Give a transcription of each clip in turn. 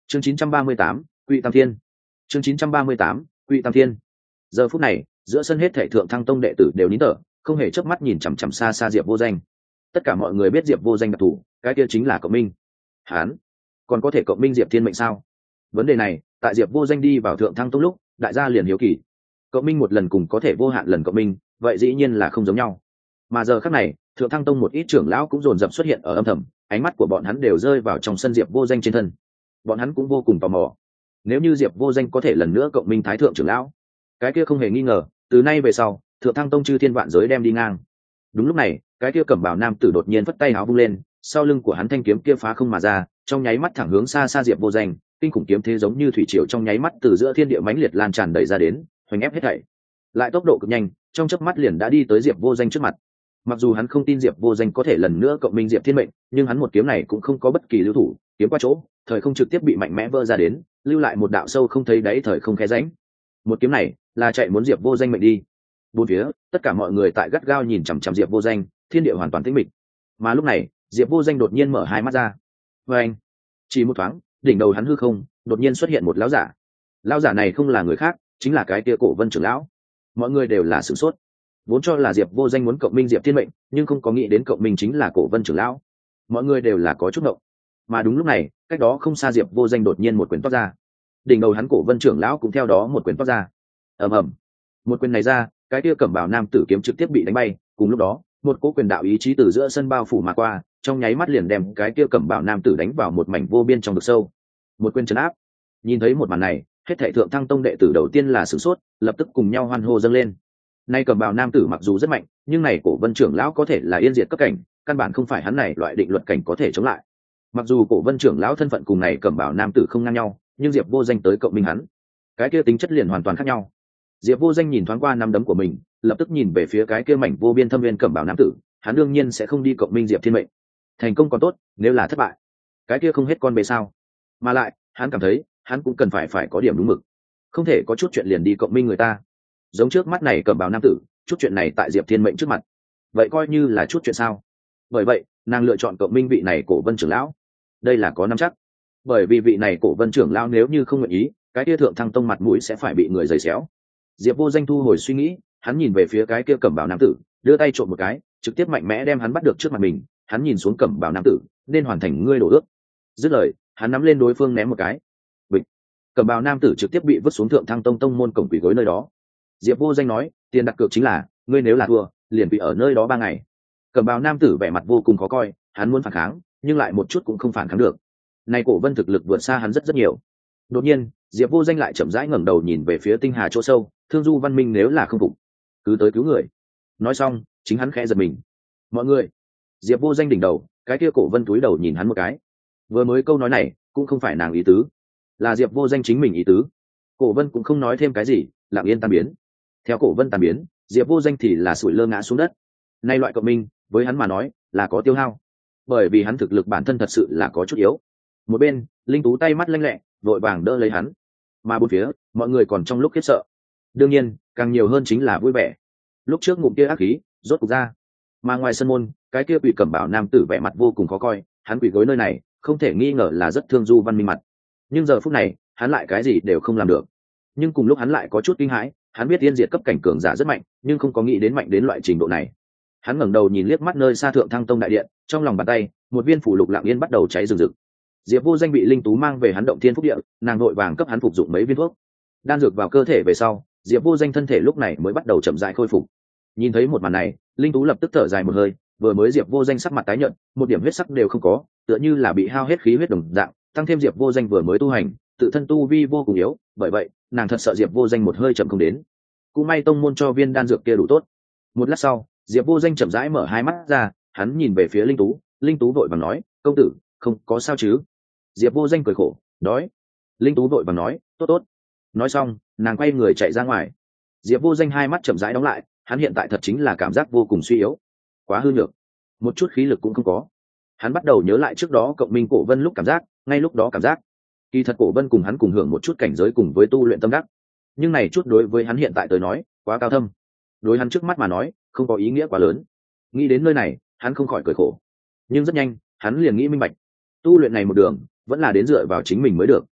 chương 938, Quỵ Tam Thiên. chương 938, Quỵ Tam Thiên. Giờ phút này, giữa sân hết thảy thượng thăng tông đệ tử đều nín thở, không hề chớp mắt nhìn chằm chằm xa xa Diệp Vô Danh. Tất cả mọi người biết Diệp Vô Danh đặc thù, cái kia chính là cộng minh. Hán, còn có thể cộng minh Diệp Thiên mệnh sao? Vấn đề này, tại Diệp Vô Danh đi vào thượng thăng tông lúc, đại gia liền hiếu kỳ. Cộng minh một lần cùng có thể vô hạn lần cộng minh, vậy dĩ nhiên là không giống nhau. Mà giờ khắc này, thượng thăng tông một ít trưởng lão cũng dồn dập xuất hiện ở âm thầm, ánh mắt của bọn hắn đều rơi vào trong sân Diệp Vô Danh trên thân. Bọn hắn cũng vô cùng tò mò. Nếu như Diệp Vô Danh có thể lần nữa cộng minh thái thượng trưởng lão, cái kia không hề nghi ngờ, từ nay về sau, thượng thăng tông chư thiên vạn giới đem đi ngang. Đúng lúc này, cái kia cẩm bào nam tử đột nhiên vất tay áo vung lên, sau lưng của hắn thanh kiếm kia phá không mà ra, trong nháy mắt thẳng hướng xa xa Diệp Vô Danh, kinh khủng kiếm thế giống như thủy triều trong nháy mắt từ giữa thiên địa mãnh liệt lan tràn đẩy ra đến, hoành ép hết thảy. Lại tốc độ cực nhanh, trong chớp mắt liền đã đi tới Diệp Vô Danh trước mặt. Mặc dù hắn không tin Diệp Vô Danh có thể lần nữa cộng minh Diệp Thiên mệnh, nhưng hắn một kiếm này cũng không có bất kỳ lưu thủ, kiếm qua chỗ, thời không trực tiếp bị mạnh mẽ vỡ ra đến, lưu lại một đạo sâu không thấy đáy thời không khe rãnh. Một kiếm này là chạy muốn Diệp Vô Danh mệnh đi. Bốn phía, tất cả mọi người tại gắt gao nhìn chằm chằm Diệp Vô Danh, thiên địa hoàn toàn tĩnh mịch. Mà lúc này, Diệp Vô Danh đột nhiên mở hai mắt ra. Anh, chỉ một thoáng, đỉnh đầu hắn hư không, đột nhiên xuất hiện một lão giả. Lão giả này không là người khác, chính là cái kia Cổ Vân trưởng lão. Mọi người đều là sửng sốt, vốn cho là Diệp Vô Danh muốn cộng minh Diệp Thiên mệnh, nhưng không có nghĩ đến cộng minh chính là Cổ Vân trưởng lão. Mọi người đều là có chút ngộng. Mà đúng lúc này, cách đó không xa Diệp Vô Danh đột nhiên một quyền toát ra. Đỉnh đầu hắn Cổ Vân trưởng lão cũng theo đó một quyền toát ra. Ầm ầm. Một quyền này ra, cái kia cẩm bào nam tử kiếm trực tiếp bị đánh bay, cùng lúc đó, một cỗ quyền đạo ý chí từ giữa sân bao phủ mà qua, trong nháy mắt liền đem cái kia cẩm bào nam tử đánh vào một mảnh vô biên trong vực sâu. Một quyền trấn áp. Nhìn thấy một màn này, hết thảy thượng thăng tông đệ tử đầu tiên là sửng sốt, lập tức cùng nhau hoan hô dâng lên. Nay cẩm bào nam tử mặc dù rất mạnh, nhưng này Cổ Vân trưởng lão có thể là yên diệt cấp cảnh, căn bản không phải hắn này loại định luật cảnh có thể chống lại. Mặc dù Cổ Vân trưởng lão thân phận cùng này cẩm bào nam tử không ngang nhau, nhưng Diệp Vô Danh tới cộng minh hắn, cái kia tính chất liền hoàn toàn khác nhau. Diệp Vô Danh nhìn thoáng qua năm đấm của mình, lập tức nhìn về phía cái kia mảnh vô biên thâm viên cẩm bào nam tử, hắn đương nhiên sẽ không đi cộng minh Diệp Thiên mệnh. Thành công còn tốt, nếu là thất bại, cái kia không hết con bê sao? Mà lại, hắn cảm thấy, hắn cũng cần phải có điểm đúng mực, không thể có chút chuyện liền đi cộng minh người ta. Giống trước mắt này cẩm bào nam tử, chút chuyện này tại Diệp Thiên mệnh trước mặt, vậy coi như là chút chuyện sao? Bởi vậy, nàng lựa chọn cộng minh vị này Cổ Vân trưởng lão. Đây là có nắm chắc, bởi vì vị này Cổ Vân trưởng lão nếu như không nguyện ý, cái kia thượng thăng tông mặt mũi sẽ phải bị người giày xéo. Diệp Vô Danh thu hồi suy nghĩ, hắn nhìn về phía cái kia cẩm bào nam tử, đưa tay trộm một cái, trực tiếp mạnh mẽ đem hắn bắt được trước mặt mình. Hắn nhìn xuống cẩm bào nam tử, nên hoàn thành ngươi đổ ước. Dứt lời, hắn nắm lên đối phương ném một cái. Bịch. Cẩm bào nam tử trực tiếp bị vứt xuống thượng thăng tông tông môn cổng quỷ gối nơi đó. Diệp Vô Danh nói, tiền đặt cược chính là, ngươi nếu là thua, liền bị ở nơi đó 3 ngày. Cẩm bào nam tử vẻ mặt vô cùng khó coi, hắn muốn phản kháng, nhưng lại một chút cũng không phản kháng được. Này Cổ Vân thực lực vượt xa hắn rất nhiều. Đột nhiên, Diệp Vô Danh lại chậm rãi ngẩng đầu nhìn về phía tinh hà chỗ sâu, Thương Du Văn Minh nếu là không phục, cứ tới cứu người. Nói xong, chính hắn khẽ giật mình. Mọi người, Diệp Vô Danh đỉnh đầu, cái kia Cổ Vân túi đầu nhìn hắn một cái. Vừa mới câu nói này, cũng không phải nàng ý tứ, là Diệp Vô Danh chính mình ý tứ. Cổ Vân cũng không nói thêm cái gì, lặng yên tan biến. Theo Cổ Vân tan biến, Diệp Vô Danh thì là sủi lơ ngã xuống đất. Nay loại cộng minh, với hắn mà nói, là có tiêu hao, bởi vì hắn thực lực bản thân thật sự là có chút yếu. Một bên, Linh Tú tay mắt lanh lẹ, vội vàng đỡ lấy hắn. Mà bốn phía, mọi người còn trong lúc khiếp sợ. Đương nhiên, càng nhiều hơn chính là vui vẻ. Lúc trước ngụm kia ác khí rốt cục ra. Mà ngoài sân môn, cái kia Quỷ Cẩm Bảo nam tử vẻ mặt vô cùng khó coi, hắn quỳ gối nơi này, không thể nghi ngờ là rất Thương Du Văn Minh mặt. Nhưng giờ phút này, hắn lại cái gì đều không làm được. Nhưng cùng lúc hắn lại có chút kinh hãi, hắn biết tiên diệt cấp cảnh cường giả rất mạnh, nhưng không có nghĩ đến mạnh đến loại trình độ này. Hắn ngẩng đầu nhìn liếc mắt nơi xa thượng thăng tông đại điện, trong lòng bàn tay, một viên phủ lục lặng yên bắt đầu cháy rừng rực. Diệp Vô Danh bị Linh Tú mang về hắn động thiên phúc địa, nàng vội vàng cấp hắn phục dụng mấy viên thuốc, đan dược vào cơ thể về sau, Diệp Vô Danh thân thể lúc này mới bắt đầu chậm rãi khôi phục. Nhìn thấy một màn này, Linh Tú lập tức thở dài một hơi, vừa mới Diệp Vô Danh sắc mặt tái nhợt, một điểm huyết sắc đều không có, tựa như là bị hao hết khí huyết đồng dạng, tăng thêm Diệp Vô Danh vừa mới tu hành, tự thân tu vi vô cùng yếu, bởi vậy, nàng thật sợ Diệp Vô Danh một hơi chậm không đến. Cũng may tông môn cho viên đan dược kia đủ tốt. Một lát sau, Diệp Vô Danh chậm rãi mở hai mắt ra, hắn nhìn về phía Linh Tú vội vàng nói, "Công tử, không có sao chứ?" Diệp Vô Danh cười khổ, "Đói." Linh Tú vội vàng nói, "Tốt tốt." Nói xong, nàng quay người chạy ra ngoài. Diệp Vô Danh hai mắt chậm rãi đóng lại, hắn hiện tại thật chính là cảm giác vô cùng suy yếu, quá hư nhược, một chút khí lực cũng không có. Hắn bắt đầu nhớ lại trước đó cộng minh Cổ Vân lúc cảm giác, ngay lúc đó cảm giác kỳ thật Cổ Vân cùng hắn cùng hưởng một chút cảnh giới cùng với tu luyện tâm đắc, nhưng này chút đối với hắn hiện tại tới nói quá cao thâm, đối hắn trước mắt mà nói không có ý nghĩa quá lớn. Nghĩ đến nơi này, hắn không khỏi cười khổ, nhưng rất nhanh hắn liền nghĩ minh bạch, tu luyện này một đường vẫn là đến dựa vào chính mình mới được.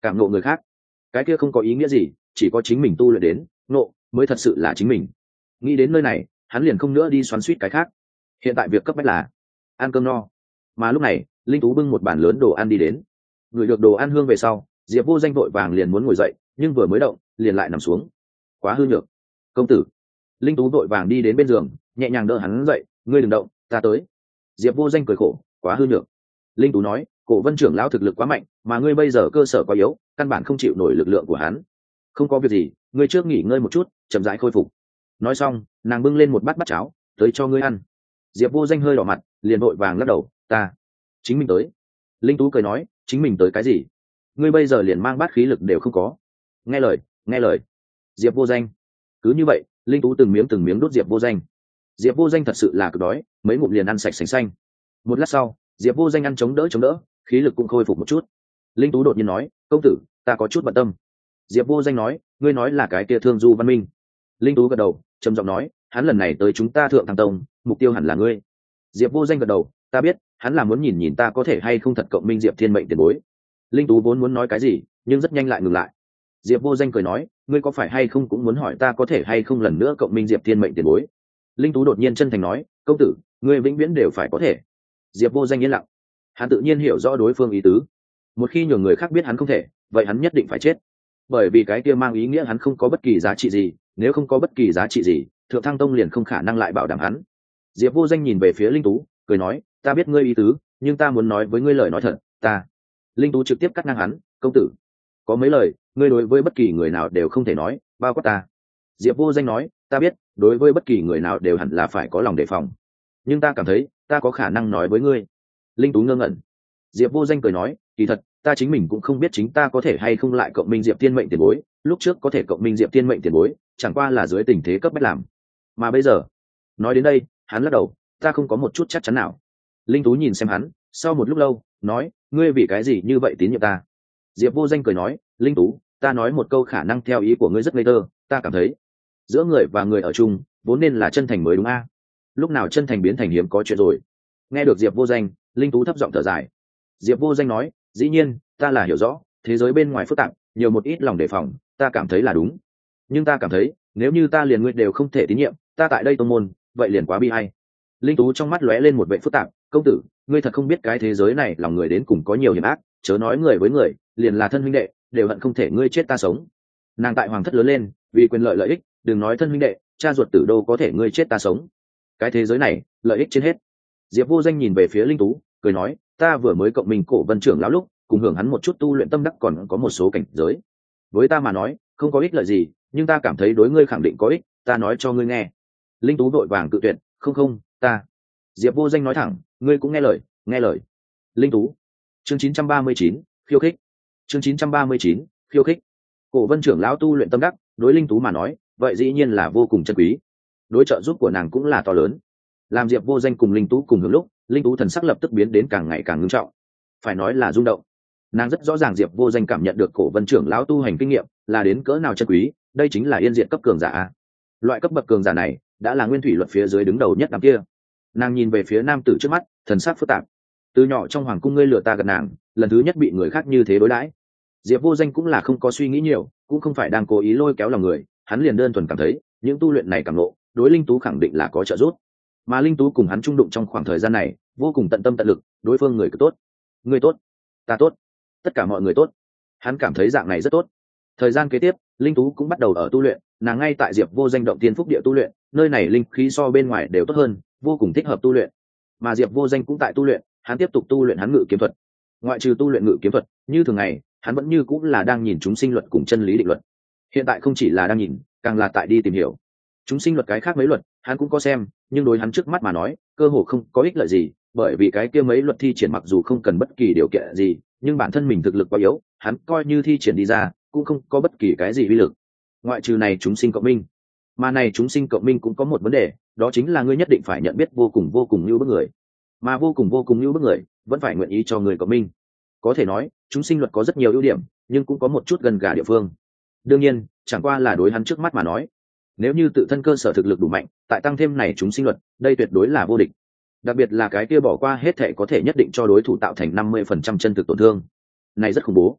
cảm ngộ người khác, cái kia không có ý nghĩa gì, chỉ có chính mình tu luyện đến ngộ mới thật sự là chính mình. Nghĩ đến nơi này, hắn liền không nữa đi xoắn suýt cái khác. Hiện tại việc cấp bách là ăn cơm no. Mà lúc này linh tú bưng một bàn lớn đồ ăn đi đến. Ngửi được đồ ăn hương về sau, Diệp Vô Danh vội vàng liền muốn ngồi dậy, nhưng vừa mới động liền lại nằm xuống. Quá hư nhược. Công tử. Linh tú vội vàng đi đến bên giường, nhẹ nhàng đỡ hắn dậy. Ngươi đừng động, ta tới. Diệp Vô Danh cười khổ. Quá hư nhược. Linh tú nói, Cổ Vân trưởng lão thực lực quá mạnh, mà ngươi bây giờ cơ sở quá yếu, căn bản không chịu nổi lực lượng của hắn. Không có việc gì, ngươi trước nghỉ ngơi một chút, chậm rãi khôi phục. Nói xong, nàng bưng lên một bát bát cháo, tới cho ngươi ăn. Diệp Vô Danh hơi đỏ mặt, liền vội vàng lắc đầu. Ta chính mình tới. Linh tú cười nói, chính mình tới cái gì? Ngươi bây giờ liền mang bát khí lực đều không có. Nghe lời, nghe lời. Diệp Vô Danh. Cứ như vậy, linh tú từng miếng đút Diệp Vô Danh. Diệp Vô Danh thật sự là cực đói, mấy ngụm liền ăn sạch sành xanh. Một lát sau, Diệp Vô Danh ăn chống đỡ, khí lực cũng khôi phục một chút. Linh tú đột nhiên nói, công tử, ta có chút bận tâm. Diệp Vô Danh nói, ngươi nói là cái kia Thương Du Văn Minh. Linh tú gật đầu, trầm giọng nói, hắn lần này tới chúng ta Thượng Thăng Tông, mục tiêu hẳn là ngươi. Diệp Vô Danh gật đầu, ta biết, hắn là muốn nhìn nhìn ta có thể hay không thật cộng minh Diệp Thiên mệnh tiền bối. Linh tú vốn muốn nói cái gì, nhưng rất nhanh lại ngừng lại. Diệp Vô Danh cười nói, ngươi có phải hay không cũng muốn hỏi ta có thể hay không lần nữa cộng minh Diệp Thiên mệnh tiền bối. Linh tú đột nhiên chân thành nói, công tử, ngươi vĩnh viễn đều phải có thể. Diệp Vô Danh yên lặng. Hắn tự nhiên hiểu rõ đối phương ý tứ. Một khi nhường người khác biết hắn không thể, vậy hắn nhất định phải chết. Bởi vì cái kia mang ý nghĩa hắn không có bất kỳ giá trị gì, nếu không có bất kỳ giá trị gì, Thượng Thăng Tông liền không khả năng lại bảo đảm hắn. Diệp Vô Danh nhìn về phía Linh tú, cười nói, ta biết ngươi ý tứ, nhưng ta muốn nói với ngươi lời nói thật, ta. Linh tú trực tiếp cắt ngang hắn, công tử, có mấy lời, ngươi đối với bất kỳ người nào đều không thể nói, bao quát ta. Diệp Vô Danh nói, ta biết, đối với bất kỳ người nào đều hẳn là phải có lòng đề phòng, nhưng ta cảm thấy ta có khả năng nói với ngươi. Linh tú ngơ ngẩn. Diệp Vô Danh cười nói, kỳ thật ta chính mình cũng không biết chính ta có thể hay không lại cộng minh Diệp Thiên mệnh tiền bối, lúc trước có thể cộng minh Diệp Thiên mệnh tiền bối chẳng qua là dưới tình thế cấp bách làm, mà bây giờ. Nói đến đây, hắn lắc đầu, ta không có một chút chắc chắn nào. Linh tú nhìn xem hắn, sau một lúc lâu nói, ngươi vì cái gì như vậy tín nhiệm ta? Diệp Vô Danh cười nói, Linh tú, ta nói một câu khả năng theo ý của ngươi rất ngây thơ, ta cảm thấy giữa người và người ở chung vốn nên là chân thành mới đúng a. Lúc nào chân thành biến thành hiếm có chuyện rồi? Nghe được Diệp Vô Danh, Linh tú thấp giọng thở dài. Diệp Vô Danh nói, dĩ nhiên ta là hiểu rõ thế giới bên ngoài phức tạp, nhiều một ít lòng đề phòng, ta cảm thấy là đúng, nhưng ta cảm thấy nếu như ta liền ngươi đều không thể tín nhiệm, ta tại đây tông môn vậy liền quá bi hay. Linh tú trong mắt lóe lên một vẻ phức tạp, công tử, ngươi thật không biết cái thế giới này lòng người đến cùng có nhiều hiểm ác, chớ nói người với người, liền là thân huynh đệ đều hận không thể ngươi chết ta sống. Nàng tại hoàng thất lớn lên, vì quyền lợi lợi ích, đừng nói thân huynh đệ, cha ruột tử đâu có thể ngươi chết ta sống. Cái thế giới này lợi ích trên hết. Diệp Vô Danh nhìn về phía Linh tú, cười nói, ta vừa mới cộng mình Cổ Vân trưởng lão lúc cùng hưởng hắn một chút tu luyện tâm đắc, còn có một số cảnh giới, với ta mà nói không có ích lợi gì, nhưng ta cảm thấy đối ngươi khẳng định có ích, ta nói cho ngươi nghe. Linh tú vội vàng cự tuyệt, không, ta. Diệp Vô Danh nói thẳng, ngươi cũng nghe lời, nghe lời. Linh tú. Chương 939, khiêu khích. Chương 939, khiêu khích. Cổ Vân trưởng lão tu luyện tâm đắc, đối Linh tú mà nói vậy dĩ nhiên là vô cùng chân quý, đối trợ giúp của nàng cũng là to lớn. Làm Diệp Vô Danh cùng Linh tú cùng hưởng lúc, Linh tú thần sắc lập tức biến đến càng ngày càng ngưng trọng, phải nói là rung động. Nàng rất rõ ràng Diệp Vô Danh cảm nhận được Cổ Vân trưởng lão tu hành kinh nghiệm là đến cỡ nào chân quý, đây chính là yên diện cấp cường giả. Loại cấp bậc cường giả này đã là nguyên thủy luật phía dưới đứng đầu nhất đám kia. Nàng nhìn về phía nam tử trước mắt, thần sắc phức tạp. Từ nhỏ trong hoàng cung ngươi lừa ta gạt nàng, lần thứ nhất bị người khác như thế đối đãi. Diệp Vô Danh cũng là không có suy nghĩ nhiều, cũng không phải đang cố ý lôi kéo lòng người, hắn liền đơn thuần cảm thấy những tu luyện này càng ngộ, đối Linh tú khẳng định là có trợ giúp. Mà Linh tú cùng hắn chung đụng trong khoảng thời gian này vô cùng tận tâm tận lực, đối phương người cứ tốt, người tốt, ta tốt, tất cả mọi người tốt, hắn cảm thấy dạng này rất tốt. Thời gian kế tiếp, Linh tú cũng bắt đầu ở tu luyện, nàng ngay tại Diệp Vô Danh động tiên phúc địa tu luyện, nơi này linh khí so bên ngoài đều tốt hơn, vô cùng thích hợp tu luyện. Mà Diệp Vô Danh cũng tại tu luyện, hắn tiếp tục tu luyện hắn ngự kiếm thuật. Ngoại trừ tu luyện ngự kiếm thuật, như thường ngày hắn vẫn như cũng là đang nhìn chúng sinh luật cùng chân lý định luật. Hiện tại không chỉ là đang nhìn, càng là tại đi tìm hiểu chúng sinh luật. Cái khác mấy luật hắn cũng có xem, nhưng đối hắn trước mắt mà nói cơ hồ không có ích lợi gì, bởi vì cái kia mấy luật thi triển mặc dù không cần bất kỳ điều kiện gì, nhưng bản thân mình thực lực quá yếu, hắn coi như thi triển đi ra cũng không có bất kỳ cái gì uy lực. Ngoại trừ này chúng sinh cộng minh, mà này chúng sinh cộng minh cũng có một vấn đề, đó chính là ngươi nhất định phải nhận biết vô cùng như bức người, mà vô cùng như bức người vẫn phải nguyện ý cho người cộng minh. Có thể nói chúng sinh luật có rất nhiều ưu điểm, nhưng cũng có một chút gần gà địa phương. Đương nhiên chẳng qua là đối hắn trước mắt mà nói, nếu như tự thân cơ sở thực lực đủ mạnh, tại tăng thêm này chúng sinh luật, đây tuyệt đối là vô địch. Đặc biệt là cái kia bỏ qua hết thể có thể nhất định cho đối thủ tạo thành 50% chân thực tổn thương, này rất khủng bố.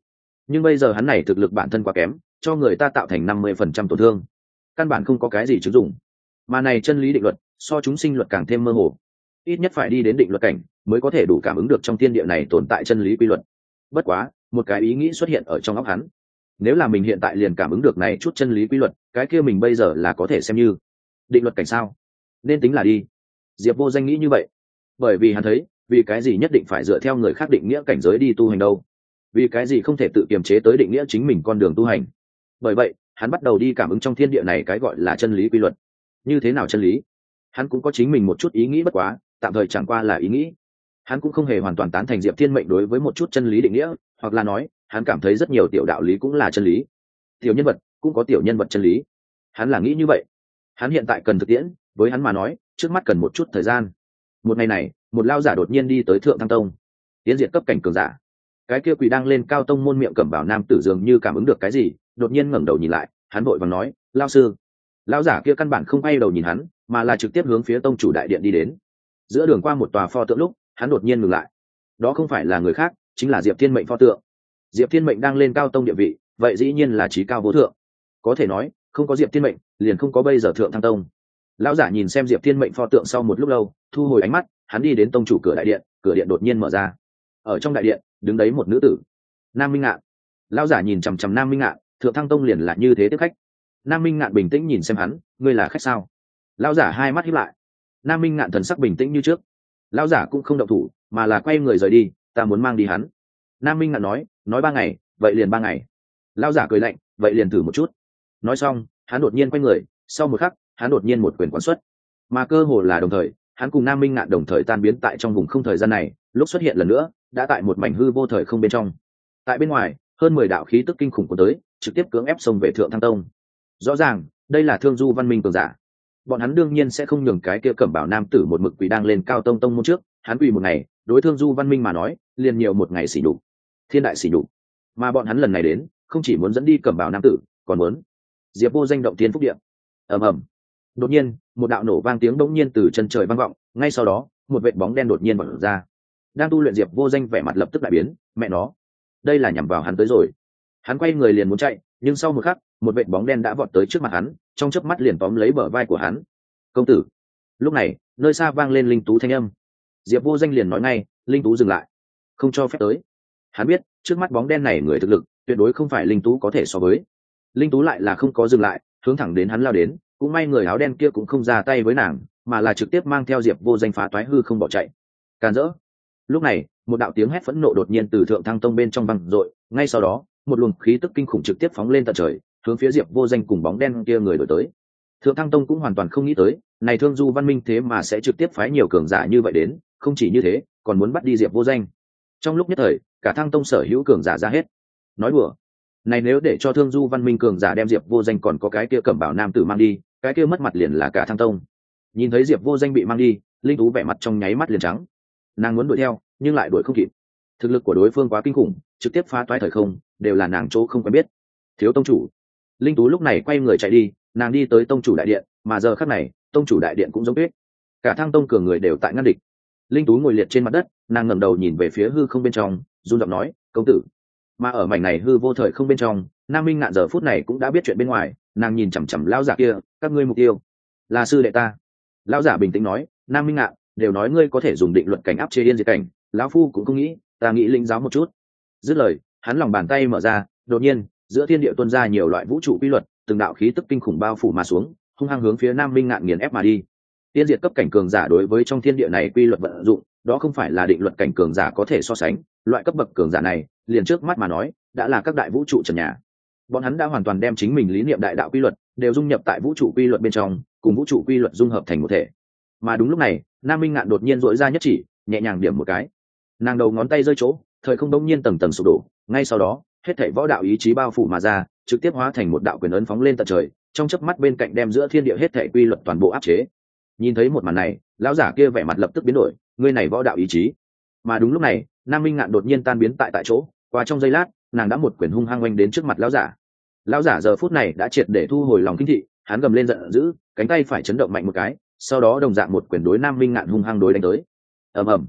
nhưng bây giờ hắn này thực lực bản thân quá kém, cho người ta tạo thành 50% tổn thương, căn bản không có cái gì chứng dụng. Mà này chân lý định luật so chúng sinh luật càng thêm mơ hồ, ít nhất phải đi đến định luật cảnh mới có thể đủ cảm ứng được trong thiên địa này tồn tại chân lý quy luật. Bất quá một cái ý nghĩ xuất hiện ở trong óc hắn, nếu là mình hiện tại liền cảm ứng được này chút chân lý quy luật, cái kia mình bây giờ là có thể xem như định luật cảnh sao, nên tính là đi. Diệp Vô Danh nghĩ như vậy, bởi vì hắn thấy vì cái gì nhất định phải dựa theo người khác định nghĩa cảnh giới đi tu hành đâu, vì cái gì không thể tự kiềm chế tới định nghĩa chính mình con đường tu hành. Bởi vậy hắn bắt đầu đi cảm ứng trong thiên địa này cái gọi là chân lý quy luật. Như thế nào chân lý, hắn cũng có chính mình một chút ý nghĩ, bất quá tạm thời chẳng qua là ý nghĩ. Hắn cũng không hề hoàn toàn tán thành Diệp Thiên Mệnh đối với một chút chân lý định nghĩa, hoặc là nói hắn cảm thấy rất nhiều tiểu đạo lý cũng là chân lý, tiểu nhân vật cũng có tiểu nhân vật chân lý. Hắn là nghĩ như vậy. Hắn hiện tại cần thực tiễn, với hắn mà nói trước mắt cần một chút thời gian. Một ngày này, một lao giả đột nhiên đi tới Thượng Thăng Tông. Tiến diệt cấp cảnh cường giả. Cái kia quỳ đang lên cao tông môn miệng cẩm bảo nam tử dường như cảm ứng được cái gì, đột nhiên ngẩng đầu nhìn lại, hắn vội vàng nói, lao sư. Lao giả kia căn bản không quay đầu nhìn hắn, mà là trực tiếp hướng phía tông chủ đại điện đi đến. Giữa đường qua một tòa pho tượng lúc, hắn đột nhiên ngừng lại. Đó không phải là người khác, chính là Diệp Thiên Mệnh pho tượng. Diệp Thiên Mệnh đang lên cao tông địa vị, vậy dĩ nhiên là chí cao vô thượng. Có thể nói không có Diệp Thiên Mệnh liền không có bây giờ Thượng Thăng Tông. Lão giả nhìn xem Diệp Thiên Mệnh pho tượng sau một lúc lâu, thu hồi ánh mắt, hắn đi đến tông chủ cửa đại điện. Cửa điện đột nhiên mở ra, ở trong đại điện đứng đấy một nữ tử, Nam Minh Ngạn. Lão giả nhìn chằm chằm Nam Minh Ngạn, Thượng Thăng Tông liền là như thế tiếp khách. Nam Minh Ngạn bình tĩnh nhìn xem hắn, ngươi là khách sao? Lão giả hai mắt híp lại. Nam Minh Ngạn thần sắc bình tĩnh như trước. Lão giả cũng không động thủ, mà là quay người rời đi, ta muốn mang đi hắn. Nam Minh Ngạn nói 3 ngày, vậy liền 3 ngày. Lão giả cười lạnh, vậy liền thử một chút. Nói xong, hắn đột nhiên quay người, sau một khắc, hắn đột nhiên một quyền quán xuất, mà cơ hồ là đồng thời, hắn cùng Nam Minh Ngạn đồng thời tan biến tại trong vùng không thời gian này, lúc xuất hiện lần nữa, đã tại một mảnh hư vô thời không bên trong. Tại bên ngoài, hơn 10 đạo khí tức kinh khủng của tới, trực tiếp cưỡng ép xông về Thượng Thăng Tông. Rõ ràng, đây là Thương Du Văn Minh cường giả. Bọn hắn đương nhiên sẽ không nhường cái kia cẩm bảo nam tử một mực quỳ đang lên cao tông tông môn trước, hắn quỳ một ngày, đối Thương Du Văn Minh mà nói, liền nhiều một ngày xỉ nhục, thiên đại xỉ nhục. Mà bọn hắn lần này đến, không chỉ muốn dẫn đi cẩm bảo nam tử, còn muốn Diệp Vô Danh động thiên phúc địa. Ầm ầm. Đột nhiên, một đạo nổ vang tiếng bỗng nhiên từ chân trời vang vọng, ngay sau đó, một vệt bóng đen đột nhiên bật ra. Đang tu luyện Diệp Vô Danh vẻ mặt lập tức đại biến, mẹ nó, đây là nhằm vào hắn tới rồi. Hắn quay người liền muốn chạy, nhưng sau một khắc, một vệt bóng đen đã vọt tới trước mặt hắn, trong chớp mắt liền tóm lấy bờ vai của hắn. "Công tử!" Lúc này, nơi xa vang lên Linh Tú thanh âm. Diệp Vô Danh liền nói ngay, Linh Tú dừng lại, không cho phép tới. Hắn biết, trước mắt bóng đen này người thực lực, tuyệt đối không phải Linh Tú có thể so với. Linh Tú lại là không có dừng lại, hướng thẳng đến hắn lao đến, cũng may người áo đen kia cũng không ra tay với nàng, mà là trực tiếp mang theo Diệp Vô Danh phá toái hư không bỏ chạy. Càn rỡ. Lúc này, một đạo tiếng hét phẫn nộ đột nhiên từ Thượng Thăng Tông bên trong vang dội, ngay sau đó, một luồng khí tức kinh khủng trực tiếp phóng lên tận trời, hướng phía Diệp Vô Danh cùng bóng đen kia người đổi tới. Thượng Thăng Tông cũng hoàn toàn không nghĩ tới, này Thương Du Văn Minh thế mà sẽ trực tiếp phái nhiều cường giả như vậy đến, không chỉ như thế, còn muốn bắt đi Diệp Vô Danh. Trong lúc nhất thời, cả Thăng Tông sở hữu cường giả ra hết. Nói đùa, này nếu để cho Thương Du Văn Minh cường giả đem Diệp Vô Danh còn có cái kia cẩm bảo nam tử mang đi, cái kia mất mặt liền là cả Thăng Tông. Nhìn thấy Diệp Vô Danh bị mang đi, Linh Tú vẻ mặt trong nháy mắt liền trắng. Nàng muốn đuổi theo, nhưng lại đuổi không kịp. Thực lực của đối phương quá kinh khủng, trực tiếp phá toái thời không, đều là nàng chỗ không quen biết. Thiếu tông chủ. Linh Tú lúc này quay người chạy đi, nàng đi tới tông chủ đại điện, mà giờ khắc này, tông chủ đại điện cũng giống tuyết. Cả Thăng Tông cường người đều tại ngăn địch. Linh Tú ngồi liệt trên mặt đất, nàng ngẩng đầu nhìn về phía hư không bên trong, run giọng nói, "Công tử." Mà ở mảnh này hư vô thời không bên trong, Nam Minh Ngạn giờ phút này cũng đã biết chuyện bên ngoài, nàng nhìn chằm chằm lão giả kia, "Các ngươi mục tiêu là sư đệ ta." Lão giả bình tĩnh nói, "Nam Minh Ngạn, đều nói ngươi có thể dùng định luật cảnh áp chế yên diệt cảnh, lão phu cũng không nghĩ, ta nghĩ linh giáo một chút." Dứt lời, hắn lòng bàn tay mở ra, đột nhiên, giữa thiên địa tuôn ra nhiều loại vũ trụ quy luật, từng đạo khí tức kinh khủng bao phủ mà xuống, hung hăng hướng phía Nam Minh Ngạn nghiền ép mà đi. Tiên diệt cấp cảnh cường giả đối với trong thiên địa này quy luật vận dụng, đó không phải là định luật cảnh cường giả có thể so sánh, loại cấp bậc cường giả này, liền trước mắt mà nói, đã là các đại vũ trụ trần nhà. Bọn hắn đã hoàn toàn đem chính mình lý niệm đại đạo quy luật đều dung nhập tại vũ trụ quy luật bên trong, cùng vũ trụ quy luật dung hợp thành một thể. Mà đúng lúc này, Nam Minh Ngạn đột nhiên duỗi ra nhất chỉ, nhẹ nhàng điểm một cái. Nàng đầu ngón tay rơi chỗ, thời không đống nhiên tầng tầng sụp đổ, ngay sau đó, hết thảy võ đạo ý chí bao phủ mà ra, trực tiếp hóa thành một đạo quyền ấn phóng lên tận trời, trong chớp mắt bên cạnh đem giữa thiên địa hết thảy quy luật toàn bộ áp chế. Nhìn thấy một màn này, lão giả kia vẻ mặt lập tức biến đổi, ngươi này võ đạo ý chí. Mà đúng lúc này, Nam Minh Ngạn đột nhiên tan biến tại chỗ, qua trong giây lát, nàng đã một quyền hung hăng oanh đến trước mặt lão giả. Lão giả giờ phút này đã triệt để thu hồi lòng kinh thị, hắn gầm lên giận dữ, cánh tay phải chấn động mạnh một cái, sau đó đồng dạng một quyền đối Nam Minh Ngạn hung hăng đối đánh tới. Ầm ầm.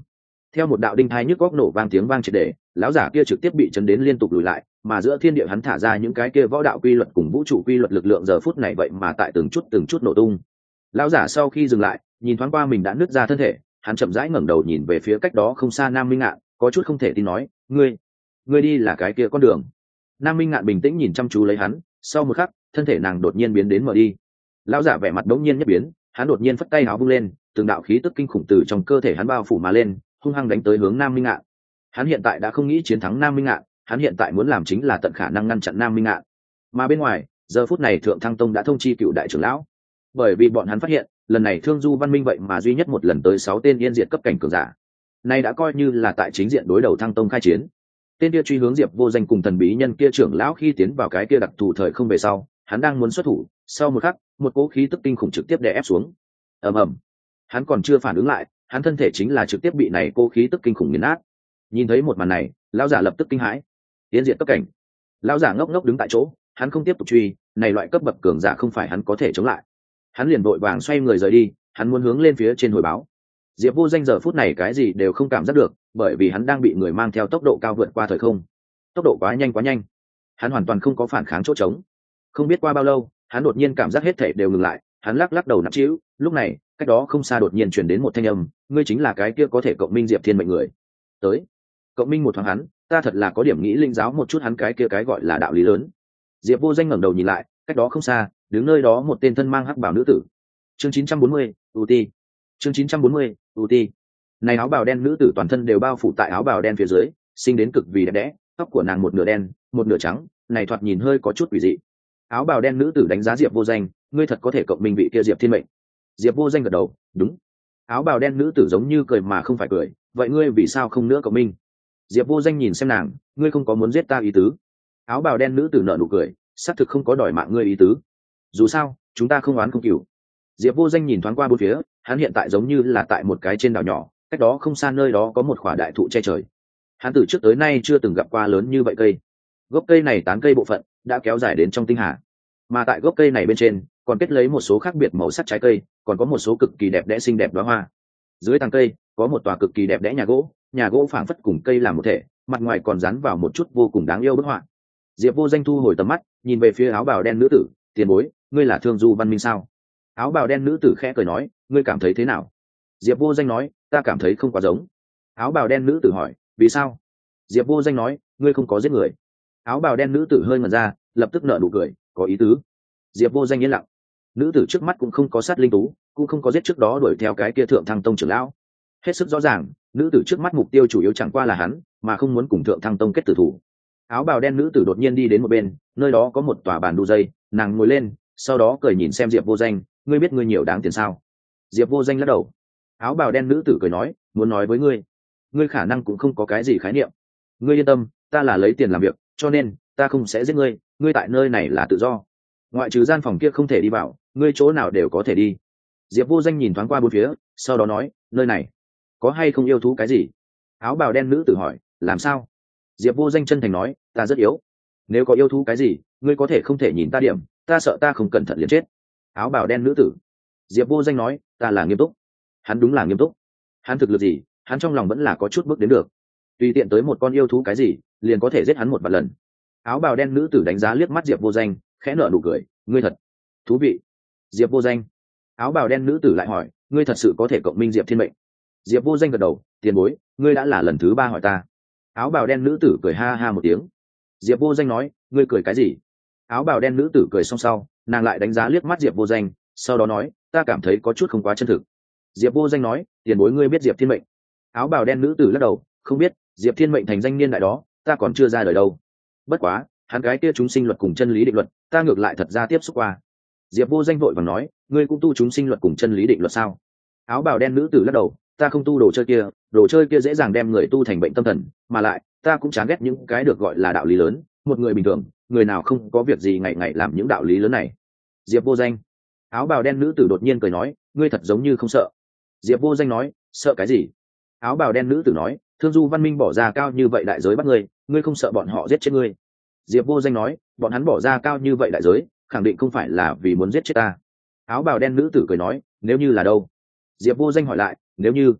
Theo một đạo đinh thai nhức góc nổ vang tiếng vang triệt để, lão giả kia trực tiếp bị chấn đến liên tục lùi lại, mà giữa thiên địa hắn thả ra những cái kia võ đạo quy luật cùng vũ trụ quy luật lực lượng giờ phút này vậy mà tại từng chút nổ tung. Lão giả sau khi dừng lại, nhìn thoáng qua mình đã nứt ra thân thể, hắn chậm rãi ngẩng đầu nhìn về phía cách đó không xa Nam Minh Ngạn, có chút không thể tin nói, ngươi đi là cái kia con đường. Nam Minh Ngạn bình tĩnh nhìn chăm chú lấy hắn, sau một khắc, thân thể nàng đột nhiên biến đến mở đi. Lão giả vẻ mặt đống nhiên nhất biến, hắn đột nhiên phất tay áo vung lên, từng đạo khí tức kinh khủng từ trong cơ thể hắn bao phủ mà lên, hung hăng đánh tới hướng Nam Minh Ngạn. Hắn hiện tại đã không nghĩ chiến thắng Nam Minh Ngạn, hắn hiện tại muốn làm chính là tận khả năng ngăn chặn Nam Minh Ngạn. Mà bên ngoài, giờ phút này Thượng Thăng Tông đã thông chi cựu đại trưởng lão, bởi vì bọn hắn phát hiện, lần này Thương Du Văn Minh vậy mà duy nhất một lần tới 6 tên yên diệt cấp cảnh cường giả. Nay đã coi như là tại chính diện đối đầu Thăng Tông khai chiến. Tên kia truy hướng Diệp Vô Danh cùng thần bí nhân kia trưởng lão khi tiến vào cái kia đặc thù thời không về sau, hắn đang muốn xuất thủ, sau một khắc, một cỗ khí tức kinh khủng trực tiếp đè ép xuống. Ầm ầm. Hắn còn chưa phản ứng lại, hắn thân thể chính là trực tiếp bị này cỗ khí tức kinh khủng nghiền nát. Nhìn thấy một màn này, lão giả lập tức kinh hãi. Tiến diện cấp cảnh. Lão giả ngốc ngốc đứng tại chỗ, hắn không tiếp tục truy, này loại cấp bậc cường giả không phải hắn có thể chống lại. Hắn liền vội vàng xoay người rời đi, hắn muốn hướng lên phía trên hồi báo. Diệp Vô Danh giờ phút này cái gì đều không cảm giác được, bởi vì hắn đang bị người mang theo tốc độ cao vượt qua thời không. Tốc độ quá nhanh, hắn hoàn toàn không có phản kháng chỗ trống. Không biết qua bao lâu, hắn đột nhiên cảm giác hết thảy đều ngừng lại, hắn lắc lắc đầu nặng trĩu, lúc này, cách đó không xa đột nhiên truyền đến một thanh âm, ngươi chính là cái kia có thể cộng minh Diệp Thiên mệnh người. Tới, cộng minh một thoáng hắn, ta thật là có điểm nghĩ linh giáo một chút hắn cái kia cái gọi là đạo lý lớn. Diệp Vô Danh ngẩng đầu nhìn lại, cách đó không xa, đứng nơi đó một tên thân mang hắc bào nữ tử. Chương 940, UT. Chương 940, UT. Này áo bào đen nữ tử toàn thân đều bao phủ tại áo bào đen phía dưới, xinh đến cực vì đẹp đẽ, tóc của nàng một nửa đen, một nửa trắng, này thoạt nhìn hơi có chút quỷ dị. Áo bào đen nữ tử đánh giá Diệp Vô Danh, ngươi thật có thể cộng minh vị kia Diệp Thiên mệnh. Diệp Vô Danh gật đầu, đúng. Áo bào đen nữ tử giống như cười mà không phải cười, vậy ngươi vì sao không nữa cộng minh? Diệp Vô Danh nhìn xem nàng, ngươi không có muốn giết ta ý tứ. Áo bào đen nữ tử nở nụ cười, xác thực không có đòi mạng ngươi ý tứ. Dù sao, chúng ta không oán không cừu. Diệp Vô Danh nhìn thoáng qua bốn phía, hắn hiện tại giống như là tại một cái trên đảo nhỏ, cách đó không xa nơi đó có một khỏa đại thụ che trời. Hắn từ trước tới nay chưa từng gặp qua lớn như vậy cây. Gốc cây này tán cây bộ phận đã kéo dài đến trong tinh hà, mà tại gốc cây này bên trên còn kết lấy một số khác biệt màu sắc trái cây, còn có một số cực kỳ đẹp đẽ xinh đẹp đóa hoa. Dưới tàng cây có một tòa cực kỳ đẹp đẽ nhà gỗ phảng phất cùng cây làm một thể, mặt ngoài còn dán vào một chút vô cùng đáng yêu bức họa. Diệp Vô Danh thu hồi tầm mắt, nhìn về phía áo bào đen nữ tử, tiền bối, ngươi là Thương Du Văn Minh sao? Áo bào đen nữ tử khẽ cười nói, ngươi cảm thấy thế nào? Diệp Vô Danh nói, ta cảm thấy không quá giống. Áo bào đen nữ tử hỏi, vì sao? Diệp Vô Danh nói, ngươi không có giết người. Áo bào đen nữ tử hơi ngẩn ra, lập tức nở nụ cười, có ý tứ. Diệp Vô Danh yên lặng. Nữ tử trước mắt cũng không có sát linh tú, cũng không có giết trước đó đuổi theo cái kia Thượng Thăng Tông trưởng lão. Hết sức rõ ràng, nữ tử trước mắt mục tiêu chủ yếu chẳng qua là hắn, mà không muốn cùng Thượng Thăng Tông kết tử thủ. Áo bào đen nữ tử đột nhiên đi đến một bên, nơi đó có một tòa bàn đu dây, nàng ngồi lên, sau đó cười nhìn xem Diệp Vô Danh, ngươi biết ngươi nhiều đáng tiền sao? Diệp Vô Danh lắc đầu. Áo bào đen nữ tử cười nói, muốn nói với ngươi, ngươi khả năng cũng không có cái gì khái niệm. Ngươi yên tâm, ta là lấy tiền làm việc, cho nên ta không sẽ giết ngươi, ngươi tại nơi này là tự do. Ngoại trừ gian phòng kia không thể đi vào, ngươi chỗ nào đều có thể đi. Diệp Vô Danh nhìn thoáng qua bốn phía, sau đó nói, nơi này có hay không yêu thú cái gì? Áo bào đen nữ tử hỏi, làm sao? Diệp Vô Danh chân thành nói, ta rất yếu. Nếu có yêu thú cái gì, ngươi có thể không thể nhìn ta điểm, ta sợ ta không cẩn thận liền chết. Áo bào đen nữ tử. Diệp Vô Danh nói, ta là nghiêm túc. Hắn đúng là nghiêm túc. Hắn thực lực gì, hắn trong lòng vẫn là có chút bước đến được. Tùy tiện tới một con yêu thú cái gì, liền có thể giết hắn một vạn lần. Áo bào đen nữ tử đánh giá liếc mắt Diệp Vô Danh, khẽ nở nụ cười, ngươi thật thú vị. Diệp Vô Danh. Áo bào đen nữ tử lại hỏi, ngươi thật sự có thể cộng minh Diệp Thiên mệnh? Diệp Vô Danh gật đầu, tiền bối, ngươi đã là lần thứ 3 hỏi ta. Áo bào đen nữ tử cười ha ha một tiếng. Diệp Vô Danh nói, ngươi cười cái gì? Áo bào đen nữ tử cười xong sau, nàng lại đánh giá liếc mắt Diệp Vô Danh, sau đó nói, ta cảm thấy có chút không quá chân thực. Diệp Vô Danh nói, tiền bối ngươi biết Diệp Thiên mệnh? Áo bào đen nữ tử lắc đầu, không biết, Diệp Thiên mệnh thành danh niên đại đó, ta còn chưa ra đời đâu. Bất quá, hắn cái kia chúng sinh luật cùng chân lý định luật, ta ngược lại thật ra tiếp xúc qua. Diệp Vô Danh vội vàng nói, ngươi cũng tu chúng sinh luật cùng chân lý định luật sao? Áo bào đen nữ tử lắc đầu, ta không tu đồ chơi kia dễ dàng đem người tu thành bệnh tâm thần, mà lại ta cũng chán ghét những cái được gọi là đạo lý lớn, một người bình thường, người nào không có việc gì ngày ngày làm những đạo lý lớn này. Diệp Vô Danh. Áo bào đen nữ tử đột nhiên cười nói, ngươi thật giống như không sợ. Diệp Vô Danh nói, sợ cái gì? Áo bào đen nữ tử nói, Thương Du Văn Minh bỏ ra cao như vậy đại giới bắt ngươi, ngươi không sợ bọn họ giết chết ngươi? Diệp Vô Danh nói, bọn hắn bỏ ra cao như vậy đại giới, khẳng định không phải là vì muốn giết chết ta. Áo bào đen nữ tử cười nói, nếu như là đâu? Diệp Vô Danh hỏi lại, nếu như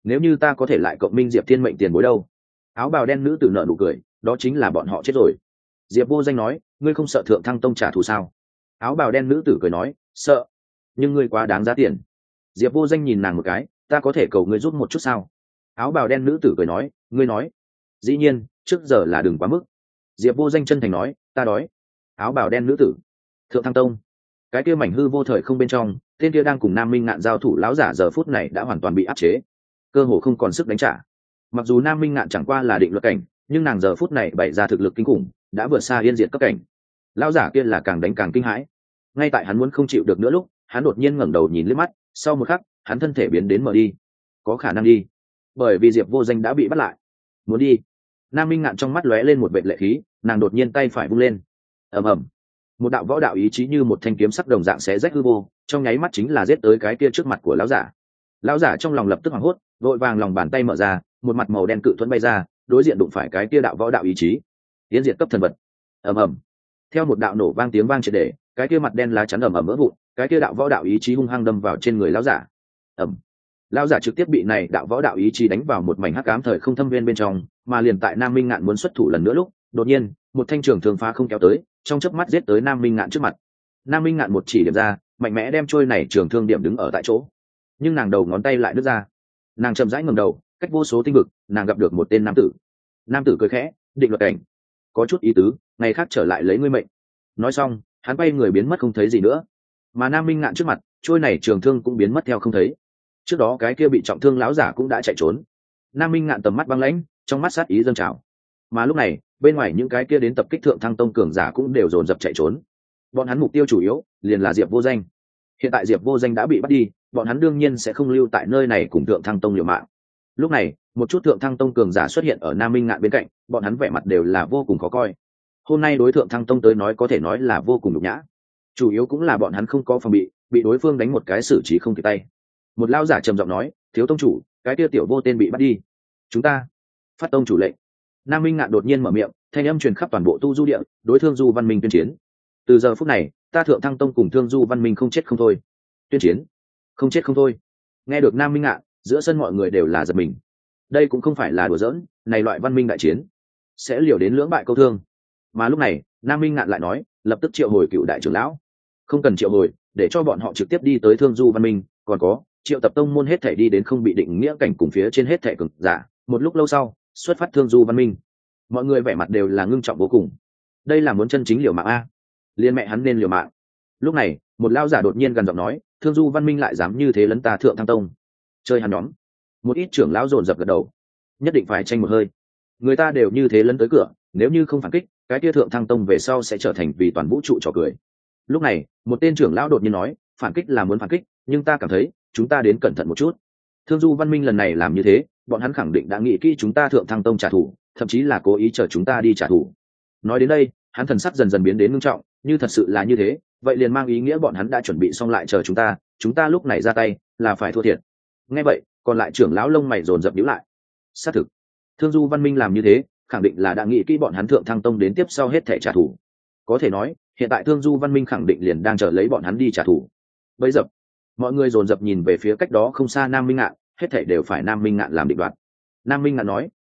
nếu như ta có thể lại cộng minh diệp thiên mệnh tiền bối đâu? Áo bào đen nữ tử nợ nụ cười, đó chính là bọn họ chết rồi. Diệp Vô Danh nói, ngươi không sợ thượng thăng tông trả thù sao? Áo bào đen nữ tử cười nói, sợ, nhưng ngươi quá đáng giá tiền. Diệp Vô Danh nhìn nàng một cái, ta có thể cầu ngươi giúp một chút sao? Áo bào đen nữ tử cười nói, ngươi nói, dĩ nhiên, trước giờ là đừng quá mức. Diệp Vô Danh chân thành nói, ta đói. Áo bào đen nữ tử, thượng thăng tông, cái kia mảnh hư vô thời không bên trong, tên kia đang cùng Nam Minh Ngạn giao thủ lão giả giờ phút này đã hoàn toàn bị áp chế, cơ hồ không còn sức đánh trả. Mặc dù Nam Minh Ngạn chẳng qua là định luật cảnh, nhưng nàng giờ phút này bày ra thực lực kinh khủng, đã vượt xa yên diệt cấp cảnh. Lão giả kia là càng đánh càng kinh hãi. Ngay tại hắn muốn không chịu được nữa lúc, hắn đột nhiên ngẩng đầu nhìn liếc mắt, sau một khắc, hắn thân thể biến đến mở đi. Có khả năng đi, bởi vì Diệp Vô Danh đã bị bắt lại. Muốn đi. Nam Minh Ngạn trong mắt lóe lên một vệt lệ khí, nàng đột nhiên tay phải vung lên. Ầm ầm. Một đạo võ đạo ý chí như một thanh kiếm sắc đồng dạng xé rách hư vô, trong nháy mắt chính là giết tới cái kia trước mặt của lão giả. Lão giả trong lòng lập tức hoảng hốt, vội vàng lòng bàn tay mở ra, một mặt màu đen cự thuẫn bay ra, đối diện đụng phải cái kia đạo võ đạo ý chí. Tiến diệt cấp thần vật. Ầm ầm. Theo một đạo nổ vang tiếng vang triệt để, cái kia mặt đen lá chắn ầm ầm vỡ vụn, cái kia đạo võ đạo ý chí hung hăng đâm vào trên người lão giả. Ầm. Lão giả trực tiếp bị này đạo võ đạo ý chí đánh vào một mảnh hắc ám thời không thâm viên bên trong, mà liền tại Nam Minh Ngạn muốn xuất thủ lần nữa lúc, đột nhiên, một thanh trường thương phá không kéo tới, trong chớp mắt giết tới Nam Minh Ngạn trước mặt. Nam Minh Ngạn một chỉ điểm ra, mạnh mẽ đem trôi này trường thương điểm đứng ở tại chỗ. Nhưng nàng đầu ngón tay lại đứt ra. Nàng chậm rãi ngẩng đầu, cách vô số tinh vực, nàng gặp được một tên nam tử. Nam tử cười khẽ, định luật cảnh, có chút ý tứ, ngày khác trở lại lấy ngươi mệnh. Nói xong, hắn bay người biến mất không thấy gì nữa. Mà Nam Minh Ngạn trước mặt, trôi này trường thương cũng biến mất theo không thấy. Trước đó cái kia bị trọng thương lão giả cũng đã chạy trốn. Nam Minh Ngạn tầm mắt băng lãnh, trong mắt sát ý dâng trào. Mà lúc này, bên ngoài những cái kia đến tập kích thượng thăng tông cường giả cũng đều dồn dập chạy trốn. Bọn hắn mục tiêu chủ yếu liền là Diệp Vô Danh. Hiện tại Diệp Vô Danh đã bị bắt đi, bọn hắn đương nhiên sẽ không lưu tại nơi này cùng thượng thăng tông liều mạng. Lúc này, một chút thượng thăng tông cường giả xuất hiện ở Nam Minh Ngạn bên cạnh, bọn hắn vẻ mặt đều là vô cùng khó coi. Hôm nay đối thượng thăng tông tới nói có thể nói là vô cùng nhục nhã. Chủ yếu cũng là bọn hắn không có phòng bị đối phương đánh một cái xử trí không kịp tay. Một lão giả trầm giọng nói, thiếu tông chủ, cái kia tiểu vô tên bị bắt đi, chúng ta phát tông chủ lệnh. Nam Minh Ngạn đột nhiên mở miệng, thanh âm truyền khắp toàn bộ tu du địa, đối Thương Du Văn Minh tuyên chiến. Từ giờ phút này, ta thượng thăng tông cùng Thương Du Văn Minh không chết không thôi. Tuyên chiến, không chết không thôi. Nghe được Nam Minh Ngạn, giữa sân mọi người đều là giật mình. Đây cũng không phải là đùa giỡn, này loại văn minh đại chiến sẽ liều đến lưỡng bại câu thương. Mà lúc này, Nam Minh Ngạn lại nói, lập tức triệu hồi cựu đại trưởng lão. Không cần triệu hồi, để cho bọn họ trực tiếp đi tới Thương Du Văn Minh, còn có triệu tập tông môn hết thể đi đến không bị định nghĩa cảnh cùng phía trên hết thể cực giả. Một lúc lâu sau, xuất phát Thương Du Văn Minh. Mọi người vẻ mặt đều là ngưng trọng vô cùng. Đây là muốn chân chính liều mạng a, liên mẹ hắn nên liều mạng. Lúc này, một lao giả đột nhiên gần giọng nói, Thương Du Văn Minh lại dám như thế lấn ta thượng thăng tông, chơi hắn nhóm. Một ít trưởng lão dồn dập gật đầu, nhất định phải tranh một hơi. Người ta đều như thế lấn tới cửa, nếu như không phản kích, cái kia thượng thăng tông về sau sẽ trở thành vì toàn vũ trụ trò cười. Lúc này, một tên trưởng lão đột nhiên nói, phản kích là muốn phản kích, nhưng ta cảm thấy chúng ta đến cẩn thận một chút. Thương Du Văn Minh lần này làm như thế, bọn hắn khẳng định đã nghĩ kỹ chúng ta thượng thăng tông trả thù, thậm chí là cố ý chờ chúng ta đi trả thù. Nói đến đây, hắn thần sắc dần dần biến đến nghiêm trọng, như thật sự là như thế, vậy liền mang ý nghĩa bọn hắn đã chuẩn bị xong lại chờ chúng ta lúc này ra tay là phải thua thiệt. Nghe vậy, còn lại trưởng lão lông mày dồn dập nhíu lại. Xác thực, Thương Du Văn Minh làm như thế, khẳng định là đã nghĩ kỹ bọn hắn thượng thăng tông đến tiếp sau hết thảy trả thù. Có thể nói, hiện tại Thương Du Văn Minh khẳng định liền đang chờ lấy bọn hắn đi trả thù. Bấy giờ, mọi người dồn dập nhìn về phía cách đó không xa Nam Minh Ngạn, hết thảy đều phải Nam Minh Ngạn làm định đoạt. Nam Minh Ngạn nói,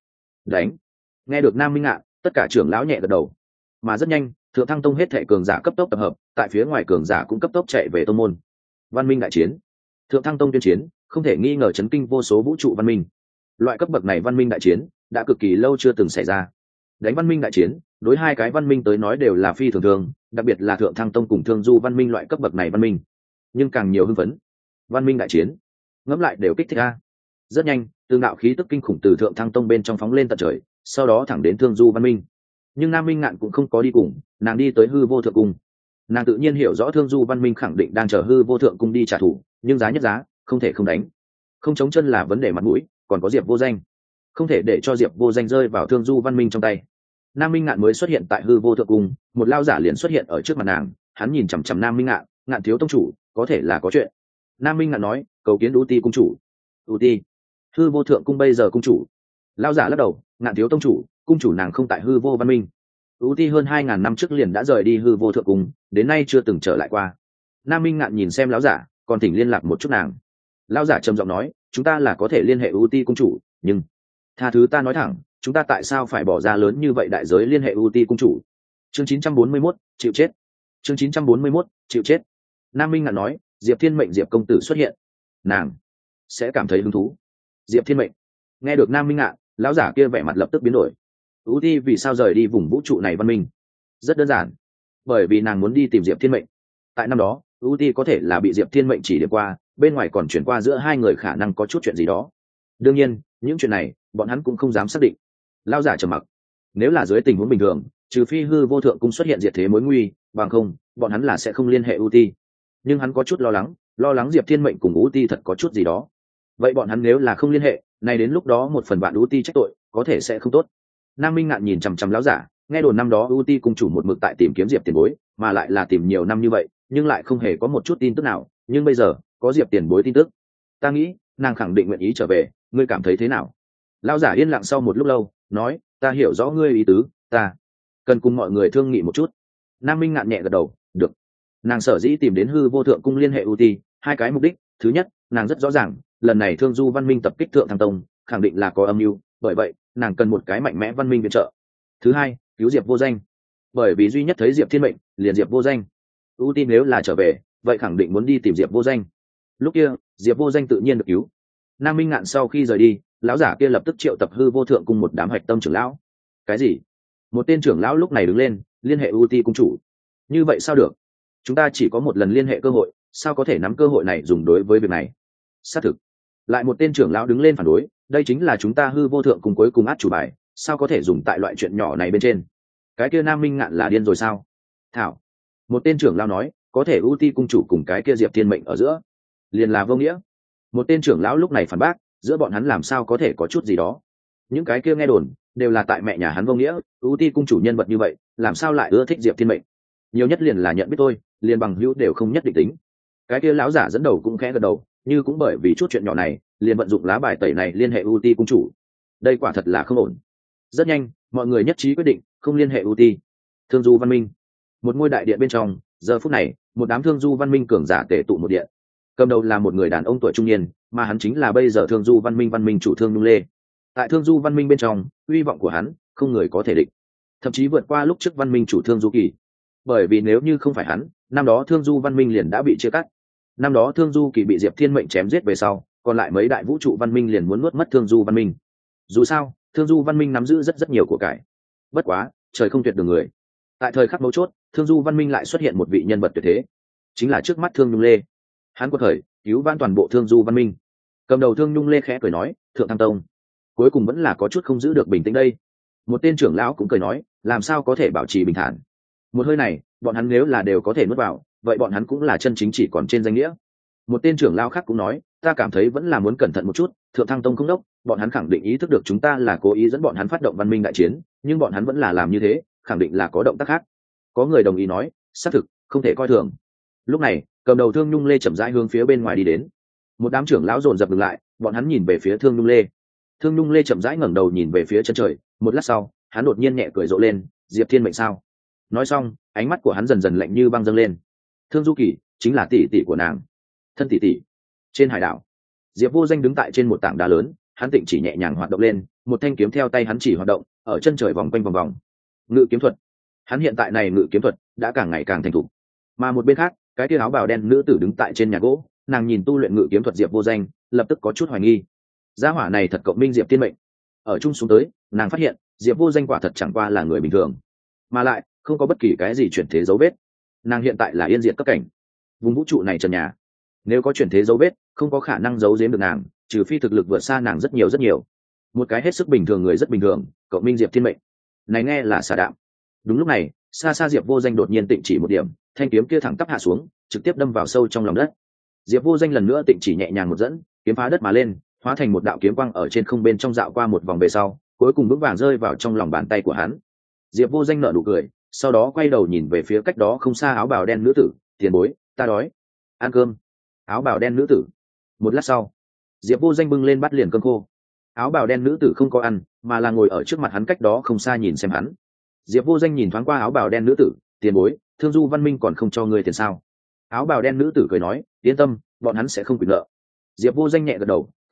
đánh. Nghe được Nam Minh Ngạn, tất cả trưởng lão nhẹ gật đầu. Mà rất nhanh, thượng thăng tông hết thảy cường giả cấp tốc tập hợp, tại phía ngoài cường giả cũng cấp tốc chạy về tông môn. Văn minh đại chiến, thượng thăng tông tuyên chiến, không thể nghi ngờ chấn kinh vô số vũ trụ văn minh. Loại cấp bậc này văn minh đại chiến đã cực kỳ lâu chưa từng xảy ra. Đánh văn minh đại chiến, đối hai cái văn minh tới nói đều là phi thường thường, đặc biệt là thượng thăng tông cùng Thương Du Văn Minh loại cấp bậc này văn minh, nhưng càng nhiều hưng phấn. Văn minh đại chiến, ngẫm lại đều kích thích a. Rất nhanh, tương đạo khí tức kinh khủng từ thượng thăng tông bên trong phóng lên tận trời, sau đó thẳng đến Thương Du Văn Minh. Nhưng Nam Minh Ngạn cũng không có đi cùng, nàng đi tới hư vô thượng cung. Nàng tự nhiên hiểu rõ Thương Du Văn Minh khẳng định đang chờ hư vô thượng cung đi trả thù, nhưng giá nhất giá, không thể không đánh. Không chống chân là vấn đề mặt mũi, còn có Diệp Vô Danh, không thể để cho Diệp Vô Danh rơi vào Thương Du Văn Minh trong tay. Nam Minh Ngạn mới xuất hiện tại hư vô thượng cung, một lao giả liền xuất hiện ở trước mặt nàng, hắn nhìn chằm chằm Nam Minh Ngạn, Ngạn thiếu tông chủ, có thể là có chuyện. Nam Minh Ngạn nói, cầu kiến Uti cung chủ. Uti, hư vô thượng cung bây giờ cung chủ. Lao giả lắc đầu, Ngạn thiếu tông chủ, cung chủ nàng không tại hư vô văn minh. Uti hơn 2000 năm trước liền đã rời đi hư vô thượng cung, đến nay chưa từng trở lại qua. Nam Minh Ngạn nhìn xem lão giả, còn thỉnh liên lạc một chút nàng. Lão giả trầm giọng nói, chúng ta là có thể liên hệ UT cung chủ, nhưng tha thứ ta nói thẳng, chúng ta tại sao phải bỏ ra lớn như vậy đại giới liên hệ UT cung chủ? Chương 941, chịu chết. Chương 941, chịu chết. Nam Minh Ngạn nói, Diệp Thiên Mệnh Diệp công tử xuất hiện, nàng sẽ cảm thấy hứng thú. Diệp Thiên Mệnh. Nghe được Nam Minh Ngạn, lão giả kia vẻ mặt lập tức biến đổi. UT vì sao rời đi vùng vũ trụ này văn minh? Rất đơn giản, bởi vì nàng muốn đi tìm Diệp Thiên Mệnh. Tại năm đó, UT có thể là bị Diệp Thiên Mệnh chỉ điểm qua, bên ngoài còn chuyển qua giữa hai người khả năng có chút chuyện gì đó. Đương nhiên, những chuyện này, bọn hắn cũng không dám xác định. Lão giả trầm mặc. Nếu là dưới tình huống bình thường, trừ phi hư vô thượng cung xuất hiện diệt thế mối nguy, bằng không, bọn hắn là sẽ không liên hệ UT. Nhưng hắn có chút lo lắng Diệp Thiên Mệnh cùng UT thật có chút gì đó. Vậy bọn hắn nếu là không liên hệ, này đến lúc đó một phần bạn UT trách tội, có thể sẽ không tốt. Nam Minh Ngạn nhìn chằm chằm lão giả, nghe đồn năm đó UT cung chủ một mực tại tìm kiếm Diệp tiền bối, mà lại là tìm nhiều năm như vậy, nhưng lại không hề có một chút tin tức nào, nhưng bây giờ, có Diệp tiền bối tin tức. Ta nghĩ, nàng khẳng định nguyện ý trở về, ngươi cảm thấy thế nào? Lão giả yên lặng sau một lúc lâu, nói, ta hiểu rõ ngươi ý tứ, ta cần cùng mọi người thương nghị một chút. Nam Minh Ngạn nhẹ gật đầu, được. Nàng sở dĩ tìm đến hư vô thượng cung liên hệ UT, hai cái mục đích, thứ nhất, nàng rất rõ ràng, lần này Thương Du Văn Minh tập kích Thượng Thăng Tông, khẳng định là có âm mưu, bởi vậy, nàng cần một cái mạnh mẽ văn minh viện trợ. Thứ hai, cứu Diệp Vô Danh, bởi vì duy nhất thấy Diệp Thiên Mệnh, liền Diệp Vô Danh. UT nếu là trở về, vậy khẳng định muốn đi tìm Diệp Vô Danh. Lúc kia, Diệp Vô Danh tự nhiên được cứu. Nam Minh Ngạn sau khi rời đi, lão giả kia lập tức triệu tập hư vô thượng cung một đám hạch tâm trưởng lão. Cái gì? Một tên trưởng lão lúc này đứng lên, liên hệ UT cung chủ. Như vậy sao được? Chúng ta chỉ có một lần liên hệ cơ hội, sao có thể nắm cơ hội này dùng đối với việc này? Xác thực. Lại một tên trưởng lão đứng lên phản đối, đây chính là chúng ta hư vô thượng cùng cuối cùng át chủ bài, sao có thể dùng tại loại chuyện nhỏ này bên trên? Cái kia Nam Minh Ngạn là điên rồi sao? Thảo. Một tên trưởng lão nói, có thể UT cung chủ cùng cái kia Diệp Thiên Mệnh ở giữa, liền là vô nghĩa. Một tên trưởng lão lúc này phản bác, giữa bọn hắn làm sao có thể có chút gì đó? Những cái kia nghe đồn đều là tại mẹ nhà hắn vô nghĩa, UT cung chủ nhân vật như vậy, làm sao lại ưa thích Diệp Thiên Mệnh? Nhiều nhất liền là nhận biết tôi, liền bằng hữu đều không nhất định tính. Cái kia lão giả dẫn đầu cũng khẽ gật đầu, như cũng bởi vì chút chuyện nhỏ này, liền vận dụng lá bài tẩy này liên hệ UT cung chủ. Đây quả thật là không ổn. Rất nhanh, mọi người nhất trí quyết định không liên hệ UT. Thương Du Văn Minh, một ngôi đại điện bên trong, giờ phút này, một đám Thương Du Văn Minh cường giả tề tụ một điện. Cầm đầu là một người đàn ông tuổi trung niên, mà hắn chính là bây giờ Thương Du Văn Minh chủ Thương Nhung Lê. Tại Thương Du Văn Minh bên trong, uy vọng của hắn không người có thể địch, thậm chí vượt qua lúc trước Văn Minh chủ Thương Du Kỳ. Bởi vì nếu như không phải hắn, năm đó Thương Du Văn Minh liền đã bị chia cắt. Năm đó Thương Du Kỳ bị Diệp Thiên Mệnh chém giết về sau, còn lại mấy đại vũ trụ văn minh liền muốn nuốt mất Thương Du Văn Minh. Dù sao, Thương Du Văn Minh nắm giữ rất nhiều của cải. Bất quá, trời không tuyệt đường người. Tại thời khắc mấu chốt, Thương Du Văn Minh lại xuất hiện một vị nhân vật tuyệt thế, chính là trước mắt Thương Nhung Lê. Hắn quật khởi, cứu vãn toàn bộ Thương Du Văn Minh. Cầm đầu Thương Nhung Lê khẽ cười nói, Thượng Thăng Tông, cuối cùng vẫn là có chút không giữ được bình tĩnh đây. Một tên trưởng lão cũng cười nói, làm sao có thể bảo trì bình thản? Một hơi này, bọn hắn nếu là đều có thể nuốt vào, vậy bọn hắn cũng là chân chính chỉ còn trên danh nghĩa. Một tên trưởng lão khác cũng nói, ta cảm thấy vẫn là muốn cẩn thận một chút, Thượng Thăng Tông không đốc, bọn hắn khẳng định ý thức được chúng ta là cố ý dẫn bọn hắn phát động văn minh đại chiến, nhưng bọn hắn vẫn là làm như thế, khẳng định là có động tác khác. Có người đồng ý nói, xác thực, không thể coi thường. Lúc này, cầm đầu Thương Nhung Lê chậm rãi hướng phía bên ngoài đi đến. Một đám trưởng lão dồn dập dừng lại, bọn hắn nhìn về phía Thương Nhung Lê. Thương Nhung Lê chậm rãi ngẩng đầu nhìn về phía chân trời, một lát sau, hắn đột nhiên nhẹ cười rộ lên, Diệp Thiên Mệnh sao? Nói xong, ánh mắt của hắn dần dần lạnh như băng dâng lên. Thương Du Kỳ chính là tỷ tỷ của nàng, thân tỷ tỷ. Trên hải đảo, Diệp Vô Danh đứng tại trên một tảng đá lớn, hắn tịnh chỉ nhẹ nhàng hoạt động lên, một thanh kiếm theo tay hắn chỉ hoạt động, ở chân trời vòng quanh vòng vòng. Ngự kiếm thuật, hắn hiện tại này ngự kiếm thuật đã càng ngày càng thành thục. Mà một bên khác, cái kia áo bào đen nữ tử đứng tại trên nhà gỗ, nàng nhìn tu luyện ngự kiếm thuật Diệp Vô Danh, lập tức có chút hoài nghi. Gia hỏa này thật cộng minh Diệp Thiên Mệnh. Ở chung xuống tới, nàng phát hiện, Diệp Vô Danh quả thật chẳng qua là người bình thường, mà lại không có bất kỳ cái gì chuyển thế dấu vết. Nàng hiện tại là yên diệt cấp cảnh, vùng vũ trụ này trần nhà, nếu có chuyển thế dấu vết, không có khả năng giấu giếm được nàng, trừ phi thực lực vượt xa nàng rất nhiều rất nhiều. Một cái hết sức bình thường người rất bình thường, cộng minh Diệp Thiên Mệnh, này nghe là xà đạm. Đúng lúc này, xa xa Diệp Vô Danh đột nhiên tịnh chỉ một điểm, thanh kiếm kia thẳng tắp hạ xuống, trực tiếp đâm vào sâu trong lòng đất. Diệp Vô Danh lần nữa tịnh chỉ nhẹ nhàng một dẫn, kiếm phá đất mà lên, hóa thành một đạo kiếm quang ở trên không bên trong dạo qua một vòng về sau, cuối cùng vững vàng rơi vào trong lòng bàn tay của hắn. Diệp Vô Danh nở nụ cười, sau đó quay đầu nhìn về phía cách đó không xa áo bào đen nữ tử, tiền bối, ta đói, ăn cơm. Áo bào đen nữ tử. Một lát sau, Diệp Vô Danh bưng lên bát liền cơm khô. Áo bào đen nữ tử không có ăn, mà là ngồi ở trước mặt hắn cách đó không xa nhìn xem hắn. Diệp Vô Danh nhìn thoáng qua áo bào đen nữ tử, tiền bối, Thương Du Văn Minh còn không cho ngươi tiền sao? Áo bào đen nữ tử cười nói, yên tâm, bọn hắn sẽ không quyền nợ. Diệp Vô Danh nhẹ gật đầu,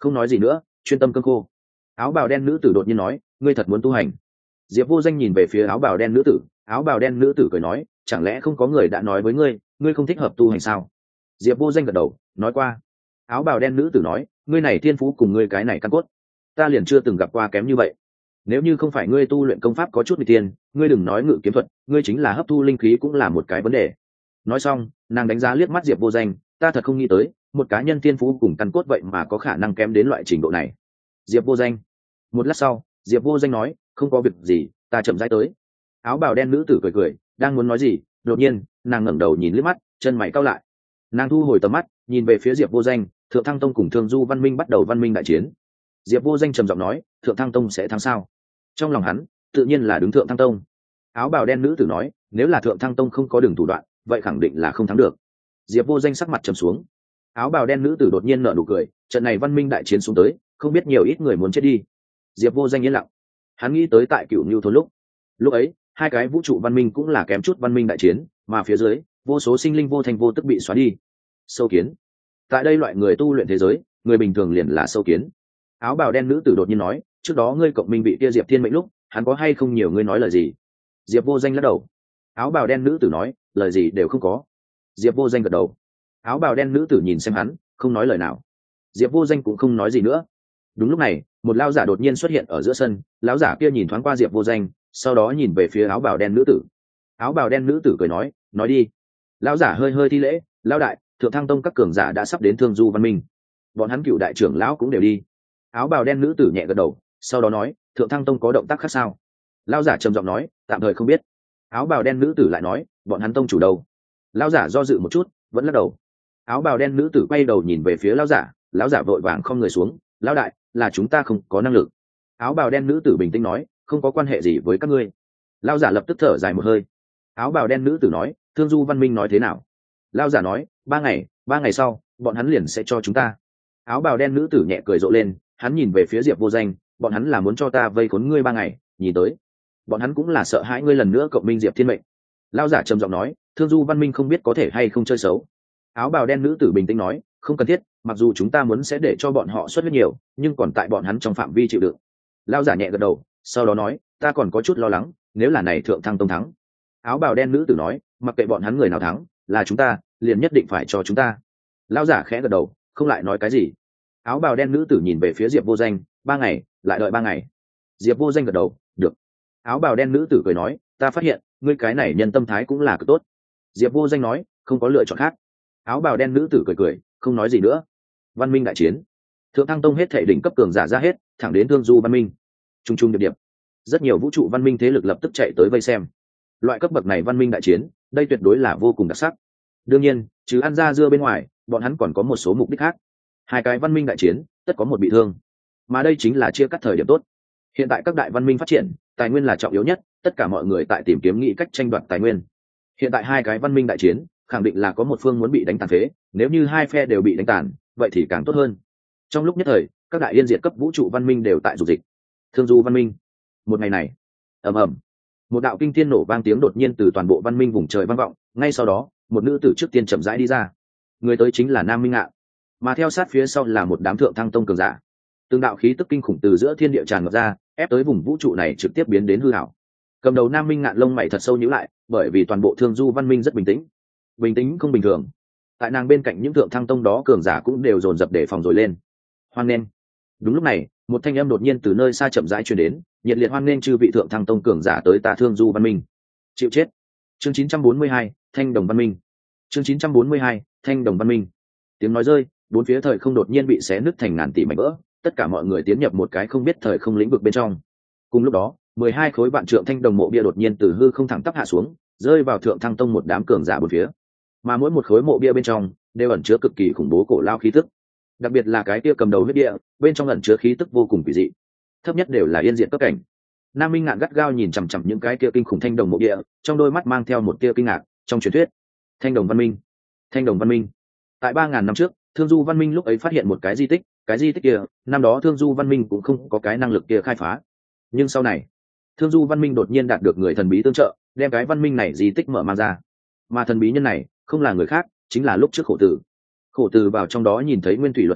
không nói gì nữa, chuyên tâm cơm khô. Áo bào đen nữ tử đột nhiên nói, ngươi thật muốn tu hành? Diệp Vô Danh nhìn về phía áo bào đen nữ tử, áo bào đen nữ tử cười nói, chẳng lẽ không có người đã nói với ngươi, ngươi không thích hợp tu hành sao? Diệp Vô Danh gật đầu, nói qua. Áo bào đen nữ tử nói, ngươi này thiên phú cùng ngươi cái này căn cốt, ta liền chưa từng gặp qua kém như vậy. Nếu như không phải ngươi tu luyện công pháp có chút nguy tiên, ngươi đừng nói ngự kiếm thuật, ngươi chính là hấp thu linh khí cũng là một cái vấn đề. Nói xong, nàng đánh giá liếc mắt Diệp Vô Danh, ta thật không nghĩ tới, một cá nhân thiên phú cùng căn cốt vậy mà có khả năng kém đến loại trình độ này. Diệp Vô Danh. Một lát sau, Diệp Vô Danh nói, không có việc gì, ta chậm rãi tới. Áo bào đen nữ tử cười cười, đang muốn nói gì, đột nhiên, nàng ngẩng đầu nhìn liếc mắt, chân mày cau lại. Nàng thu hồi tầm mắt, nhìn về phía Diệp Vô Danh, Thượng Thăng Tông cùng Thương Du Văn Minh bắt đầu văn minh đại chiến. Diệp Vô Danh trầm giọng nói, Thượng Thăng Tông sẽ thắng sao? Trong lòng hắn, tự nhiên là đứng Thượng Thăng Tông. Áo bào đen nữ tử nói, nếu là Thượng Thăng Tông không có đường thủ đoạn, vậy khẳng định là không thắng được. Diệp Vô Danh sắc mặt trầm xuống. Áo bào đen nữ tử đột nhiên nở nụ cười, trận này văn minh đại chiến xuống tới, không biết nhiều ít người muốn chết đi. Diệp Vô Danh yên lặng. Hắn nghĩ tới tại Cửu Nưu thôn lúc ấy, hai cái vũ trụ văn minh cũng là kém chút văn minh đại chiến, mà phía dưới, vô số sinh linh vô thành vô tức bị xóa đi. Sâu kiến. Tại đây loại người tu luyện thế giới, người bình thường liền là sâu kiến. Áo bào đen nữ tử đột nhiên nói, trước đó ngươi cộng minh bị kia Diệp Thiên mệnh lúc, hắn có hay không nhiều ngươi nói lời gì? Diệp Vô Danh lắc đầu. Áo bào đen nữ tử nói, lời gì đều không có. Diệp Vô Danh gật đầu. Áo bào đen nữ tử nhìn xem hắn, không nói lời nào. Diệp Vô Danh cũng không nói gì nữa. Đúng lúc này, một lão giả đột nhiên xuất hiện ở giữa sân, lão giả kia nhìn thoáng qua Diệp Vô Danh, sau đó nhìn về phía áo bào đen nữ tử. Áo bào đen nữ tử cười nói đi. Lão giả hơi hơi thi lễ, lão đại, Thượng Thăng Tông các cường giả đã sắp đến Thương Du Văn Minh, bọn hắn cựu đại trưởng lão cũng đều đi. Áo bào đen nữ tử nhẹ gật đầu, sau đó nói, Thượng Thăng Tông có động tác khác sao? Lão giả trầm giọng nói, tạm thời không biết. Áo bào đen nữ tử lại nói, bọn hắn tông chủ đâu? Lão giả do dự một chút, vẫn lắc đầu. Áo bào đen nữ tử quay đầu nhìn về phía lão giả vội vàng không người xuống, lão đại, là chúng ta không có năng lực. Áo bào đen nữ tử bình tĩnh nói, không có quan hệ gì với các ngươi. Lão giả lập tức thở dài một hơi. Áo bào đen nữ tử nói, Thương Du Văn Minh nói thế nào? Lão giả nói, 3 ngày sau, bọn hắn liền sẽ cho chúng ta. Áo bào đen nữ tử nhẹ cười rộ lên, hắn nhìn về phía Diệp Vô Danh, bọn hắn là muốn cho ta vây khốn ngươi 3 ngày, nhìn tới, bọn hắn cũng là sợ hãi ngươi lần nữa cộng minh Diệp Thiên mệnh. Lão giả trầm giọng nói, Thương Du Văn Minh không biết có thể hay không chơi xấu. Áo bào đen nữ tử bình tĩnh nói, không cần thiết, mặc dù chúng ta muốn sẽ để cho bọn họ xuất huyết nhiều, nhưng còn tại bọn hắn trong phạm vi chịu đựng. Lão giả nhẹ gật đầu, sau đó nói, ta còn có chút lo lắng, nếu là này Thượng Thăng Tông thắng. Áo bào đen nữ tử nói, mặc kệ bọn hắn người nào thắng, là chúng ta, liền nhất định phải cho chúng ta. Lão giả khẽ gật đầu, không lại nói cái gì. Áo bào đen nữ tử nhìn về phía Diệp Vô Danh, 3 ngày, lại đợi 3 ngày. Diệp Vô Danh gật đầu, được. Áo bào đen nữ tử cười nói, ta phát hiện, ngươi cái này nhân tâm thái cũng là cực tốt. Diệp Vô Danh nói, không có lựa chọn khác. Áo bào đen nữ tử cười cười, không nói gì nữa. Văn minh đại chiến, Thượng Thăng Tông hết thể đỉnh cấp cường giả ra hết, thẳng đến Thương Du Văn Minh. Trung trung điệp điệp, rất nhiều vũ trụ văn minh thế lực lập tức chạy tới vây xem. Loại cấp bậc này văn minh đại chiến, đây tuyệt đối là vô cùng đặc sắc. Đương nhiên, trừ ăn ra dưa bên ngoài, bọn hắn còn có một số mục đích khác. Hai cái văn minh đại chiến, tất có một bị thương, mà đây chính là chia cắt thời điểm tốt. Hiện tại các đại văn minh phát triển, tài nguyên là trọng yếu nhất, tất cả mọi người tại tìm kiếm nghĩ cách tranh đoạt tài nguyên. Hiện tại hai cái văn minh đại chiến, khẳng định là có một phương muốn bị đánh tàn phế, nếu như hai phe đều bị đánh tàn, vậy thì càng tốt hơn. Trong lúc nhất thời, các đại yên diệt cấp vũ trụ văn minh đều tại dục dịch. Thương Du Văn Minh. Một ngày này, ầm ầm, một đạo kinh thiên nổ vang tiếng đột nhiên từ toàn bộ văn minh vùng trời vang vọng, ngay sau đó, một nữ tử trước tiên chậm rãi đi ra. Người tới chính là Nam Minh Ngạn, mà theo sát phía sau là một đám Thượng Thăng Tông cường giả. Từng đạo khí tức kinh khủng từ giữa thiên địa tràn ngập ra, ép tới vùng vũ trụ này trực tiếp biến đến hư ảo. Cầm đầu Nam Minh Ngạn lông mày thật sâu nhíu lại, bởi vì toàn bộ Thương Du Văn Minh rất bình tĩnh. Bình tĩnh không bình thường. Tại nàng bên cạnh những Thượng Thăng Tông đó cường giả cũng đều dồn dập để phòng rồi lên. Hoan nghênh. Đúng lúc này, một thanh âm đột nhiên từ nơi xa chậm rãi truyền đến, nhiệt liệt hoan nghênh chư vị Thượng Thăng Tông cường giả tới ta Thương Du Văn Minh. Chịu chết. Chương 942, Thanh Đồng Văn Minh. Chương 942, Thanh Đồng Văn Minh. Tiếng nói rơi, bốn phía thời không đột nhiên bị xé nứt thành ngàn tỷ mảnh vỡ, tất cả mọi người tiến nhập một cái không biết thời không lĩnh vực bên trong. Cùng lúc đó, 12 khối vạn trượng thanh đồng mộ bia đột nhiên từ hư không thẳng tắp hạ xuống, rơi vào Thượng Thăng Tông một đám cường giả bốn phía. Mà mỗi một khối mộ bia bên trong đều ẩn chứa cực kỳ khủng bố cổ lao khí tức. Đặc biệt là cái kia cầm đầu huyết địa, bên trong ẩn chứa khí tức vô cùng kỳ dị. Thấp nhất đều là yên diệt cấp cảnh. Nam Minh Ngạn gắt gao nhìn chằm chằm những cái kia kinh khủng thanh đồng mộ địa, trong đôi mắt mang theo một tia kinh ngạc. Trong truyền thuyết, Thanh Đồng Văn Minh, Thanh Đồng Văn Minh. Tại 3000 năm trước, Thương Du Văn Minh lúc ấy phát hiện một cái di tích, cái di tích kia, năm đó Thương Du Văn Minh cũng không có cái năng lực kia khai phá. Nhưng sau này, Thương Du Văn Minh đột nhiên đạt được người thần bí tương trợ, đem cái văn minh này di tích mở mang ra. Mà thần bí nhân này, không là người khác, chính là lúc trước Khổ Tử. Khổ Tử vào trong đó nhìn thấy nguyên thủy luật giả,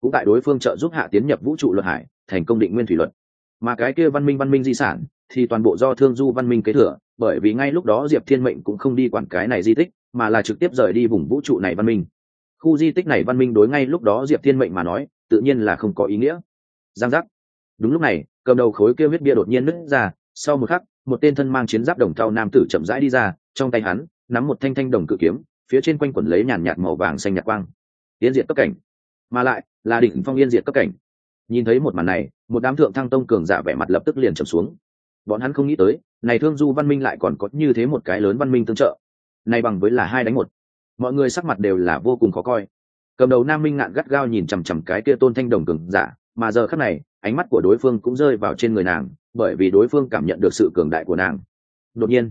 cũng tại đối phương trợ giúp hạ tiến nhập vũ trụ luật hải, thành công định nguyên thủy luật. Mà cái kia văn minh di sản thì toàn bộ do Thương Du văn minh kế thừa, bởi vì ngay lúc đó Diệp Thiên Mệnh cũng không đi quản cái này di tích, mà là trực tiếp rời đi vùng vũ trụ này văn minh. Khu di tích này văn minh đối ngay lúc đó Diệp Thiên Mệnh mà nói, tự nhiên là không có ý nghĩa. Giang giác. Đúng lúc này, cầm đầu khối kia huyết bia đột nhiên nứt ra, sau một khắc, một tên thân mang chiến giáp đồng thau nam tử chậm rãi đi ra, trong tay hắn nắm một thanh đồng cự kiếm, phía trên quanh quẩn lấy nhàn nhạt màu vàng xanh nhạt quang. Yên diệt cấp cảnh, mà lại là đỉnh phong yên diệt cấp cảnh. Nhìn thấy một màn này, một đám thượng thăng tông cường giả vẻ mặt lập tức liền trầm xuống. Bọn hắn không nghĩ tới, này Thương Du văn minh lại còn có như thế một cái lớn văn minh tương trợ. Này bằng với là 2 đánh 1. Mọi người sắc mặt đều là vô cùng khó coi. Cầm đầu Nam Minh Ngạn gắt gao nhìn chằm chằm cái kia tôn thanh đồng cường giả, mà giờ khắc này, ánh mắt của đối phương cũng rơi vào trên người nàng, bởi vì đối phương cảm nhận được sự cường đại của nàng. Đột nhiên,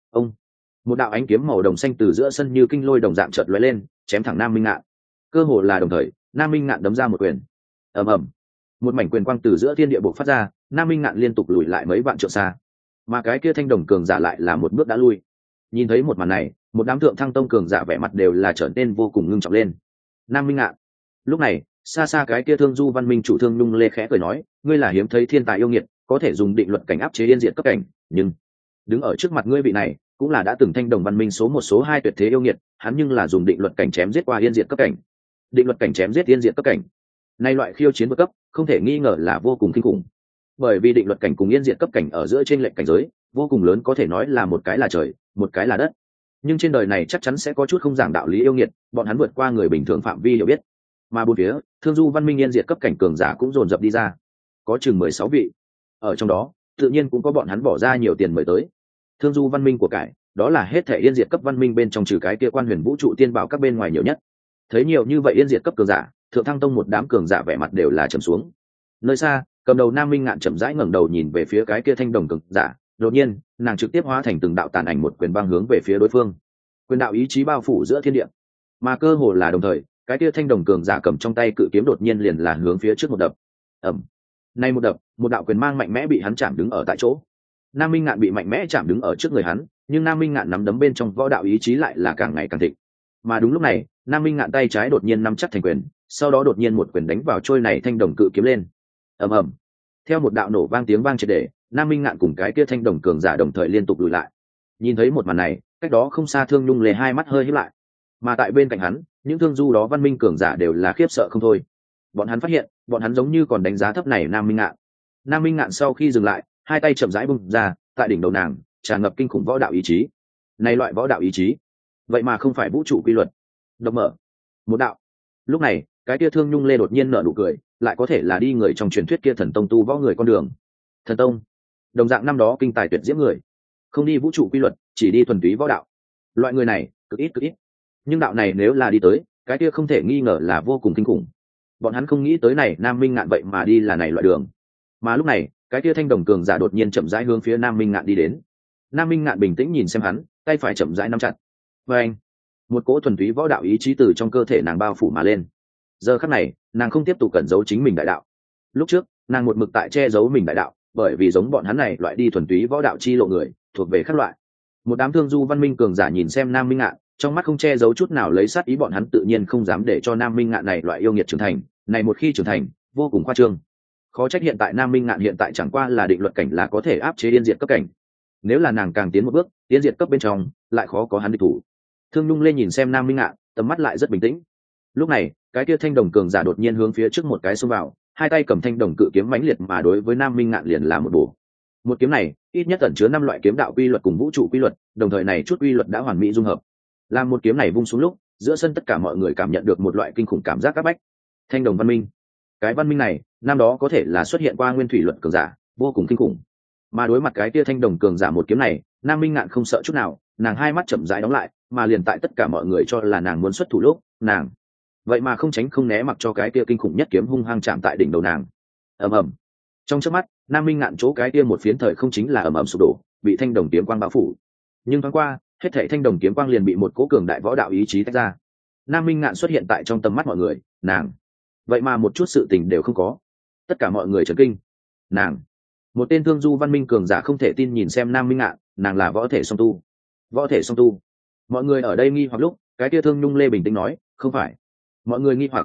một đạo ánh kiếm màu đồng xanh từ giữa sân như kinh lôi đồng dạng chợt lóe lên, chém thẳng Nam Minh Ngạn. Cơ hồ là đồng thời, Nam Minh Ngạn đấm ra một quyền. Ầm ầm, một mảnh quyền quang từ giữa thiên địa bộc phát ra, Nam Minh Ngạn liên tục lùi lại mấy vạn trượng xa, mà cái kia thanh đồng cường giả lại là một bước đã lui. Nhìn thấy một màn này, một đám thượng thăng tông cường giả vẻ mặt đều là trở nên vô cùng ngưng trọng lên. Nam Minh Ngạn. Lúc này, xa xa cái kia Thương Du văn minh chủ Thương Nhung Lê khẽ cười nói, ngươi là hiếm thấy thiên tài yêu nghiệt, có thể dùng định luật cảnh áp chế yên diệt cấp cảnh, nhưng đứng ở trước mặt ngươi vị này, cũng là đã từng thanh đồng văn minh số 1 số 2 tuyệt thế yêu nghiệt, hắn nhưng là dùng định luật cảnh chém giết qua yên diệt cấp cảnh. Định luật cảnh chém giết yên diệt cấp cảnh. Nay loại khiêu chiến vượt cấp, không thể nghi ngờ là vô cùng kinh khủng. Bởi vì định luật cảnh cùng yên diệt cấp cảnh ở giữa trên lệnh cảnh giới, vô cùng lớn, có thể nói là một cái là trời, một cái là đất. Nhưng trên đời này chắc chắn sẽ có chút không giảng đạo lý yêu nghiệt, bọn hắn vượt qua người bình thường phạm vi hiểu biết. Mà bốn phía, Thương Du văn minh yên diệt cấp cảnh cường giả cũng dồn dập đi ra, có chừng 16 vị. Ở trong đó, tự nhiên cũng có bọn hắn bỏ ra nhiều tiền mới tới. Thương Du văn minh của cải, đó là hết thể yên diệt cấp văn minh bên trong trừ cái kia Quan Huyền vũ trụ tiên bảo các bên ngoài nhiều nhất. Thấy nhiều như vậy yên diệt cấp cường giả, Thượng Thăng tông một đám cường giả vẻ mặt đều là trầm xuống. Nơi xa, cầm đầu Nam Minh Ngạn chậm rãi ngẩng đầu nhìn về phía cái kia thanh đồng cường giả, đột nhiên, nàng trực tiếp hóa thành từng đạo tàn ảnh một quyền băng hướng về phía đối phương. Quyền đạo ý chí bao phủ giữa thiên địa, mà cơ hồ là đồng thời, cái kia thanh đồng cường giả cầm trong tay cự kiếm đột nhiên liền là hướng phía trước một đập. Ầm. Nay một đập, một đạo quyền mang mạnh mẽ bị hắn chạm đứng ở tại chỗ. Nam Minh Ngạn bị mạnh mẽ chạm đứng ở trước người hắn, nhưng Nam Minh Ngạn nắm đấm bên trong võ đạo ý chí lại là càng ngày càng thịnh. Mà đúng lúc này, Nam Minh Ngạn tay trái đột nhiên nắm chắc thành quyền, sau đó đột nhiên một quyền đánh vào trôi này thanh đồng cự kiếm lên. Ầm ầm. Theo một đạo nổ vang tiếng vang triệt để, Nam Minh Ngạn cùng cái kia thanh đồng cường giả đồng thời liên tục lùi lại. Nhìn thấy một màn này, cách đó không xa Thương Nhung Lê hai mắt hơi híp lại. Mà tại bên cạnh hắn, những thương du đó văn minh cường giả đều là khiếp sợ không thôi. Bọn hắn phát hiện, bọn hắn giống như còn đánh giá thấp này Nam Minh Ngạn. Nam Minh Ngạn sau khi dừng lại, hai tay chậm rãi bung ra, tại đỉnh đầu nàng tràn ngập kinh khủng võ đạo ý chí. Này loại võ đạo ý chí, vậy mà không phải vũ trụ quy luật. Độc mở một đạo. Lúc này, cái kia Thương Nhung Lê đột nhiên nở nụ cười, lại có thể là đi người trong truyền thuyết kia thần tông tu võ người con đường. Thần tông, đồng dạng năm đó kinh tài tuyệt diễm người, không đi vũ trụ quy luật, chỉ đi thuần túy võ đạo. Loại người này cực ít. Nhưng đạo này nếu là đi tới, cái kia không thể nghi ngờ là vô cùng kinh khủng. Bọn hắn không nghĩ tới này Nam Minh Ngạn vậy mà đi là này loại đường. Mà lúc này, cái kia thanh đồng cường giả đột nhiên chậm rãi hướng phía Nam Minh Ngạn đi đến. Nam Minh Ngạn bình tĩnh nhìn xem hắn, tay phải chậm rãi nắm chặt. Và anh, một cỗ thuần túy võ đạo ý chí từ trong cơ thể nàng bao phủ mà lên. Giờ khắc này, nàng không tiếp tục cẩn giấu chính mình đại đạo. Lúc trước, nàng một mực tại che giấu mình đại đạo, bởi vì giống bọn hắn này loại đi thuần túy võ đạo chi lộ người, thuộc về khác loại. Một đám thương du văn minh cường giả nhìn xem Nam Minh Ngạn, trong mắt không che giấu chút nào lấy sát ý, bọn hắn tự nhiên không dám để cho Nam Minh Ngạn này loại yêu nghiệt trưởng thành, này một khi trưởng thành, vô cùng khoa trương. Khó trách hiện tại Nam Minh Ngạn hiện tại chẳng qua là định luật cảnh là có thể áp chế yên diệt cấp cảnh. Nếu là nàng càng tiến một bước, yên diệt cấp bên trong, lại khó có hắn địch thủ. Thương Nhung lên nhìn xem Nam Minh Ngạn, tầm mắt lại rất bình tĩnh. Lúc này, cái kia thanh đồng cường giả đột nhiên hướng phía trước một cái xông vào, hai tay cầm thanh đồng cự kiếm mãnh liệt mà đối với Nam Minh Ngạn liền là một bổ. Một kiếm này, ít nhất ẩn chứa 5 loại kiếm đạo quy luật cùng vũ trụ quy luật, đồng thời này chút quy luật đã hoàn mỹ dung hợp. Làm một kiếm này vung xuống lúc, giữa sân tất cả mọi người cảm nhận được một loại kinh khủng cảm giác áp bách. Thanh đồng văn minh, cái văn minh này, năm đó có thể là xuất hiện qua nguyên thủy luật cường giả, vô cùng kinh khủng. Mà đối mặt cái kia thanh đồng cường giả một kiếm này, Nam Minh Ngạn không sợ chút nào, nàng hai mắt chậm rãi đóng lại, mà liền tại tất cả mọi người cho là nàng muốn xuất thủ lúc, nàng vậy mà không tránh không né, mặc cho cái kia kinh khủng nhất kiếm hung hăng chạm tại đỉnh đầu nàng. Ầm ầm. Trong chớp mắt, Nam Minh Ngạn chỗ cái kia một phiến thời không chính là ầm ầm sụp đổ, bị thanh đồng kiếm quang bao phủ. Nhưng thoáng qua, hết thảy thanh đồng kiếm quang liền bị một cỗ cường đại võ đạo ý chí tách ra. Nam Minh Ngạn xuất hiện tại trong tầm mắt mọi người, nàng vậy mà một chút sự tình đều không có. Tất cả mọi người chấn kinh. Nàng, một tên thương du văn minh cường giả không thể tin nhìn xem Nam Minh Ngạn, nàng là võ thể song tu. Võ thể song tu. Mọi người ở đây nghi hoặc lúc, cái kia Thương Nhung Lê bình tĩnh nói, không phải. Mọi người nghi hoặc,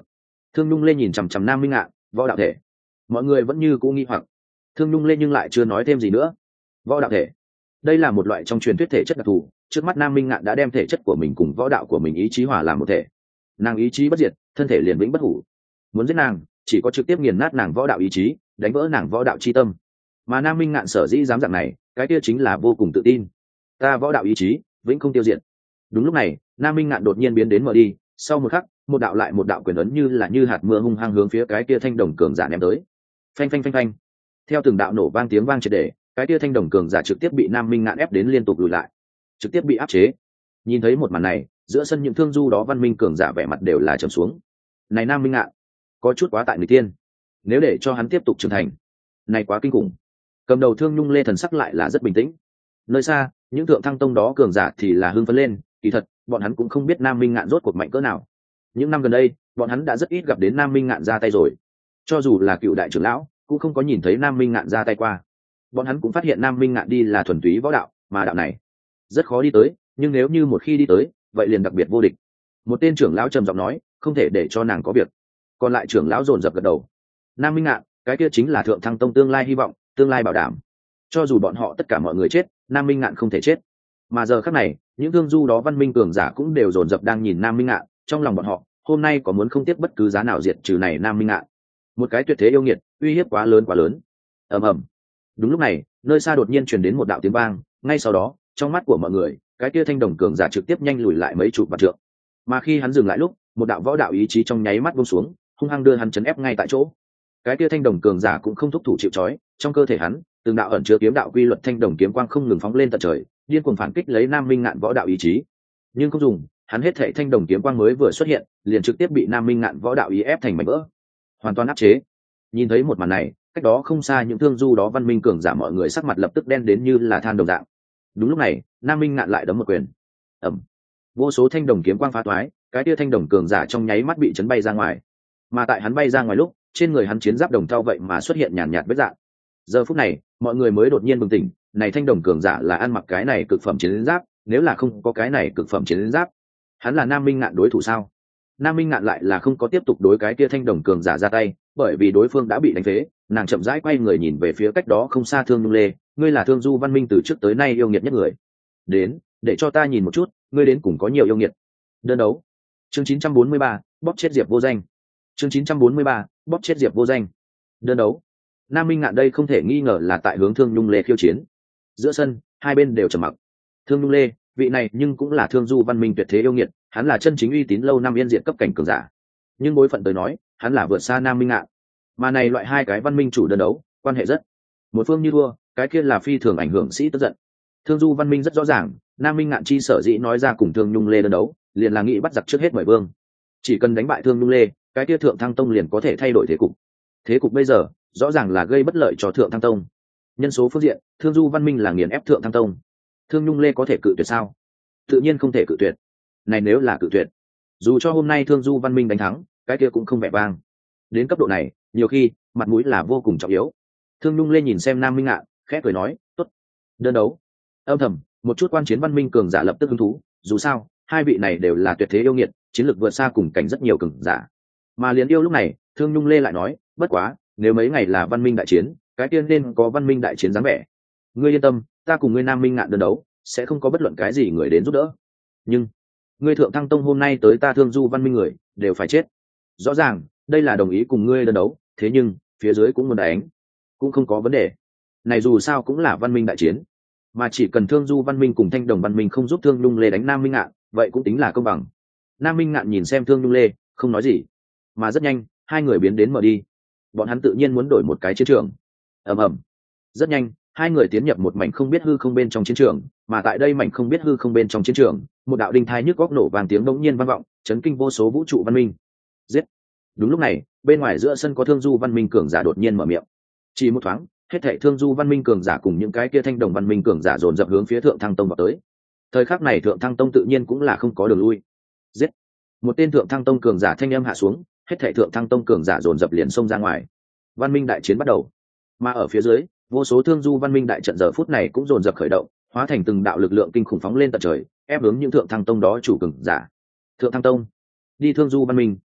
Thương Nhung Lê nhìn chằm chằm Nam Minh Ngạn, võ đạo thể. Mọi người vẫn như cũ nghi hoặc. Thương Nhung Lê nhưng lại chưa nói thêm gì nữa. Võ đạo thể, đây là một loại trong truyền thuyết thể chất đặc thù. Trước mắt Nam Minh Ngạn đã đem thể chất của mình cùng võ đạo của mình ý chí hòa làm một thể. Nàng ý chí bất diệt, thân thể liền vĩnh bất hủ. Muốn giết nàng, chỉ có trực tiếp nghiền nát nàng võ đạo ý chí, đánh vỡ nàng võ đạo chi tâm. Mà Nam Minh Ngạn sở dĩ dám dạng này, cái kia chính là vô cùng tự tin. Ta võ đạo ý chí vĩnh không tiêu diệt. Đúng lúc này, Nam Minh Ngạn đột nhiên biến đến mở đi, sau một khắc, một đạo lại một đạo quyền ấn như hạt mưa hung hăng hướng phía cái kia thanh đồng cường giả ném tới. Phanh phanh phanh phanh. Theo từng đạo nổ vang tiếng vang triệt để, cái kia thanh đồng cường giả trực tiếp bị Nam Minh Ngạn ép đến liên tục lùi lại, trực tiếp bị áp chế. Nhìn thấy một màn này, giữa sân những thương du đó văn minh cường giả vẻ mặt đều là trầm xuống. Này Nam Minh Ngạn, có chút quá tại người tiên. Nếu để cho hắn tiếp tục trưởng thành, này quá kinh khủng. Cầm đầu Thương Nhung Lê thần sắc lại là rất bình tĩnh. Nơi xa, những thượng thăng tông đó cường giả thì là hưng phấn lên, kỳ thật, bọn hắn cũng không biết Nam Minh Ngạn rốt cuộc mạnh cỡ nào. Những năm gần đây, bọn hắn đã rất ít gặp đến Nam Minh Ngạn ra tay rồi. Cho dù là cựu đại trưởng lão, cũng không có nhìn thấy Nam Minh Ngạn ra tay qua. Bọn hắn cũng phát hiện Nam Minh Ngạn đi là thuần túy võ đạo, mà đạo này rất khó đi tới, nhưng nếu như một khi đi tới, vậy liền đặc biệt vô địch. Một tên trưởng lão trầm giọng nói, không thể để cho nàng có việc. Còn lại trưởng lão dồn dập gật đầu. Nam Minh Ngạn, cái kia chính là thượng thăng tông tương lai hy vọng, tương lai bảo đảm. Cho dù bọn họ tất cả mọi người chết, Nam Minh Ngạn không thể chết. Mà giờ khắc này, những thương du đó văn minh cường giả cũng đều dồn dập đang nhìn Nam Minh Ngạn, trong lòng bọn họ, hôm nay có muốn không tiếc bất cứ giá nào diệt trừ này Nam Minh Ngạn. Một cái tuyệt thế yêu nghiệt, uy hiếp quá lớn quá lớn. Ầm ầm. Đúng lúc này, nơi xa đột nhiên truyền đến một đạo tiếng vang, ngay sau đó, trong mắt của mọi người, cái kia thanh đồng cường giả trực tiếp nhanh lùi lại mấy chục vạn trượng. Mà khi hắn dừng lại lúc, một đạo võ đạo ý chí trong nháy mắt buông xuống, hung hăng đưa hắn chấn ép ngay tại chỗ. Cái kia thanh đồng cường giả cũng không thúc thủ chịu trói, trong cơ thể hắn, từng đạo ẩn chứa kiếm đạo quy luật thanh đồng kiếm quang không ngừng phóng lên tận trời, điên cuồng phản kích lấy Nam Minh Ngạn võ đạo ý chí. Nhưng không dùng, hắn hết thảy thanh đồng kiếm quang mới vừa xuất hiện, liền trực tiếp bị Nam Minh Ngạn võ đạo ý ép thành mảnh vỡ, hoàn toàn áp chế. Nhìn thấy một màn này, cách đó không xa những thương du đó văn minh cường giả mọi người sắc mặt lập tức đen đến như là than đồng dạng. Đúng lúc này, Nam Minh Ngạn lại đấm một quyền. Ầm. Vô số thanh đồng kiếm quang phá toái, cái tia thanh đồng cường giả trong nháy mắt bị chấn bay ra ngoài. Mà tại hắn bay ra ngoài lúc, trên người hắn chiến giáp đồng thau vậy mà xuất hiện nhàn nhạt vết rạn. Giờ phút này, mọi người mới đột nhiên bừng tỉnh, này thanh đồng cường giả là ăn mặc cái này cực phẩm chiến giáp, nếu là không có cái này cực phẩm chiến giáp, hắn là Nam Minh Ngạn đối thủ sao? Nam Minh Ngạn lại là không có tiếp tục đối cái kia thanh đồng cường giả ra tay, bởi vì đối phương đã bị đánh phế. Nàng chậm rãi quay người nhìn về phía cách đó không xa Thương Nhung Lê, ngươi là thương du văn minh từ trước tới nay yêu nghiệt nhất người, đến để cho ta nhìn một chút ngươi đến cùng có nhiều yêu nghiệt. Đơn đấu chương 943, bóp chết Diệp Vô Danh. chương 943, bóp chết Diệp Vô Danh. Đơn đấu. Nam Minh Ngạn đây không thể nghi ngờ là tại hướng Thương Nhung Lê khiêu chiến. Giữa sân, hai bên đều trầm mặc. Thương Nhung Lê, vị này nhưng cũng là thương du văn minh tuyệt thế yêu nghiệt, hắn là chân chính uy tín lâu năm yên diện cấp cảnh cường giả. Nhưng bối phận tới nói, hắn là vượt xa Nam Minh Ngạn. Mà này loại hai cái văn minh chủ đơn đấu, quan hệ rất. Một phương như thua, cái kia là phi thường ảnh hưởng sĩ tức giận. Thương du văn minh rất rõ ràng, Nam Minh Ngạn chi sở dĩ nói ra cùng Thương Nhung Lê đơn đấu, liền là nghĩ bắt giặc trước hết mời vương. Chỉ cần đánh bại Thương Nhung Lê, cái kia Thượng Thăng Tông liền có thể thay đổi thế cục. Thế cục bây giờ, rõ ràng là gây bất lợi cho Thượng Thăng Tông. Nhân số phương diện, Thương du văn minh là nghiền ép Thượng Thăng Tông. Thương Nhung Lê có thể cự tuyệt sao? Tự nhiên không thể cự tuyệt. Này nếu là cự tuyệt, dù cho hôm nay Thương du văn minh đánh thắng, cái kia cũng không vẻ vang. Đến cấp độ này, nhiều khi mặt mũi là vô cùng trọng yếu. Thương Nhung Lê nhìn xem Nam Minh Ngạn, khẽ cười nói, tốt. Đơn đấu. Âm thầm, một chút quan chiến văn minh cường giả lập tức hứng thú, dù sao hai vị này đều là tuyệt thế yêu nghiệt, chiến lược vượt xa cùng cảnh rất nhiều cường giả. Mà liền yêu lúc này, Thương Nhung Lê lại nói, bất quá nếu mấy ngày là văn minh đại chiến, cái tiên nên có văn minh đại chiến dáng vẻ. Ngươi yên tâm, ta cùng ngươi Nam Minh Ngạn đơn đấu, sẽ không có bất luận cái gì người đến giúp đỡ. Nhưng ngươi Thượng Thăng Tông hôm nay tới ta thương du văn minh người đều phải chết. Rõ ràng đây là đồng ý cùng ngươi đơn đấu, thế nhưng phía dưới cũng muốn đánh, cũng không có vấn đề. Này dù sao cũng là văn minh đại chiến, mà chỉ cần thương du văn minh cùng thanh đồng văn minh không giúp Thương Nhung Lê đánh Nam Minh Ngạn, vậy cũng tính là công bằng. Nam Minh Ngạn nhìn xem Thương Nhung Lê, không nói gì. Mà rất nhanh, hai người biến đến mở đi. Bọn hắn tự nhiên muốn đổi một cái chiến trường. Ầm ầm. Rất nhanh, hai người tiến nhập một mảnh không biết hư không bên trong chiến trường, mà tại đây mảnh không biết hư không bên trong chiến trường, một đạo đinh thai nhức góc nổ vàng tiếng bỗng nhiên vang vọng, chấn kinh vô số vũ trụ văn minh. Giết. Đúng lúc này, bên ngoài giữa sân có thương du văn minh cường giả đột nhiên mở miệng. Chỉ một thoáng, hết thảy thương du văn minh cường giả cùng những cái kia thanh đồng văn minh cường giả dồn dập hướng phía Thượng Thăng Tông vào tới. Thời khắc này Thượng Thăng Tông tự nhiên cũng là không có đường lui. Giết. Một tên Thượng Thăng Tông cường giả thanh âm hạ xuống, hết thảy Thượng Thăng Tông cường giả dồn dập liền xông ra ngoài. Văn minh đại chiến bắt đầu. Mà ở phía dưới, vô số thương du văn minh đại trận giờ phút này cũng dồn dập khởi động, hóa thành từng đạo lực lượng kinh khủng phóng lên tận trời, ép hướng những Thượng Thăng Tông đó chủ cường giả. Thượng Thăng Tông, đi thương du văn minh,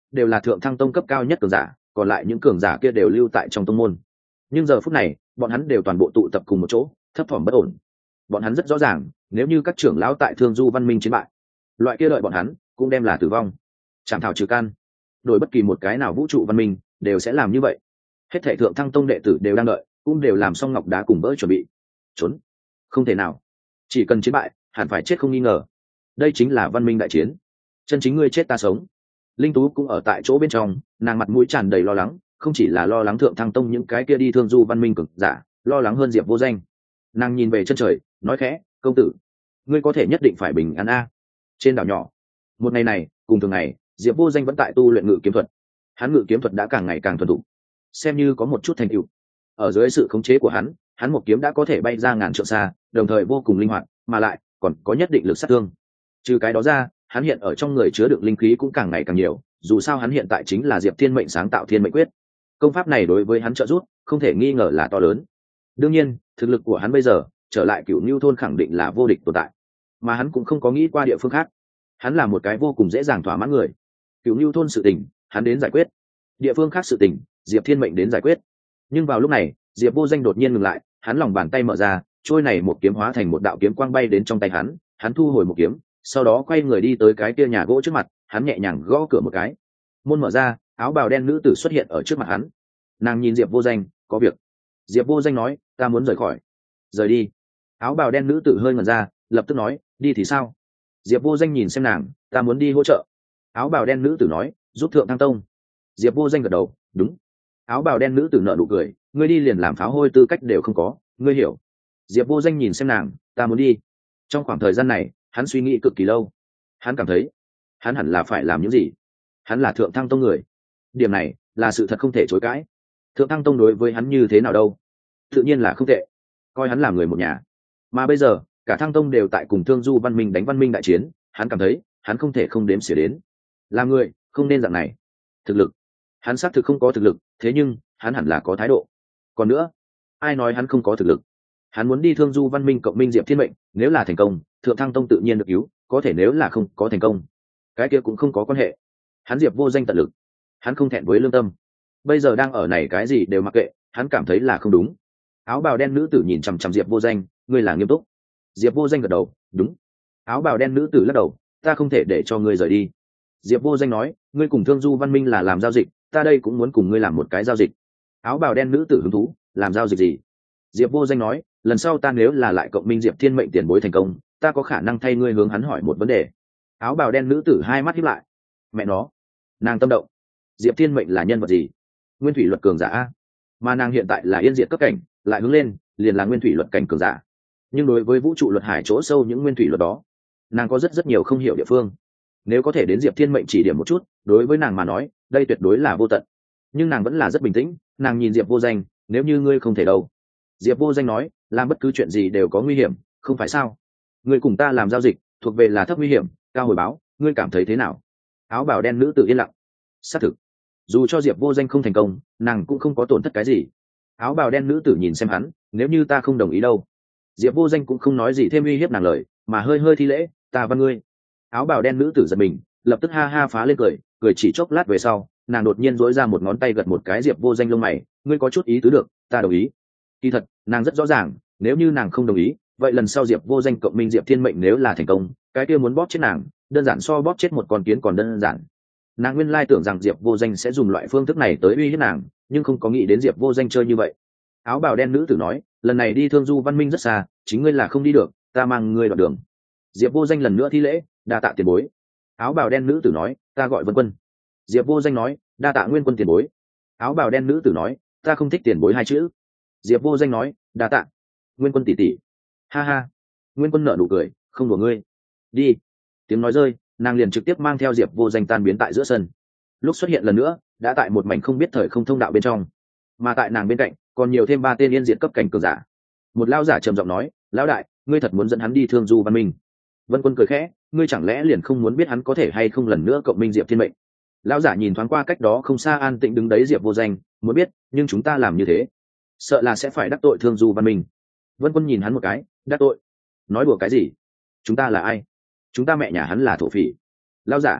đều là thượng thăng tông cấp cao nhất cường giả, còn lại những cường giả kia đều lưu tại trong tông môn. Nhưng giờ phút này bọn hắn đều toàn bộ tụ tập cùng một chỗ, thấp thỏm bất ổn. Bọn hắn rất rõ ràng, nếu như các trưởng lão tại Thương Du Văn Minh chiến bại, loại kia đợi bọn hắn cũng đem là tử vong. Chảm thảo trừ căn, đổi bất kỳ một cái nào vũ trụ văn minh đều sẽ làm như vậy. Hết thảy thượng thăng tông đệ tử đều đang đợi, cũng đều làm xong ngọc đá cùng vỡ chuẩn bị. Trốn không thể nào, chỉ cần chiến bại hẳn phải chết không nghi ngờ. Đây chính là văn minh đại chiến, chân chính ngươi chết ta sống. Linh Tú cũng ở tại chỗ bên trong, nàng mặt mũi tràn đầy lo lắng, không chỉ là lo lắng thượng thăng tông những cái kia đi Thương Du Văn Minh cực giả, lo lắng hơn Diệp Vô Danh. Nàng nhìn về chân trời, nói khẽ, công tử, ngươi có thể nhất định phải bình an a. Trên đảo nhỏ, một ngày này cùng thường ngày, Diệp Vô Danh vẫn tại tu luyện ngự kiếm thuật. Hắn ngự kiếm thuật đã càng ngày càng thuần thục, xem như có một chút thành tựu. Ở dưới sự khống chế của hắn một kiếm đã có thể bay ra ngàn trượng xa, đồng thời vô cùng linh hoạt, mà lại còn có nhất định lực sát thương. Trừ cái đó ra, hắn hiện ở trong người chứa đựng linh khí cũng càng ngày càng nhiều, dù sao hắn hiện tại chính là Diệp Thiên Mệnh sáng tạo Thiên Mệnh Quyết. Công pháp này đối với hắn trợ giúp không thể nghi ngờ là to lớn. Đương nhiên, thực lực của hắn bây giờ trở lại Cửu Nưu thôn khẳng định là vô địch tồn tại, mà hắn cũng không có nghĩ qua địa phương khác. Hắn là một cái vô cùng dễ dàng thỏa mãn người. Cửu Nưu thôn sự tình hắn đến giải quyết, địa phương khác sự tình Diệp Thiên Mệnh đến giải quyết. Nhưng vào lúc này, Diệp Vô Danh đột nhiên ngừng lại, hắn lòng bàn tay mở ra, trôi này một kiếm hóa thành một đạo kiếm quang bay đến trong tay hắn thu hồi một kiếm, sau đó quay người đi tới cái kia nhà gỗ trước mặt, hắn nhẹ nhàng gõ cửa một cái. Môn mở ra, áo bào đen nữ tử xuất hiện ở trước mặt hắn. Nàng nhìn Diệp Vô Danh, có việc. Diệp Vô Danh nói, ta muốn rời khỏi. Rời đi. Áo bào đen nữ tử hơi ngẩn ra, lập tức nói, đi thì sao? Diệp Vô Danh nhìn xem nàng, ta muốn đi hỗ trợ. Áo bào đen nữ tử nói, giúp thượng thăng tông. Diệp Vô Danh gật đầu, đúng. Áo bào đen nữ tử nở nụ cười, ngươi đi liền làm pháo hôi tư cách đều không có, ngươi hiểu. Diệp Vô Danh nhìn xem nàng, ta muốn đi. Trong khoảng thời gian này hắn suy nghĩ cực kỳ lâu. Hắn cảm thấy hắn hẳn là phải làm những gì. Hắn là thượng thăng tông người, điểm này là sự thật không thể chối cãi. Thượng thăng tông đối với hắn như thế nào đâu, tự nhiên là không tệ, coi hắn là người một nhà. Mà bây giờ cả thăng tông đều tại cùng Thương Du Văn Minh đánh Văn Minh đại chiến, hắn cảm thấy hắn không thể không đếm xỉa đến. Làm người không nên dạng này. Thực lực, hắn xác thực không có thực lực, thế nhưng hắn hẳn là có thái độ. Còn nữa, ai nói hắn không có thực lực? Hắn muốn đi Thương Du Văn Minh cộng minh Diệp Thiên Mệnh, nếu là thành công thượng thăng tông tự nhiên được cứu, có thể nếu là không có thành công, cái kia cũng không có quan hệ. Hắn Diệp Vô Danh tận lực, hắn không thẹn với lương tâm. Bây giờ đang ở này cái gì đều mặc kệ, hắn cảm thấy là không đúng. Áo bào đen nữ tử nhìn chằm chằm Diệp Vô Danh, ngươi là nghiêm túc? Diệp Vô Danh gật đầu, đúng. Áo bào đen nữ tử lắc đầu, ta không thể để cho ngươi rời đi. Diệp Vô Danh nói, ngươi cùng Thương Du Văn Minh là làm giao dịch, ta đây cũng muốn cùng ngươi làm một cái giao dịch. Áo bào đen nữ tử hứng thú, làm giao dịch gì? Diệp Vô Danh nói, lần sau ta nếu là lại cộng minh Diệp Thiên Mệnh tiền bối thành công, ta có khả năng thay ngươi hướng hắn hỏi một vấn đề. Áo bào đen nữ tử hai mắt híp lại, mẹ nó, nàng tâm động. Diệp Thiên Mệnh là nhân vật gì? Nguyên thủy luật cường giả a, mà nàng hiện tại là yên diệt cấp cảnh, lại hướng lên liền là nguyên thủy luật cảnh cường giả. Nhưng đối với vũ trụ luật hải chỗ sâu những nguyên thủy luật đó, nàng có rất nhiều không hiểu địa phương. Nếu có thể đến Diệp Thiên Mệnh chỉ điểm một chút, đối với nàng mà nói đây tuyệt đối là vô tận. Nhưng nàng vẫn là rất bình tĩnh, nàng nhìn Diệp Vô Danh, nếu như ngươi không thể đâu. Diệp Vô Danh nói, làm bất cứ chuyện gì đều có nguy hiểm, không phải sao? Ngươi cùng ta làm giao dịch thuộc về là thấp nguy hiểm cao hồi báo, ngươi cảm thấy thế nào? Áo bào đen nữ tử yên lặng. Xác thực, dù cho Diệp Vô Danh không thành công, nàng cũng không có tổn thất cái gì. Áo bào đen nữ tử nhìn xem hắn, nếu như ta không đồng ý đâu? Diệp Vô Danh cũng không nói gì thêm uy hiếp nàng lời, mà hơi hơi thi lễ, ta văn ngươi. Áo bào đen nữ tử giật mình, lập tức ha ha phá lên cười, cười chỉ chốc lát về sau, nàng đột nhiên dỗi ra một ngón tay gật một cái Diệp Vô Danh lông mày, ngươi có chút ý tứ được, ta đồng ý. Kỳ thật nàng rất rõ ràng, nếu như nàng không đồng ý, vậy lần sau Diệp Vô Danh cộng minh Diệp Thiên Mệnh nếu là thành công, cái kia muốn bóp chết nàng đơn giản so bóp chết một con kiến còn đơn giản. Nàng nguyên lai tưởng rằng Diệp Vô Danh sẽ dùng loại phương thức này tới uy hiếp nàng, nhưng không có nghĩ đến Diệp Vô Danh chơi như vậy. Áo bào đen nữ tử nói, lần này đi Thương Du Văn Minh rất xa, chính ngươi là không đi được, ta mang ngươi đoạn đường. Diệp Vô Danh lần nữa thi lễ, đa tạ tiền bối. Áo bào đen nữ tử nói, ta gọi Vân Quân. Diệp Vô Danh nói, đa tạ Nguyên Quân tiền bối. Áo bào đen nữ tử nói, ta không thích tiền bối hai chữ. Diệp Vô Danh nói, đa tạ Nguyên Quân tỷ tỷ. Ha ha. Nguyên Quân nở nụ cười, không đùa ngươi. Đi. Tiếng nói rơi, nàng liền trực tiếp mang theo Diệp Vô Danh tan biến tại giữa sân. Lúc xuất hiện lần nữa, đã tại một mảnh không biết thời không thông đạo bên trong, mà tại nàng bên cạnh còn nhiều thêm 3 tên yên diệt cấp cảnh cường giả. Một lão giả trầm giọng nói, lão đại, ngươi thật muốn dẫn hắn đi Thương Du Văn Minh? Vân Quân cười khẽ, ngươi chẳng lẽ liền không muốn biết hắn có thể hay không lần nữa cộng minh Diệp Thiên Mệnh? Lão giả nhìn thoáng qua cách đó không xa an tĩnh đứng đấy Diệp Vô Danh, muốn biết, nhưng chúng ta làm như thế sợ là sẽ phải đắc tội Thương Du Văn Minh. Vân Quân nhìn hắn một cái, đắc tội? Nói đùa cái gì? Chúng ta là ai? Chúng ta mẹ nhà hắn là thổ phỉ. Lão giả,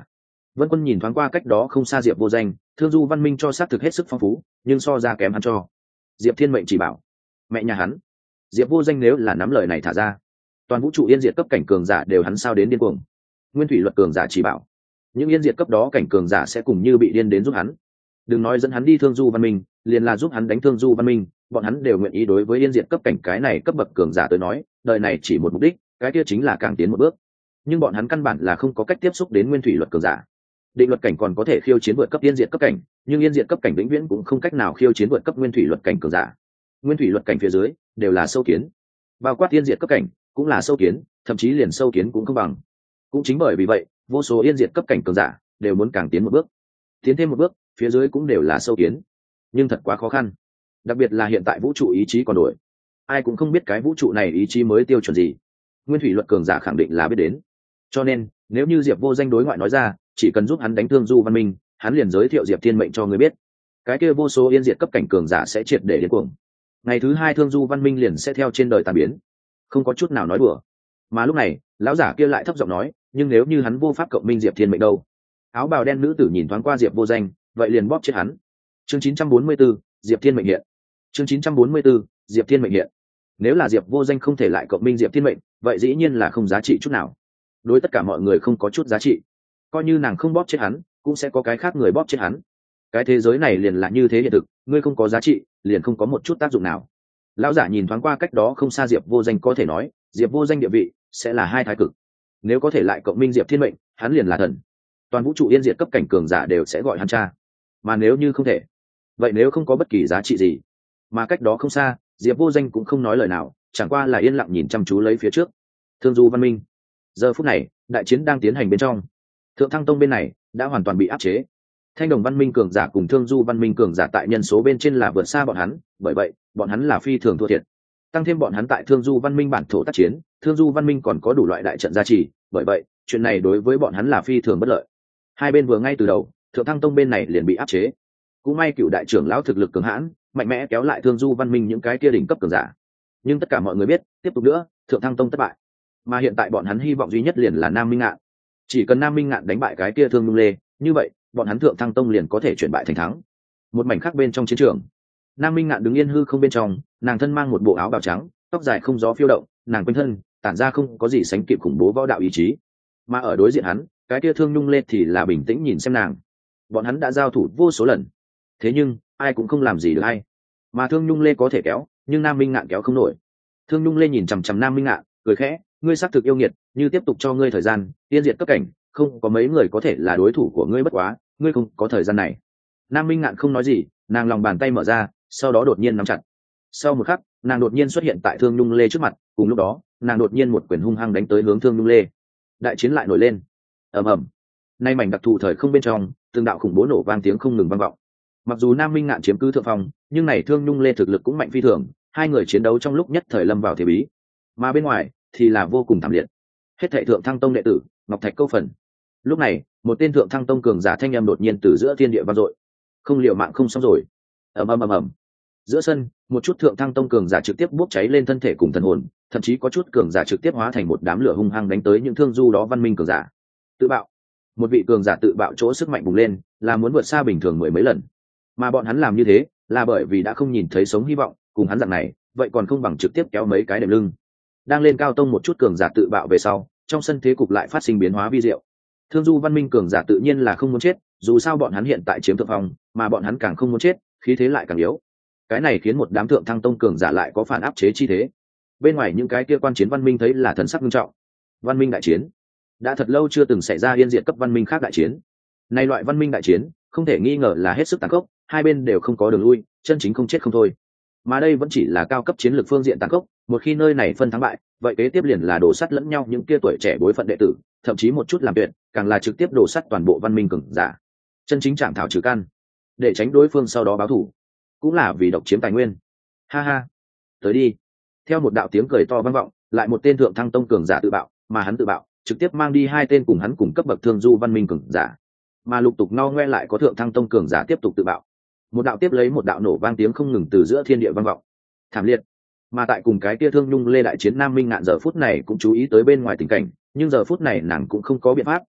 Vân Quân nhìn thoáng qua cách đó không xa Diệp Vô Danh, Thương Du Văn Minh cho sát thực hết sức phong phú, nhưng so ra kém hắn cho. Diệp Thiên Mệnh chỉ bảo, mẹ nhà hắn. Diệp Vô Danh nếu là nắm lời này thả ra, toàn vũ trụ yên diệt cấp cảnh cường giả đều hắn sao đến điên cuồng. Nguyên thủy luật cường giả chỉ bảo, những yên diệt cấp đó cảnh cường giả sẽ cùng như bị điên đến giúp hắn. Đừng nói dẫn hắn đi Thương Du Văn Minh, liền là giúp hắn đánh Thương Du Văn Minh, bọn hắn đều nguyện ý. Đối với yên diệt cấp cảnh cái này cấp bậc cường giả tới nói, đời này chỉ một mục đích, cái kia chính là càng tiến một bước. Nhưng bọn hắn căn bản là không có cách tiếp xúc đến nguyên thủy luật cường giả. Định luật cảnh còn có thể khiêu chiến vượt cấp yên diệt cấp cảnh, nhưng yên diệt cấp cảnh vĩnh viễn cũng không cách nào khiêu chiến vượt cấp nguyên thủy luật cảnh cường giả. Nguyên thủy luật cảnh phía dưới đều là sâu kiến, bao quát yên diệt cấp cảnh cũng là sâu kiến, thậm chí liền sâu kiến cũng không bằng. Cũng chính bởi vì vậy, vô số yên diệt cấp cảnh cường giả đều muốn càng tiến một bước, tiến thêm một bước, phía dưới cũng đều là sâu kiến. Nhưng thật quá khó khăn, đặc biệt là hiện tại vũ trụ ý chí còn đổi, ai cũng không biết cái vũ trụ này ý chí mới tiêu chuẩn gì. Nguyên thủy luật cường giả khẳng định là biết đến, cho nên nếu như Diệp Vô Danh đối ngoại nói ra chỉ cần giúp hắn đánh Thương Du Văn Minh, hắn liền giới thiệu Diệp Thiên Mệnh cho người biết, cái kia vô số yên diệt cấp cảnh cường giả sẽ triệt để điên cuồng. Ngày thứ hai Thương Du Văn Minh liền sẽ theo trên đời tàn biến, không có chút nào nói đùa. Mà lúc này lão giả kia lại thấp giọng nói, nhưng nếu như hắn vô pháp cộng minh Diệp Thiên Mệnh đâu? Áo bào đen nữ tử nhìn thoáng qua Diệp Vô Danh, vậy liền bóp chết hắn. Chương 944, Diệp Thiên Mệnh hiện. Chương 944, Diệp Thiên Mệnh hiện. Nếu là Diệp Vô Danh không thể lại cộng minh Diệp Thiên Mệnh, vậy dĩ nhiên là không giá trị chút nào. Đối tất cả mọi người không có chút giá trị. Coi như nàng không bóp chết hắn, cũng sẽ có cái khác người bóp chết hắn. Cái thế giới này liền là như thế hiện thực, ngươi không có giá trị, liền không có một chút tác dụng nào. Lão giả nhìn thoáng qua cách đó không xa Diệp Vô Danh, có thể nói, Diệp Vô Danh địa vị sẽ là hai thái cực. Nếu có thể lại cộng minh Diệp Thiên Mệnh, hắn liền là thần. Toàn vũ trụ yên diệt cấp cảnh cường giả đều sẽ gọi hắn cha. Mà nếu như không thể, vậy nếu không có bất kỳ giá trị gì. Mà cách đó không xa, Diệp Vô Danh cũng không nói lời nào, chẳng qua là yên lặng nhìn chăm chú lấy phía trước. Thương Du Văn Minh. Giờ phút này, đại chiến đang tiến hành bên trong. Thượng Thăng Tông bên này đã hoàn toàn bị áp chế. Thanh Đồng Văn Minh cường giả cùng Thương Du Văn Minh cường giả tại nhân số bên trên là vượt xa bọn hắn, bởi vậy, bọn hắn là phi thường thua thiệt. Tăng thêm bọn hắn tại Thương Du Văn Minh bản thổ tác chiến, Thương Du Văn Minh còn có đủ loại đại trận gia trì, bởi vậy, chuyện này đối với bọn hắn là phi thường bất lợi. Hai bên vừa ngay từ đầu, Thượng Thăng Tông bên này liền bị áp chế. Cũng may cựu đại trưởng lão thực lực cường hãn, mạnh mẽ kéo lại Thương Du Văn Minh những cái kia đỉnh cấp cường giả. Nhưng tất cả mọi người biết, tiếp tục nữa, Thượng Thăng Tông thất bại. Mà hiện tại bọn hắn hy vọng duy nhất liền là Nam Minh Ngạn. Chỉ cần Nam Minh Ngạn đánh bại cái kia Thương Nhung Lê, như vậy, bọn hắn Thượng Thăng Tông liền có thể chuyển bại thành thắng. Một mảnh khác bên trong chiến trường, Nam Minh Ngạn đứng yên hư không bên trong, nàng thân mang một bộ áo bào trắng, tóc dài không gió phiêu động, nàng quanh thân tản ra không có gì sánh kịp khủng bố võ đạo ý chí. Mà ở đối diện hắn, cái kia Thương Nhung Lê thì là bình tĩnh nhìn xem nàng. Bọn hắn đã giao thủ vô số lần, thế nhưng ai cũng không làm gì được ai. Mà Thương Nhung Lê có thể kéo, nhưng Nam Minh Ngạn kéo không nổi. Thương Nhung Lê nhìn chằm chằm Nam Minh Ngạn, cười khẽ, ngươi xác thực yêu nghiệt, như tiếp tục cho ngươi thời gian, tiên diệt cấp cảnh, không có mấy người có thể là đối thủ của ngươi, bất quá ngươi không có thời gian này. Nam Minh Ngạn không nói gì, nàng lòng bàn tay mở ra, sau đó đột nhiên nắm chặt. Sau một khắc, nàng đột nhiên xuất hiện tại Thương Nhung Lê trước mặt, cùng lúc đó, nàng đột nhiên một quyền hung hăng đánh tới hướng Thương Nhung Lê. Đại chiến lại nổi lên. Ầm ầm. Nay mảnh đặc thù thời không bên trong, từng đạo khủng bố nổ vang tiếng không ngừng vang vọng. Mặc dù Nam Minh Ngạn chiếm cứ thượng phong, nhưng này Thương Nhung Lê thực lực cũng mạnh phi thường, hai người chiến đấu trong lúc nhất thời lâm vào thế bí. Mà bên ngoài thì là vô cùng thảm liệt. Hết thảy Thượng Thăng Tông đệ tử, Ngọc Thạch câu phần. Lúc này, một tên Thượng Thăng Tông cường giả thanh âm đột nhiên từ giữa thiên địa vang dội. Không liều mạng không xong rồi. Ầm ầm ầm ầm. Giữa sân, một chút Thượng Thăng Tông cường giả trực tiếp bốc cháy lên thân thể cùng thần hồn, thậm chí có chút cường giả trực tiếp hóa thành một đám lửa hung hăng đánh tới những thương du đó văn minh cường giả. Tự bạo. Một vị cường giả tự bạo chỗ sức mạnh bùng lên, là muốn vượt xa bình thường mười mấy lần. Mà bọn hắn làm như thế, là bởi vì đã không nhìn thấy sống hy vọng, cùng hắn dạng này, vậy còn không bằng trực tiếp kéo mấy cái đệm lưng. Đang lên cao tông một chút cường giả tự bạo về sau, trong sân thế cục lại phát sinh biến hóa vi diệu. Thương du văn minh cường giả tự nhiên là không muốn chết, dù sao bọn hắn hiện tại chiếm thượng phong, mà bọn hắn càng không muốn chết, khí thế lại càng yếu. Cái này khiến một đám Thượng Thăng Tông cường giả lại có phản áp chế chi thế. Bên ngoài những cái kia quan chiến văn minh thấy là thần sắc nghiêm trọng. Văn minh đại chiến đã thật lâu chưa từng xảy ra yên diệt cấp văn minh khác đại chiến. Này loại văn minh đại chiến không thể nghi ngờ là hết sức tàn khốc, hai bên đều không có đường lui, chân chính không chết không thôi. Mà đây vẫn chỉ là cao cấp chiến lược phương diện tàn khốc, một khi nơi này phân thắng bại, vậy kế tiếp liền là đổ sắt lẫn nhau những kia tuổi trẻ bối phận đệ tử, thậm chí một chút làm tuyệt, càng là trực tiếp đổ sắt toàn bộ văn minh cường giả. Chân chính chạm thảo trừ căn, để tránh đối phương sau đó báo thù, cũng là vì độc chiếm tài nguyên. Ha ha, tới đi. Theo một đạo tiếng cười to vang vọng, lại một tên Thượng Thăng Tông cường giả tự bạo, mà hắn tự bạo trực tiếp mang đi hai tên cùng hắn cùng cấp bậc thương du văn minh cường giả. Mà lục tục no ngoe lại có Thượng Thăng Tông cường giả tiếp tục tự bạo. Một đạo tiếp lấy một đạo nổ vang tiếng không ngừng từ giữa thiên địa vang vọng. Thảm liệt. Mà tại cùng cái kia Thương Nhung Lê đại chiến Nam Minh Ngạn giờ phút này cũng chú ý tới bên ngoài tình cảnh, nhưng giờ phút này nàng cũng không có biện pháp,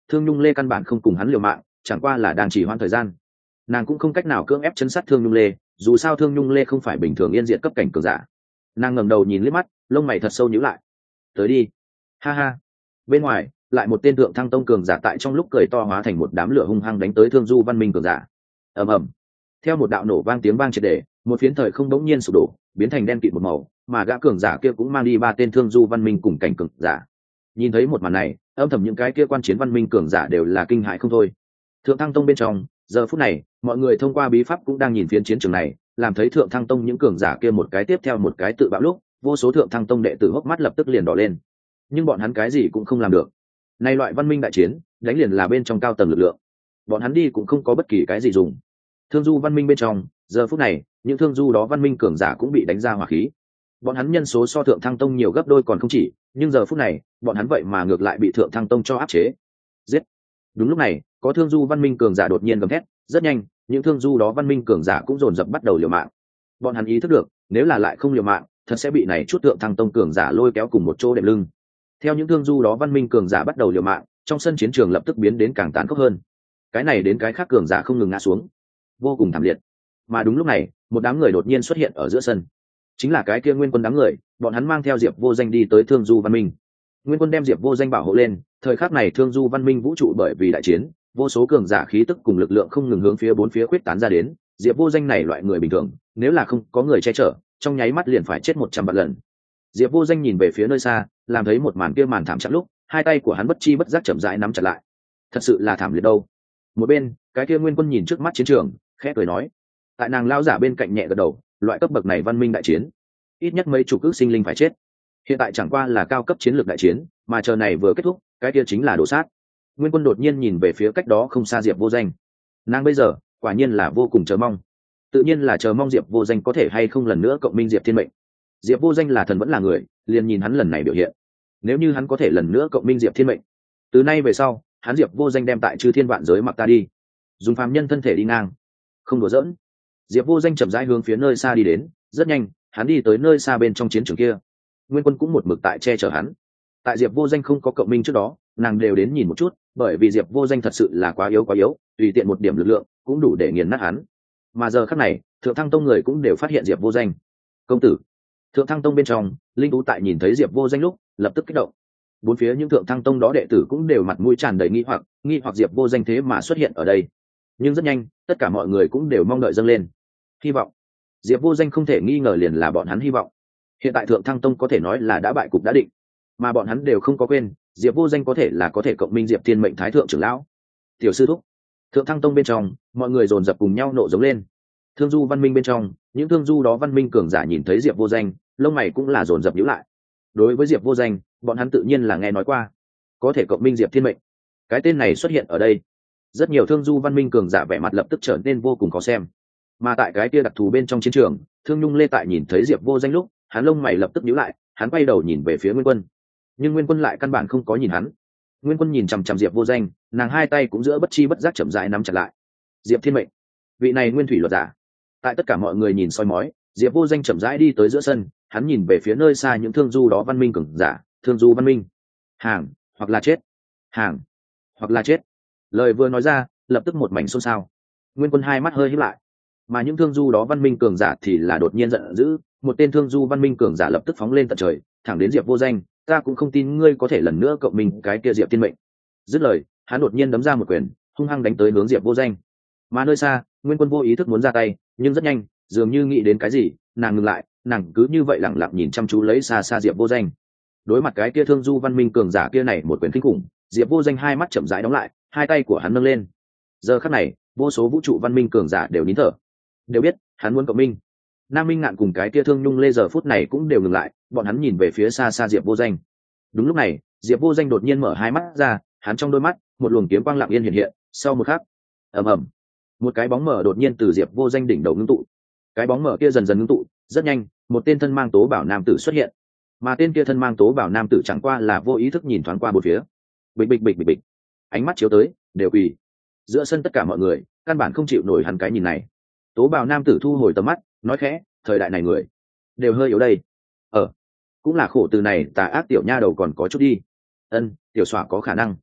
Thương Nhung Lê căn bản không cùng hắn liều mạng, chẳng qua là đang chỉ hoãn thời gian. Nàng cũng không cách nào cưỡng ép chấn sát Thương Nhung Lê, dù sao Thương Nhung Lê không phải bình thường yên diệt cấp cảnh cường giả. Nàng ngẩng đầu nhìn liếc mắt, lông mày thật sâu nhíu lại. Tới đi. Ha ha. Bên ngoài, lại một tên thượng thăng tông cường giả tại trong lúc cười to hóa thành một đám lửa hung hăng đánh tới Thương Du Văn Minh cường giả. Ầm ầm. Theo một đạo nổ vang tiếng vang triệt để, một phiến thời không đống nhiên sụp đổ, biến thành đen kịt một màu, mà gã cường giả kia cũng mang đi 3 tên Thương Du Văn Minh cùng cảnh cường giả. Nhìn thấy một màn này, âm thầm những cái kia quan chiến văn minh cường giả đều là kinh hãi không thôi. Thượng thăng tông bên trong, giờ phút này, mọi người thông qua bí pháp cũng đang nhìn phiến chiến trường này, làm thấy thượng thăng tông những cường giả kia một cái tiếp theo một cái tự bạo lúc, vô số thượng thăng tông đệ tử hốc mắt lập tức liền đỏ lên. Nhưng bọn hắn cái gì cũng không làm được. Nay loại văn minh đại chiến, đánh liền là bên trong cao tầng lực lượng. Bọn hắn đi cũng không có bất kỳ cái gì dùng. Thương Du văn minh bên trong, giờ phút này, những thương du đó văn minh cường giả cũng bị đánh ra hỏa khí. Bọn hắn nhân số so thượng thăng tông nhiều gấp đôi còn không chỉ, nhưng giờ phút này, bọn hắn vậy mà ngược lại bị thượng thăng tông cho áp chế. Giết. Đúng lúc này, có thương du văn minh cường giả đột nhiên gầm thét, rất nhanh, những thương du đó văn minh cường giả cũng dồn dập bắt đầu liều mạng. Bọn hắn ý thức được, nếu là lại không liều mạng, thật sẽ bị này chút thượng thăng tông cường giả lôi kéo cùng một chỗ đệm lưng. Theo những thương du đó văn minh cường giả bắt đầu liều mạng, trong sân chiến trường lập tức biến đến càng tán khốc hơn. Cái này đến cái khác cường giả không ngừng ngã xuống, vô cùng thảm liệt. Mà đúng lúc này, một đám người đột nhiên xuất hiện ở giữa sân. Chính là cái kia Nguyên Quân đám người, bọn hắn mang theo Diệp Vô Danh đi tới Thương Du Văn Minh. Nguyên Quân đem Diệp Vô Danh bảo hộ lên, thời khắc này Thương Du Văn Minh vũ trụ bởi vì đại chiến, vô số cường giả khí tức cùng lực lượng không ngừng hướng phía bốn phía khuyết tán ra đến. Diệp Vô Danh này loại người bình thường, nếu là không có người che chở, trong nháy mắt liền phải chết 100 vạn lần. Diệp Vô Danh nhìn về phía nơi xa, làm thấy một màn kia màn thảm trạng lúc, hai tay của hắn bất chi bất giác chậm rãi nắm chặt lại. Thật sự là thảm liệt đâu. Một bên, cái kia Nguyên Quân nhìn trước mắt chiến trường, khẽ cười nói. Tại nàng lao giả bên cạnh nhẹ gật đầu, loại cấp bậc này văn minh đại chiến, ít nhất mấy chục ước sinh linh phải chết. Hiện tại chẳng qua là cao cấp chiến lược đại chiến, mà chờ này vừa kết thúc, cái kia chính là đổ sát. Nguyên Quân đột nhiên nhìn về phía cách đó không xa Diệp Vô Danh. Nàng bây giờ, quả nhiên là vô cùng chờ mong. Tự nhiên là chờ mong Diệp Vô Danh có thể hay không lần nữa cộng minh Diệp Thiên Mệnh. Diệp Vô Danh là thần vẫn là người, liền nhìn hắn lần này biểu hiện. Nếu như hắn có thể lần nữa cộng minh Diệp Thiên Mệnh, từ nay về sau, hắn Diệp Vô Danh đem tại chư thiên vạn giới mặc ta đi, dùng phàm nhân thân thể đi ngang, không đùa giỡn. Diệp Vô Danh chậm rãi hướng phía nơi xa đi đến, rất nhanh, hắn đi tới nơi xa bên trong chiến trường kia. Nguyên Quân cũng một mực tại che chở hắn. Tại Diệp Vô Danh không có cộng minh trước đó, nàng đều đến nhìn một chút, bởi vì Diệp Vô Danh thật sự là quá yếu, tùy tiện một điểm lực lượng cũng đủ để nghiền nát hắn. Mà giờ khắc này, Thượng Thăng Tông người cũng đều phát hiện Diệp Vô Danh. Công tử. Thượng Thăng Tông bên trong, Linh Tú tại nhìn thấy Diệp Vô Danh lúc, lập tức kích động. Bốn phía những Thượng Thăng Tông đó đệ tử cũng đều mặt mũi tràn đầy nghi hoặc Diệp Vô Danh thế mà xuất hiện ở đây. Nhưng rất nhanh, tất cả mọi người cũng đều mong đợi dâng lên hy vọng. Diệp Vô Danh không thể nghi ngờ liền là bọn hắn hy vọng. Hiện tại Thượng Thăng Tông có thể nói là đã bại cục đã định, mà bọn hắn đều không có quên, Diệp Vô Danh có thể cộng minh Diệp Thiên Mệnh Thái thượng trưởng lão. Tiểu sư thúc. Thượng Thăng Tông bên trong, mọi người dồn dập cùng nhau nộ giống lên. Thương Du văn minh bên trong, những thương du đó văn minh cường giả nhìn thấy Diệp Vô Danh, lông mày cũng là dồn dập nhíu lại. Đối với Diệp Vô Danh, bọn hắn tự nhiên là nghe nói qua, có thể cộng minh Diệp Thiên Mệnh. Cái tên này xuất hiện ở đây, rất nhiều thương du văn minh cường giả vẻ mặt lập tức trở nên vô cùng khó xem. Mà tại cái kia đặc thù bên trong chiến trường, Thương Nhung Lê tại nhìn thấy Diệp Vô Danh lúc, hắn lông mày lập tức nhíu lại, hắn quay đầu nhìn về phía Nguyên Quân. Nhưng Nguyên Quân lại căn bản không có nhìn hắn. Nguyên Quân nhìn chằm chằm Diệp Vô Danh, nàng hai tay cũng giữa bất chi bất giác chậm rãi nắm chặt lại. Diệp Thiên Mệnh, vị này nguyên thủy luật giả. Tại tất cả mọi người nhìn soi mói, Diệp Vô Danh chậm rãi đi tới giữa sân, hắn nhìn về phía nơi xa những thương du đó văn minh cường giả, thương du văn minh. Hàng, hoặc là chết. Hàng, hoặc là chết. Lời vừa nói ra, lập tức một mảnh xôn xao. Nguyên Quân hai mắt hơi híp lại, mà những thương du đó văn minh cường giả thì là đột nhiên giận dữ. Một tên thương du văn minh cường giả lập tức phóng lên tận trời, thẳng đến Diệp Vô Danh. Ta cũng không tin ngươi có thể lần nữa cộng mình cái kia Diệp Thiên Mệnh. Dứt lời, hắn đột nhiên đấm ra một quyền, hung hăng đánh tới hướng Diệp Vô Danh. Mà nơi xa, Nguyên Quân vô ý thức muốn ra tay, nhưng rất nhanh, dường như nghĩ đến cái gì, nàng ngừng lại, nàng cứ như vậy lặng lặng nhìn chăm chú lấy xa xa Diệp Vô Danh. Đối mặt cái kia thương du văn minh cường giả kia này một quyền kinh khủng, Diệp Vô Danh hai mắt chậm rãi đóng lại, hai tay của hắn nâng lên. Giờ khắc này, vô số vũ trụ văn minh cường giả đều nín thở, đều biết hắn muốn cộng minh. Nam Minh Ngạn cùng cái kia Thương Nhung Lê giờ phút này cũng đều ngừng lại, bọn hắn nhìn về phía xa xa Diệp Vô Danh. Đúng lúc này, Diệp Vô Danh đột nhiên mở hai mắt ra, hắn trong đôi mắt, một luồng kiếm quang lặng yên hiện hiện, sau một khắc, ầm ầm, một cái bóng mở đột nhiên từ Diệp Vô Danh đỉnh đầu ngưng tụ. Cái bóng mở kia dần dần ngưng tụ, rất nhanh, một tên thân mang tố bảo nam tử xuất hiện. Mà tên kia thân mang tố bảo nam tử chẳng qua là vô ý thức nhìn thoáng qua bốn phía. Bịch bịch bịch bịch bịch. Ánh mắt chiếu tới, đều quỳ. Giữa sân tất cả mọi người, căn bản không chịu nổi hắn cái nhìn này. Tố bảo nam tử thu hồi tầm mắt, nói khẽ, thời đại này người đều hơi yếu đây. Cũng là khổ từ này tà ác tiểu nha đầu còn có chút đi. Tiểu xỏa có khả năng.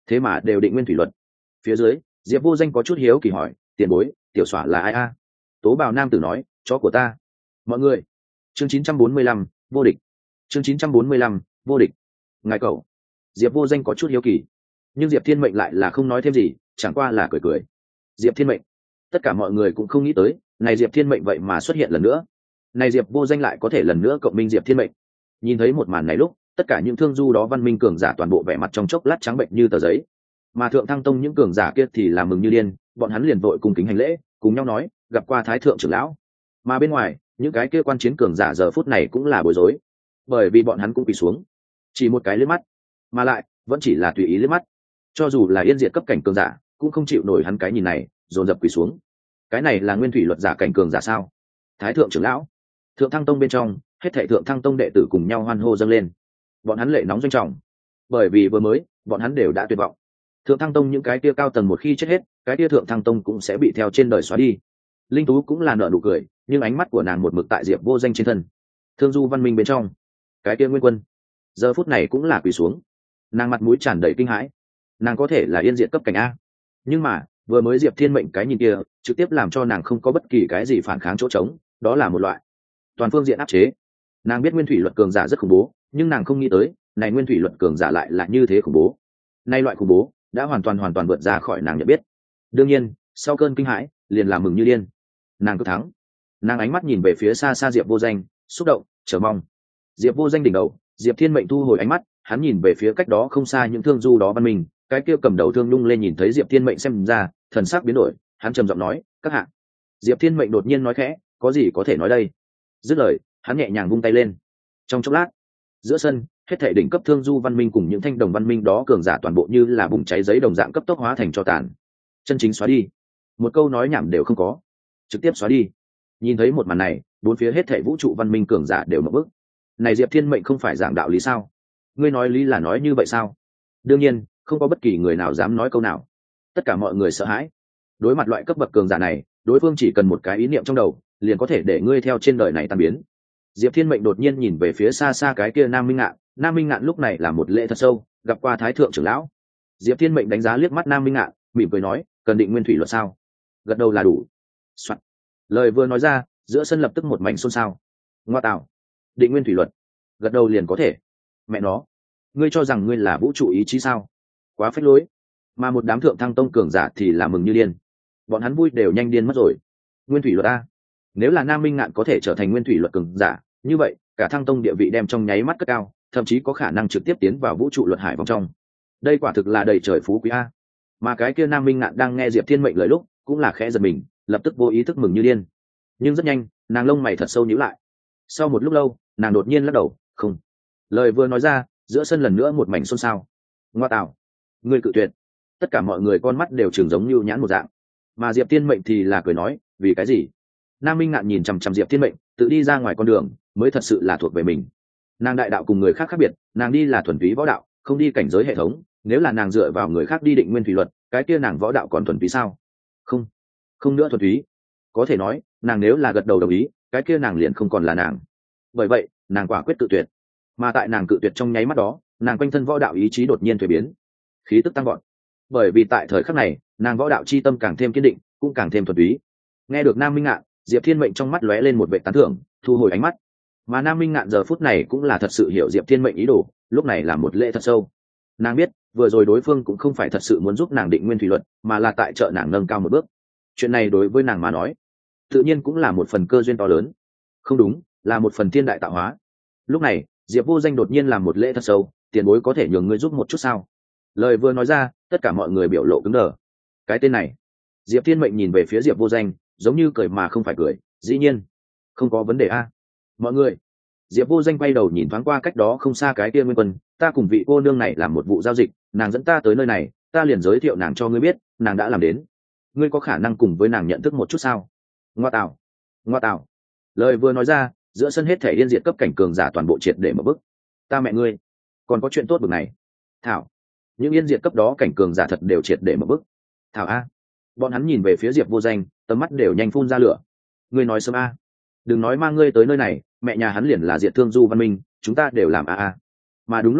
thế mà đều định nguyên thủy luật. Phía dưới Diệp Vô Danh có chút hiếu kỳ hỏi, tiền bối, tiểu xỏa là ai a? Tố bào nam tử nói, chó của ta. Mọi người, chương 945, vô địch. Chương 945, vô địch. Ngài cậu. Diệp Vô Danh có chút hiếu kỳ, nhưng Diệp Thiên Mệnh lại là không nói thêm gì, chẳng qua là cười cười. Diệp Thiên Mệnh, tất cả mọi người cũng không nghĩ tới, này Diệp Thiên Mệnh vậy mà xuất hiện lần nữa. Này Diệp Vô Danh lại có thể lần nữa cộng minh Diệp Thiên Mệnh. Nhìn thấy một màn này lúc, tất cả những thương du đó văn minh cường giả toàn bộ vẻ mặt trong chốc lát trắng bệnh như tờ giấy. Mà Thượng Thăng Tông những cường giả kia thì là mừng như điên, bọn hắn liền vội cùng kính hành lễ, cùng nhau nói, gặp qua Thái thượng trưởng lão. Mà bên ngoài, những cái kia quan chiến cường giả giờ phút này cũng là bối rối, bởi vì bọn hắn cũng quỳ xuống, chỉ một cái liếc mắt, mà lại vẫn chỉ là tùy ý liếc mắt. Cho dù là yên diệt cấp cảnh cường giả, cũng không chịu nổi hắn cái nhìn này, dồn dập quỳ xuống. Cái này là nguyên thủy luật giả cảnh cường giả sao? Thái thượng trưởng lão. Thượng Thăng Tông bên trong, hết thảy Thượng Thăng Tông đệ tử cùng nhau hoan hô dâng lên. Bọn hắn lệ nóng doanh trọng, bởi vì vừa mới, bọn hắn đều đã tuyệt vọng. Thượng Thăng Tông những cái kia cao tầng một khi chết hết, cái kia Thượng Thăng Tông cũng sẽ bị theo trên đời xóa đi. Linh Tú cũng là nở nụ cười, nhưng ánh mắt của nàng một mực tại Diệp Vô Danh trên thân. Thương du văn minh bên trong, cái kia Nguyên Quân, giờ phút này cũng là quỳ xuống. Nàng mặt mũi tràn đầy kinh hãi. Nàng có thể là yên diệt cấp cảnh a, nhưng mà vừa mới Diệp Thiên Mệnh cái nhìn kia, trực tiếp làm cho nàng không có bất kỳ cái gì phản kháng chỗ trống, đó là một loại toàn phương diện áp chế. Nàng biết nguyên thủy luật cường giả rất khủng bố, nhưng nàng không nghĩ tới, này nguyên thủy luật cường giả lại là như thế khủng bố. Nay loại khủng bố đã hoàn toàn vượt ra khỏi nàng nhận biết. Đương nhiên, sau cơn kinh hãi, liền làm mừng như điên. Nàng cứ thắng. Nàng ánh mắt nhìn về phía xa xa Diệp Vô Danh, xúc động, chờ mong. Diệp Vô Danh đỉnh đầu, Diệp Thiên Mệnh thu hồi ánh mắt, hắn nhìn về phía cách đó không xa những thương du đó văn minh, cái kia cầm đầu thương nhung lên nhìn thấy Diệp Thiên Mệnh xem ra, thần sắc biến đổi, hắn trầm giọng nói, các hạ. Diệp Thiên Mệnh đột nhiên nói khẽ, có gì có thể nói đây? Dứt lời, hắn nhẹ nhàng vung tay lên. Trong chốc lát, giữa sân, hết thảy đỉnh cấp thương du văn minh cùng những thanh đồng văn minh đó cường giả toàn bộ như là bùng cháy giấy đồng dạng cấp tốc hóa thành tro tàn. Chân chính xóa đi, một câu nói nhảm đều không có, trực tiếp xóa đi. Nhìn thấy một màn này, bốn phía hết thảy vũ trụ văn minh cường giả đều ngập bức. Này Diệp Thiên Mệnh không phải giảng đạo lý sao? Ngươi nói lý là nói như vậy sao? Đương nhiên, không có bất kỳ người nào dám nói câu nào. Tất cả mọi người sợ hãi. Đối mặt loại cấp bậc cường giả này, đối phương chỉ cần một cái ý niệm trong đầu, liền có thể để ngươi theo trên đời này tan biến. Diệp Thiên Mệnh đột nhiên nhìn về phía xa xa cái kia Nam Minh Ngạn, Nam Minh Ngạn lúc này là một lễ thật sâu, gặp qua Thái thượng trưởng lão. Diệp Thiên Mệnh đánh giá liếc mắt Nam Minh Ngạn, mỉm cười nói, cần định nguyên thủy luật sao? Gật đầu là đủ. Soạn. Lời vừa nói ra, giữa sân lập tức một mảnh xôn xao. Ngoa tạo, định nguyên thủy luật, gật đầu liền có thể? Mẹ nó, ngươi cho rằng ngươi là vũ trụ ý chí sao? Quá phách lối. Mà một đám Thượng Thăng Tông cường giả thì là mừng như điên. Bọn hắn vui đều nhanh điên mất rồi. Nguyên thủy luật a, nếu là Nam Minh Ngạn có thể trở thành nguyên thủy luật cường giả, như vậy cả Thăng Tông địa vị đem trong nháy mắt cất cao, thậm chí có khả năng trực tiếp tiến vào vũ trụ luật hải vòng trong. Đây quả thực là đầy trời phú quý a. Mà cái kia Nam Minh Ngạn đang nghe Diệp Thiên Mệnh lời lúc, cũng là khẽ giật mình, lập tức vô ý thức mừng như điên. Nhưng rất nhanh, nàng lông mày thật sâu nhíu lại. Sau một lúc lâu, nàng đột nhiên lắc đầu, không. Lời vừa nói ra, giữa sân lần nữa một mảnh xôn xao. Ngoa tạo, ngươi cự tuyệt. Tất cả mọi người con mắt đều trừng giống như nhãn một dạng. Mà Diệp Thiên Mệnh thì là cười nói, vì cái gì? Nam Minh Ngạn nhìn chằm chằm Diệp Thiên Mệnh, tự đi ra ngoài con đường, mới thật sự là thuộc về mình. Nàng đại đạo cùng người khác khác biệt, nàng đi là thuần túy võ đạo, không đi cảnh giới hệ thống. Nếu là nàng dựa vào người khác đi định nguyên thủy luật, cái kia nàng võ đạo còn thuần túy sao? Không, không nữa thuần túy. Có thể nói, nàng nếu là gật đầu đồng ý, cái kia nàng liền không còn là nàng. Bởi vậy, nàng quả quyết cự tuyệt. Mà tại nàng cự tuyệt trong nháy mắt đó, nàng quanh thân võ đạo ý chí đột nhiên thuế biến, khí tức tăng vọt. Bởi vì tại thời khắc này, nàng võ đạo chi tâm càng thêm kiên định, cũng càng thêm thuần túy. Nghe được Nam Minh Ngạn, Diệp Thiên Mệnh trong mắt lóe lên một vẻ tán thưởng, thu hồi ánh mắt. Mà Nam Minh Ngạn giờ phút này cũng là thật sự hiểu Diệp Thiên Mệnh ý đồ, lúc này là một lễ thật sâu. Nàng biết, vừa rồi đối phương cũng không phải thật sự muốn giúp nàng định nguyên thủy luật, mà là tại trợ nàng nâng cao một bước. Chuyện này đối với nàng mà nói, tự nhiên cũng là một phần cơ duyên to lớn. Không đúng, là một phần thiên đại tạo hóa. Lúc này, Diệp Vô Danh đột nhiên làm một lễ thật sâu, tiền bối có thể nhường ngươi giúp một chút sao? Lời vừa nói ra, tất cả mọi người biểu lộ cứng đờ. Cái tên này, Diệp Thiên Mệnh nhìn về phía Diệp Vô Danh, giống như cười mà không phải cười, dĩ nhiên, không có vấn đề a. Mọi người, Diệp Vô Danh quay đầu nhìn thoáng qua cách đó không xa cái kia Nguyên Quân, ta cùng vị cô nương này làm một vụ giao dịch, nàng dẫn ta tới nơi này, ta liền giới thiệu nàng cho ngươi biết, nàng đã làm đến. Ngươi có khả năng cùng với nàng nhận thức một chút sao? Ngoa tạo, ngoa tạo. Lời vừa nói ra, giữa sân hết thể điên diệt cấp cảnh cường giả toàn bộ triệt để mở bức. Ta mẹ ngươi, còn có chuyện tốt bực này? Thảo, những yên diệt cấp đó cảnh cường giả thật đều triệt để mở bức. Thảo a. Bọn hắn nhìn về phía Diệp Vô Danh, tầm mắt đều nhanh phun ra lửa. Ngươi nói sớm a, đừng nói mang ngươi tới nơi này, mẹ nhà hắn liền là diệt thương du văn minh, chúng ta đều làm a a. Mà đúng lúc này,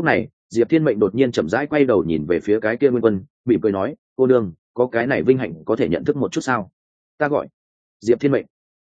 Diệp Thiên Mệnh đột nhiên chậm rãi quay đầu nhìn về phía cái kia Nguyên Quân, mỉm cười nói, cô đương, có cái này vinh hạnh có thể nhận thức một chút sao? Ta gọi Diệp Thiên Mệnh.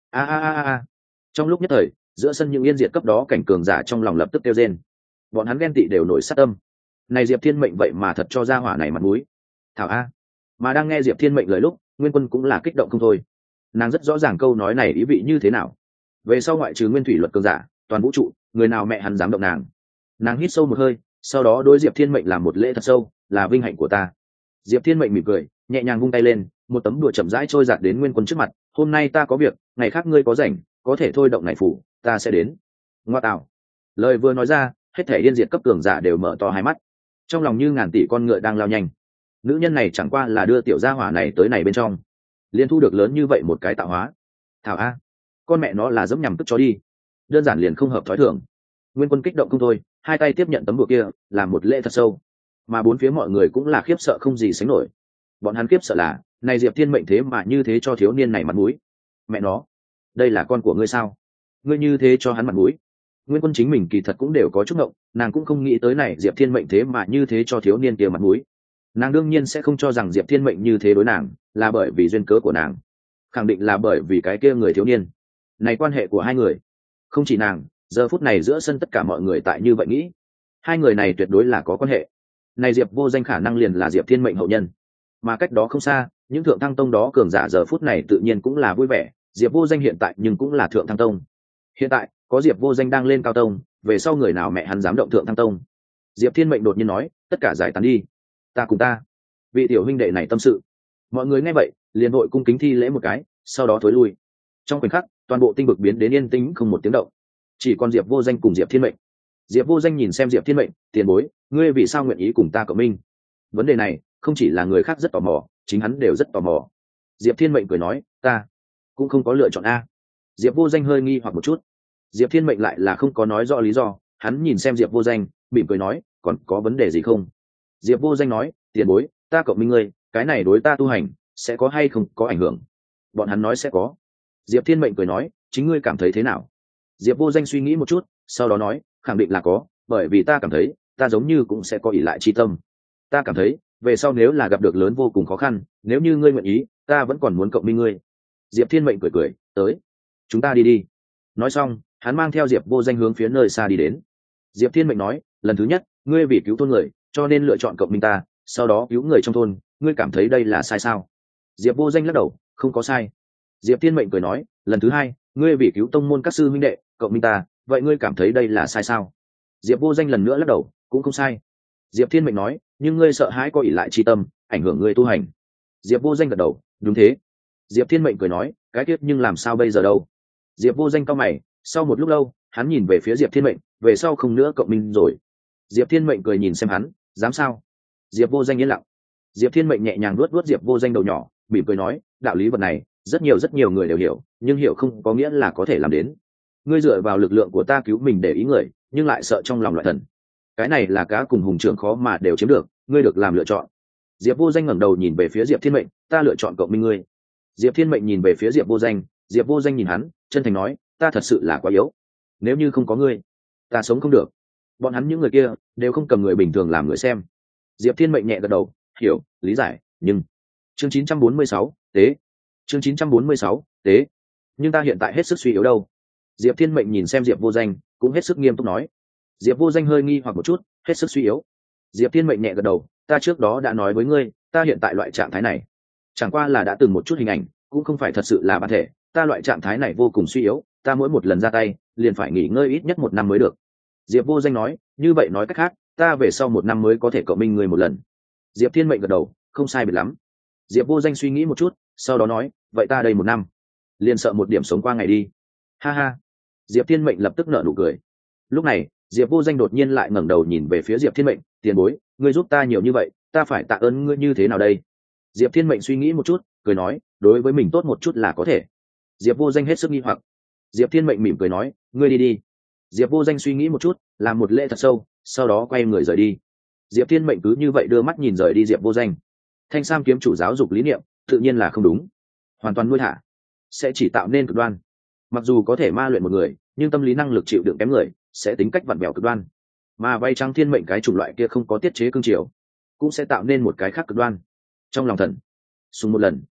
A. Trong lúc nhất thời, giữa sân những yên diệt cấp đó cảnh cường giả trong lòng lập tức kêu rên. Bọn hắn ghen tị đều nổi sát tâm. Này Diệp Thiên Mệnh vậy mà thật cho ra hỏa này mặt mũi. Thảo a. Mà đang nghe Diệp Thiên Mệnh lời lúc, Nguyên Quân cũng là kích động không thôi. Nàng rất rõ ràng câu nói này ý vị như thế nào. Về sau ngoại trừ Nguyên Thủy luật cường giả, toàn vũ trụ, người nào mẹ hắn dám động nàng. Nàng hít sâu một hơi, sau đó đối Diệp Thiên Mệnh làm một lễ thật sâu, là vinh hạnh của ta. Diệp Thiên Mệnh mỉm cười, nhẹ nhàng vung tay lên, một tấm đùa chậm rãi trôi giạt đến Nguyên Quân trước mặt. Hôm nay ta có việc, ngày khác ngươi có rảnh, có thể thôi động ngày phủ, ta sẽ đến. Ngoa tạo. Lời vừa nói ra, hết thể điên diệt cấp cường giả đều mở to hai mắt, trong lòng như ngàn tỷ con ngựa đang lao nhanh. Nữ nhân này chẳng qua là đưa tiểu gia hỏa này tới này bên trong, liên thu được lớn như vậy một cái tạo hóa. Thảo a, con mẹ nó là dẫm nhằm tức chó đi, đơn giản liền không hợp thói thường. Nguyên Quân kích động không thôi, hai tay tiếp nhận tấm bùa kia, làm một lễ thật sâu. Mà bốn phía mọi người cũng là khiếp sợ không gì sánh nổi. Bọn hắn khiếp sợ là, này Diệp Thiên Mệnh thế mà như thế cho thiếu niên này mặt mũi. Mẹ nó, đây là con của ngươi sao? Ngươi như thế cho hắn mặt mũi? Nguyên Quân chính mình kỳ thật cũng đều có chút ngộng, nàng cũng không nghĩ tới này Diệp Thiên Mệnh thế mà như thế cho thiếu niên kia mặt mũi. Nàng đương nhiên sẽ không cho rằng Diệp Thiên Mệnh như thế đối nàng là bởi vì duyên cớ của nàng, khẳng định là bởi vì cái kia người thiếu niên. Này quan hệ của hai người, không chỉ nàng, giờ phút này giữa sân tất cả mọi người tại như vậy nghĩ, hai người này tuyệt đối là có quan hệ. Này Diệp Vô Danh khả năng liền là Diệp Thiên Mệnh hậu nhân, mà cách đó không xa, những thượng thăng tông đó cường giả giờ phút này tự nhiên cũng là vui vẻ. Diệp Vô Danh hiện tại nhưng cũng là thượng thăng tông. Hiện tại có Diệp Vô Danh đang lên cao tông, về sau người nào mẹ hắn dám động thượng thăng tông? Diệp Thiên Mệnh đột nhiên nói, tất cả giải tán đi, ta cùng ta vị tiểu huynh đệ này tâm sự. Mọi người nghe vậy liền vội cung kính thi lễ một cái, sau đó thối lui. Trong khoảnh khắc, toàn bộ tinh vực biến đến yên tĩnh không một tiếng động, chỉ còn Diệp Vô Danh cùng Diệp Thiên Mệnh. Diệp Vô Danh nhìn xem Diệp Thiên Mệnh, tiền bối, ngươi vì sao nguyện ý cùng ta cộng minh? Vấn đề này không chỉ là người khác rất tò mò, chính hắn đều rất tò mò. Diệp Thiên Mệnh cười nói, ta cũng không có lựa chọn a. Diệp Vô Danh hơi nghi hoặc một chút. Diệp Thiên Mệnh lại là không có nói rõ lý do, hắn nhìn xem Diệp Vô Danh, mỉm cười nói, còn có vấn đề gì không? Diệp Vô Danh nói, tiền bối, ta cộng minh ngươi, cái này đối ta tu hành sẽ có hay không có ảnh hưởng? Bọn hắn nói sẽ có. Diệp Thiên Mệnh cười nói, chính ngươi cảm thấy thế nào? Diệp Vô Danh suy nghĩ một chút, sau đó nói, khẳng định là có, bởi vì ta cảm thấy ta giống như cũng sẽ có ỷ lại chi tâm. Ta cảm thấy về sau nếu là gặp được lớn vô cùng khó khăn, nếu như ngươi nguyện ý, ta vẫn còn muốn cộng minh ngươi. Diệp Thiên Mệnh cười cười, tới, chúng ta đi đi. Nói xong, hắn mang theo Diệp Vô Danh hướng phía nơi xa đi đến. Diệp Thiên Mệnh nói, lần thứ nhất, ngươi vì cứu thôn người cho nên lựa chọn cộng minh ta, sau đó cứu người trong thôn, ngươi cảm thấy đây là sai sao? Diệp Vô Danh lắc đầu, không có sai. Diệp Thiên Mệnh cười nói, lần thứ hai, ngươi vì cứu tông môn các sư huynh đệ cộng minh ta, vậy ngươi cảm thấy đây là sai sao? Diệp Vô Danh lần nữa lắc đầu, cũng không sai. Diệp Thiên Mệnh nói, nhưng ngươi sợ hãi có ỷ lại chi tâm, ảnh hưởng ngươi tu hành. Diệp Vô Danh gật đầu, đúng thế. Diệp Thiên Mệnh cười nói, cái kiếp nhưng làm sao bây giờ đâu? Diệp Vô Danh cau mày, sau một lúc lâu, hắn nhìn về phía Diệp Thiên Mệnh, về sau không nữa cộng minh rồi. Diệp Thiên Mệnh cười nhìn xem hắn, dám sao? Diệp Vô Danh yên lặng. Diệp Thiên Mệnh nhẹ nhàng luốt Diệp Vô Danh đầu nhỏ, mỉm cười nói, đạo lý vật này rất nhiều người đều hiểu, nhưng hiểu không có nghĩa là có thể làm đến. Ngươi dựa vào lực lượng của ta cứu mình để ý người, nhưng lại sợ trong lòng loại thần, cái này là cá cùng hùng trưởng khó mà đều chiếm được, ngươi được làm lựa chọn. Diệp Vô Danh ngẩng đầu nhìn về phía Diệp Thiên Mệnh, ta lựa chọn cộng minh ngươi. Diệp Thiên Mệnh nhìn về phía Diệp Vô Danh, Diệp Vô Danh nhìn hắn, chân thành nói, ta thật sự là quá yếu, nếu như không có ngươi, ta sống không được. Bọn hắn những người kia đều không cầm người bình thường làm người xem. Diệp Thiên Mệnh nhẹ gật đầu, hiểu, lý giải, nhưng chương 946, tế. Chương 946, tế. Nhưng ta hiện tại hết sức suy yếu đâu. Diệp Thiên Mệnh nhìn xem Diệp Vô Danh, cũng hết sức nghiêm túc nói. Diệp Vô Danh hơi nghi hoặc một chút, hết sức suy yếu. Diệp Thiên Mệnh nhẹ gật đầu, ta trước đó đã nói với ngươi, ta hiện tại loại trạng thái này chẳng qua là đã từng một chút hình ảnh, cũng không phải thật sự là bản thể. Ta loại trạng thái này vô cùng suy yếu, ta mỗi một lần ra tay liền phải nghỉ ngơi ít nhất 1 năm mới được. Diệp Vô Danh nói, như vậy nói cách khác, ta về sau 1 năm mới có thể cộng minh ngươi một lần. Diệp Thiên Mệnh gật đầu, không sai biệt lắm. Diệp Vô Danh suy nghĩ một chút, sau đó nói, vậy ta đây 1 năm liền sợ một điểm sống qua ngày đi. Ha ha. Diệp Thiên Mệnh lập tức nở nụ cười. Lúc này Diệp Vô Danh đột nhiên lại ngẩng đầu nhìn về phía Diệp Thiên Mệnh, tiền bối, ngươi giúp ta nhiều như vậy, ta phải tạ ơn ngươi như thế nào đây? Diệp Thiên Mệnh suy nghĩ một chút, cười nói, đối với mình tốt một chút là có thể. Diệp Vô Danh hết sức nghi hoặc. Diệp Thiên Mệnh mỉm cười nói, ngươi đi đi. Diệp Vô Danh suy nghĩ một chút, làm một lễ thật sâu, sau đó quay người rời đi. Diệp Thiên Mệnh cứ như vậy đưa mắt nhìn rời đi Diệp Vô Danh. Thanh Sam kiếm chủ giáo dục lý niệm tự nhiên là không đúng, hoàn toàn nuôi thả sẽ chỉ tạo nên cực đoan. Mặc dù có thể ma luyện một người, nhưng tâm lý năng lực chịu đựng kém người sẽ tính cách vặn vẹo cực đoan. mà vay trắng thiên mệnh cái chủng loại kia không có tiết chế cương triều cũng sẽ tạo nên một cái khác cực đoan. Trong lòng thần súng một lần,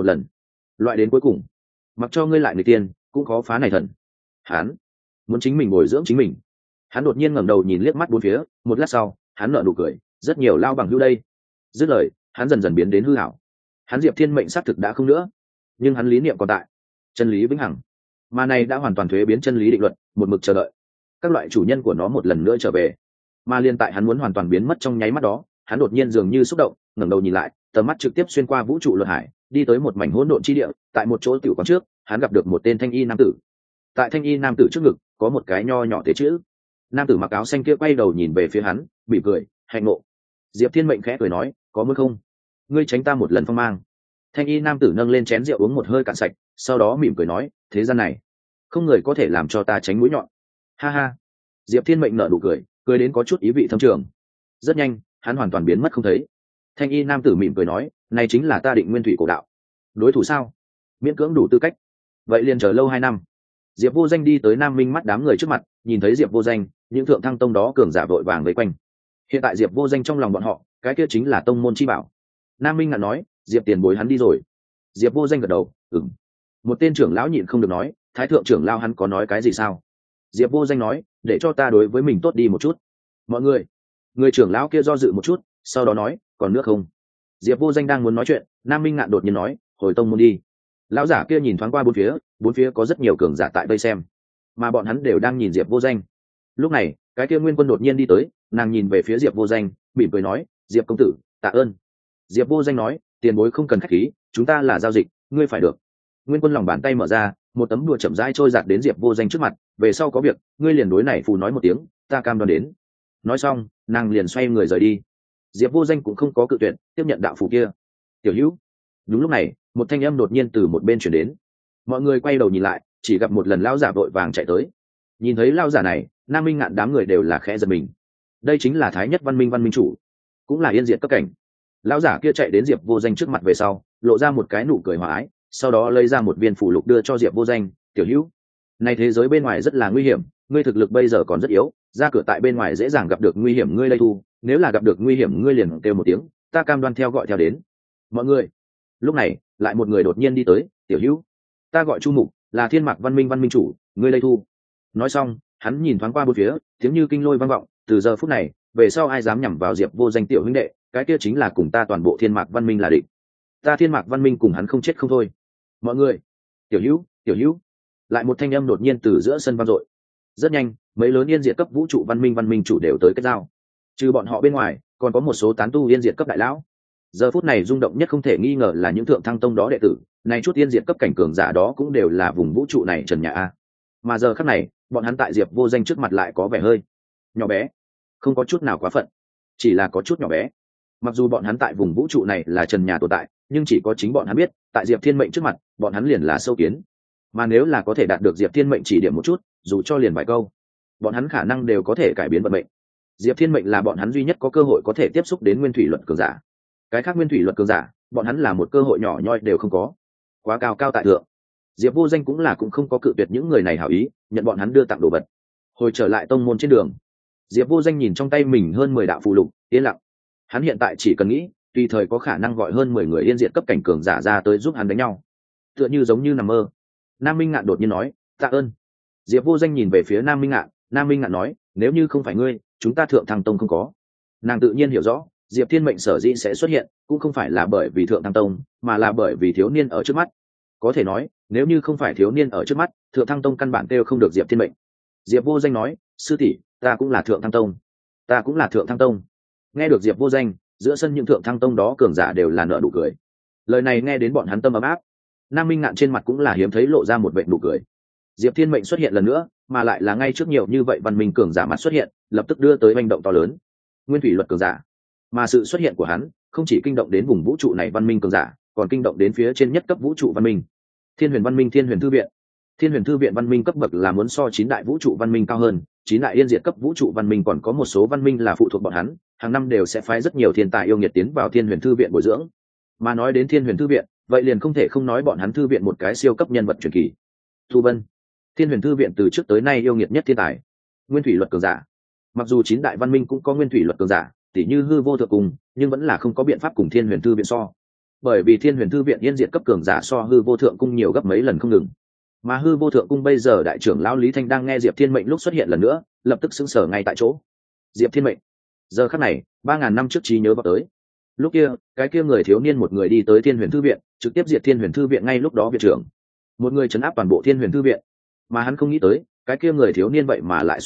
loại đến cuối cùng mặc cho ngươi lại người tiên cũng khó phá này thần. Hắn muốn chính mình bồi dưỡng chính mình. Hắn đột nhiên ngẩng đầu nhìn liếc mắt bốn phía, một lát sau hắn nở nụ cười, rất nhiều lao bằng hữu đây. Dứt lời hắn dần dần biến đến hư ảo. Hắn Diệp Thiên mệnh xác thực đã không nữa, nhưng hắn lý niệm còn tại, chân lý vĩnh hằng, mà này đã hoàn toàn thuế biến chân lý định luật, một mực chờ đợi các loại chủ nhân của nó một lần nữa trở về. Mà liên tại hắn muốn hoàn toàn biến mất trong nháy mắt đó, hắn đột nhiên dường như xúc động, ngẩng đầu nhìn lại, tầm mắt trực tiếp xuyên qua vũ trụ luân hải, đi tới một mảnh hỗn độn chi địa. Tại một chỗ tiểu quán trước, hắn gặp được một tên thanh y nam tử. Tại thanh y nam tử trước ngực có một cái nho nhỏ tế chữ. Nam tử mặc áo xanh kia quay đầu nhìn về phía hắn, bị cười, hạnh ngộ. Diệp Thiên mệnh khẽ cười nói, có muốn không, ngươi tránh ta một lần phong mang. Thanh y nam tử nâng lên chén rượu uống một hơi cạn sạch, sau đó mỉm cười nói, thế gian này không người có thể làm cho ta tránh mũi nhọn. Ha ha. Diệp Thiên mệnh nở nụ cười, cười đến có chút ý vị thâm trường. Rất nhanh hắn hoàn toàn biến mất không thấy. Thanh y nam tử mỉm cười nói, này chính là ta Định Nguyên Thủy cổ đạo. Đối thủ sao? Miễn cưỡng đủ tư cách. Vậy liền chờ lâu 2 năm. Diệp Vô Danh đi tới Nam Minh mắt đám người trước mặt, nhìn thấy Diệp Vô Danh, những thượng thăng tông đó cường giả vội vàng vây quanh. Hiện tại Diệp Vô Danh trong lòng bọn họ, cái kia chính là tông môn chi bảo. Nam Minh ngạn nói, Diệp tiền bối hắn đi rồi. Diệp Vô Danh gật đầu, ừm. Một tên trưởng lão nhịn không được nói, thái thượng trưởng lão hắn có nói cái gì sao? Diệp Vô Danh nói, để cho ta đối với mình tốt đi một chút. Mọi người trưởng lão kia do dự một chút, sau đó nói, còn nước không? Diệp Vô Danh đang muốn nói chuyện, Nam Minh ngạn đột nhiên nói, hồi tông môn đi. Lão giả kia nhìn thoáng qua bốn phía có rất nhiều cường giả tại đây xem, mà bọn hắn đều đang nhìn Diệp Vô Danh. Lúc này cái kia Nguyên Quân đột nhiên đi tới, nàng nhìn về phía Diệp Vô Danh, mỉm cười nói, Diệp công tử, tạ ơn. Diệp Vô Danh nói, tiền bối không cần khách khí, chúng ta là giao dịch, ngươi phải được. Nguyên Quân lòng bàn tay mở ra, một tấm đùa chậm rãi trôi giạt đến Diệp Vô Danh trước mặt, về sau có việc ngươi liền đối này phù nói một tiếng, ta cam đoan đến. Nói xong nàng liền xoay người rời đi. Diệp Vô Danh cũng không có cự tuyệt, tiếp nhận đạo phù kia. Tiểu Hữu. Đúng lúc này một thanh âm đột nhiên từ một bên chuyển đến. Mọi người quay đầu nhìn lại, chỉ gặp một lần lão giả vội vàng chạy tới. Nhìn thấy lão giả này, Nam Minh ngạn đám người đều là khẽ giật mình. Đây chính là Thái Nhất văn minh chủ, cũng là Yên Diệt cấp cảnh. Lão giả kia chạy đến Diệp Vô Danh trước mặt về sau, lộ ra một cái nụ cười hòa ái, sau đó lấy ra một viên phù lục đưa cho Diệp Vô Danh. Tiểu Hữu, này thế giới bên ngoài rất là nguy hiểm, ngươi thực lực bây giờ còn rất yếu, ra cửa tại bên ngoài dễ dàng gặp được nguy hiểm, ngươi đây thu, nếu là gặp được nguy hiểm ngươi liền kêu một tiếng, ta cam đoan theo gọi theo đến. Mọi người. Lúc này lại một người đột nhiên đi tới, Tiểu Hữu, ta gọi Chu Mục, là Thiên Mạc văn minh chủ, ngươi đây thu. Nói xong hắn nhìn thoáng qua bốn phía, tiếng như kinh lôi vang vọng, từ giờ phút này về sau ai dám nhằm vào Diệp Vô Danh tiểu huynh đệ, cái kia chính là cùng ta toàn bộ Thiên Mạc văn minh là địch. Ta Thiên Mạc văn minh cùng hắn không chết không thôi. Mọi người. Tiểu Hữu. Lại một thanh âm đột nhiên từ giữa sân vang dội. Rất nhanh mấy lớn Yên Diệt cấp vũ trụ văn minh chủ đều tới kết giao. Trừ bọn họ bên ngoài còn có một số tán tu Yên Diệt cấp đại lão. Giờ phút này rung động nhất không thể nghi ngờ là những thượng thăng tông đó đệ tử, này chút Yên Diệt cấp cảnh cường giả đó cũng đều là vùng vũ trụ này trần nhà a. Mà giờ khắc này bọn hắn tại Diệp Vô Danh trước mặt lại có vẻ hơi nhỏ bé, không có chút nào quá phận, chỉ là có chút nhỏ bé. Mặc dù bọn hắn tại vùng vũ trụ này là trần nhà tồn tại, nhưng chỉ có chính bọn hắn biết, tại Diệp Thiên mệnh trước mặt bọn hắn liền là sâu kiến. Mà nếu là có thể đạt được Diệp Thiên mệnh chỉ điểm một chút, dù cho liền vài câu, bọn hắn khả năng đều có thể cải biến vận mệnh. Diệp Thiên mệnh là bọn hắn duy nhất có cơ hội có thể tiếp xúc đến nguyên thủy luật cường giả. Cái khác nguyên thủy luật cường giả bọn hắn là một cơ hội nhỏ nhoi đều không có, quá cao tại thượng. Diệp Vô Danh cũng không có cự tuyệt những người này hảo ý, nhận bọn hắn đưa tặng đồ vật. Hồi trở lại tông môn trên đường, Diệp Vô Danh nhìn trong tay mình hơn 10 đạo phù lục, yên lặng. Hắn hiện tại chỉ cần nghĩ, tùy thời có khả năng gọi hơn 10 người Yên Diệt cấp cảnh cường giả ra tới giúp hắn đánh nhau, tựa như giống như nằm mơ. Nam Minh Ngạn đột nhiên nói, tạ ơn. Diệp Vô Danh nhìn về phía Nam Minh Ngạn, Nam Minh Ngạn nói, nếu như không phải ngươi, chúng ta thượng thăng tông không có. Nàng tự nhiên hiểu rõ, Diệp Thiên mệnh sở dĩ sẽ xuất hiện, cũng không phải là bởi vì thượng thăng tông, mà là bởi vì thiếu niên ở trước mắt. Có thể nói, nếu như không phải thiếu niên ở trước mắt, thượng thăng tông căn bản kêu không được Diệp Thiên mệnh. Diệp Vô Danh nói, sư tỷ, ta cũng là thượng thăng tông. Ta cũng là thượng thăng tông. Nghe được Diệp Vô Danh, giữa sân những thượng thăng tông đó cường giả đều là nở nụ cười. Lời này nghe đến bọn hắn tâm ấm áp. Nam Minh Ngạn trên mặt cũng là hiếm thấy lộ ra một vệt nụ cười. Diệp Thiên mệnh xuất hiện lần nữa, mà lại là ngay trước nhiều như vậy văn minh cường giả mặt xuất hiện, lập tức đưa tới hành động to lớn. Nguyên thủy luật cường giả, mà sự xuất hiện của hắn không chỉ kinh động đến vùng vũ trụ này văn minh cường giả, còn kinh động đến phía trên nhất cấp vũ trụ văn minh. Thiên Huyền văn minh Thiên Huyền thư viện. Thiên Huyền thư viện văn minh cấp bậc là muốn so 9 đại vũ trụ văn minh cao hơn, 9 đại Yên Diệt cấp vũ trụ văn minh còn có một số văn minh là phụ thuộc bọn hắn, hàng năm đều sẽ phái rất nhiều thiên tài yêu nghiệt tiến vào Thiên Huyền thư viện bồi dưỡng. Mà nói đến Thiên Huyền thư viện, vậy liền không thể không nói bọn hắn thư viện một cái siêu cấp nhân vật truyền kỳ. Thu Vân. Thiên Huyền thư viện từ trước tới nay yêu nghiệt nhất thiên tài, nguyên thủy luật cường giả. Mặc dù 9 đại văn minh cũng có nguyên thủy luật cường giả tỉ như hư vô thượng cung, nhưng vẫn là không có biện pháp cùng Thiên Huyền Thư viện so, bởi vì Thiên Huyền Thư viện yên diệt cấp cường giả so hư vô thượng cung nhiều gấp mấy lần không ngừng. Mà hư vô thượng cung bây giờ đại trưởng lão Lý Thanh đang nghe Diệp Thiên Mệnh lúc xuất hiện lần nữa, lập tức sững sờ ngay tại chỗ. Diệp Thiên Mệnh, giờ khắc này 3.000 năm trước trí nhớ vào tới. Lúc kia cái kia người thiếu niên một người đi tới Thiên Huyền Thư viện, trực tiếp diệt Thiên Huyền Thư viện, ngay lúc đó viện trưởng một người trấn áp toàn bộ Thiên Huyền Thư viện. Mà hắn không nghĩ tới cái kia người thiếu niên vậy mà lại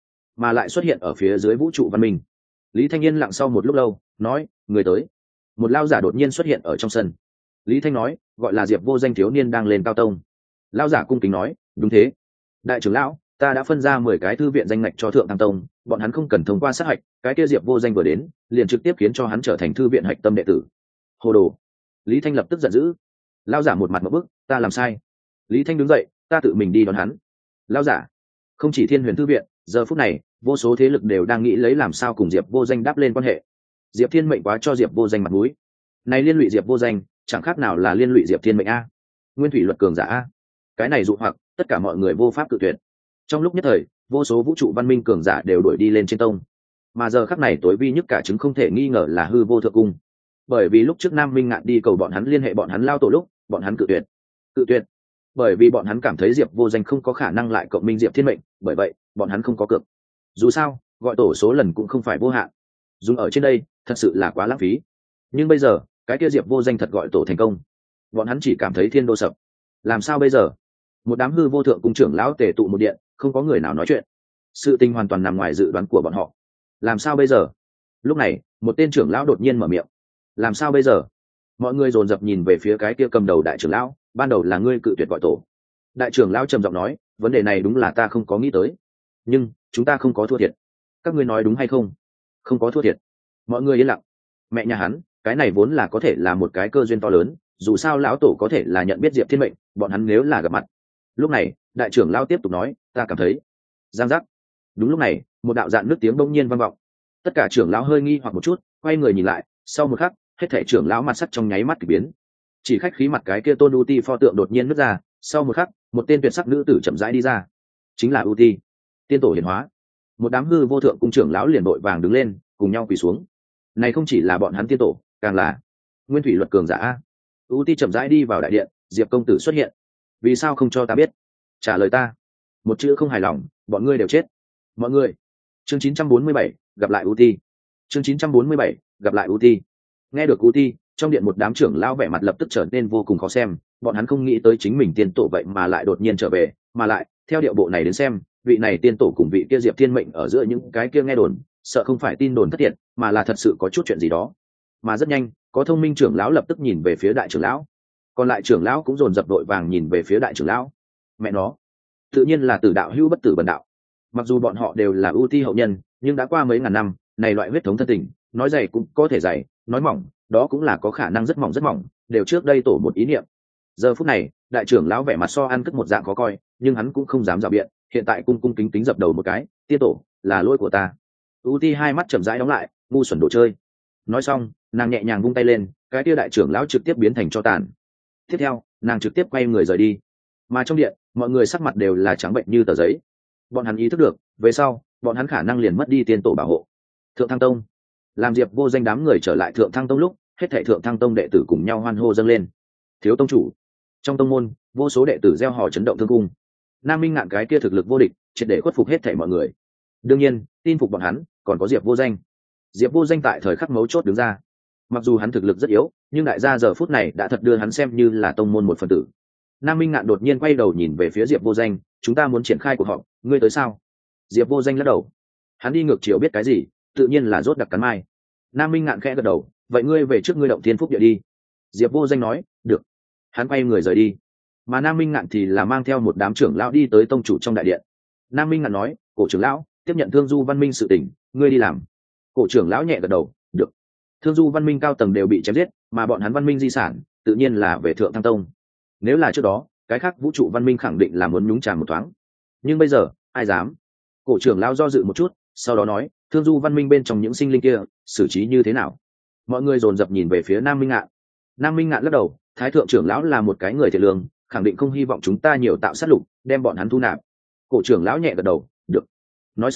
xuất hiện ở phía dưới vũ trụ văn minh. Lý Thanh yên lặng sau một lúc lâu nói, người tới. Một lao giả đột nhiên xuất hiện ở trong sân. Lý Thanh nói, gọi là Diệp Vô Danh thiếu niên đang lên cao tông. Lao giả cung kính nói, đúng thế, đại trưởng lão, ta đã phân ra 10 cái thư viện danh ngạch cho thượng thăng tông, bọn hắn không cần thông qua sát hạch, cái kia Diệp Vô Danh vừa đến liền trực tiếp khiến cho hắn trở thành thư viện hạch tâm đệ tử. Hồ đồ. Lý Thanh lập tức giận dữ. Lao giả một mặt ngộp bức, ta làm sai. Lý Thanh đứng dậy, ta tự mình đi đón hắn. Lao giả. Không chỉ Thiên Huyền Thư viện, giờ phút này vô số thế lực đều đang nghĩ lấy làm sao cùng Diệp Vô Danh đáp lên quan hệ. Diệp Thiên Mệnh quá cho Diệp Vô Danh mặt mũi, này liên lụy Diệp Vô Danh chẳng khác nào là liên lụy Diệp Thiên Mệnh a, nguyên thủy luật cường giả a. Cái này dụ hoặc tất cả mọi người vô pháp cự tuyệt. Trong lúc nhất thời vô số vũ trụ văn minh cường giả đều đuổi đi lên trên tông, mà giờ khắc này tối vi nhất cả chứng không thể nghi ngờ là hư vô thượng cung, bởi vì lúc trước Nam Minh Ngạn đi cầu bọn hắn liên hệ bọn hắn lao tổ lúc bọn hắn cự tuyệt, bởi vì bọn hắn cảm thấy Diệp Vô Danh không có khả năng lại cộng minh Diệp Thiên Mệnh, bởi vậy bọn hắn không có cược. Dù sao gọi tổ số lần cũng không phải vô hạn, dùng ở trên đây thật sự là quá lãng phí. Nhưng bây giờ cái kia Diệp Vô Danh thật gọi tổ thành công, bọn hắn chỉ cảm thấy thiên đô sập. Làm sao bây giờ? Một đám hư vô thượng cung trưởng lão tề tụ một điện, không có người nào nói chuyện. Sự tình hoàn toàn nằm ngoài dự đoán của bọn họ. Làm sao bây giờ? Lúc này một tên trưởng lão đột nhiên mở miệng. Làm sao bây giờ? Mọi người dồn dập nhìn về phía cái kia cầm đầu đại trưởng lão. Ban đầu là ngươi cự tuyệt gọi tổ. Đại trưởng lão trầm giọng nói, vấn đề này đúng là ta không có nghĩ tới, nhưng chúng ta không có thua thiệt. Các ngươi nói đúng hay không? Không có thua thiệt. Mọi người yên lặng. Mẹ nhà hắn, cái này vốn là có thể là một cái cơ duyên to lớn, dù sao lão tổ có thể là nhận biết Diệp Thiên Mệnh, bọn hắn nếu là gặp mặt. Lúc này đại trưởng lão tiếp tục nói, ta cảm thấy. Giang giác. Đúng lúc này một đạo dạn nước tiếng bỗng nhiên vang vọng. Tất cả trưởng lão hơi nghi hoặc một chút, quay người nhìn lại, sau một khắc hết thảy trưởng lão mặt sắc trong nháy mắt kỳ biến. Chỉ khách khí mặt cái kia tôn Uti pho tượng đột nhiên nứt ra, sau một khắc một tên tuyệt sắc nữ tử chậm rãi đi ra, chính là Uti, tiên tổ hiển hóa. Một đám hư vô thượng cung trưởng lão liền đội vàng đứng lên, cùng nhau quỳ xuống. Này không chỉ là bọn hắn tiên tổ, càng là nguyên thủy luật cường giả. Uti chậm rãi đi vào đại điện, Diệp công tử xuất hiện. Vì sao không cho ta biết? Trả lời ta. Một chữ không hài lòng, bọn ngươi đều chết. Mọi người. Chương 947, gặp lại Uti. Chương 947, gặp lại Uti. Nghe được Uti, trong điện một đám trưởng lão vẻ mặt lập tức trở nên vô cùng khó xem. Bọn hắn không nghĩ tới chính mình tiên tổ vậy mà lại đột nhiên trở về, mà lại theo điệu bộ này đến xem, vị này tiên tổ cùng vị kia Diệp Thiên Mệnh ở giữa những cái kia nghe đồn, sợ không phải tin đồn thất thiệt, mà là thật sự có chút chuyện gì đó. Mà rất nhanh có thông minh trưởng lão lập tức nhìn về phía đại trưởng lão, còn lại trưởng lão cũng dồn dập đội vàng nhìn về phía đại trưởng lão. Mẹ nó, tự nhiên là tử đạo hữu bất tử bần đạo. Mặc dù bọn họ đều là ưu ti hậu nhân, nhưng đã qua mấy ngàn năm, này loại huyết thống thân tình, nói dày cũng có thể dày, nói mỏng đó cũng là có khả năng rất mỏng, đều trước đây tổ một ý niệm. Giờ phút này đại trưởng lão vẻ mặt so ăn cất một dạng khó coi, nhưng hắn cũng không dám rào biện, hiện tại cung cung kính kính dập đầu một cái, tiên tổ, là lỗi của ta. Uti hai mắt chậm rãi đóng lại, ngu xuẩn đồ chơi. Nói xong nàng nhẹ nhàng vung tay lên, cái kia đại trưởng lão trực tiếp biến thành tro tàn. Tiếp theo nàng trực tiếp quay người rời đi, mà trong điện mọi người sắc mặt đều là trắng bệnh như tờ giấy. Bọn hắn ý thức được về sau bọn hắn khả năng liền mất đi tiên tổ bảo hộ. Thượng Thăng Tông, làm Diệp Vô Danh đám người trở lại Thượng Thăng Tông lúc, hết thảy Thượng Thăng Tông đệ tử cùng nhau hoan hô dâng lên. Thiếu tông chủ. Trong tông môn vô số đệ tử reo hò chấn động thương cung. Nam Minh Ngạn cái kia thực lực vô địch, triệt để khuất phục hết thảy mọi người. Đương nhiên tin phục bọn hắn còn có Diệp Vô Danh. Diệp Vô Danh tại thời khắc mấu chốt đứng ra. Mặc dù hắn thực lực rất yếu, nhưng đại gia giờ phút này đã thật đưa hắn xem như là tông môn một phần tử. Nam Minh Ngạn đột nhiên quay đầu nhìn về phía Diệp Vô Danh, chúng ta muốn triển khai cuộc họp, ngươi tới sao? Diệp Vô Danh lắc đầu. Hắn đi ngược chiều biết cái gì, tự nhiên là rốt đặc cắn mai. Nam Minh Ngạn khẽ gật đầu, vậy ngươi về trước ngươi động thiên phúc địa đi. Diệp Vô Danh nói, được. Hắn quay người rời đi, mà Nam Minh Ngạn thì là mang theo một đám trưởng lão đi tới tông chủ trong đại điện. Nam Minh Ngạn nói, cổ trưởng lão, tiếp nhận Thương Du Văn Minh sự tình, ngươi đi làm. Cổ trưởng lão nhẹ gật đầu, được. Thương Du Văn Minh cao tầng đều bị chém giết, mà bọn hắn Văn Minh di sản tự nhiên là về Thượng Thăng Tông. Nếu là trước đó cái khác vũ trụ văn minh khẳng định là muốn nhúng chàm một thoáng, nhưng bây giờ ai dám. Cổ trưởng lão do dự một chút, sau đó nói, Thương Du Văn Minh bên trong những sinh linh kia xử trí như thế nào? Mọi người dồn dập nhìn về phía Nam Minh Ngạn. Nam Minh Ngạn lắc đầu, thái thượng trưởng lão là một cái người thiện lương, khẳng định không hy vọng chúng ta nhiều tạo sát lục, đem bọn hắn thu nạp. Cổ trưởng lão nhẹ gật đầu, được. Nói xong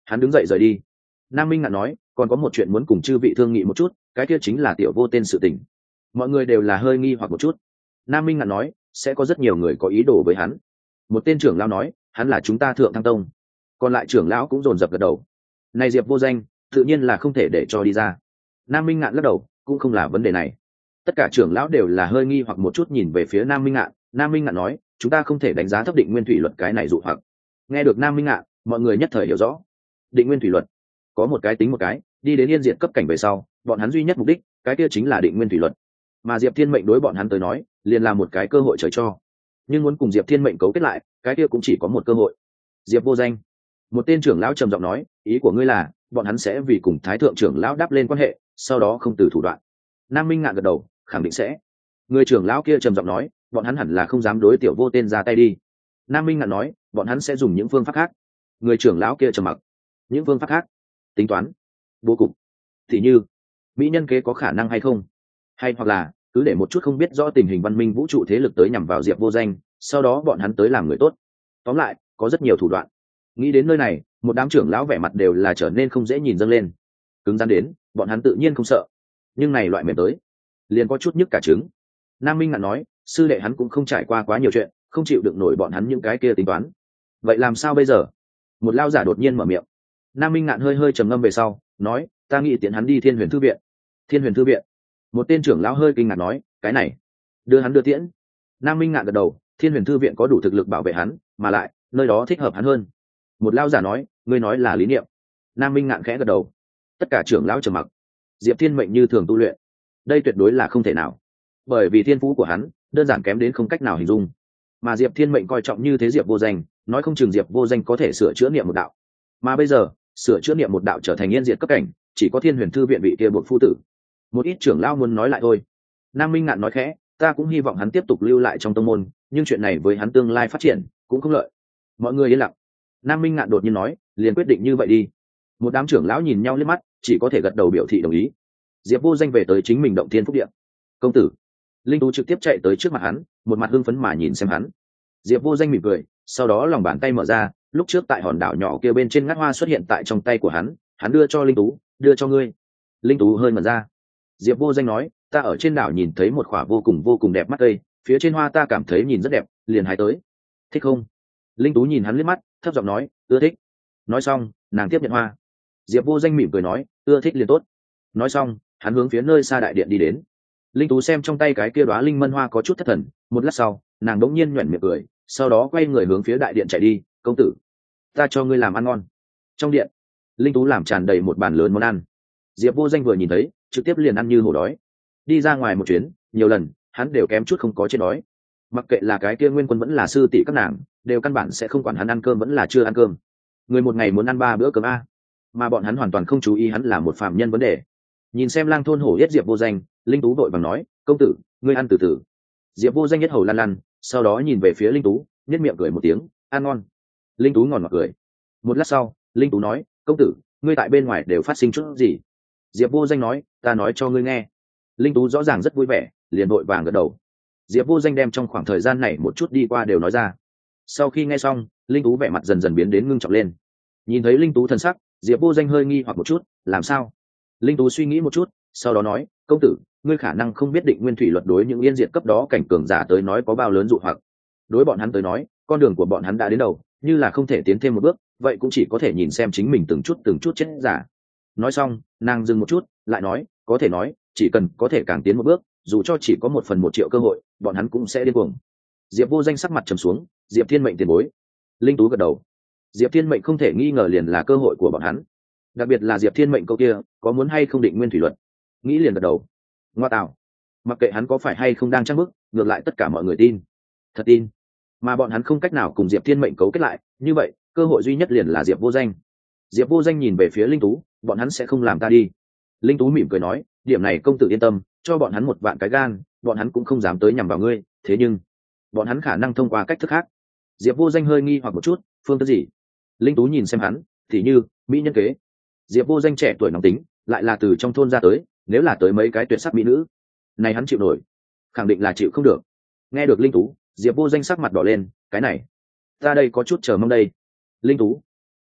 Hắn đứng dậy rời đi. Nam Minh Ngạn nói, còn có một chuyện muốn cùng chư vị thương nghị một chút, cái kia chính là tiểu vô tên sự tình. Mọi người đều là hơi nghi hoặc một chút. Nam Minh Ngạn nói, sẽ có rất nhiều người có ý đồ với hắn. Một tên trưởng lão nói, hắn là chúng ta Thượng Thăng Tông. Còn lại trưởng lão cũng dồn dập gật đầu. Này Diệp Vô Danh, tự nhiên là không thể để cho đi ra. Nam Minh Ngạn lắc đầu, cũng không là vấn đề này. Tất cả trưởng lão đều là hơi nghi hoặc một chút nhìn về phía Nam Minh Ngạn. Nam Minh Ngạn nói, chúng ta không thể đánh giá thấp định nguyên thủy luật cái này dụ hoặc. Nghe được Nam Minh Ngạn, mọi người nhất thời hiểu rõ. Định nguyên thủy luật, có một cái tính một cái, đi đến yên diệt cấp cảnh về sau, bọn hắn duy nhất mục đích, cái kia chính là định nguyên thủy luật. Mà Diệp Thiên Mệnh đối bọn hắn tới nói, liền là một cái cơ hội trời cho. Nhưng muốn cùng Diệp Thiên Mệnh cấu kết lại, cái kia cũng chỉ có một cơ hội. Diệp Vô Danh, một tên trưởng lão trầm giọng nói, ý của ngươi là bọn hắn sẽ vì cùng thái thượng trưởng lão đáp lên quan hệ, sau đó không từ thủ đoạn. Nam Minh Ngạn gật đầu, khẳng định sẽ. Người trưởng lão kia trầm giọng nói, bọn hắn hẳn là không dám đối tiểu vô tên ra tay đi. Nam Minh Ngạn nói, bọn hắn sẽ dùng những phương pháp khác. Người trưởng lão kia trầm mặc. Những phương pháp khác? Tính toán, bố cục, thì như mỹ nhân kế có khả năng hay không, hay hoặc là cứ để một chút không biết rõ tình hình văn minh vũ trụ thế lực tới nhằm vào Diệp Vô Danh, sau đó bọn hắn tới làm người tốt. Tóm lại, có rất nhiều thủ đoạn. Nghĩ đến nơi này, một đám trưởng lão vẻ mặt đều là trở nên không dễ nhìn dâng lên. Cứng rắn đến, bọn hắn tự nhiên không sợ. Nhưng này loại mềm tới, liền có chút nhức cả trứng. Nam Minh Ngạn nói, sư đệ hắn cũng không trải qua quá nhiều chuyện, không chịu đựng nổi bọn hắn những cái kia tính toán. Vậy làm sao bây giờ? Một lao giả đột nhiên mở miệng. Nam Minh Ngạn hơi hơi trầm ngâm về sau, nói, ta nghĩ tiện hắn đi Thiên Huyền Thư viện. Thiên Huyền Thư viện? Một tên trưởng lão hơi kinh ngạc nói, cái này, đưa hắn đưa tiễn. Nam Minh Ngạn gật đầu, Thiên Huyền Thư viện có đủ thực lực bảo vệ hắn, mà lại, nơi đó thích hợp hắn hơn. Một lao giả nói, ngươi nói là lý niệm. Nam Minh Ngạn khẽ gật đầu. Tất cả trưởng lão trầm mặc. Diệp Thiên Mệnh như thường tu luyện, đây tuyệt đối là không thể nào, bởi vì thiên phú của hắn đơn giản kém đến không cách nào hình dung. Mà Diệp Thiên Mệnh coi trọng như thế Diệp Vô Danh, nói không chừng Diệp Vô Danh có thể sửa chữa niệm một đạo. Mà bây giờ, sửa chữa niệm một đạo trở thành yên diệt cấp cảnh, chỉ có Thiên Huyền Thư viện vị kia buộc phu tử. Một ít trưởng lão muốn nói lại thôi. Nam Minh Ngạn nói khẽ, ta cũng hy vọng hắn tiếp tục lưu lại trong tông môn, nhưng chuyện này với hắn tương lai phát triển cũng không lợi. Mọi người yên lặng. Nam Minh Ngạn đột nhiên nói, liền quyết định như vậy đi. Một đám trưởng lão nhìn nhau liếc mắt, chỉ có thể gật đầu biểu thị đồng ý. Diệp Vô Danh về tới chính mình động thiên phúc địa. Công tử. Linh Tú trực tiếp chạy tới trước mặt hắn, một mặt hưng phấn mà nhìn xem hắn. Diệp Vô Danh mỉm cười, sau đó lòng bàn tay mở ra, lúc trước tại hòn đảo nhỏ kia bên trên ngắt hoa xuất hiện tại trong tay của hắn, hắn đưa cho Linh Tú, đưa cho ngươi. Linh Tú hơi mở ra. Diệp Vô Danh nói, ta ở trên đảo nhìn thấy một khỏa vô cùng đẹp mắt cây, phía trên hoa ta cảm thấy nhìn rất đẹp, liền hái tới. Thích không? Linh Tú nhìn hắn liếc mắt, thấp giọng nói, ưa thích. Nói xong, nàng tiếp nhận hoa. Diệp Vô Danh mỉm cười nói, ưa thích liền tốt. Nói xong, hắn hướng phía nơi xa đại điện đi đến. Linh Tú xem trong tay cái kia đóa linh mân hoa có chút thất thần, một lát sau, nàng đống nhiên nhoẻn miệng cười, sau đó quay người hướng phía đại điện chạy đi. Công tử, ta cho ngươi làm ăn ngon. Trong điện, Linh Tú làm tràn đầy một bàn lớn món ăn. Diệp Vô Danh vừa nhìn thấy, trực tiếp liền ăn như hổ đói. Đi ra ngoài một chuyến, nhiều lần, hắn đều kém chút không có chết đói. Mặc kệ là cái kia Nguyên Quân vẫn là sư tỷ các nàng, đều căn bản sẽ không quản hắn ăn cơm vẫn là chưa ăn cơm. Người một ngày muốn ăn 3 bữa cơm a, mà bọn hắn hoàn toàn không chú ý hắn là một phàm nhân vấn đề. Nhìn xem Lang Thôn hổ yết Diệp Vô Danh, Linh Tú vội vàng nói, công tử, ngươi ăn từ từ. Diệp Vô Danh nhất hầu lăn lăn, sau đó nhìn về phía Linh Tú, nhếch miệng cười một tiếng, ăn ngon. Linh Tú ngòn ngọt cười. Một lát sau, Linh Tú nói, công tử, ngươi tại bên ngoài đều phát sinh chút gì? Diệp Vô Danh nói, ta nói cho ngươi nghe. Linh Tú rõ ràng rất vui vẻ, liền vội vàng gật đầu. Diệp Vô Danh đem trong khoảng thời gian này một chút đi qua đều nói ra. Sau khi nghe xong, Linh Tú vẻ mặt dần dần biến đến ngưng trọng lên. Nhìn thấy Linh Tú thần sắc, Diệp Vô Danh hơi nghi hoặc một chút, làm sao? Linh Tú suy nghĩ một chút, sau đó nói, công tử, ngươi khả năng không biết định nguyên thủy luật đối những yên diệt cấp đó cảnh cường giả tới nói có bao lớn dụ hoặc. Đối bọn hắn tới nói, con đường của bọn hắn đã đến đầu, như là không thể tiến thêm một bước, vậy cũng chỉ có thể nhìn xem chính mình từng chút chết giả. Nói xong, nàng dừng một chút, lại nói, có thể nói, chỉ cần có thể càng tiến một bước, dù cho chỉ có 1/1 triệu cơ hội, bọn hắn cũng sẽ điên cuồng. Diệp Vô Danh sắc mặt trầm xuống, Diệp Thiên Mệnh tiền bối. Linh Tú gật đầu. Diệp Thiên Mệnh không thể nghi ngờ liền là cơ hội của bọn hắn. Đặc biệt là Diệp Thiên Mệnh câu kia, có muốn hay không định nguyên thủy luật. Nghĩ liền gật đầu. Ngoa tạo. Mặc kệ hắn có phải hay không đang trang bức, ngược lại tất cả mọi người tin. Thật tin. Mà bọn hắn không cách nào cùng Diệp Thiên Mệnh cấu kết lại, như vậy, cơ hội duy nhất liền là Diệp Vô Danh. Diệp Vô Danh nhìn về phía Linh Tú, bọn hắn sẽ không làm ta đi. Linh Tú mỉm cười nói, điểm này công tử yên tâm, cho bọn hắn 1 vạn cái gan, bọn hắn cũng không dám tới nhằm vào ngươi, thế nhưng bọn hắn khả năng thông qua cách thức khác. Diệp Vô Danh hơi nghi hoặc một chút, phương thức gì? Linh Tú nhìn xem hắn, thì như mỹ nhân kế. Diệp Vô Danh trẻ tuổi nóng tính, lại là từ trong thôn ra tới, nếu là tới mấy cái tuyệt sắc mỹ nữ, này hắn chịu nổi? Khẳng định là chịu không được. Nghe được Linh Tú, Diệp Vô Danh sắc mặt đỏ lên, cái này, ta đây có chút chờ mong đây. Linh Tú.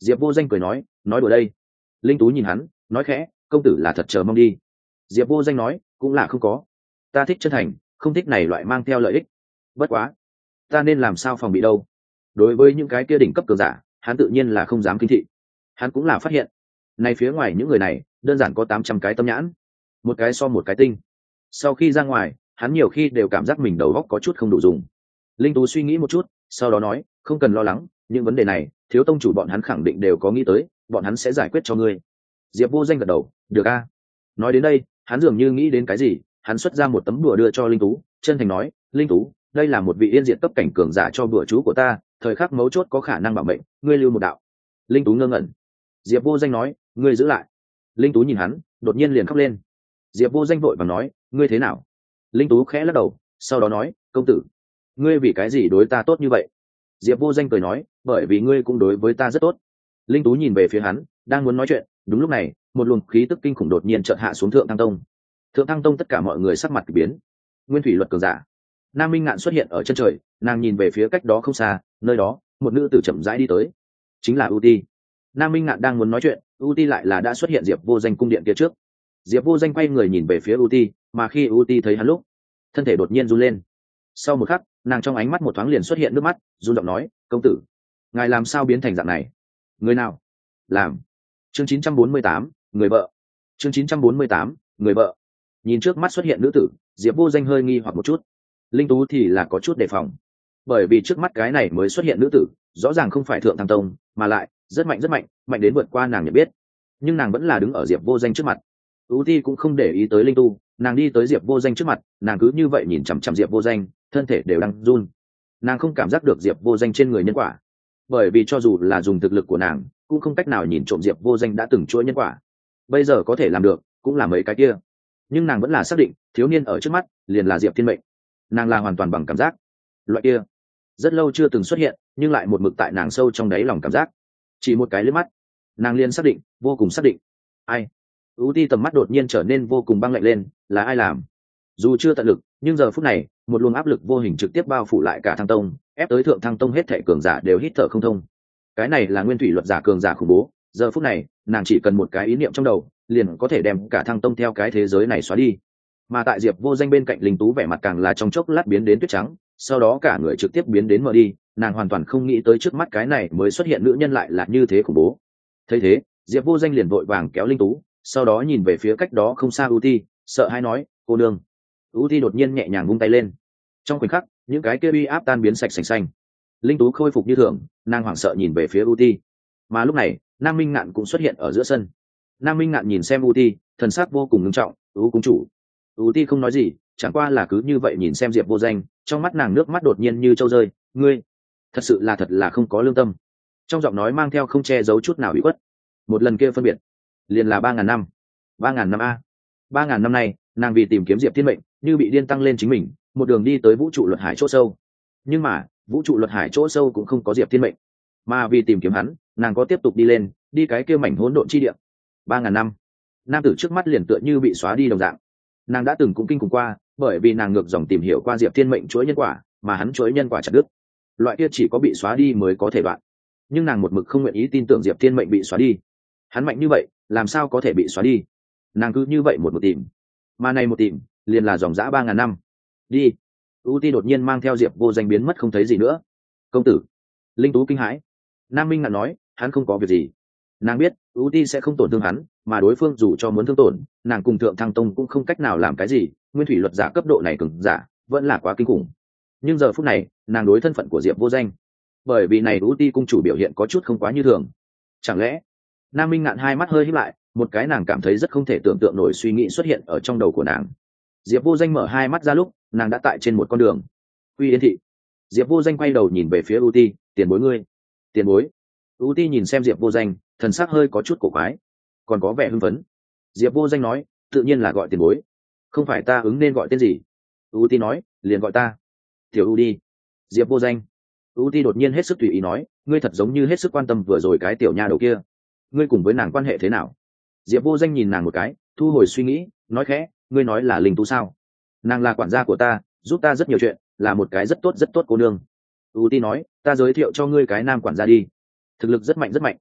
Diệp Vô Danh cười nói đùa đây. Linh Tú nhìn hắn nói khẽ, công tử là thật chờ mong đi. Diệp Vô Danh nói, cũng là không có, ta thích chân thành, không thích này loại mang theo lợi ích. Bất quá ta nên làm sao phòng bị đâu. Đối với những cái kia đỉnh cấp cường giả, hắn tự nhiên là không dám kinh thị. Hắn cũng là phát hiện này phía ngoài những người này đơn giản có 800 cái tâm nhãn, một cái so một cái tinh. Sau khi ra ngoài, hắn nhiều khi đều cảm giác mình đầu óc có chút không đủ dùng. Linh Tú suy nghĩ một chút, sau đó nói, không cần lo lắng, những vấn đề này thiếu tông chủ bọn hắn khẳng định đều có nghĩ tới, bọn hắn sẽ giải quyết cho ngươi. Diệp Vô Danh gật đầu, được a. Nói đến đây, hắn dường như nghĩ đến cái gì, hắn xuất ra một tấm đùa đưa cho Linh Tú, chân thành nói, Linh Tú, đây là một vị yên diệt cấp cảnh cường giả cho bữa chú của ta, thời khắc mấu chốt có khả năng bảo mệnh, ngươi lưu một đạo. Linh Tú ngơ ngẩn. Diệp Vô Danh nói, ngươi giữ lại. Linh Tú nhìn hắn, đột nhiên liền khóc lên. Diệp Vô Danh vội vàng nói, ngươi thế nào? Linh Tú khẽ lắc đầu, sau đó nói, công tử, ngươi vì cái gì đối ta tốt như vậy? Diệp Vô Danh cười nói, bởi vì ngươi cũng đối với ta rất tốt. Linh Tú nhìn về phía hắn, đang muốn nói chuyện, đúng lúc này, một luồng khí tức kinh khủng đột nhiên chợt hạ xuống Thượng Thăng Tông. Thượng Thăng Tông tất cả mọi người sắc mặt kỳ biến. Nguyên thủy luật cường giả. Nam Minh Ngạn xuất hiện ở chân trời, nàng nhìn về phía cách đó không xa, nơi đó, một nữ tử chậm rãi đi tới, chính là Uti. Nam Minh Ngạn đang muốn nói chuyện, Uti lại là đã xuất hiện Diệp Vô Danh cung điện kia trước. Diệp Vô Danh quay người nhìn về phía Uti, mà khi Uti thấy hắn lúc, thân thể đột nhiên run lên. Sau một khắc, nàng trong ánh mắt một thoáng liền xuất hiện nước mắt, run giọng nói, công tử, ngài làm sao biến thành dạng này? Người nào làm? Chương 948, người vợ. Chương 948, người vợ. Nhìn trước mắt xuất hiện nữ tử, Diệp Vô Danh hơi nghi hoặc một chút. Linh Tú thì là có chút đề phòng, bởi vì trước mắt cái này mới xuất hiện nữ tử, rõ ràng không phải Thượng Thăng Tông, mà lại rất mạnh, mạnh đến vượt qua nàng nhận biết. Nhưng nàng vẫn là đứng ở Diệp Vô Danh trước mặt. Ti cũng không để ý tới Linh Tu, nàng đi tới Diệp Vô Danh trước mặt, nàng cứ như vậy nhìn chằm chằm Diệp Vô Danh, thân thể đều đang run. Nàng không cảm giác được Diệp Vô Danh trên người nhân quả, bởi vì cho dù là dùng thực lực của nàng, cũng không cách nào nhìn trộm Diệp Vô Danh đã từng chuỗi nhân quả. Bây giờ có thể làm được, cũng là mấy cái kia. Nhưng nàng vẫn là xác định, thiếu niên ở trước mắt liền là Diệp Thiên Mệnh. Nàng là hoàn toàn bằng cảm giác. Loại kia rất lâu chưa từng xuất hiện, nhưng lại một mực tại nàng sâu trong đáy lòng cảm giác. Chỉ một cái liếc mắt, nàng liền xác định, vô cùng xác định. Ai? Ti tầm mắt đột nhiên trở nên vô cùng băng lạnh lên, là ai làm? Dù chưa tận lực, nhưng giờ phút này, một luồng áp lực vô hình trực tiếp bao phủ lại cả Thăng Tông, ép tới Thượng Thăng Tông hết thảy cường giả đều hít thở không thông. Cái này là nguyên thủy luật giả cường giả khủng bố, giờ phút này, nàng chỉ cần một cái ý niệm trong đầu, liền có thể đem cả Thăng Tông theo cái thế giới này xóa đi. Mà tại Diệp Vô Danh bên cạnh Linh Tú vẻ mặt càng là trong chốc lát biến đến tuyết trắng, sau đó cả người trực tiếp biến đến mờ đi, nàng hoàn toàn không nghĩ tới trước mắt cái này mới xuất hiện nữ nhân lại là như thế khủng bố. Thấy thế, Diệp Vô Danh liền vội vàng kéo Linh Tú, sau đó nhìn về phía cách đó không xa Uti, sợ hãi nói, cô nương. Uti đột nhiên nhẹ nhàng vung tay lên, trong khoảnh khắc, những cái kia uy áp tan biến sạch sành xanh. Linh Tú khôi phục như thường, nàng hoảng sợ nhìn về phía Uti. Mà lúc này, Nam Minh Ngạn cũng xuất hiện ở giữa sân. Nam Minh Ngạn nhìn xem Uti, thần sắc vô cùng nghiêm trọng, cung chủ. Uti không nói gì, chẳng qua là cứ như vậy nhìn xem Diệp Vô Danh, trong mắt nàng nước mắt đột nhiên như trâu rơi, ngươi thật sự là không có lương tâm. Trong giọng nói mang theo không che giấu chút nào bị khuất. Một lần kia phân biệt, liền là 3.000 năm. 3.000 năm a. 3.000 năm nay, nàng vì tìm kiếm Diệp Thiên Mệnh, như bị điên tăng lên chính mình, một đường đi tới vũ trụ luật hải chỗ sâu. Nhưng mà, vũ trụ luật hải chỗ sâu cũng không có Diệp Thiên Mệnh, mà vì tìm kiếm hắn, nàng có tiếp tục đi lên, đi cái kia mảnh hỗn độn chi địa. 3.000 năm, nam tử trước mắt liền tựa như bị xóa đi đồng dạng. Nàng đã từng cũng kinh khủng qua, bởi vì nàng ngược dòng tìm hiểu qua Diệp Thiên Mệnh chuỗi nhân quả, mà hắn chuỗi nhân quả chặt đứt. Loại kia chỉ có bị xóa đi mới có thể đoạn. Nhưng nàng một mực không nguyện ý tin tưởng Diệp Thiên Mệnh bị xóa đi. Hắn mạnh như vậy, làm sao có thể bị xóa đi? Nàng cứ như vậy một tìm, mà này một tìm, liền là dòng dã 3.000 năm. Đi. Ti đột nhiên mang theo Diệp Vô Danh biến mất không thấy gì nữa. Công tử. Linh Tú kinh hãi. Nam Minh Ngạn nói, hắn không có việc gì. Nàng biết, Ti sẽ không tổn thương hắn, mà đối phương dù cho muốn thương tổn, nàng cùng Thượng Thăng Tông cũng không cách nào làm cái gì. Nguyên thủy luật giả cấp độ này cường giả, vẫn là quá kinh khủng. Nhưng giờ phút này, nàng đối thân phận của Diệp Vô Danh, bởi vì này Ti cung chủ biểu hiện có chút không quá như thường. Chẳng lẽ? Nam Minh Ngạn hai mắt hơi híp lại, một cái nàng cảm thấy rất không thể tưởng tượng nổi suy nghĩ xuất hiện ở trong đầu của nàng. Diệp Vô Danh mở hai mắt ra lúc, nàng đã tại trên một con đường. Quy Yên thị. Diệp Vô Danh quay đầu nhìn về phía Ti, tiền bối ngươi. Tiền bối. Ti nhìn xem Diệp Vô Danh, thần sắc hơi có chút cổ quái, còn có vẻ hưng phấn. Diệp Vô Danh nói, tự nhiên là gọi tiền bối, không phải ta ứng nên gọi tên gì. Ti nói, liền gọi ta tiểu U đi. Diệp Vô Danh. Ti đột nhiên hết sức tùy ý nói, ngươi thật giống như hết sức quan tâm vừa rồi cái tiểu nha đầu kia, ngươi cùng với nàng quan hệ thế nào? Diệp Vô Danh nhìn nàng một cái, thu hồi suy nghĩ, nói khẽ, ngươi nói là Linh Tú sao? Nàng là quản gia của ta, giúp ta rất nhiều chuyện, là một cái rất tốt cô nương. Ti nói, ta giới thiệu cho ngươi cái nam quản gia đi, thực lực rất mạnh.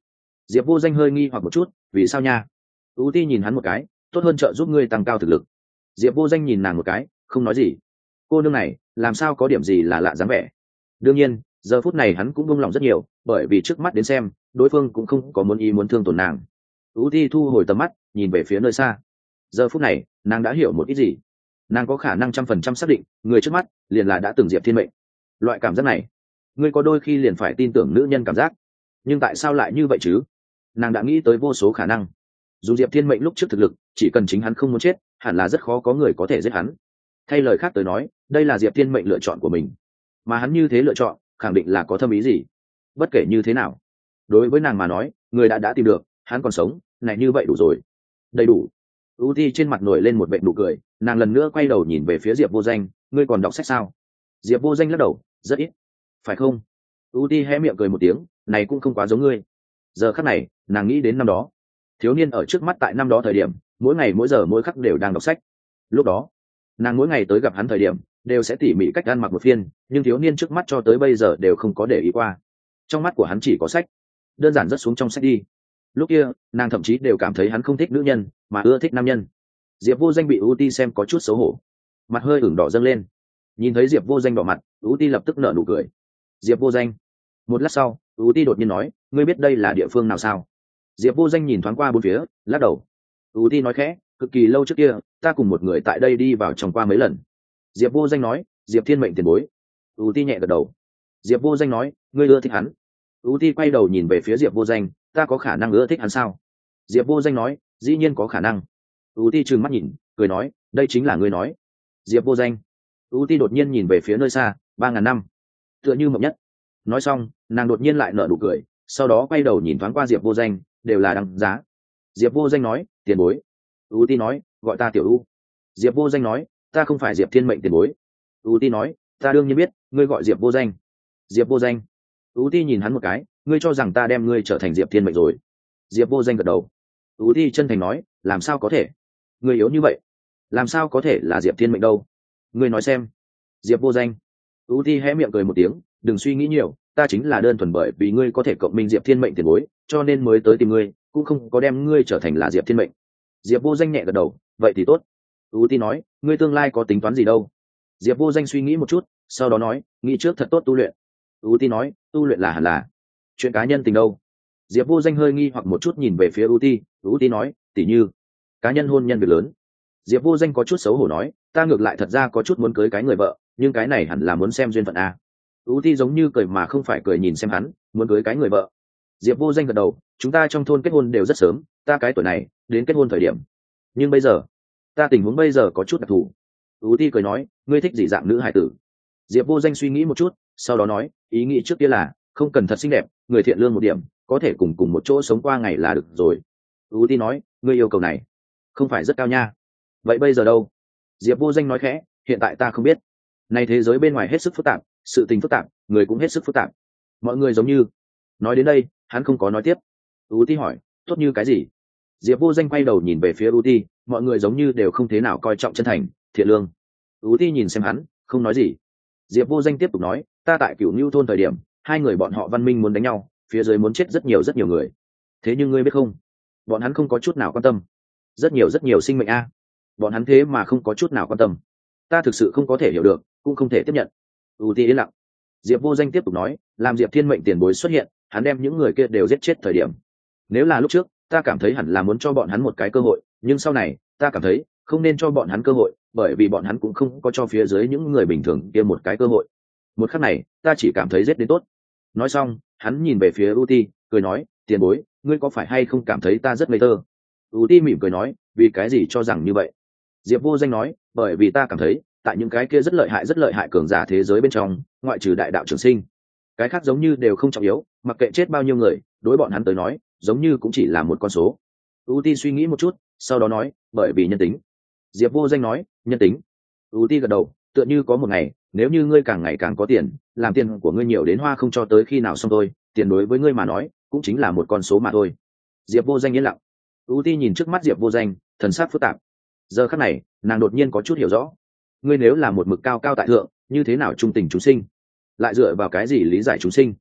Diệp Vô Danh hơi nghi hoặc một chút, vì sao nha? U Ti nhìn hắn một cái, tốt hơn trợ giúp ngươi tăng cao thực lực. Diệp Vô Danh nhìn nàng một cái, không nói gì. Cô nương này làm sao có điểm gì là lạ dáng vẻ. Đương nhiên giờ phút này hắn cũng buông lòng rất nhiều, bởi vì trước mắt đến xem đối phương cũng không có muốn ý muốn thương tổn nàng. U Ti thu hồi tầm mắt, nhìn về phía nơi xa. Giờ phút này nàng đã hiểu một ít gì. Nàng có khả năng 100% xác định người trước mắt liền là đã từng Diệp Thiên Mệnh. Loại cảm giác này ngươi có đôi khi liền phải tin tưởng nữ nhân cảm giác, nhưng tại sao lại như vậy chứ? Nàng đã nghĩ tới vô số khả năng. Dù Diệp Thiên Mệnh lúc trước thực lực, chỉ cần chính hắn không muốn chết, hẳn là rất khó có người có thể giết hắn. Thay lời khác tới nói, đây là Diệp Thiên Mệnh lựa chọn của mình, mà hắn như thế lựa chọn khẳng định là có thâm ý gì. Bất kể như thế nào, đối với nàng mà nói, người đã tìm được, hắn còn sống, này như vậy đủ rồi. Đầy đủ. U Ti trên mặt nổi lên một vệt nụ cười, nàng lần nữa quay đầu nhìn về phía Diệp Vô Danh, ngươi còn đọc sách sao? Diệp Vô Danh lắc đầu, rất ít. Phải không? U Ti hé miệng cười một tiếng, này cũng không quá giống ngươi. Giờ khắc này nàng nghĩ đến năm đó, thiếu niên ở trước mắt tại năm đó thời điểm, mỗi ngày mỗi giờ mỗi khắc đều đang đọc sách. Lúc đó nàng mỗi ngày tới gặp hắn thời điểm đều sẽ tỉ mỉ cách ăn mặc một phiên, nhưng thiếu niên trước mắt cho tới bây giờ đều không có để ý qua. Trong mắt của hắn chỉ có sách, đơn giản rất xuống trong sách đi. Lúc kia nàng thậm chí đều cảm thấy hắn không thích nữ nhân mà ưa thích nam nhân. Diệp Vô Danh bị U Ti xem có chút xấu hổ, mặt hơi ửng đỏ dâng lên. Nhìn thấy Diệp Vô Danh đỏ mặt, U Ti lập tức nở nụ cười. Diệp Vô Danh. Một lát sau U Ti đột nhiên nói, ngươi biết đây là địa phương nào sao? Diệp Vô Danh nhìn thoáng qua bốn phía, lắc đầu. U Ti nói khẽ, cực kỳ lâu trước kia ta cùng một người tại đây đi vào trong qua mấy lần. Diệp Vô Danh nói, Diệp Thiên Mệnh tiền bối. U Ti nhẹ gật đầu. Diệp Vô Danh nói, ngươi ưa thích hắn? U Ti quay đầu nhìn về phía Diệp Vô Danh, ta có khả năng ưa thích hắn sao? Diệp Vô Danh nói, dĩ nhiên có khả năng. U Ti trừng mắt nhìn, cười nói, đây chính là ngươi nói. Diệp Vô Danh. U Ti đột nhiên nhìn về phía nơi xa, 3.000 năm, tựa như mộng nhất. Nói xong nàng đột nhiên lại nở nụ cười, sau đó quay đầu nhìn thoáng qua Diệp Vô Danh, đều là đăng giá. Diệp Vô Danh nói, tiền bối. U Ti nói, gọi ta tiểu U. Diệp Vô Danh nói, ta không phải Diệp Thiên Mệnh tiền bối. U Ti nói, ta đương nhiên biết, ngươi gọi Diệp Vô Danh. Diệp Vô Danh. U Ti nhìn hắn một cái, ngươi cho rằng ta đem ngươi trở thành Diệp Thiên Mệnh rồi? Diệp Vô Danh gật đầu. U Ti chân thành nói, làm sao có thể? Ngươi yếu như vậy, làm sao có thể là Diệp Thiên Mệnh đâu? Ngươi nói xem. Diệp Vô Danh. U Ti hé miệng cười một tiếng, đừng suy nghĩ nhiều, ta chính là đơn thuần bởi vì ngươi có thể cộng minh Diệp Thiên Mệnh tiền bối, cho nên mới tới tìm ngươi, cũng không có đem ngươi trở thành là Diệp Thiên Mệnh. Diệp Vô Danh nhẹ gật đầu, vậy thì tốt. U Ti nói, ngươi tương lai có tính toán gì đâu? Diệp Vô Danh suy nghĩ một chút, sau đó nói, nghĩ trước thật tốt tu luyện. U Ti nói, tu luyện là hẳn là chuyện cá nhân tình đâu? Diệp Vô Danh hơi nghi hoặc một chút nhìn về phía U Ti. U Ti nói, tỉ như cá nhân hôn nhân việc lớn. Diệp Vô Danh có chút xấu hổ nói, ta ngược lại thật ra có chút muốn cưới cái người vợ, nhưng cái này hẳn là muốn xem duyên phận a. U Ti giống như cười mà không phải cười nhìn xem hắn, muốn cưới cái người vợ. Diệp Vô Danh gật đầu, chúng ta trong thôn kết hôn đều rất sớm, ta cái tuổi này đến kết hôn thời điểm, nhưng bây giờ ta tình huống bây giờ có chút đặc thù. U Ti cười nói, ngươi thích gì dạng nữ hải tử? Diệp Vô Danh suy nghĩ một chút, sau đó nói, ý nghĩ trước kia là không cần thật xinh đẹp, người thiện lương một điểm, có thể cùng cùng một chỗ sống qua ngày là được rồi. U Ti nói, ngươi yêu cầu này không phải rất cao nha. Vậy bây giờ đâu? Diệp Vô Danh nói khẽ, hiện tại ta không biết. Này thế giới bên ngoài hết sức phức tạp, sự tình phức tạp, người cũng hết sức phức tạp. Mọi người giống như. Nói đến đây hắn không có nói tiếp. U Ti hỏi, tốt như cái gì? Diệp Vô Danh quay đầu nhìn về phía U Ti, mọi người giống như đều không thế nào coi trọng chân thành, thiện lương. U Ti nhìn xem hắn, không nói gì. Diệp Vô Danh tiếp tục nói, ta tại Cửu Nưu thôn thời điểm, hai người bọn họ văn minh muốn đánh nhau, phía dưới muốn chết rất nhiều người. Thế nhưng ngươi biết không, bọn hắn không có chút nào quan tâm. Rất nhiều sinh mệnh a, bọn hắn thế mà không có chút nào quan tâm. Ta thực sự không có thể hiểu được, cũng không thể tiếp nhận. U Ti yên lặng. Diệp Vô Danh tiếp tục nói, làm Diệp Thiên Mệnh tiền bối xuất hiện, hắn đem những người kia đều giết chết thời điểm. Nếu là lúc trước, ta cảm thấy hẳn là muốn cho bọn hắn một cái cơ hội, nhưng sau này ta cảm thấy không nên cho bọn hắn cơ hội, bởi vì bọn hắn cũng không có cho phía dưới những người bình thường kia một cái cơ hội. Một khắc này ta chỉ cảm thấy giết đến tốt. Nói xong hắn nhìn về phía U Ti, cười nói, tiền bối, ngươi có phải hay không cảm thấy ta rất ngây thơ? U Ti mỉm cười nói, vì cái gì cho rằng như vậy? Diệp Vô Danh nói, bởi vì ta cảm thấy tại những cái kia rất lợi hại cường giả thế giới bên trong, ngoại trừ đại đạo trường sinh, cái khác giống như đều không trọng yếu, mặc kệ chết bao nhiêu người, đối bọn hắn tới nói giống như cũng chỉ là một con số. U Ti suy nghĩ một chút, sau đó nói, bởi vì nhân tính. Diệp Vô Danh nói, nhân tính. U Ti gật đầu, tựa như có một ngày, nếu như ngươi càng ngày càng có tiền, làm tiền của ngươi nhiều đến hoa không cho tới khi nào xong thôi, tiền đối với ngươi mà nói cũng chính là một con số mà thôi. Diệp Vô Danh yên lặng. U Ti nhìn trước mắt Diệp Vô Danh, thần sắc phức tạp. Giờ khắc này nàng đột nhiên có chút hiểu rõ, ngươi nếu là một mực cao cao tại thượng, như thế nào trung tình chúng sinh, lại dựa vào cái gì lý giải chúng sinh?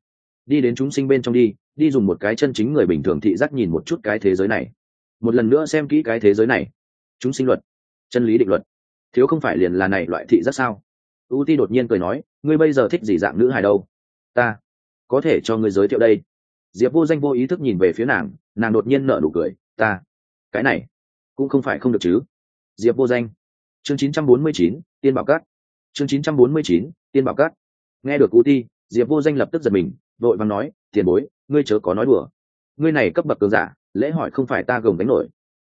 đi đến chúng sinh bên trong đi dùng một cái chân chính người bình thường thị giác nhìn một chút cái thế giới này, một lần nữa xem kỹ cái thế giới này. Chúng sinh luật, chân lý định luật, thiếu không phải liền là này loại thị giác sao? U Ti đột nhiên cười nói, ngươi bây giờ thích gì dạng nữ hài đâu? Ta có thể cho ngươi giới thiệu đây. Diệp Vô Danh vô ý thức nhìn về phía nàng, nàng đột nhiên nở nụ cười, ta cái này cũng không phải không được chứ. Diệp Vô Danh. Chương 949, Tiên Bảo Cát. Chương 949, Tiên Bảo Cát. Nghe được U Ti, Diệp Vô Danh lập tức giật mình, vội vàng nói, tiền bối, ngươi chớ có nói đùa, ngươi này cấp bậc cường giả, lễ hỏi không phải ta gồng đánh nổi.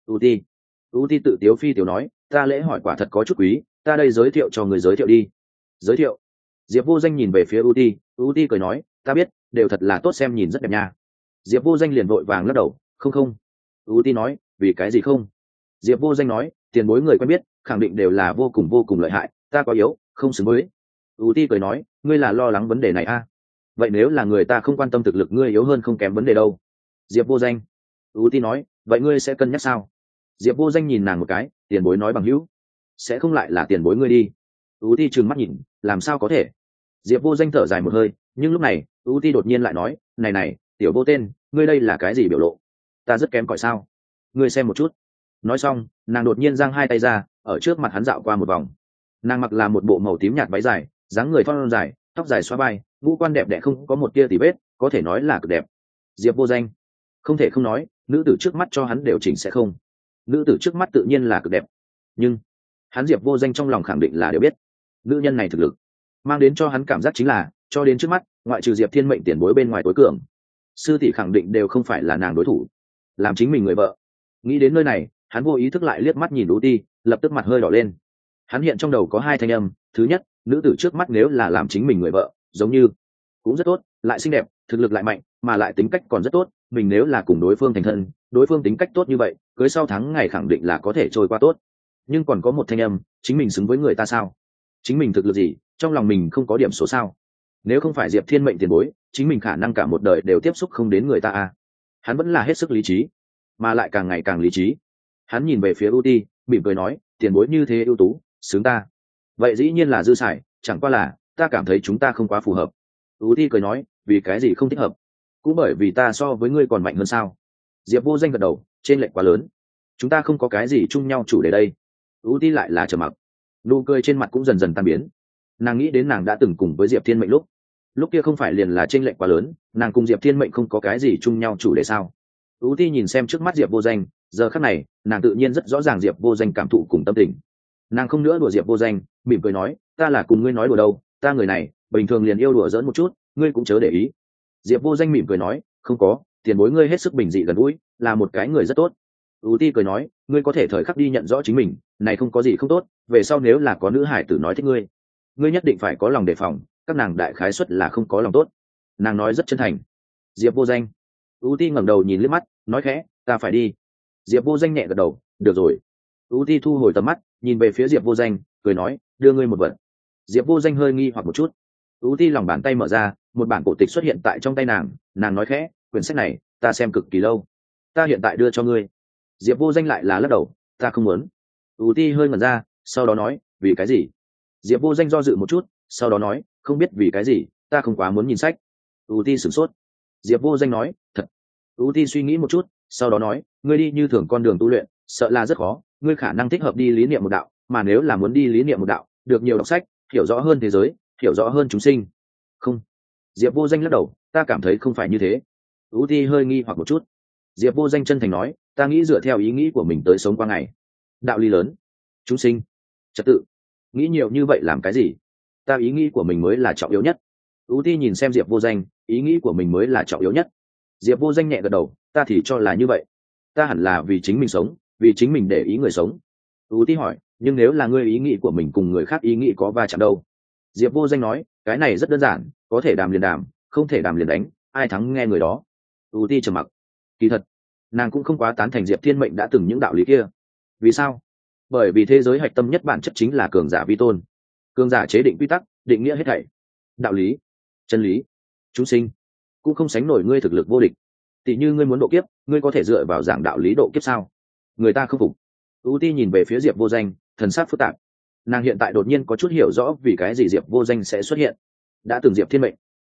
U Ti tự tiếu phi tiểu nói, ta lễ hỏi quả thật có chút quý, ta đây giới thiệu cho người giới thiệu đi. Giới thiệu? Diệp Vô Danh nhìn về phía U Ti cười nói, ta biết, đều thật là tốt xem, nhìn rất đẹp nha. Diệp Vô Danh liền vội vàng lắc đầu, không. U Ti nói, vì cái gì không? Diệp Vô Danh nói, tiền bối người quen biết khẳng định đều là vô cùng lợi hại, ta có yếu không xứng với. U Ti cười nói, ngươi là lo lắng vấn đề này à? Vậy nếu là người ta không quan tâm thực lực ngươi yếu hơn không kém vấn đề đâu. Diệp Vô Danh. U Ti nói, vậy ngươi sẽ cân nhắc sao? Diệp Vô Danh nhìn nàng một cái, tiền bối nói bằng hữu, sẽ không lại là tiền bối ngươi đi. U Ti trừng mắt nhìn, làm sao có thể? Diệp Vô Danh thở dài một hơi, nhưng lúc này U Ti đột nhiên lại nói, này tiểu vô tên, ngươi đây là cái gì biểu lộ? Ta rất kém cỏi sao? Ngươi xem một chút. Nói xong, nàng đột nhiên giang hai tay ra, ở trước mặt hắn dạo qua một vòng. Nàng mặc là một bộ màu tím nhạt váy dài, dáng người thon dài, tóc dài xóa vai, ngũ quan đẹp đẽ không có một tia tì vết, có thể nói là cực đẹp. Diệp Vô Danh không thể không nói, nữ tử trước mắt cho hắn đều chỉnh sẽ không. Nữ tử trước mắt tự nhiên là cực đẹp, nhưng hắn Diệp Vô Danh trong lòng khẳng định là đều biết, nữ nhân này thực lực mang đến cho hắn cảm giác chính là, cho đến trước mắt, ngoại trừ Diệp Thiên Mệnh tiền bối bên ngoài tối cường, sư tỷ khẳng định đều không phải là nàng đối thủ. Làm chính mình người vợ, nghĩ đến nơi này, hắn vô ý thức lại liếc mắt nhìn U Ti, lập tức mặt hơi đỏ lên. Hắn hiện trong đầu có hai thanh âm, thứ nhất, nữ tử trước mắt nếu là làm chính mình người vợ, giống như cũng rất tốt, lại xinh đẹp, thực lực lại mạnh, mà lại tính cách còn rất tốt, mình nếu là cùng đối phương thành thân, đối phương tính cách tốt như vậy, cưới sau tháng ngày khẳng định là có thể trôi qua tốt. Nhưng còn có một thanh âm, chính mình xứng với người ta sao? Chính mình thực lực gì, trong lòng mình không có điểm số sao? Nếu không phải Diệp Thiên Mệnh tiền bối, chính mình khả năng cả một đời đều tiếp xúc không đến người ta à? Hắn vẫn là hết sức lý trí, mà lại càng ngày càng lý trí. Hắn nhìn về phía U Ti, mỉm cười nói, tiền bối như thế ưu tú, xứng ta. Vậy dĩ nhiên là dư xài, chẳng qua là ta cảm thấy chúng ta không quá phù hợp. U Ti cười nói, vì cái gì không thích hợp? Cũng bởi vì ta so với ngươi còn mạnh hơn sao? Diệp Vô Danh gật đầu, trên lệch quá lớn, chúng ta không có cái gì chung nhau chủ đề đây. U Ti lại là trầm mặc, nụ cười trên mặt cũng dần dần tan biến. Nàng nghĩ đến nàng đã từng cùng với Diệp Thiên Mệnh lúc kia không phải liền là trên lệch quá lớn, nàng cùng Diệp Thiên Mệnh không có cái gì chung nhau chủ đề sao? U Ti nhìn xem trước mắt Diệp Vô Danh, giờ khắc này nàng tự nhiên rất rõ ràng Diệp Vô Danh cảm thụ cùng tâm tình. Nàng không nữa đùa Diệp Vô Danh, mỉm cười nói, ta là cùng ngươi nói đùa đâu, ta người này bình thường liền yêu đùa giỡn một chút, ngươi cũng chớ để ý. Diệp Vô Danh mỉm cười nói, không có, tiền bối ngươi hết sức bình dị gần gũi, là một cái người rất tốt. U Ti cười nói, ngươi có thể thời khắc đi nhận rõ chính mình, này không có gì không tốt, về sau nếu là có nữ hải tử nói thích ngươi, ngươi nhất định phải có lòng đề phòng, các nàng đại khái suất là không có lòng tốt. Nàng nói rất chân thành. Diệp Vô Danh. U Ti ngẩng đầu nhìn liếc mắt, nói khẽ, ta phải đi. Diệp Vô Danh nhẹ gật đầu, được rồi. U Ti thu hồi tầm mắt, nhìn về phía Diệp Vô Danh, cười nói, đưa ngươi một vật. Diệp Vô Danh hơi nghi hoặc một chút. U Ti lòng bàn tay mở ra, một bản cổ tịch xuất hiện tại trong tay nàng, nàng nói khẽ, quyển sách này ta xem cực kỳ lâu, ta hiện tại đưa cho ngươi. Diệp Vô Danh lại là lắc đầu, ta không muốn. U Ti hơi ngẩn ra, sau đó nói, vì cái gì? Diệp Vô Danh do dự một chút, sau đó nói, không biết vì cái gì, ta không quá muốn nhìn sách. U Ti sửng sốt. Diệp Vô Danh nói, thật. U Ti suy nghĩ một chút, sau đó nói, ngươi đi như thường con đường tu luyện, sợ là rất khó, ngươi khả năng thích hợp đi lý niệm một đạo, mà nếu là muốn đi lý niệm một đạo, được nhiều đọc sách, hiểu rõ hơn thế giới, hiểu rõ hơn chúng sinh. Không. Diệp Vô Danh lắc đầu, ta cảm thấy không phải như thế. U Ti hơi nghi hoặc một chút. Diệp Vô Danh chân thành nói, ta nghĩ dựa theo ý nghĩ của mình tới sống qua ngày. Đạo lý lớn, chúng sinh, trật tự, nghĩ nhiều như vậy làm cái gì? Ta ý nghĩ của mình mới là trọng yếu nhất. U Ti nhìn xem Diệp Vô Danh, ý nghĩ của mình mới là trọng yếu nhất. Diệp Vô Danh nhẹ gật đầu, ta thì cho là như vậy. Ta hẳn là vì chính mình sống, vì chính mình để ý người sống. U Ti hỏi, nhưng nếu là ngươi ý nghĩ của mình cùng người khác ý nghĩ có va chạm đâu? Diệp Vô Danh nói, cái này rất đơn giản, có thể đàm liền đàm, không thể đàm liền đánh, ai thắng nghe người đó. U Ti trầm mặc. Kỳ thật nàng cũng không quá tán thành Diệp Thiên Mệnh đã từng những đạo lý kia. Vì sao? Bởi vì thế giới hạch tâm nhất bản chất chính là cường giả vi tôn, cường giả chế định quy tắc, định nghĩa hết thảy. Đạo lý, chân lý, chúng sinh cũng không sánh nổi ngươi thực lực vô địch. Tỷ như ngươi muốn độ kiếp, ngươi có thể dựa vào giảng đạo lý độ kiếp sao? Người ta không phục. U Ti nhìn về phía Diệp Vô Danh, thần sắc phức tạp. Nàng hiện tại đột nhiên có chút hiểu rõ vì cái gì Diệp Vô Danh sẽ xuất hiện. Đã từng Diệp Thiên Mệnh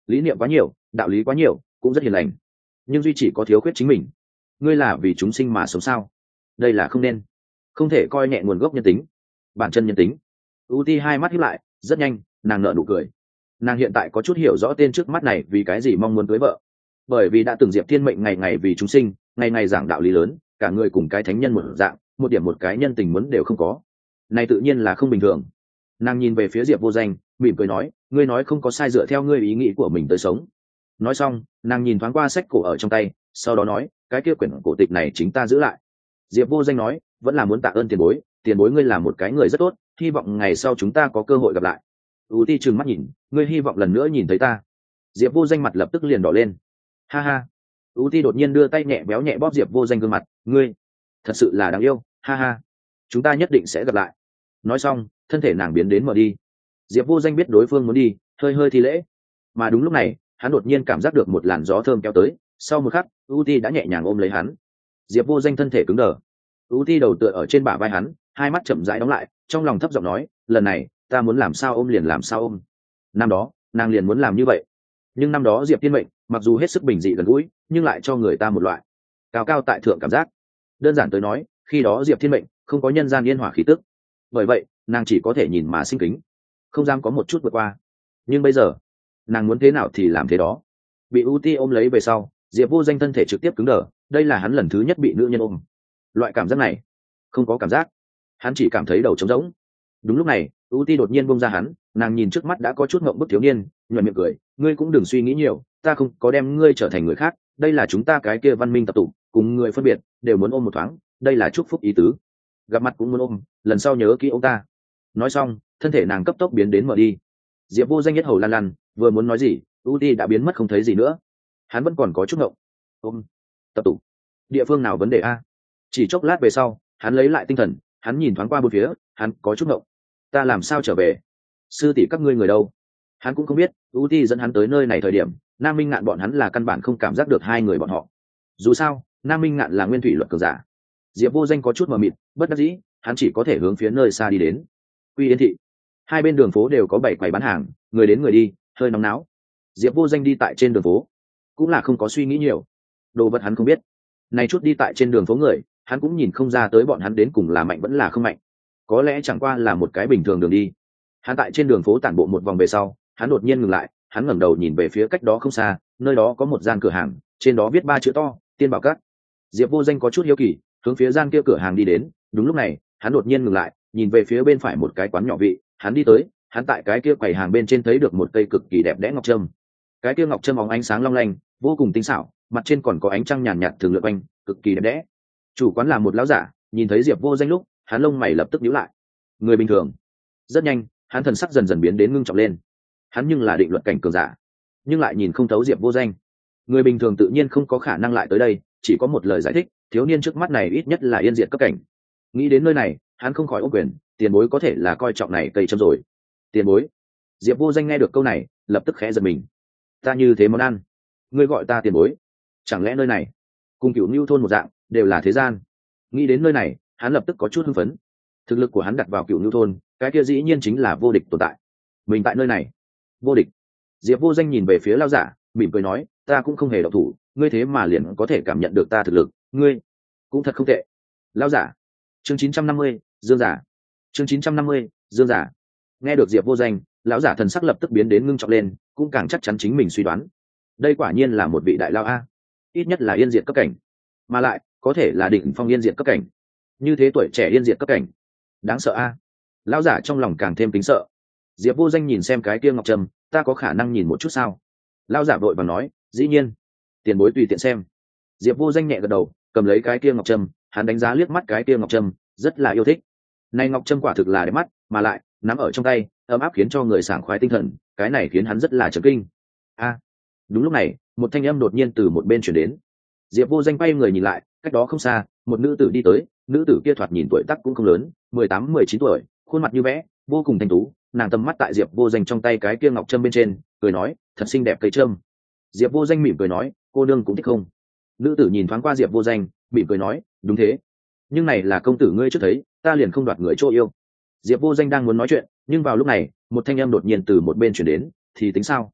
lý niệm quá nhiều, đạo lý quá nhiều, cũng rất hiền lành, nhưng duy chỉ có thiếu khuyết chính mình. Ngươi là vì chúng sinh mà sống sao? Đây là không nên, không thể coi nhẹ nguồn gốc nhân tính, bản chân nhân tính. U Ti hai mắt híp lại, rất nhanh nàng nở nụ cười. Nàng hiện tại có chút hiểu rõ tên trước mắt này vì cái gì mong muốn cưới vợ, bởi vì đã từng Diệp Thiên mệnh ngày ngày vì chúng sinh, ngày ngày giảng đạo lý lớn, cả người cùng cái thánh nhân một dạng, một điểm một cái nhân tình muốn đều không có. Này tự nhiên là không bình thường. Nàng nhìn về phía Diệp Vô Danh, mỉm cười nói, ngươi nói không có sai, dựa theo ngươi ý nghĩ của mình tới sống. Nói xong, nàng nhìn thoáng qua sách cổ ở trong tay, sau đó nói, cái kia quyển cổ tịch này chính ta giữ lại. Diệp Vô Danh nói, vẫn là muốn tạ ơn tiền bối, tiền bối ngươi là một cái người rất tốt, hy vọng ngày sau chúng ta có cơ hội gặp lại. U Ti trừng mắt nhìn, ngươi hy vọng lần nữa nhìn thấy ta? Diệp Vô Danh mặt lập tức liền đỏ lên. Ha ha. U Ti đột nhiên đưa tay nhẹ béo nhẹ bóp Diệp Vô Danh gương mặt, ngươi thật sự là đáng yêu, ha ha. Chúng ta nhất định sẽ gặp lại. Nói xong, thân thể nàng biến đến mở đi. Diệp Vô Danh biết đối phương muốn đi, hơi hơi thi lễ. Mà đúng lúc này, hắn đột nhiên cảm giác được một làn gió thơm kéo tới, sau một khắc, U Ti đã nhẹ nhàng ôm lấy hắn. Diệp Vô Danh thân thể cứng đờ. U Ti đầu tựa ở trên bả vai hắn, hai mắt chậm rãi đóng lại, trong lòng thấp giọng nói, lần này ta muốn làm sao ôm liền làm sao ôm. Năm đó nàng liền muốn làm như vậy, nhưng năm đó Diệp Thiên mệnh mặc dù hết sức bình dị gần gũi, nhưng lại cho người ta một loại cao cao tại thượng cảm giác. Đơn giản tới nói, khi đó Diệp Thiên mệnh không có nhân gian yên hỏa khí tức, bởi vậy nàng chỉ có thể nhìn mà sinh kính, không dám có một chút vượt qua. Nhưng bây giờ nàng muốn thế nào thì làm thế đó. Bị U Ti ôm lấy về sau, Diệp Vô Danh thân thể trực tiếp cứng đờ, đây là hắn lần thứ nhất bị nữ nhân ôm. Loại cảm giác này không có cảm giác, hắn chỉ cảm thấy đầu trống rỗng. Đúng lúc này, U Ti đột nhiên buông ra hắn, nàng nhìn trước mắt đã có chút ngượng bức thiếu niên, nhuận miệng cười, ngươi cũng đừng suy nghĩ nhiều, ta không có đem ngươi trở thành người khác, đây là chúng ta cái kia văn minh tập tụ, cùng người phân biệt đều muốn ôm một thoáng, đây là chúc phúc ý tứ. Gặp mặt cũng muốn ôm, lần sau nhớ kỹ ông ta. Nói xong, thân thể nàng cấp tốc biến đến mở đi. Diệp Vô Danh nhất hầu lan lan, vừa muốn nói gì, U Ti đã biến mất không thấy gì nữa. Hắn vẫn còn có chút ngộng. Ôm, tập tụ, địa phương nào vấn đề a? Chỉ chốc lát về sau, hắn lấy lại tinh thần, hắn nhìn thoáng qua bốn phía, hắn có chút ngộng. Ta làm sao trở về? Sư tỷ các ngươi người đâu? Hắn cũng không biết. U Ti dẫn hắn tới nơi này thời điểm, Nam Minh Ngạn bọn hắn là căn bản không cảm giác được hai người bọn họ. Dù sao, Nam Minh Ngạn là nguyên thủy luật cường giả. Diệp Vô Danh có chút mờ mịt, bất đắc dĩ, hắn chỉ có thể hướng phía nơi xa đi đến. Quy Yên thị, hai bên đường phố đều có bảy quầy bán hàng, người đến người đi, hơi nóng náo. Diệp Vô Danh đi tại trên đường phố, cũng là không có suy nghĩ nhiều, đồ vật hắn không biết. Này chút đi tại trên đường phố người, hắn cũng nhìn không ra tới bọn hắn đến cùng là mạnh vẫn là không mạnh, có lẽ chẳng qua là một cái bình thường đường đi. Hắn tại trên đường phố tản bộ một vòng về sau, hắn đột nhiên ngừng lại, hắn ngẩng đầu nhìn về phía cách đó không xa, nơi đó có một gian cửa hàng, trên đó viết 3 chữ to, Tiên Bảo Các. Diệp Vô Danh có chút hiếu kỳ, hướng phía gian kia cửa hàng đi đến. Đúng lúc này, hắn đột nhiên ngừng lại, nhìn về phía bên phải một cái quán nhỏ vị, hắn đi tới, hắn tại cái kia quầy hàng bên trên thấy được một cây cực kỳ đẹp đẽ ngọc trâm. Cái kia ngọc trâm óng ánh sáng long lanh, vô cùng tinh xảo, mặt trên còn có ánh trăng nhàn nhạt thường lượn quanh, cực kỳ đẹp đẽ. Chủ quán là một lão giả, nhìn thấy Diệp Vô Danh lúc, hắn lông mày lập tức nhíu lại. Người bình thường. Rất nhanh, hắn thần sắc dần dần biến đến ngưng trọng lên. Hắn nhưng là định luật cảnh cường giả, nhưng lại nhìn không thấu Diệp Vô Danh. Người bình thường tự nhiên không có khả năng lại tới đây, chỉ có một lời giải thích, thiếu niên trước mắt này ít nhất là yên diệt cấp cảnh. Nghĩ đến nơi này, hắn không khỏi ôm quyền, tiền bối có thể là coi trọng này cây châm rồi. Tiền bối. Diệp Vô Danh nghe được câu này, lập tức khẽ giật mình. Ta như thế món ăn, ngươi gọi ta tiền bối, chẳng lẽ nơi này cùng Cửu Nưu thôn một dạng, đều là thế gian? Nghĩ đến nơi này, hắn lập tức có chút hưng phấn. Thực lực của hắn đặt vào Cửu Nưu thôn, cái kia dĩ nhiên chính là vô địch tồn tại. Mình tại nơi này, vô địch. Diệp Vô Danh nhìn về phía lão giả, mỉm cười nói, ta cũng không hề động thủ, ngươi thế mà liền có thể cảm nhận được ta thực lực, ngươi cũng thật không tệ. Lão giả. Chương 950, Dương giả. Chương 950, Dương giả. Nghe được Diệp Vô Danh, lão giả thần sắc lập tức biến đến ngưng trọng lên, cũng càng chắc chắn chính mình suy đoán. Đây quả nhiên là một vị đại lao a, ít nhất là yên diệt cấp cảnh, mà lại có thể là đỉnh phong yên diệt cấp cảnh. Như thế tuổi trẻ yên diệt cấp cảnh, đáng sợ a. Lão giả trong lòng càng thêm kính sợ. Diệp Vô Danh nhìn xem cái kia ngọc trâm, ta có khả năng nhìn một chút sao? Lão giả vội vàng nói, dĩ nhiên, tiền bối tùy tiện xem. Diệp Vô Danh nhẹ gật đầu, cầm lấy cái kia ngọc trâm, hắn đánh giá liếc mắt cái kia ngọc trâm, rất là yêu thích. Này ngọc trâm quả thực là đẹp mắt, mà lại nắm ở trong tay, ấm áp khiến cho người sảng khoái tinh thần, cái này khiến hắn rất là chấn kinh. A. Đúng lúc này, một thanh âm đột nhiên từ một bên truyền đến. Diệp Vô Danh quay người nhìn lại, cách đó không xa, một nữ tử đi tới, nữ tử kia thoạt nhìn tuổi tác cũng không lớn, 18-19 tuổi, khuôn mặt như vẽ, vô cùng thanh tú, nàng tầm mắt tại Diệp Vô Danh trong tay cái kia ngọc trâm bên trên, cười nói, thật xinh đẹp cây trâm. Diệp Vô Danh mỉm cười nói, cô nương cũng thích không? Nữ tử nhìn thoáng qua Diệp Vô Danh, mỉm cười nói, đúng thế, nhưng này là công tử ngươi trước thấy, ta liền không đoạt người chỗ yêu. Diệp Vô Danh đang muốn nói chuyện, nhưng vào lúc này, một thanh âm đột nhiên từ một bên truyền đến, thì tính sao?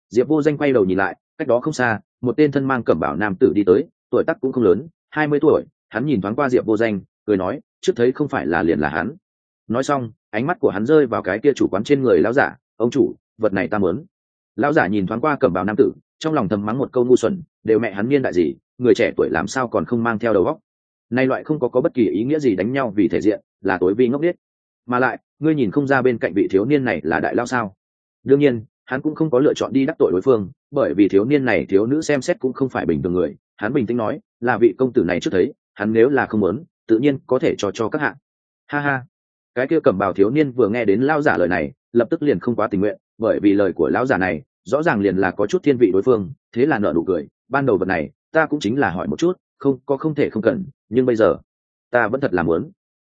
Diệp Vô Danh quay đầu nhìn lại, cách đó không xa một tên thân mang cẩm bào nam tử đi tới, tuổi tác cũng không lớn, 20 tuổi. Hắn nhìn thoáng qua Diệp Vô Danh, cười nói, trước thấy không phải là liền là hắn. Nói xong ánh mắt của hắn rơi vào cái kia chủ quán trên người lão giả. Ông chủ, vật này ta muốn. Lão giả nhìn thoáng qua cẩm bào nam tử, trong lòng thầm mắng một câu ngu xuẩn, đều mẹ hắn niên đại gì, người trẻ tuổi làm sao còn không mang theo đầu óc. Nay loại không có bất kỳ ý nghĩa gì đánh nhau vì thể diện, là tối vi ngốc điếc. Mà lại ngươi nhìn không ra bên cạnh vị thiếu niên này là đại lao sao? Đương nhiên hắn cũng không có lựa chọn đi đắc tội đối phương, bởi vì thiếu niên này thiếu nữ xem xét cũng không phải bình thường người. Hắn bình tĩnh nói, là vị công tử này trước thấy, hắn nếu là không muốn tự nhiên có thể cho các hạng. Ha ha. Cái kia cẩm bào thiếu niên vừa nghe đến lao giả lời này, lập tức liền không quá tình nguyện, bởi vì lời của lão giả này rõ ràng liền là có chút thiên vị đối phương. Thế là nở nụ cười, ban đầu vật này ta cũng chính là hỏi một chút, không thể không cần, nhưng bây giờ ta vẫn thật là muốn.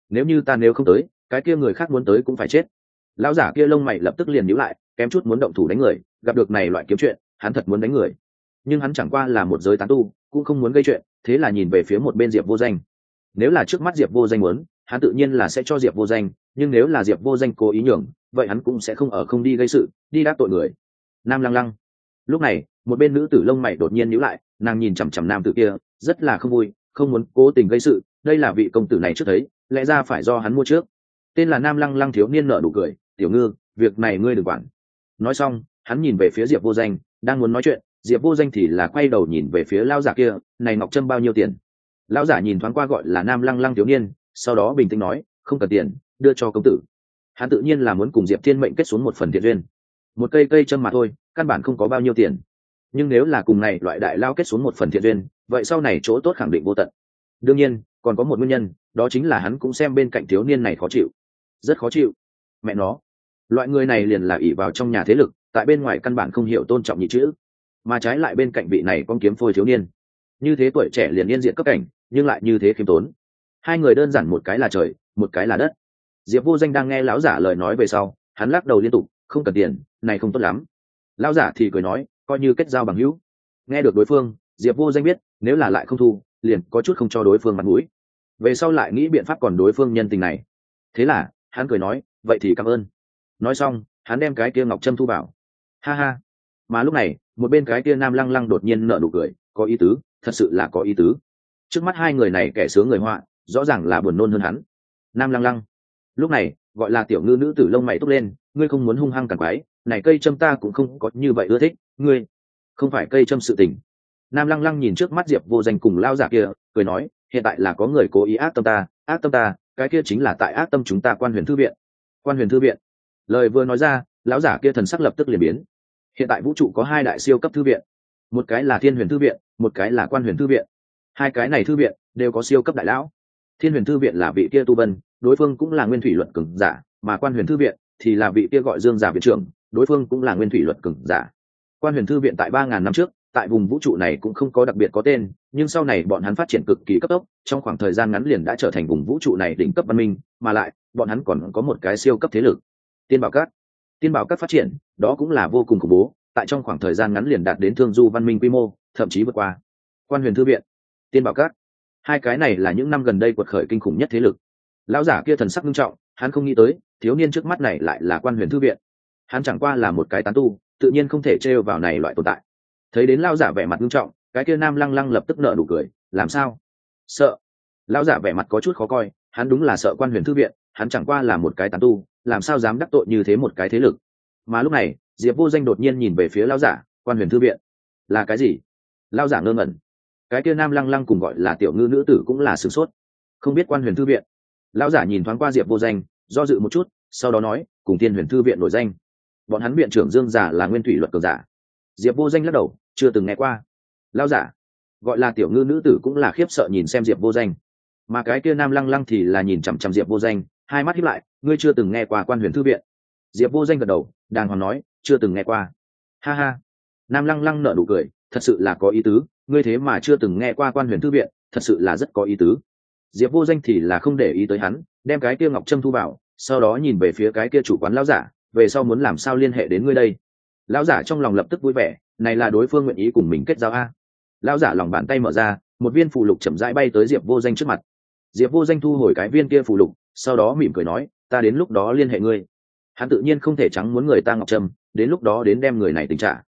Nếu không tới, cái kia người khác muốn tới cũng phải chết. Lão giả kia lông mày lập tức liền nhíu lại, kém chút muốn động thủ đánh người. Gặp được này loại kiếm chuyện, hắn thật muốn đánh người, nhưng hắn chẳng qua là một giới tán tu, cũng không muốn gây chuyện. Thế là nhìn về phía một bên Diệp Vô Danh. Nếu là trước mắt Diệp Vô Danh muốn, hắn tự nhiên là sẽ cho Diệp Vô Danh, nhưng nếu là Diệp Vô Danh cố ý nhường, vậy hắn cũng sẽ không đi gây sự, đi đáp tội người. Nam Lăng Lăng. Lúc này một bên nữ tử lông mày đột nhiên nhíu lại, nàng nhìn chằm chằm nam tử kia, rất là không vui, không muốn cố tình gây sự. Đây là vị công tử này trước thấy, lẽ ra phải do hắn mua trước. Tên là Nam Lăng Lăng thiếu niên nở nụ cười, tiểu ngư, việc này ngươi đừng quản. Nói xong hắn nhìn về phía Diệp Vô Danh, đang muốn nói chuyện, Diệp Vô Danh thì là quay đầu nhìn về phía lão giả kia, này ngọc trâm bao nhiêu tiền? Lão giả nhìn thoáng qua gọi là Nam Lăng Lăng thiếu niên, sau đó bình tĩnh nói, không cần tiền, đưa cho công tử. Hắn tự nhiên là muốn cùng Diệp Thiên Mệnh kết xuống một phần thiện duyên. Một cây châm mà thôi, căn bản không có bao nhiêu tiền, nhưng nếu là cùng này loại đại lao kết xuống một phần thiện duyên, vậy sau này chỗ tốt khẳng định vô tận. Đương nhiên còn có một nguyên nhân, đó chính là hắn cũng xem bên cạnh thiếu niên này khó chịu, rất khó chịu. Mẹ nó, loại người này liền là ỷ vào trong nhà thế lực, tại bên ngoài căn bản không hiểu tôn trọng nhị chữ, mà trái lại bên cạnh vị này con kiếm phôi thiếu niên, như thế tuổi trẻ liền yên diện cấp cảnh, nhưng lại như thế khiêm tốn. Hai người đơn giản một cái là trời, một cái là đất. Diệp Vô Danh đang nghe lão giả lời nói về sau, hắn lắc đầu liên tục, không cần tiền, này không tốt lắm. Lão giả thì cười nói, coi như kết giao bằng hữu. Nghe được đối phương, Diệp Vô Danh biết, nếu là lại không thu, liền có chút không cho đối phương mặt mũi. Về sau lại nghĩ biện pháp còn đối phương nhân tình này. Thế là hắn cười nói, vậy thì cảm ơn. Nói xong hắn đem cái kia ngọc trâm thu vào. Ha ha. Mà lúc này một bên cái kia Nam Lăng Lăng đột nhiên nở nụ cười, có ý tứ, thật sự là có ý tứ. Trước mắt hai người này kẻ sướng người họa, rõ ràng là buồn nôn hơn hắn. Nam Lăng Lăng lúc này gọi là tiểu ngư nữ tử lông mày túc lên, ngươi không muốn hung hăng cản quái, này cây châm ta cũng không có như vậy ưa thích, ngươi không phải cây châm sự tình. Nam Lăng Lăng nhìn trước mắt Diệp Vô Danh cùng lao giả kia, cười nói, hiện tại là có người cố ý ác tâm ta, cái kia chính là tại ác tâm chúng ta Quan Huyền thư viện. Quan Huyền thư viện. Lời vừa nói ra, lão giả kia thần sắc lập tức liền biến. Hiện tại vũ trụ có hai đại siêu cấp thư viện, một cái là Thiên Huyền thư viện, một cái là Quan Huyền thư viện. Hai cái này thư viện đều có siêu cấp đại lão. Thiên Huyền thư viện là vị kia tu vân, đối phương cũng là nguyên thủy luận cường giả, mà Quan Huyền thư viện thì là vị kia gọi Dương giả viện trưởng, đối phương cũng là nguyên thủy luận cường giả. Quan Huyền thư viện tại 3000 năm trước, tại vùng vũ trụ này cũng không có đặc biệt có tên, nhưng sau này bọn hắn phát triển cực kỳ cấp tốc, trong khoảng thời gian ngắn liền đã trở thành vùng vũ trụ này đỉnh cấp văn minh, mà lại bọn hắn còn có một cái siêu cấp thế lực, Tiên Bảo Các. Tiên Bảo Các phát triển, đó cũng là vô cùng khủng bố, tại trong khoảng thời gian ngắn liền đạt đến thương du văn minh quy mô, thậm chí vượt qua Quan Huyền thư viện, Tiên Bảo Các. Hai cái này là những năm gần đây quật khởi kinh khủng nhất thế lực. Lão giả kia thần sắc nghiêm trọng, hắn không nghĩ tới thiếu niên trước mắt này lại là Quan Huyền thư viện. Hắn chẳng qua là một cái tán tu, tự nhiên không thể trêu vào này loại tồn tại. Thấy đến lão giả vẻ mặt nghiêm trọng, cái kia Nam Lăng Lăng lập tức nở nụ cười, làm sao? Sợ? Lão giả vẻ mặt có chút khó coi, hắn đúng là sợ Quan Huyền thư viện, hắn chẳng qua là một cái tán tu, làm sao dám đắc tội như thế một cái thế lực. Mà lúc này Diệp Vô Danh đột nhiên nhìn về phía lão giả, Quan Huyền thư viện là cái gì? Lão giả ngơ ngẩn. Cái kia Nam Lăng Lăng cùng gọi là tiểu ngư nữ tử cũng là sửng sốt, không biết Quan Huyền thư viện. Lão giả nhìn thoáng qua Diệp Vô Danh, do dự một chút, sau đó nói, cùng Thiên Huyền thư viện nổi danh, bọn hắn viện trưởng Dương giả là nguyên thủy luật cường giả. Diệp Vô Danh lắc đầu, chưa từng nghe qua. Lão giả gọi là tiểu ngư nữ tử cũng là khiếp sợ nhìn xem Diệp Vô Danh, mà cái kia Nam Lăng Lăng thì là nhìn chằm chằm Diệp Vô Danh, hai mắt híp lại, ngươi chưa từng nghe qua Quan Huyền thư viện? Diệp Vô Danh gật đầu, đàng hoàng nói, chưa từng nghe qua. Ha ha. Nam Lăng Lăng nở nụ cười, thật sự là có ý tứ, ngươi thế mà chưa từng nghe qua Quan Huyền thư viện, thật sự là rất có ý tứ. Diệp Vô Danh thì là không để ý tới hắn, đem cái kia ngọc trâm thu vào, sau đó nhìn về phía cái kia chủ quán lão giả, về sau muốn làm sao liên hệ đến ngươi đây? Lão giả trong lòng lập tức vui vẻ, này là đối phương nguyện ý cùng mình kết giao a. Lão giả lòng bàn tay mở ra, một viên phù lục chậm rãi bay tới Diệp Vô Danh trước mặt. Diệp Vô Danh thu hồi cái viên kia phù lục, sau đó mỉm cười nói, ta đến lúc đó liên hệ ngươi. Hắn tự nhiên không thể trắng muốn người ta ngọc trâm, đến lúc đó đến đem người này tình trả.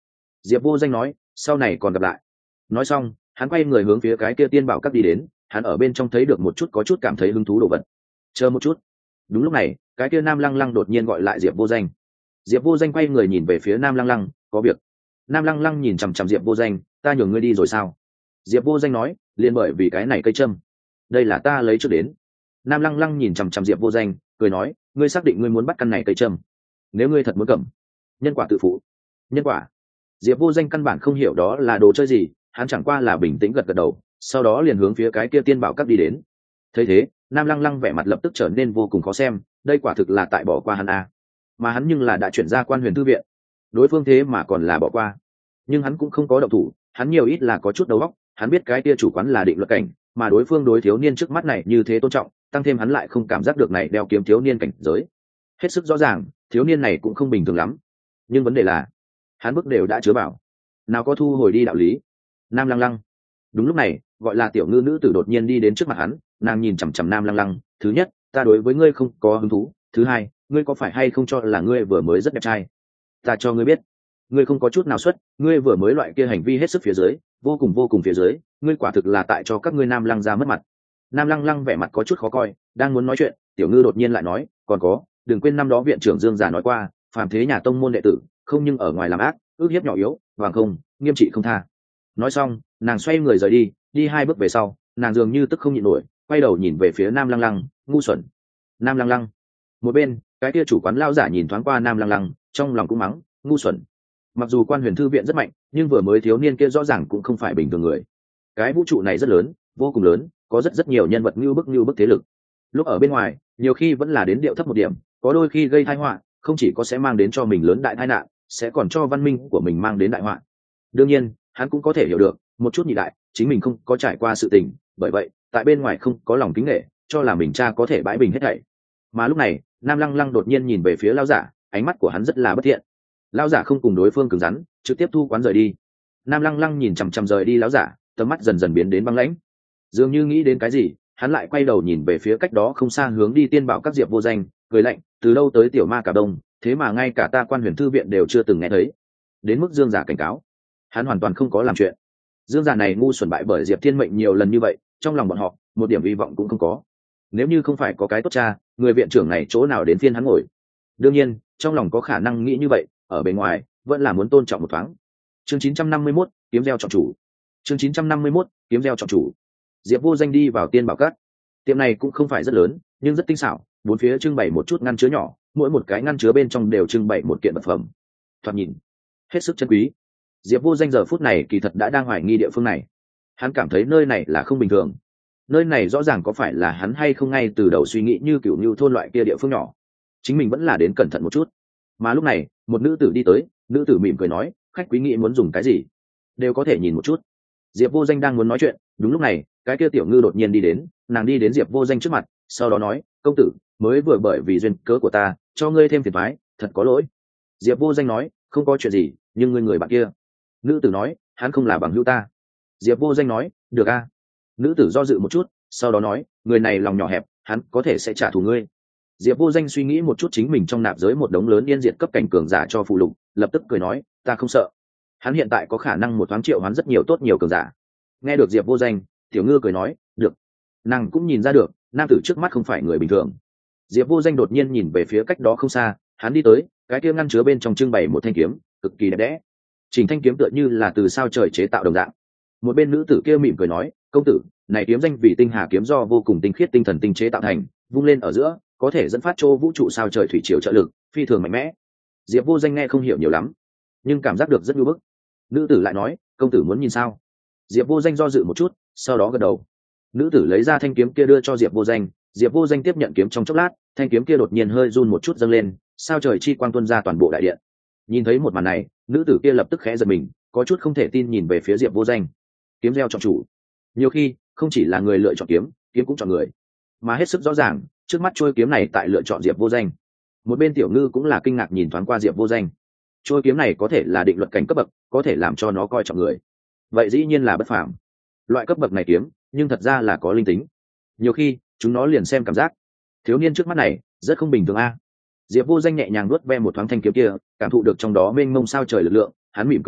Diệp Vô Danh nói, sau này còn gặp lại. Nói xong hắn quay người hướng phía cái kia tiên bảo các đi đến. Hắn ở bên trong thấy được một chút có chút cảm thấy hứng thú đồ vật. Chờ một chút. Đúng lúc này cái kia Nam Lăng Lăng đột nhiên gọi lại Diệp Vô Danh. Diệp Vô Danh quay người nhìn về phía Nam Lăng Lăng, có việc. Nam Lăng Lăng nhìn chằm chằm Diệp Vô Danh, ta nhường ngươi đi rồi sao? Diệp Vô Danh nói, liền bởi vì cái này cây châm, đây là ta lấy trước đến. Nam Lăng Lăng nhìn chằm chằm Diệp Vô Danh, cười nói, ngươi xác định ngươi muốn bắt căn này cây châm? Nếu ngươi thật muốn cầm, nhân quả tự phụ. Nhân quả? Diệp Vô Danh căn bản không hiểu đó là đồ chơi gì, hắn chẳng qua là bình tĩnh gật gật đầu, sau đó liền hướng phía cái kia tiên bảo các đi đến. Thấy thế, Nam Lăng Lăng vẻ mặt lập tức trở nên vô cùng khó xem, đây quả thực là tại bỏ qua hắn à. Mà hắn nhưng là đã chuyển ra Quan Huyền Thư viện, đối phương thế mà còn là bỏ qua. Nhưng hắn cũng không có động thủ, hắn nhiều ít là có chút đầu óc, hắn biết cái kia chủ quán là Định Luật cảnh, mà đối phương đối thiếu niên trước mắt này như thế tôn trọng, tăng thêm hắn lại không cảm giác được này đeo kiếm thiếu niên cảnh giới. Hết sức rõ ràng, thiếu niên này cũng không bình thường lắm. Nhưng vấn đề là, hắn bước đều đã chứa bảo, nào có thu hồi đi đạo lý. Nam Lăng Lăng. Đúng lúc này, gọi là tiểu ngư nữ tử đột nhiên đi đến trước mặt hắn, nàng nhìn chằm chằm Nam Lăng Lăng, thứ nhất, ta đối với ngươi không có hứng thú, thứ hai, ngươi có phải hay không cho là ngươi vừa mới rất đẹp trai? Ta cho ngươi biết, ngươi không có chút nào xuất, ngươi vừa mới loại kia hành vi hết sức phía dưới, vô cùng phía dưới, ngươi quả thực là tại cho các ngươi Nam Lăng ra mất mặt. Nam Lăng Lăng vẻ mặt có chút khó coi, đang muốn nói chuyện, tiểu ngư đột nhiên lại nói, còn có, đừng quên năm đó viện trưởng Dương già nói qua, phàm thế nhà tông môn đệ tử, không nhưng ở ngoài làm ác, ước hiếp nhỏ yếu, vàng không, nghiêm trị không tha. Nói xong, nàng xoay người rời đi, đi hai bước về sau, nàng dường như tức không nhịn nổi, quay đầu nhìn về phía Nam Lăng Lăng, ngu xuẩn. Nam Lăng Lăng. Một bên, cái kia chủ quán lao giả nhìn thoáng qua Nam Lăng Lăng, trong lòng cũng mắng, ngu xuẩn. Mặc dù Quan Huyền Thư viện rất mạnh, nhưng vừa mới thiếu niên kia rõ ràng cũng không phải bình thường người. Cái vũ trụ này rất lớn, vô cùng lớn, có rất nhiều nhân vật như bức thế lực. Lúc ở bên ngoài, nhiều khi vẫn là đến điệu thấp một điểm, có đôi khi gây tai họa, không chỉ có sẽ mang đến cho mình lớn đại tai nạn, sẽ còn cho văn minh của mình mang đến đại họa. Đương nhiên, hắn cũng có thể hiểu được, một chút nhị đại, chính mình không có trải qua sự tình, bởi vậy, tại bên ngoài không có lòng kính nể, cho là mình cha có thể bãi bình hết thảy. Mà lúc này, Nam Lăng Lăng đột nhiên nhìn về phía lão giả, ánh mắt của hắn rất là bất thiện. Lão giả không cùng đối phương cứng rắn, trực tiếp thu quán rời đi. Nam Lăng Lăng nhìn chằm chằm rời đi lão giả, tầm mắt dần dần biến đến băng lãnh. Dường như nghĩ đến cái gì, hắn lại quay đầu nhìn về phía cách đó không xa hướng đi tiên bảo các Diệp Vô Danh, cười lạnh, từ đâu tới tiểu ma cả đông, thế mà ngay cả ta Quan Huyền Thư viện đều chưa từng nghe thấy. Đến mức Dương giả cảnh cáo, hắn hoàn toàn không có làm chuyện. Dương giả này ngu xuẩn bại bởi Diệp Thiên Mệnh nhiều lần như vậy, trong lòng bọn họ một điểm hy vọng cũng không có. Nếu như không phải có cái tốt cha, người viện trưởng này chỗ nào đến phiên hắn ngồi. Đương nhiên, trong lòng có khả năng nghĩ như vậy, ở bên ngoài vẫn là muốn tôn trọng một thoáng. Chương 951, kiếm gieo trọng chủ. Chương 951, kiếm gieo trọng chủ. Diệp Vô Danh đi vào tiên bảo các. Tiệm này cũng không phải rất lớn, nhưng rất tinh xảo, bốn phía trưng bày một chút ngăn chứa nhỏ, mỗi một cái ngăn chứa bên trong đều trưng bày một kiện vật phẩm. Thoạt nhìn hết sức chân quý. Diệp Vô Danh giờ phút này kỳ thật đã đang hoài nghi địa phương này. Hắn cảm thấy nơi này là không bình thường. Nơi này rõ ràng có phải là hắn hay không ngay từ đầu suy nghĩ như kiểu như thôn loại kia địa phương nhỏ. Chính mình vẫn là đến cẩn thận một chút. Mà lúc này, một nữ tử đi tới, nữ tử mỉm cười nói, khách quý nghĩ muốn dùng cái gì, đều có thể nhìn một chút. Diệp Vô Danh đang muốn nói chuyện, đúng lúc này, cái kia tiểu ngư đột nhiên đi đến, nàng đi đến Diệp Vô Danh trước mặt, sau đó nói, công tử, mới vừa bởi vì duyên cớ của ta, cho ngươi thêm phiền toái, thật có lỗi. Diệp Vô Danh nói, không có chuyện gì, nhưng ngươi người bạn kia. Nữ tử nói, hắn không là bằng hữu ta. Diệp Vô Danh nói, được a. Nữ tử do dự một chút, sau đó nói, người này lòng nhỏ hẹp, hắn có thể sẽ trả thù ngươi. Diệp Vô Danh suy nghĩ một chút chính mình trong nạp giới một đống lớn yên diệt cấp cảnh cường giả cho phụ lục, lập tức cười nói, ta không sợ. Hắn hiện tại có khả năng một thoáng triệu hắn rất nhiều tốt nhiều cường giả. Nghe được Diệp Vô Danh, tiểu ngư cười nói, được. Nàng cũng nhìn ra được, nam tử trước mắt không phải người bình thường. Diệp Vô Danh đột nhiên nhìn về phía cách đó không xa, hắn đi tới, cái kia ngăn chứa bên trong trưng bày một thanh kiếm, cực kỳ đẹp đẽ. Chỉnh thanh kiếm tựa như là từ sao trời chế tạo đồng dạng. Một bên nữ tử kia mỉm cười nói, công tử, này kiếm danh vì tinh hà kiếm do vô cùng tinh khiết tinh thần tinh chế tạo thành, vung lên ở giữa, có thể dẫn phát cho vũ trụ sao trời thủy triều trợ lực, phi thường mạnh mẽ. Diệp Vô Danh nghe không hiểu nhiều lắm, nhưng cảm giác được rất nhu bức. Nữ tử lại nói, công tử muốn nhìn sao? Diệp Vô Danh do dự một chút, sau đó gật đầu. Nữ tử lấy ra thanh kiếm kia đưa cho Diệp Vô Danh, Diệp Vô Danh tiếp nhận kiếm trong chốc lát, thanh kiếm kia đột nhiên hơi run một chút dâng lên, sao trời chi quang tuôn ra toàn bộ đại điện. Nhìn thấy một màn này, nữ tử kia lập tức khẽ giật mình, có chút không thể tin nhìn về phía Diệp Vô Danh. Kiếm gieo chọn chủ. Nhiều khi, không chỉ là người lựa chọn kiếm, kiếm cũng chọn người. Mà hết sức rõ ràng, trước mắt trôi kiếm này tại lựa chọn Diệp Vô Danh. Một bên tiểu ngư cũng là kinh ngạc nhìn thoáng qua Diệp Vô Danh. Trôi kiếm này có thể là định luật cảnh cấp bậc, có thể làm cho nó coi trọng người. Vậy dĩ nhiên là bất phàm. Loại cấp bậc này kiếm, nhưng thật ra là có linh tính. Nhiều khi, chúng nó liền xem cảm giác. Thiếu niên trước mắt này, rất không bình thường a. Diệp Vô Danh nhẹ nhàng nuốt ve một thoáng thanh kiếm kia, cảm thụ được trong đó mênh mông sao trời lực lượng, hắn mỉm cười nói,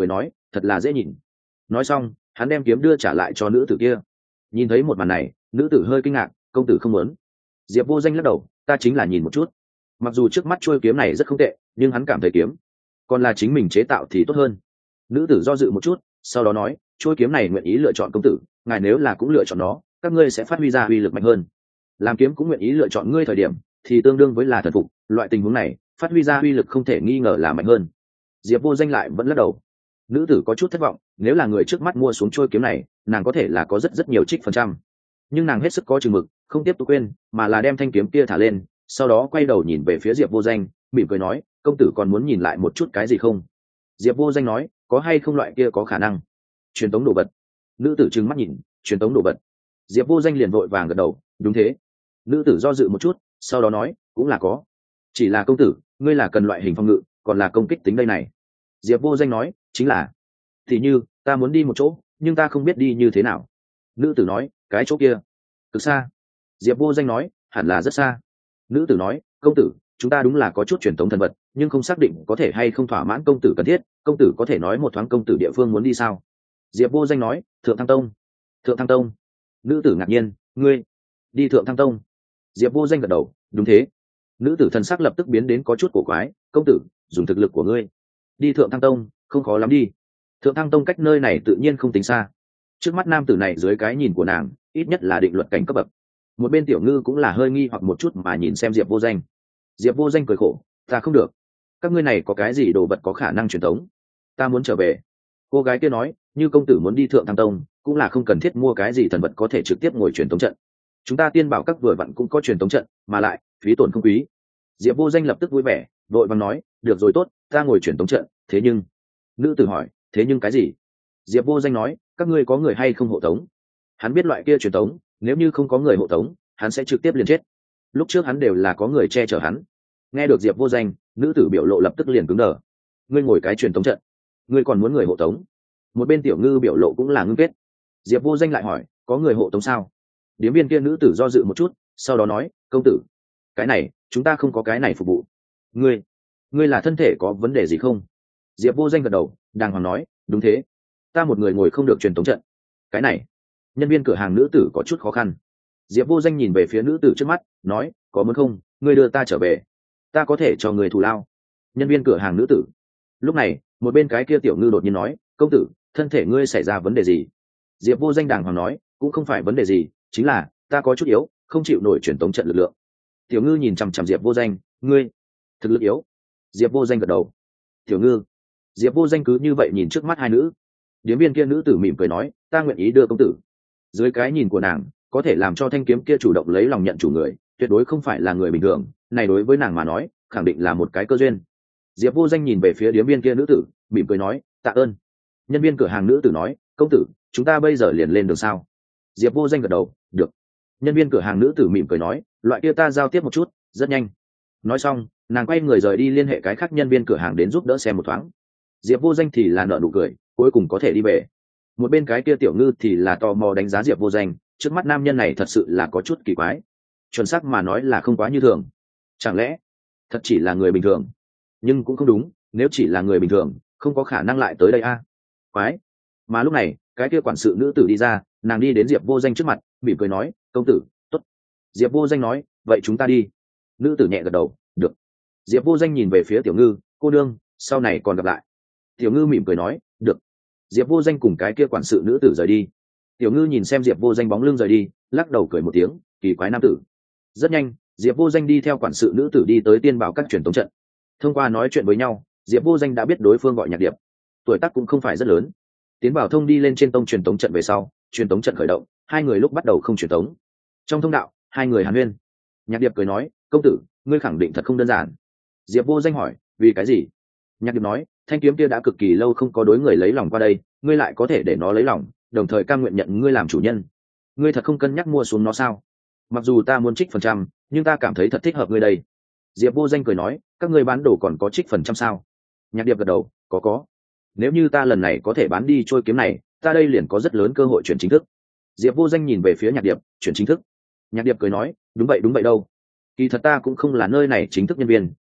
thật là dễ nhìn. Nói xong hắn đem kiếm đưa trả lại cho nữ tử kia. Nhìn thấy một màn này, nữ tử hơi kinh ngạc, công tử không muốn. Diệp Vô Danh lắc đầu, ta chính là nhìn một chút. Mặc dù trước mắt chuôi kiếm này rất không tệ, nhưng hắn cảm thấy kiếm còn là chính mình chế tạo thì tốt hơn. Nữ tử do dự một chút, sau đó nói, chuôi kiếm này nguyện ý lựa chọn công tử, ngài nếu là cũng lựa chọn nó, các ngươi sẽ phát huy ra uy lực mạnh hơn. Làm kiếm cũng nguyện ý lựa chọn ngươi thời điểm, thì tương đương với là thần phục, loại tình huống này phát huy ra uy lực không thể nghi ngờ là mạnh hơn. Diệp Vô Danh lại vẫn lắc đầu. Nữ tử có chút thất vọng, nếu là người trước mắt mua xuống chuôi kiếm này, nàng có thể là có rất nhiều trích phần trăm, nhưng nàng hết sức có chừng mực, không tiếp tục quên, mà là đem thanh kiếm kia thả lên, sau đó quay đầu nhìn về phía Diệp Vô Danh, mỉm cười nói, công tử còn muốn nhìn lại một chút cái gì không? Diệp Vô Danh nói, có hay không loại kia có khả năng truyền tống đồ vật. Nữ tử trừng mắt nhìn, truyền tống đồ vật. Diệp Vô Danh liền vội vàng gật đầu, đúng thế. Nữ tử do dự một chút, sau đó nói, cũng là có, chỉ là công tử, ngươi là cần loại hình phòng ngự, còn là công kích tính đây này. Diệp Vô Danh nói, chính là, thì như ta muốn đi một chỗ, nhưng ta không biết đi như thế nào. Nữ tử nói, cái chỗ kia cực xa. Diệp Vô Danh nói, hẳn là rất xa. Nữ tử nói, công tử, chúng ta đúng là có chút truyền thống thần vật, nhưng không xác định có thể hay không thỏa mãn công tử cần thiết, công tử có thể nói một thoáng công tử địa phương muốn đi sao? Diệp Vô Danh nói, Thượng Thăng Tông. Thượng Thăng Tông. Nữ tử ngạc nhiên, ngươi đi Thượng Thăng Tông? Diệp Vô Danh gật đầu, đúng thế. Nữ tử thần sắc lập tức biến đến có chút cổ quái, công tử, dùng thực lực của ngươi đi Thượng Thăng Tông không khó lắm đi. Thượng Thăng Tông cách nơi này tự nhiên không tính xa. Trước mắt nam tử này dưới cái nhìn của nàng, ít nhất là định luật cảnh cấp bậc. Một bên tiểu ngư cũng là hơi nghi hoặc một chút mà nhìn xem Diệp Vô Danh. Diệp Vô Danh cười khổ, ta không được. Các ngươi này có cái gì đồ vật có khả năng truyền thống? Ta muốn trở về. Cô gái kia nói, như công tử muốn đi Thượng Thăng Tông, cũng là không cần thiết mua cái gì thần vật có thể trực tiếp ngồi truyền thống trận. Chúng ta tiên bảo các vừa vặn cũng có truyền thống trận, mà lại phí tổn không quý. Diệp Vô Danh lập tức vui vẻ, vội vàng nói, được rồi tốt, ta ngồi truyền thống trận. Thế nhưng, nữ tử hỏi, thế nhưng cái gì? Diệp Vô Danh nói, các ngươi có người hay không hộ tống? Hắn biết loại kia truyền tống, nếu như không có người hộ tống, hắn sẽ trực tiếp liền chết. Lúc trước hắn đều là có người che chở hắn. Nghe được Diệp Vô Danh, nữ tử biểu lộ lập tức liền cứng đờ. Ngươi ngồi cái truyền tống trận, ngươi còn muốn người hộ tống? Một bên tiểu ngư biểu lộ cũng là ngưng kết. Diệp Vô Danh lại hỏi, có người hộ tống sao? Điếm viên kia nữ tử do dự một chút, sau đó nói, công tử, cái này chúng ta không có cái này phục vụ. Ngươi là thân thể có vấn đề gì không? Diệp Vô Danh gật đầu, đàng hoàng nói, đúng thế, ta một người ngồi không được truyền tống trận. Cái này, nhân viên cửa hàng nữ tử có chút khó khăn. Diệp Vô Danh nhìn về phía nữ tử trước mắt, nói, có muốn không, ngươi đưa ta trở về, ta có thể cho người thù lao. Nhân viên cửa hàng nữ tử. Lúc này một bên cái kia tiểu ngư đột nhiên nói, công tử, thân thể ngươi xảy ra vấn đề gì? Diệp Vô Danh đàng hoàng nói, cũng không phải vấn đề gì, chính là ta có chút yếu, không chịu nổi truyền tống trận lực lượng. Tiểu ngư nhìn chằm chằm Diệp Vô Danh, ngươi thực lực yếu? Diệp Vô Danh gật đầu. Tiểu ngư. Diệp Vô Danh cứ như vậy nhìn trước mắt hai nữ. Điếm viên kia nữ tử mỉm cười nói, ta nguyện ý đưa công tử. Dưới cái nhìn của nàng, có thể làm cho thanh kiếm kia chủ động lấy lòng nhận chủ người, tuyệt đối không phải là người bình thường, này đối với nàng mà nói, khẳng định là một cái cơ duyên. Diệp Vô Danh nhìn về phía điếm viên kia nữ tử, mỉm cười nói, tạ ơn. Nhân viên cửa hàng nữ tử nói, công tử, chúng ta bây giờ liền lên đường sao? Diệp Vô Danh gật đầu, được. Nhân viên cửa hàng nữ tử mỉm cười nói, loại kia ta giao tiếp một chút, rất nhanh. Nói xong, nàng quay người rời đi liên hệ cái khác nhân viên cửa hàng đến giúp đỡ xem một thoáng. Diệp Vô Danh thì là nở nụ cười, cuối cùng có thể đi về. Một bên cái kia tiểu ngư thì là tò mò đánh giá Diệp Vô Danh, trước mắt nam nhân này thật sự là có chút kỳ quái, chuẩn xác mà nói là không quá như thường. Chẳng lẽ thật chỉ là người bình thường? Nhưng cũng không đúng, nếu chỉ là người bình thường, không có khả năng lại tới đây a. Quái. Mà lúc này cái kia quản sự nữ tử đi ra, nàng đi đến Diệp Vô Danh trước mặt, mỉm cười nói, công tử, tốt. Diệp Vô Danh nói, vậy chúng ta đi. Nữ tử nhẹ gật đầu, được. Diệp Vô Danh nhìn về phía tiểu ngư, cô đương, sau này còn gặp lại. Tiểu ngư mỉm cười nói, được. Diệp Vô Danh cùng cái kia quản sự nữ tử rời đi. Tiểu ngư nhìn xem Diệp Vô Danh bóng lưng rời đi, lắc đầu cười một tiếng, kỳ quái nam tử. Rất nhanh, Diệp Vô Danh đi theo quản sự nữ tử đi tới tiên bảo các truyền tống trận. Thông qua nói chuyện với nhau, Diệp Vô Danh đã biết đối phương gọi Nhạc Điệp, tuổi tác cũng không phải rất lớn. Tiến bảo thông đi lên trên tông truyền tống trận về sau, truyền tống trận khởi động, hai người lúc bắt đầu không truyền tống. Trong thông đạo, hai người hàn huyên. Nhạc Điệp cười nói, công tử, ngươi khẳng định thật không đơn giản. Diệp Vô Danh hỏi, vì cái gì? Nhạc Điệp nói, thanh kiếm kia đã cực kỳ lâu không có đối người lấy lòng qua đây, ngươi lại có thể để nó lấy lòng, đồng thời cam nguyện nhận ngươi làm chủ nhân. Ngươi thật không cân nhắc mua xuống nó sao? Mặc dù ta muốn trích phần trăm, nhưng ta cảm thấy thật thích hợp ngươi đây. Diệp Vô Danh cười nói, các ngươi bán đồ còn có trích phần trăm sao? Nhạc Điệp gật đầu, có. Nếu như ta lần này có thể bán đi trôi kiếm này, ta đây liền có rất lớn cơ hội chuyển chính thức. Diệp Vô Danh nhìn về phía Nhạc Điệp, chuyển chính thức. Nhạc Điệp cười nói, đúng vậy đâu. Kỳ thật ta cũng không là nơi này chính thức nhân viên,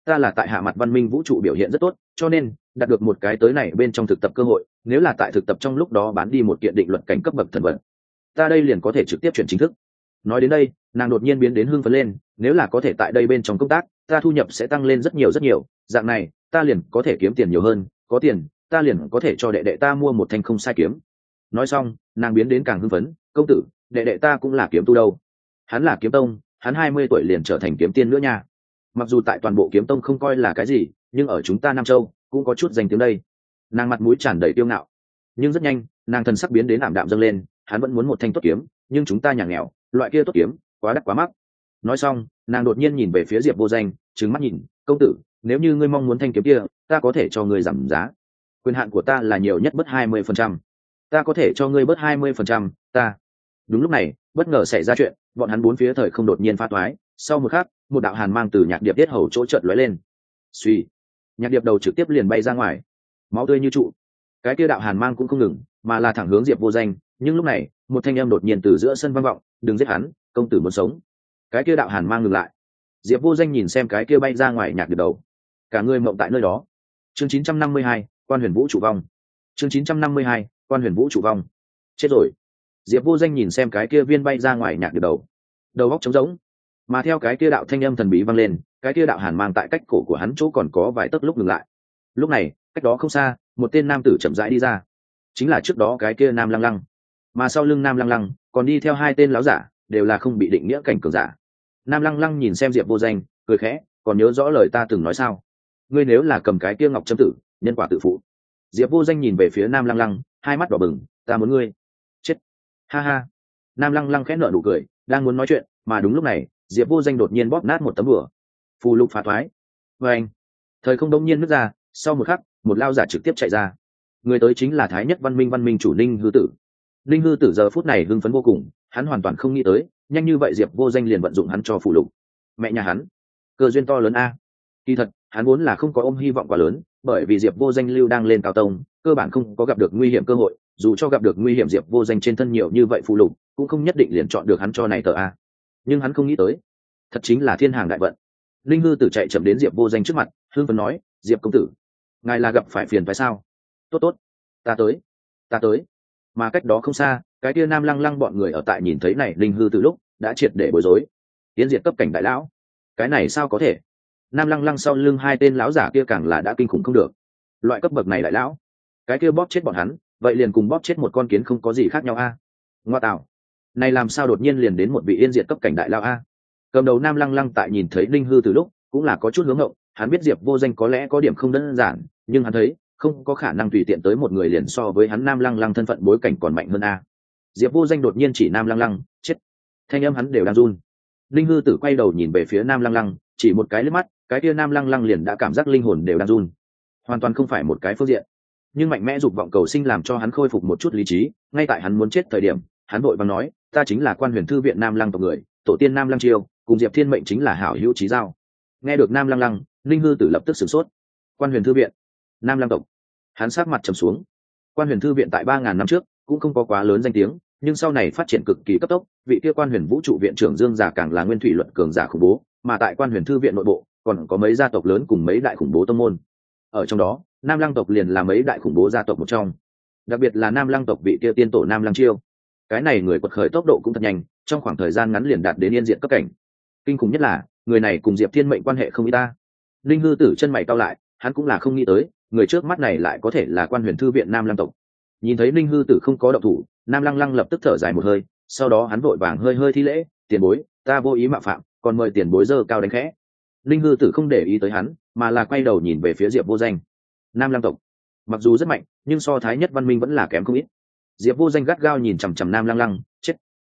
ta là tại hạ mặt văn minh vũ trụ biểu hiện rất tốt, cho nên đạt được một cái tới này bên trong thực tập cơ hội, nếu là tại thực tập trong lúc đó bán đi một kiện định luật cảnh cấp bậc thần vật, ta đây liền có thể trực tiếp chuyển chính thức. Nói đến đây, nàng đột nhiên biến đến hưng phấn lên, nếu là có thể tại đây bên trong công tác, ta thu nhập sẽ tăng lên rất nhiều rất nhiều, dạng này ta liền có thể kiếm tiền nhiều hơn, có tiền ta liền có thể cho đệ đệ ta mua một thanh không sai kiếm. Nói xong, nàng biến đến càng hưng phấn, công tử, đệ đệ ta cũng là kiếm tu đâu. Hắn là kiếm tông, hắn 20 tuổi liền trở thành kiếm tiên nữa nha. Mặc dù tại toàn bộ kiếm tông không coi là cái gì, nhưng ở chúng ta Nam Châu cũng có chút danh tiếng đây. Nàng mặt mũi tràn đầy kiêu ngạo, nhưng rất nhanh nàng thần sắc biến đến ảm đạm dâng lên. Hắn vẫn muốn một thanh tốt kiếm, nhưng chúng ta nhà nghèo, loại kia tốt kiếm quá đắt quá mắc. Nói xong, nàng đột nhiên nhìn về phía Diệp Vô Danh, trừng mắt nhìn, công tử, nếu như ngươi mong muốn thanh kiếm kia, ta có thể cho ngươi giảm giá. Quyền hạn của ta là nhiều nhất bớt 20%. Ta có thể cho ngươi bớt 20%, ta. Đúng lúc này, bất ngờ xảy ra chuyện, bọn hắn bốn phía thời không đột nhiên phá toái, sau một khắc, một đạo hàn mang từ nhạc điệp tiết hầu chỗ chợt lóe lên. Suy, nhạc điệp đầu trực tiếp liền bay ra ngoài, máu tươi như trụ. Cái kia đạo hàn mang cũng không ngừng, mà là thẳng hướng Diệp Vô Danh, nhưng lúc này, một thanh âm đột nhiên từ giữa sân vang vọng, đừng giết hắn, công tử muốn sống. Cái kia đạo hàn mang ngừng lại. Diệp Vô Danh nhìn xem cái kia bay ra ngoài nhạc điệp đầu, cả người mộng tại nơi đó. Chương 952, Quan Huyền Vũ trụ vong. Chương 952, Quan Huyền Vũ trụ vong. Chết rồi. Diệp Vô Danh nhìn xem cái kia viên bay ra ngoài nhạc điệp đầu óc trống rỗng. Mà theo cái kia đạo thanh âm thần bí vang lên, cái kia đạo hàn mang tại cách cổ của hắn chỗ còn có vài tấc lúc ngừng lại. Lúc này, cách đó không xa, một tên nam tử chậm rãi đi ra, chính là trước đó cái kia Nam Lăng Lăng. Mà sau lưng Nam Lăng Lăng còn đi theo hai tên láo giả, đều là không bị định nghĩa cảnh cường giả. Nam Lăng Lăng nhìn xem Diệp Vô Danh, cười khẽ, còn nhớ rõ lời ta từng nói sao? Ngươi nếu là cầm cái kia ngọc châm tử, nhân quả tự phụ. Diệp Vô Danh nhìn về phía Nam Lăng Lăng, hai mắt đỏ bừng, ta muốn ngươi chết. Ha ha. Nam Lăng Lăng khẽ nở nụ cười, đang muốn nói chuyện, mà đúng lúc này, Diệp Vô Danh đột nhiên bóp nát một tấm bùa, phù lục phá thoái. Và anh, thời không đống nhiên nứt ra, sau một khắc, một lao giả trực tiếp chạy ra. Người tới chính là Thái Nhất Văn Minh chủ Ninh Hư Tử. Ninh Hư Tử giờ phút này hưng phấn vô cùng, hắn hoàn toàn không nghĩ tới, nhanh như vậy Diệp Vô Danh liền vận dụng hắn cho phù lục. Mẹ nhà hắn, cơ duyên to lớn a. Kỳ thật, hắn vốn là không có ôm hy vọng quá lớn, bởi vì Diệp Vô Danh lưu đang lên cao tông, cơ bản không có gặp được nguy hiểm cơ hội, dù cho gặp được nguy hiểm Diệp Vô Danh trên thân nhiều như vậy phù lục, cũng không nhất định liền chọn được hắn cho này tờ a. Nhưng hắn không nghĩ tới, thật chính là thiên hàng đại vận. Linh Hư Tử chạy chậm đến Diệp Vô Danh trước mặt, hưng phấn nói, Diệp công tử, ngài là gặp phải phiền phải sao? Tốt tốt, ta tới. Mà cách đó không xa, cái kia Nam Lăng Lăng bọn người ở tại nhìn thấy này Linh Hư Tử lúc đã triệt để bối rối. Tiến diệt cấp cảnh đại lão, cái này sao có thể? Nam Lăng Lăng sau lưng hai tên lão giả kia càng là đã kinh khủng không được. Loại cấp bậc này đại lão, cái kia bóp chết bọn hắn, vậy liền cùng bóp chết một con kiến không có gì khác nhau a. Ngoa tạo, này làm sao đột nhiên liền đến một vị yên diệt cấp cảnh đại lão a? Cầm đầu Nam Lăng Lăng tại nhìn thấy Linh Hư Tử lúc cũng là có chút hướng ngộng, hắn biết Diệp Vô Danh có lẽ có điểm không đơn giản, nhưng hắn thấy không có khả năng tùy tiện tới một người liền so với hắn Nam Lăng Lăng thân phận bối cảnh còn mạnh hơn a. Diệp Vô Danh đột nhiên chỉ Nam Lăng Lăng, chết. Thanh âm hắn đều đang run. Linh Hư Tử quay đầu nhìn về phía Nam Lăng Lăng, chỉ một cái liếc mắt, cái kia Nam Lăng Lăng liền đã cảm giác linh hồn đều đang run. Hoàn toàn không phải một cái phương diện. Nhưng mạnh mẽ dục vọng cầu sinh làm cho hắn khôi phục một chút lý trí, ngay tại hắn muốn chết thời điểm, hắn vội vàng nói, ta chính là Quan Huyền Thư viện Nam Lăng tộc người, tổ tiên Nam Lăng Triều, cùng Diệp Thiên mệnh chính là hảo hữu chí giao. Nghe được Nam Lăng Lăng, Linh Hư Tử lập tức sửng sốt. Quan Huyền Thư viện, Nam Lăng tộc. Hắn sắc mặt trầm xuống. Quan Huyền Thư viện tại 3000 năm trước cũng không có quá lớn danh tiếng, nhưng sau này phát triển cực kỳ cấp tốc, vị kia Quan Huyền Vũ trụ viện trưởng Dương Giả càng là nguyên thủy luận cường giả khủng bố, mà tại Quan Huyền Thư viện nội bộ còn có mấy gia tộc lớn cùng mấy đại khủng bố tông môn. Ở trong đó, Nam Lăng tộc liền là mấy đại khủng bố gia tộc một trong. Đặc biệt là Nam Lăng tộc vị kia tiên tổ Nam Lăng Chiêu. Cái này người quật khởi tốc độ cũng thật nhanh, trong khoảng thời gian ngắn liền đạt đến yên diện cấp cảnh. Kinh khủng nhất là, người này cùng Diệp Thiên mệnh quan hệ không ít ta. Linh Hư Tử chân mày cau lại, hắn cũng là không nghĩ tới, người trước mắt này lại có thể là Quan Huyền Thư viện Nam Lăng tộc. Nhìn thấy Linh Hư Tử không có động thủ, Nam Lăng Lăng lập tức thở dài một hơi, sau đó hắn vội vàng hơi thi lễ, tiền bối, ta vô ý mạo phạm, còn mời tiền bối giơ cao đánh khẽ. Linh Hư Tử không để ý tới hắn, mà là quay đầu nhìn về phía Diệp Vô Danh. Nam Lăng tộc mặc dù rất mạnh, nhưng so Thái Nhất Văn Minh vẫn là kém không ít. Diệp Vô Danh gắt gao nhìn chằm chằm Nam Lăng Lăng, chết.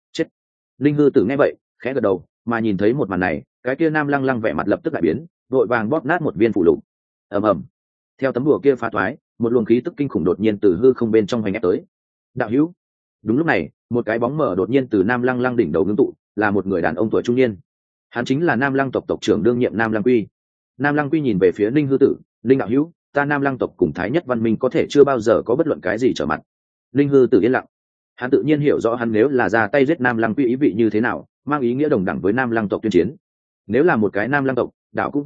Linh Hư Tử nghe vậy, khẽ gật đầu, mà nhìn thấy một màn này, cái kia Nam Lăng Lăng vẻ mặt lập tức đại biến, vội vàng bóp nát một viên phù lục. Ầm ầm. Theo tấm đùa kia phá toái, một luồng khí tức kinh khủng đột nhiên từ hư không bên trong hoành ép tới. Đạo hữu. Đúng lúc này, một cái bóng mờ đột nhiên từ Nam Lăng Lăng đỉnh đầu ngưng tụ, là một người đàn ông tuổi trung niên. Hắn chính là Nam Lăng tộc tộc trưởng đương nhiệm Nam Lăng Quy. Nam Lăng Quy nhìn về phía Linh Hư Tử, Linh đạo hữu, ta Nam Lăng tộc cùng Thái Nhất Văn Minh có thể chưa bao giờ có bất luận cái gì trở mặt. Linh Hư Tử yên lặng. Hắn tự nhiên hiểu rõ hắn nếu là ra tay giết Nam Lăng Quy ý vị như thế nào, mang ý nghĩa đồng đẳng với Nam Lăng tộc tuyên chiến. Nếu là một cái Nam Lăng tộc, đạo cũng còn tốt,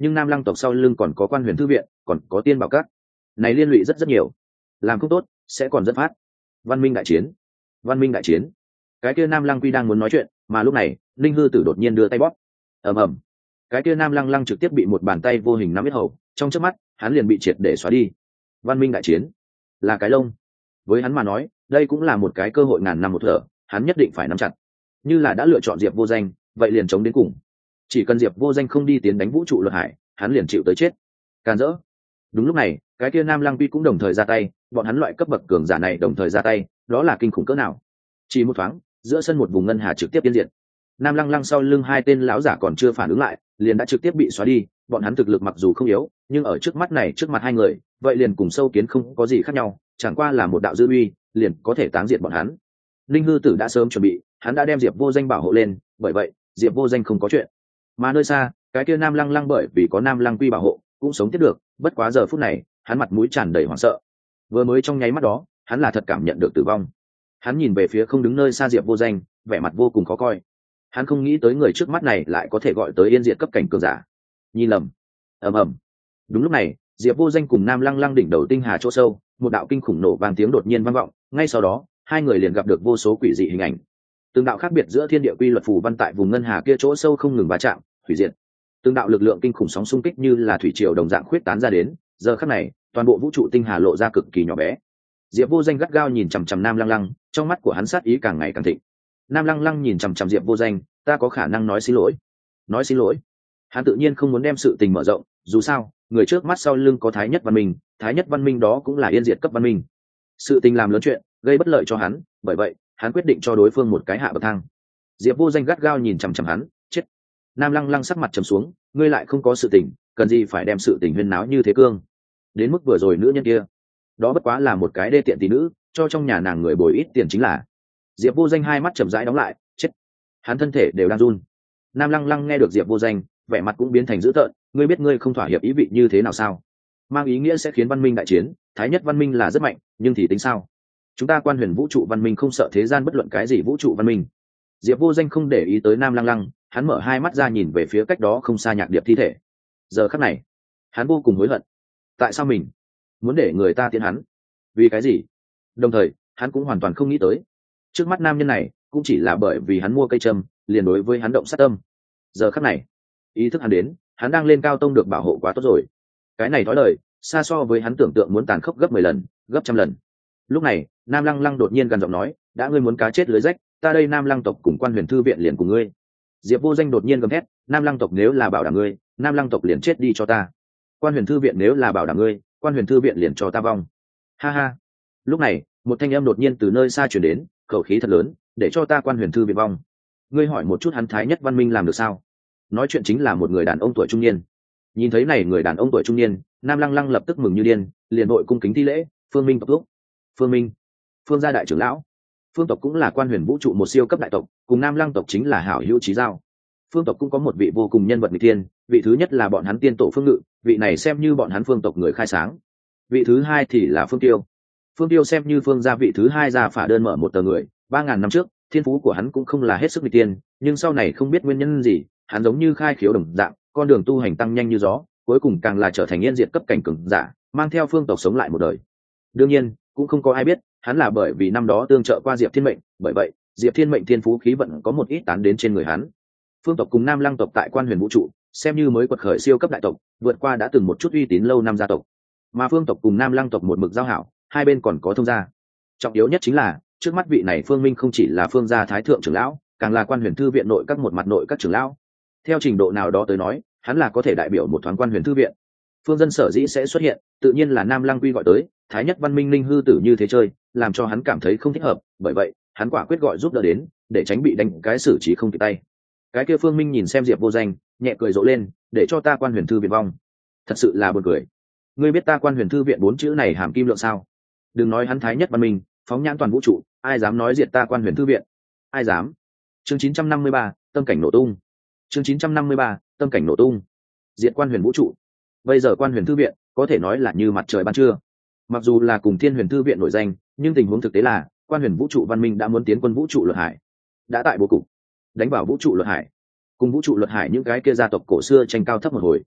nhưng nam lăng tộc sau lưng còn có quan huyền thư viện, còn có tiên bảo các, này liên lụy rất rất nhiều, làm không tốt sẽ còn dẫn phát văn minh đại chiến. Văn minh đại chiến. Cái kia nam lăng quy đang muốn nói chuyện, mà lúc này linh hư tử đột nhiên đưa tay bóp. Ầm ầm. Cái kia nam lăng lăng trực tiếp bị một bàn tay vô hình nắm hết hầu, trong chớp mắt hắn liền bị triệt để xóa đi. Văn minh đại chiến là cái lông, với hắn mà nói đây cũng là một cái cơ hội ngàn năm một thở, hắn nhất định phải nắm chặt. Như là đã lựa chọn Diệp Vô Danh, vậy liền chống đến cùng. Chỉ cần Diệp Vô Danh không đi tiến đánh vũ trụ luật hải, hắn liền chịu tới chết. Càn rỡ. Đúng lúc này cái kia nam lăng quy cũng đồng thời ra tay, bọn hắn loại cấp bậc cường giả này đồng thời ra tay, đó là kinh khủng cỡ nào. Chỉ một thoáng, giữa sân một vùng ngân hà trực tiếp biến diện. Nam lăng lăng sau lưng hai tên lão giả còn chưa phản ứng lại, liền đã trực tiếp bị xóa đi. Bọn hắn thực lực mặc dù không yếu, nhưng ở trước mắt này, trước mặt hai người, vậy liền cùng sâu kiến không có gì khác nhau, chẳng qua là một đạo dư uy liền có thể táng diệt bọn hắn. Linh hư tử đã sớm chuẩn bị, hắn đã đem Diệp Vô Danh bảo hộ lên, bởi vậy Diệp Vô Danh không có chuyện. Mà nơi xa cái kia nam lăng lăng bởi vì có nam lăng quy bảo hộ cũng sống tiếp được, bất quá giờ phút này hắn mặt mũi tràn đầy hoảng sợ. Vừa mới trong nháy mắt đó hắn là thật cảm nhận được tử vong. Hắn nhìn về phía không đứng nơi xa Diệp Vô Danh, vẻ mặt vô cùng khó coi. Hắn không nghĩ tới người trước mắt này lại có thể gọi tới yên diệt cấp cảnh cường giả. Nhìn lầm. Ầm ầm. Đúng lúc này Diệp Vô Danh cùng nam lăng lăng đỉnh đầu tinh hà chỗ sâu, một đạo kinh khủng nổ vang tiếng đột nhiên vang vọng, ngay sau đó hai người liền gặp được vô số quỷ dị hình ảnh. Từng đạo khác biệt giữa thiên địa quy luật phù văn tại vùng ngân hà kia chỗ sâu không ngừng va chạm, hủy diệt. Từng đạo lực lượng kinh khủng sóng xung kích như là thủy triều đồng dạng khuyết tán ra đến, giờ khắc này toàn bộ vũ trụ tinh hà lộ ra cực kỳ nhỏ bé. Diệp Vô Danh gắt gao nhìn chằm chằm nam lăng lăng, trong mắt của hắn sát ý càng ngày càng thịnh. Nam lăng lăng nhìn chằm chằm Diệp Vô Danh, ta có khả năng nói xin lỗi. Nói xin lỗi. Hắn tự nhiên không muốn đem sự tình mở rộng, dù sao người trước mắt sau lưng có thái nhất văn minh, thái nhất văn minh đó cũng là yên diệt cấp văn minh. Sự tình làm lớn chuyện gây bất lợi cho hắn, bởi vậy hắn quyết định cho đối phương một cái hạ bậc thang. Diệp Vô Danh gắt gao nhìn chằm chằm hắn, chết. Nam lăng lăng sắc mặt trầm xuống, ngươi lại không có sự tình, cần gì phải đem sự tình huyên náo như thế cương. Đến mức vừa rồi nữ nhân kia, đó bất quá là một cái đê tiện tỷ nữ, cho trong nhà nàng người bồi ít tiền chính là. Diệp Vô Danh hai mắt chậm rãi đóng lại, chết. Hắn thân thể đều đang run. Nam lăng lăng nghe được Diệp Vô Danh, vẻ mặt cũng biến thành dữ tợn, ngươi biết ngươi không thỏa hiệp ý vị như thế nào sao? Mang ý nghĩa sẽ khiến văn minh đại chiến, thái nhất văn minh là rất mạnh, nhưng thì tính sao? Chúng ta quan huyền vũ trụ văn minh không sợ thế gian bất luận cái gì vũ trụ văn minh. Diệp Vô Danh không để ý tới nam lăng lăng, hắn mở hai mắt ra nhìn về phía cách đó không xa Nhạc Điệp thi thể. Giờ khắc này hắn vô cùng hối hận. Tại sao mình muốn để người ta tiễn hắn? Vì cái gì? Đồng thời hắn cũng hoàn toàn không nghĩ tới trước mắt nam nhân này cũng chỉ là bởi vì hắn mua cây trâm liền đối với hắn động sát tâm. Giờ khắc này ý thức hắn đến, hắn đang lên cao tông được bảo hộ quá tốt rồi. Cái này nói lời xa so với hắn tưởng tượng muốn tàn khốc gấp 10 lần, gấp trăm lần. Lúc này nam lăng lăng đột nhiên gần giọng nói, đã ngươi muốn cá chết lưới rách, ta đây nam lăng tộc cùng quan huyền thư viện liền cùng ngươi. Diệp Vô Danh đột nhiên gầm thét, nam lăng tộc nếu là bảo đảm ngươi, nam lăng tộc liền chết đi cho ta. Quan huyền thư viện nếu là bảo đảm ngươi, quan huyền thư viện liền cho ta vong. Ha ha. Lúc này một thanh âm đột nhiên từ nơi xa truyền đến, khẩu khí thật lớn, để cho ta quan huyền thư viện vong. Ngươi hỏi một chút hắn thái nhất văn minh làm được sao? Nói chuyện chính là một người đàn ông tuổi trung niên. Nhìn thấy này người đàn ông tuổi trung niên, nam lăng lăng lập tức mừng như điên, liền đội cung kính thi lễ, Phương Minh tộc thúc. Phương Minh, Phương gia đại trưởng lão. Phương tộc cũng là quan huyền vũ trụ một siêu cấp đại tộc, cùng nam lăng tộc chính là hảo hữu chí giao. Phương tộc cũng có một vị vô cùng nhân vật nghịch tiên, vị thứ nhất là bọn hắn tiên tổ Phương Ngự, vị này xem như bọn hắn Phương tộc người khai sáng. Vị thứ hai thì là Phương Tiêu. Phương Tiêu xem như Phương gia vị thứ hai ra phả đơn mở một tờ người, 3000 năm trước, thiên phú của hắn cũng không là hết sức nghịch tiên, nhưng sau này không biết nguyên nhân gì, hắn giống như khai khiếu đồng dạng, con đường tu hành tăng nhanh như gió, cuối cùng càng là trở thành yên diệt cấp cảnh cường giả, mang theo Phương tộc sống lại một đời. Đương nhiên, cũng không có ai biết, hắn là bởi vì năm đó tương trợ qua Diệp Thiên Mệnh, bởi vậy, Diệp Thiên Mệnh thiên phú khí vận có một ít tán đến trên người hắn. Phương tộc cùng Nam Lăng tộc tại quan huyền vũ trụ, xem như mới quật khởi siêu cấp đại tộc, vượt qua đã từng một chút uy tín lâu năm gia tộc. Mà Phương tộc cùng Nam Lăng tộc một mực giao hảo, hai bên còn có thông gia. Trọng yếu nhất chính là, trước mắt vị này Phương Minh không chỉ là Phương gia thái thượng trưởng lão, càng là quan huyền thư viện nội các một mặt nội các trưởng lão. Theo trình độ nào đó tới nói, hắn là có thể đại biểu một thoáng quan huyền thư viện. Phương dân sở dĩ sẽ xuất hiện, tự nhiên là Nam Lăng Quy gọi tới, thái nhất văn minh linh hư tử như thế chơi, làm cho hắn cảm thấy không thích hợp, bởi vậy, hắn quả quyết gọi giúp đỡ đến, để tránh bị đánh cái xử trí không kịp tay. Cái kia Phương Minh nhìn xem Diệp Vô Danh, nhẹ cười rộ lên, để cho ta quan huyền thư viện vong. Thật sự là buồn cười. Ngươi biết ta quan huyền thư viện 4 chữ này hàm kim lượng sao? Đừng nói hắn thái nhất văn minh, phóng nhãn toàn vũ trụ, ai dám nói diệt ta quan huyền thư viện? Ai dám? Chương 953, tâm cảnh nổ tung. Chương 953, tâm cảnh nổ tung. Diệt quan huyền vũ trụ. Bây giờ quan huyền thư viện có thể nói là như mặt trời ban trưa. Mặc dù là cùng Thiên Huyền thư viện nổi danh, nhưng tình huống thực tế là quan huyền vũ trụ văn minh đã muốn tiến quân vũ trụ luật hải, đã tại bố cục đánh vào vũ trụ luật hải, cùng vũ trụ luật hải những cái kia gia tộc cổ xưa tranh cao thấp một hồi.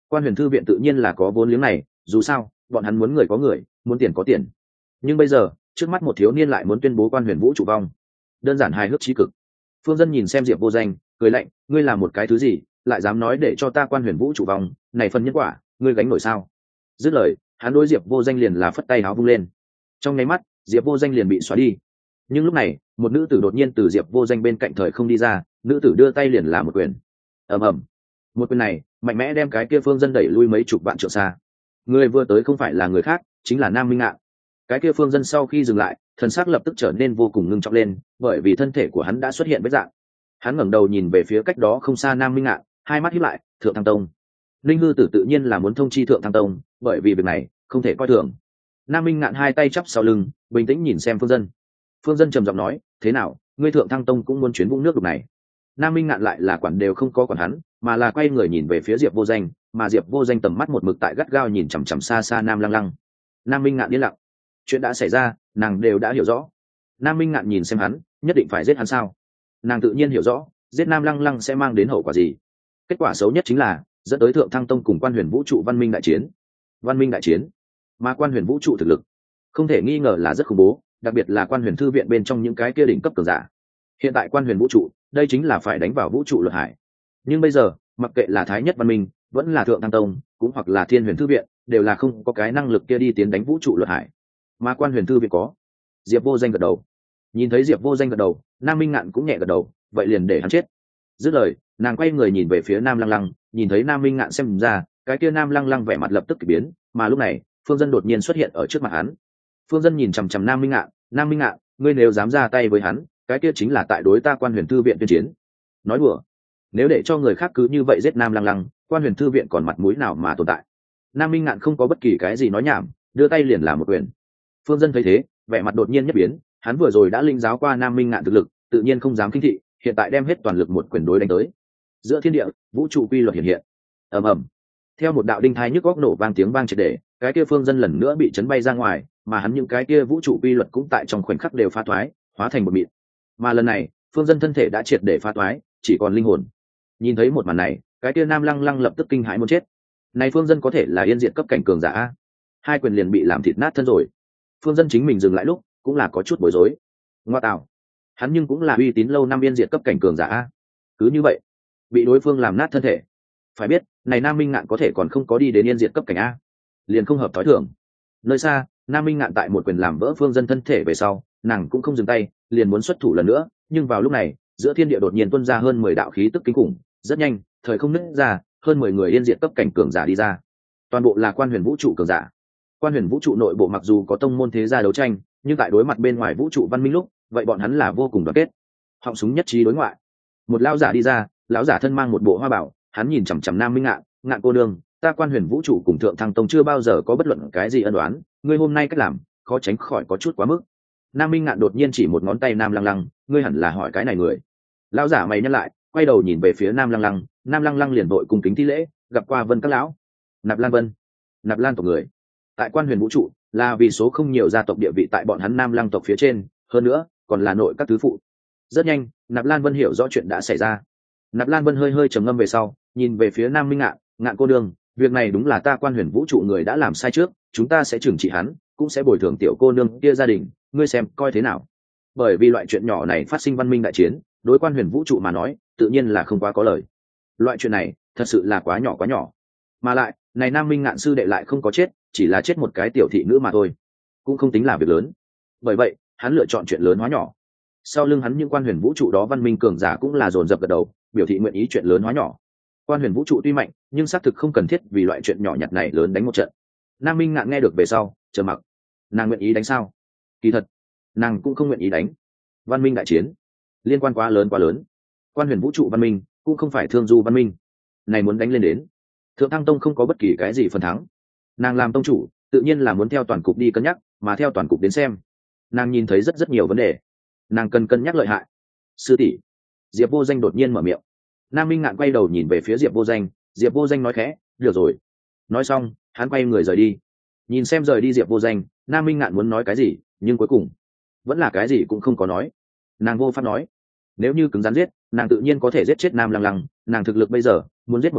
Quan Huyền Thư viện tự nhiên là có vốn liếng này, dù sao bọn hắn muốn người có người, muốn tiền có tiền. Nhưng bây giờ trước mắt một thiếu niên lại muốn tuyên bố Quan Huyền Vũ trụ vong, đơn giản hài hước chí cực. Phương Dân nhìn xem Diệp Vô Danh, cười lạnh, ngươi là một cái thứ gì, lại dám nói để cho ta Quan Huyền Vũ trụ vong, này phần nhân quả, ngươi gánh nổi sao? Dứt lời, hắn đối Diệp Vô Danh liền là phất tay áo vung lên. Trong nháy mắt, Diệp Vô Danh liền bị xóa đi. Nhưng lúc này, một nữ tử đột nhiên từ Diệp Vô Danh bên cạnh thời không đi ra, nữ tử đưa tay liền là một quyền. Ầm ầm. Một quyền này, mạnh mẽ đem cái kia Phương Dân đẩy lui mấy chục vạn trượng xa. Người vừa tới không phải là người khác, chính là Nam Minh Ngạn. Cái kia Phương Dân sau khi dừng lại, thần sắc lập tức trở nên vô cùng ngưng trọng lên, bởi vì thân thể của hắn đã xuất hiện vết dạng. Hắn ngẩng đầu nhìn về phía cách đó không xa Nam Minh Ngạn, hai mắt híp lại, Thượng Thăng Tông. Linh Hư Tử tự nhiên là muốn thông chi Thượng Thăng Tông, bởi vì việc này không thể coi thường. Nam Minh Ngạn hai tay chắp sau lưng, bình tĩnh nhìn xem Phương Dân. Phương Dân trầm giọng nói, thế nào, ngươi Thượng Thăng Tông cũng muốn chuyến vũng nước đục này? Nam Minh Ngạn lại là quản đều không có quản hắn, mà là quay người nhìn về phía Diệp Vô Danh, mà Diệp Vô Danh tầm mắt một mực tại gắt gao nhìn chằm chằm xa xa Nam Lăng Lăng. Nam Minh Ngạn yên lặng, chuyện đã xảy ra, nàng đều đã hiểu rõ. Nam Minh Ngạn nhìn xem hắn, nhất định phải giết hắn sao? Nàng tự nhiên hiểu rõ, giết Nam Lăng Lăng sẽ mang đến hậu quả gì. Kết quả xấu nhất chính là dẫn tới Thượng Thăng Tông cùng Quan Huyền Vũ trụ văn minh đại chiến. Văn minh đại chiến, mà Quan Huyền Vũ trụ thực lực không thể nghi ngờ là rất khủng bố, đặc biệt là Quan Huyền Thư viện bên trong những cái kia đỉnh cấp cường giả. Hiện tại Quan Huyền Vũ trụ, đây chính là phải đánh vào vũ trụ luật hải. Nhưng bây giờ, mặc kệ là Thái Nhất Văn Minh, vẫn là Thượng Thăng Tông, cũng hoặc là Thiên Huyền Thư viện, đều là không có cái năng lực kia đi tiến đánh vũ trụ luật hải. Mà Quan Huyền Thư viện có. Diệp Vô Danh gật đầu. Nhìn thấy Diệp Vô Danh gật đầu, Nam Minh Ngạn cũng nhẹ gật đầu, vậy liền để hắn chết. Dứt lời, nàng quay người nhìn về phía Nam Lăng Lăng, nhìn thấy Nam Minh Ngạn xem ra, cái kia Nam Lăng Lăng vẻ mặt lập tức kỳ biến, mà lúc này, Phương Dân đột nhiên xuất hiện ở trước mặt hắn. Phương Dân nhìn chằm chằm Nam Minh Ngạn, Nam Minh Ngạn, ngươi nếu dám ra tay với hắn, cái kia chính là tại đối ta Quan Huyền Thư viện tuyên chiến. Nói đùa, nếu để cho người khác cứ như vậy giết Nam Lăng Lăng, Quan Huyền Thư viện còn mặt mũi nào mà tồn tại? Nam Minh Ngạn không có bất kỳ cái gì nói nhảm, đưa tay liền là một quyền. Phương Dân thấy thế, vẻ mặt đột nhiên nhất biến, hắn vừa rồi đã linh giáo qua Nam Minh Ngạn thực lực, tự nhiên không dám khinh thị, hiện tại đem hết toàn lực một quyền đối đánh tới. Giữa thiên địa, vũ trụ quy luật hiện hiện. Ầm ầm. Theo một đạo đinh thai nhức góc nổ vang tiếng vang triệt để, cái kia Phương Dân lần nữa bị chấn bay ra ngoài, mà hắn những cái kia vũ trụ quy luật cũng tại trong khoảnh khắc đều phá thoái, hóa thành một mịn. Mà lần này, Phương Dân thân thể đã triệt để phá thoái, chỉ còn linh hồn. Nhìn thấy một màn này, cái kia Nam Lăng Lăng lập tức kinh hãi muốn chết. Này Phương Dân có thể là yên diệt cấp cảnh cường giả a? Hai quyền liền bị làm thịt nát thân rồi. Phương Dân chính mình dừng lại lúc, cũng là có chút bối rối. Ngoa tạo, hắn nhưng cũng là uy tín lâu năm yên diệt cấp cảnh cường giả a. Cứ như vậy, bị đối phương làm nát thân thể. Phải biết, này Nam Minh Ngạn có thể còn không có đi đến yên diệt cấp cảnh a, liền không hợp thói thường. Nơi xa, Nam Minh Ngạn tại một quyền làm vỡ Phương Dân thân thể về sau, nàng cũng không dừng tay, liền muốn xuất thủ lần nữa, nhưng vào lúc này, giữa thiên địa đột nhiên tuôn ra hơn 10 đạo khí tức kinh khủng, rất nhanh, thời không nứt ra, hơn 10 người yên diệt cấp cảnh cường giả đi ra. Toàn bộ là Quan Huyền Vũ trụ cường giả. Quan Huyền Vũ trụ nội bộ mặc dù có tông môn thế gia đấu tranh, nhưng tại đối mặt bên ngoài vũ trụ văn minh lúc, vậy bọn hắn là vô cùng đoàn kết. Họng súng nhất trí đối ngoại. Một lão giả đi ra, lão giả thân mang một bộ hoa bảo, hắn nhìn chằm chằm Nam Minh Ngạn, Ngạn cô nương, ta Quan Huyền Vũ trụ cùng Thượng Thăng Tông chưa bao giờ có bất luận cái gì ân oán, ngươi hôm nay cách làm, khó tránh khỏi có chút quá mức. Nam Minh Ngạn đột nhiên chỉ một ngón tay Nam Lăng Lăng, ngươi hẳn là hỏi cái này người. Lão giả mày nhăn lại, quay đầu nhìn về phía Nam Lăng Lăng, Nam Lăng Lăng liền vội cung kính thi lễ, gặp qua Vân các lão. Nạp Lan Vân, Nạp Lan tộc người. Tại Quan Huyền Vũ trụ, là vì số không nhiều gia tộc địa vị tại bọn hắn Nam Lăng tộc phía trên, hơn nữa, còn là nội các tứ phụ. Rất nhanh, Nạp Lan Vân hiểu rõ chuyện đã xảy ra. Nạp Lan Vân hơi hơi trầm ngâm về sau, nhìn về phía Nam Minh Ngạn, Ngạn cô đương, việc này đúng là ta Quan Huyền Vũ trụ người đã làm sai trước, chúng ta sẽ trừng trị hắn, cũng sẽ bồi thường tiểu cô nương kia gia đình, ngươi xem coi thế nào. Bởi vì loại chuyện nhỏ này phát sinh văn minh đại chiến, đối Quan Huyền Vũ trụ mà nói, tự nhiên là không quá có lời. Loại chuyện này, thật sự là quá nhỏ quá nhỏ. Mà lại, này Nam Minh Ngạn sư đệ lại không có chết, chỉ là chết một cái tiểu thị nữ mà thôi, cũng không tính là việc lớn. Bởi vậy, hắn lựa chọn chuyện lớn hóa nhỏ. Sau lưng hắn những Quan Huyền Vũ trụ đó văn minh cường giả cũng là dồn dập gật đầu, biểu thị nguyện ý chuyện lớn hóa nhỏ. Quan Huyền Vũ trụ tuy mạnh, nhưng xác thực không cần thiết vì loại chuyện nhỏ nhặt này lớn đánh một trận. Nam Minh Ngạn nghe được về sau, trầm mặc. Nàng nguyện ý đánh sao? Kỳ thật, nàng cũng không nguyện ý đánh. Văn minh đại chiến, liên quan quá lớn quá lớn. Quan Huyền Vũ trụ văn minh cũng không phải Thương Du văn minh, này muốn đánh lên đến, Thượng Thăng Tông không có bất kỳ cái gì phần thắng. Nàng làm tông chủ, tự nhiên là muốn theo toàn cục đi cân nhắc, mà theo toàn cục đến xem, nàng nhìn thấy rất nhiều vấn đề, nàng cần cân nhắc lợi hại. Sư tỷ. Diệp Vô Danh đột nhiên mở miệng. Nam Minh Ngạn quay đầu nhìn về phía Diệp Vô Danh, Diệp Vô Danh nói khẽ, được rồi. Nói xong, hắn quay người rời đi. Nhìn xem rời đi Diệp Vô Danh, Nam Minh Ngạn muốn nói cái gì, nhưng cuối cùng vẫn là cái gì cũng không có nói. Nàng vô pháp nói. Nếu như cứng rắn giết, nàng tự nhiên có thể giết chết Nam Lăng Lăng, nàng thực lực bây giờ, muốn giết một người,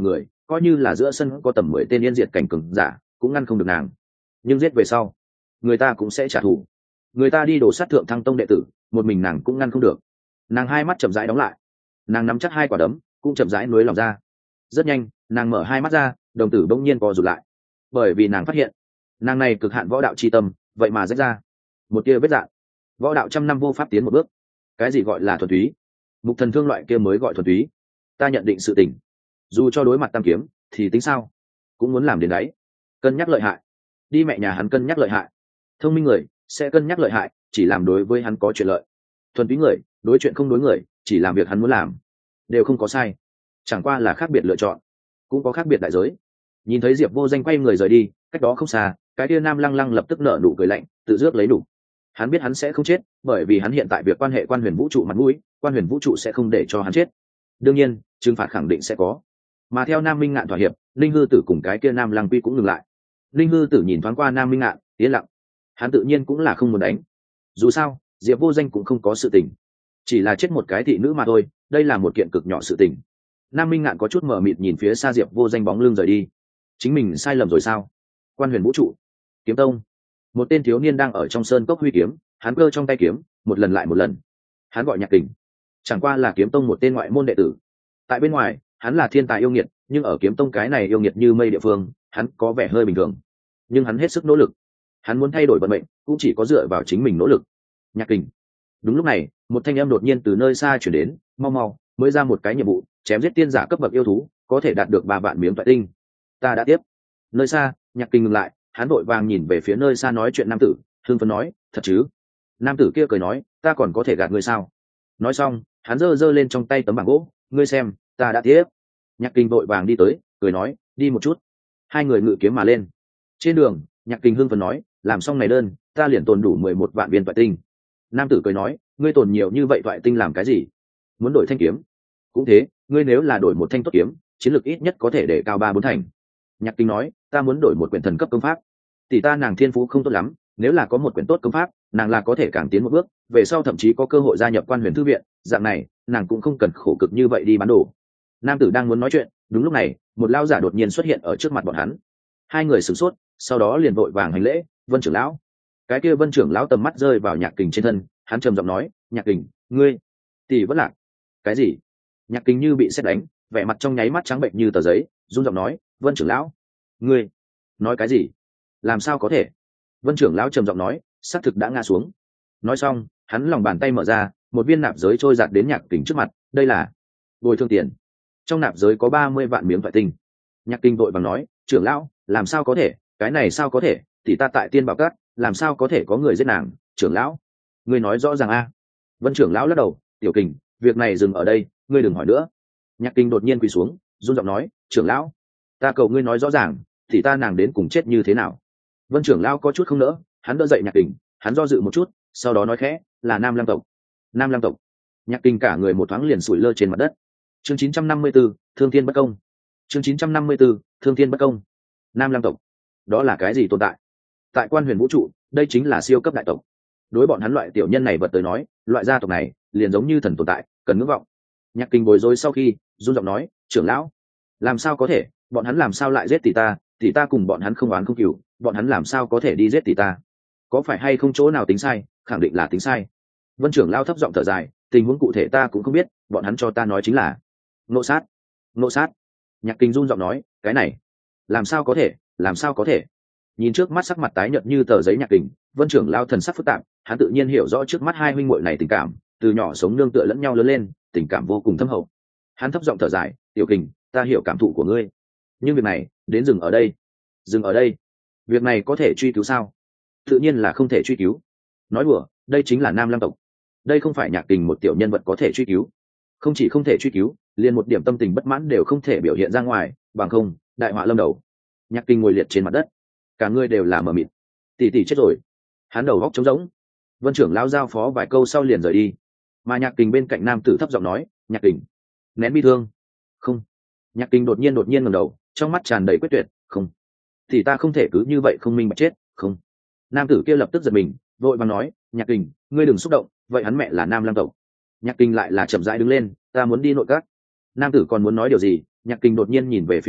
coi như là giữa sân có tầm 10 tên yên diệt cảnh cường giả cũng ngăn không được nàng. Nhưng giết về sau người ta cũng sẽ trả thù, người ta đi đổ sát thượng thăng tông đệ tử, một mình nàng cũng ngăn không được. Nàng hai mắt chậm rãi đóng lại, nàng nắm chắc hai quả đấm cũng chậm rãi nuối lòng ra. Rất nhanh nàng mở hai mắt ra, đồng tử bỗng nhiên co rụt lại, bởi vì nàng phát hiện nàng này cực hạn võ đạo chi tâm vậy mà rách ra một tia vết dạn. Võ đạo trăm năm vô pháp tiến một bước. Cái gì gọi là thuần túy? Mục thần thương loại kia mới gọi thuần túy. Ta nhận định sự tình, dù cho đối mặt tam kiếm thì tính sao, cũng muốn làm đến đấy. Cân nhắc lợi hại. Đi mẹ nhà hắn cân nhắc lợi hại. Thông minh người sẽ cân nhắc lợi hại, chỉ làm đối với hắn có chuyện lợi. Thuần túy người đối chuyện không đối người, chỉ làm việc hắn muốn làm. Đều không có sai, chẳng qua là khác biệt lựa chọn, cũng có khác biệt đại giới. Nhìn thấy Diệp Vô Danh quay người rời đi, cách đó không xa cái kia Nam Lăng Lăng lập tức nở nụ cười lạnh, tự rước lấy đủ. Hắn biết hắn sẽ không chết, bởi vì hắn hiện tại việc quan hệ Quan Huyền Vũ trụ mặt mũi, Quan Huyền Vũ trụ sẽ không để cho hắn chết. Đương nhiên trừng phạt khẳng định sẽ có. Mà theo Nam Minh Ngạn thỏa hiệp, Linh Hư Tử cùng cái kia Nam Lăng Quy cũng ngừng lại. Linh Hư Tử nhìn thoáng qua Nam Minh Ngạn, yên lặng. Hắn tự nhiên cũng là không muốn đánh. Dù sao Diệp Vô Danh cũng không có sự tình, chỉ là chết một cái thị nữ mà thôi, đây là một kiện cực nhỏ sự tình. Nam Minh Ngạn có chút mờ mịt nhìn phía xa Diệp Vô Danh bóng lưng rời đi. Chính mình sai lầm rồi sao? Quan Huyền Vũ trụ, Kiếm Tông. Một tên thiếu niên đang ở trong sơn cốc huy kiếm, hắn cơ trong tay kiếm một lần lại một lần. Hắn gọi Nhạc Kình, chẳng qua là Kiếm Tông một tên ngoại môn đệ tử. Tại bên ngoài hắn là thiên tài yêu nghiệt, nhưng ở Kiếm Tông cái này yêu nghiệt như mây địa phương, hắn có vẻ hơi bình thường. Nhưng hắn hết sức nỗ lực, hắn muốn thay đổi vận mệnh cũng chỉ có dựa vào chính mình nỗ lực. Nhạc Kình. Đúng lúc này một thanh âm đột nhiên từ nơi xa chuyển đến, mau mau mới ra một cái nhiệm vụ, chém giết tiên giả cấp bậc yêu thú có thể đạt được 3 vạn miếng toại tinh. Ta đã tiếp. Nơi xa Nhạc Kình ngừng lại, hắn vội vàng nhìn về phía nơi xa nói chuyện nam tử, hưng phấn nói, thật chứ? Nam tử kia cười nói, ta còn có thể gạt ngươi sao? Nói xong hắn giơ lên trong tay tấm bảng gỗ, ngươi xem, ta đã tiếp. Nhạc Kình vội vàng đi tới, cười nói, đi một chút. Hai người ngự kiếm mà lên. Trên đường Nhạc Kình hưng phấn nói, làm xong này đơn ta liền tồn đủ 11 vạn viên toại tinh. Nam tử cười nói, ngươi tồn nhiều như vậy toại tinh làm cái gì? Muốn đổi thanh kiếm? Cũng thế, ngươi nếu là đổi một thanh tốt kiếm, chiến lược ít nhất có thể để cao 3-4 thành. Nhạc Kình nói, ta muốn đổi một quyển thần cấp công pháp. Tỷ ta nàng thiên phú không tốt lắm, nếu là có một quyển tốt công pháp, nàng là có thể càng tiến một bước, về sau thậm chí có cơ hội gia nhập Quan Huyền thư viện, dạng này nàng cũng không cần khổ cực như vậy đi bán đồ. Nam tử đang muốn nói chuyện, đúng lúc này một lão giả đột nhiên xuất hiện ở trước mặt bọn hắn. Hai người sửng sốt, sau đó liền vội vàng hành lễ, Vân trưởng lão. Cái kia Vân trưởng lão tầm mắt rơi vào Nhạc Kình trên thân, hắn trầm giọng nói, Nhạc Kình, ngươi tỷ vẫn lạc. Cái gì? Nhạc Kình như bị sét đánh, vẻ mặt trong nháy mắt trắng bệnh như tờ giấy, run giọng nói, Vân trưởng lão, ngươi nói cái gì? Làm sao có thể? Vân trưởng lão trầm giọng nói, xác thực đã ngã xuống. Nói xong hắn lòng bàn tay mở ra, một viên nạp giới trôi giạt đến Nhạc Kình trước mặt, đây là bồi thường tiền. Trong nạp giới có 30 vạn miếng toại tinh. Nhạc Kình vội vàng nói, trưởng lão, làm sao có thể, cái này sao có thể, tỷ ta tại Tiên Bảo Các, làm sao có thể có người giết nàng? Trưởng lão, ngươi nói rõ ràng a. Vân trưởng lão lắc đầu, Tiểu Kình, việc này dừng ở đây, ngươi đừng hỏi nữa. Nhạc Kình đột nhiên quỳ xuống, run giọng nói, trưởng lão, ta cầu ngươi nói rõ ràng, tỷ ta nàng đến cùng chết như thế nào? Vân trưởng lão có chút không nỡ, hắn đỡ dậy Nhạc Kình, hắn do dự một chút, sau đó nói khẽ, là Nam Lăng tộc. Nam Lăng tộc. Nhạc Kình cả người một thoáng liền sủi lơ trên mặt đất. Chương 954, Thương Thiên bất công. Chương 954, Thương Thiên bất công. Nam Lăng tộc, đó là cái gì tồn tại? Tại Quan Huyền vũ trụ, đây chính là siêu cấp đại tộc. Đối bọn hắn loại tiểu nhân này vật tới nói, loại gia tộc này liền giống như thần tồn tại, cần ngưỡng vọng. Nhạc Kình bối rối sau khi run giọng nói, trưởng lão, làm sao có thể, bọn hắn làm sao lại giết tỷ ta cùng bọn hắn không oán không cừu, bọn hắn làm sao có thể đi giết tỷ ta? Có phải hay không chỗ nào tính sai? Khẳng định là tính sai. Vân trưởng lão thấp giọng thở dài, tình huống cụ thể ta cũng không biết, bọn hắn cho ta nói chính là nộ sát. Nộ sát. Nhạc Kình run giọng nói, cái này làm sao có thể, làm sao có thể? Nhìn trước mắt sắc mặt tái nhợt như tờ giấy Nhạc Kình, Vân trưởng lão thần sắc phức tạp, hắn tự nhiên hiểu rõ trước mắt hai huynh muội này tình cảm, từ nhỏ sống nương tựa lẫn nhau lớn lên, tình cảm vô cùng thâm hậu. Hắn thấp giọng thở dài, Tiểu Kình, ta hiểu cảm thụ của ngươi, nhưng việc này đến dừng ở đây. Dừng ở đây? Việc này có thể truy cứu sao? Tự nhiên là không thể truy cứu. Nói đùa, đây chính là Nam Lăng tộc, đây không phải Nhạc Kình một tiểu nhân vật có thể truy cứu. Không chỉ không thể truy cứu, liền một điểm tâm tình bất mãn đều không thể biểu hiện ra ngoài, bằng không đại họa lâm đầu. Nhạc Kình ngồi liệt trên mặt đất, cả người đều là mờ mịt. Tỷ chết rồi. Hắn đầu góc trống rỗng. Vân trưởng lão giao phó vài câu sau liền rời đi. Mà Nhạc Kình bên cạnh nam tử thấp giọng nói, Nhạc Kình, nén bi thương. Không. Nhạc Kình đột nhiên ngẩng đầu, trong mắt tràn đầy quyết tuyệt, không. Thì ta không thể cứ như vậy không minh bạch chết, không. Nam tử kia lập tức giật mình, vội vàng nói, Nhạc Kình, ngươi đừng xúc động, vậy hắn mẹ là Nam Lăng tộc. Nhạc Kình lại là chậm rãi đứng lên, ta muốn đi nội các. Nam tử còn muốn nói điều gì, Nhạc Kình đột nhiên nhìn về phía hắn,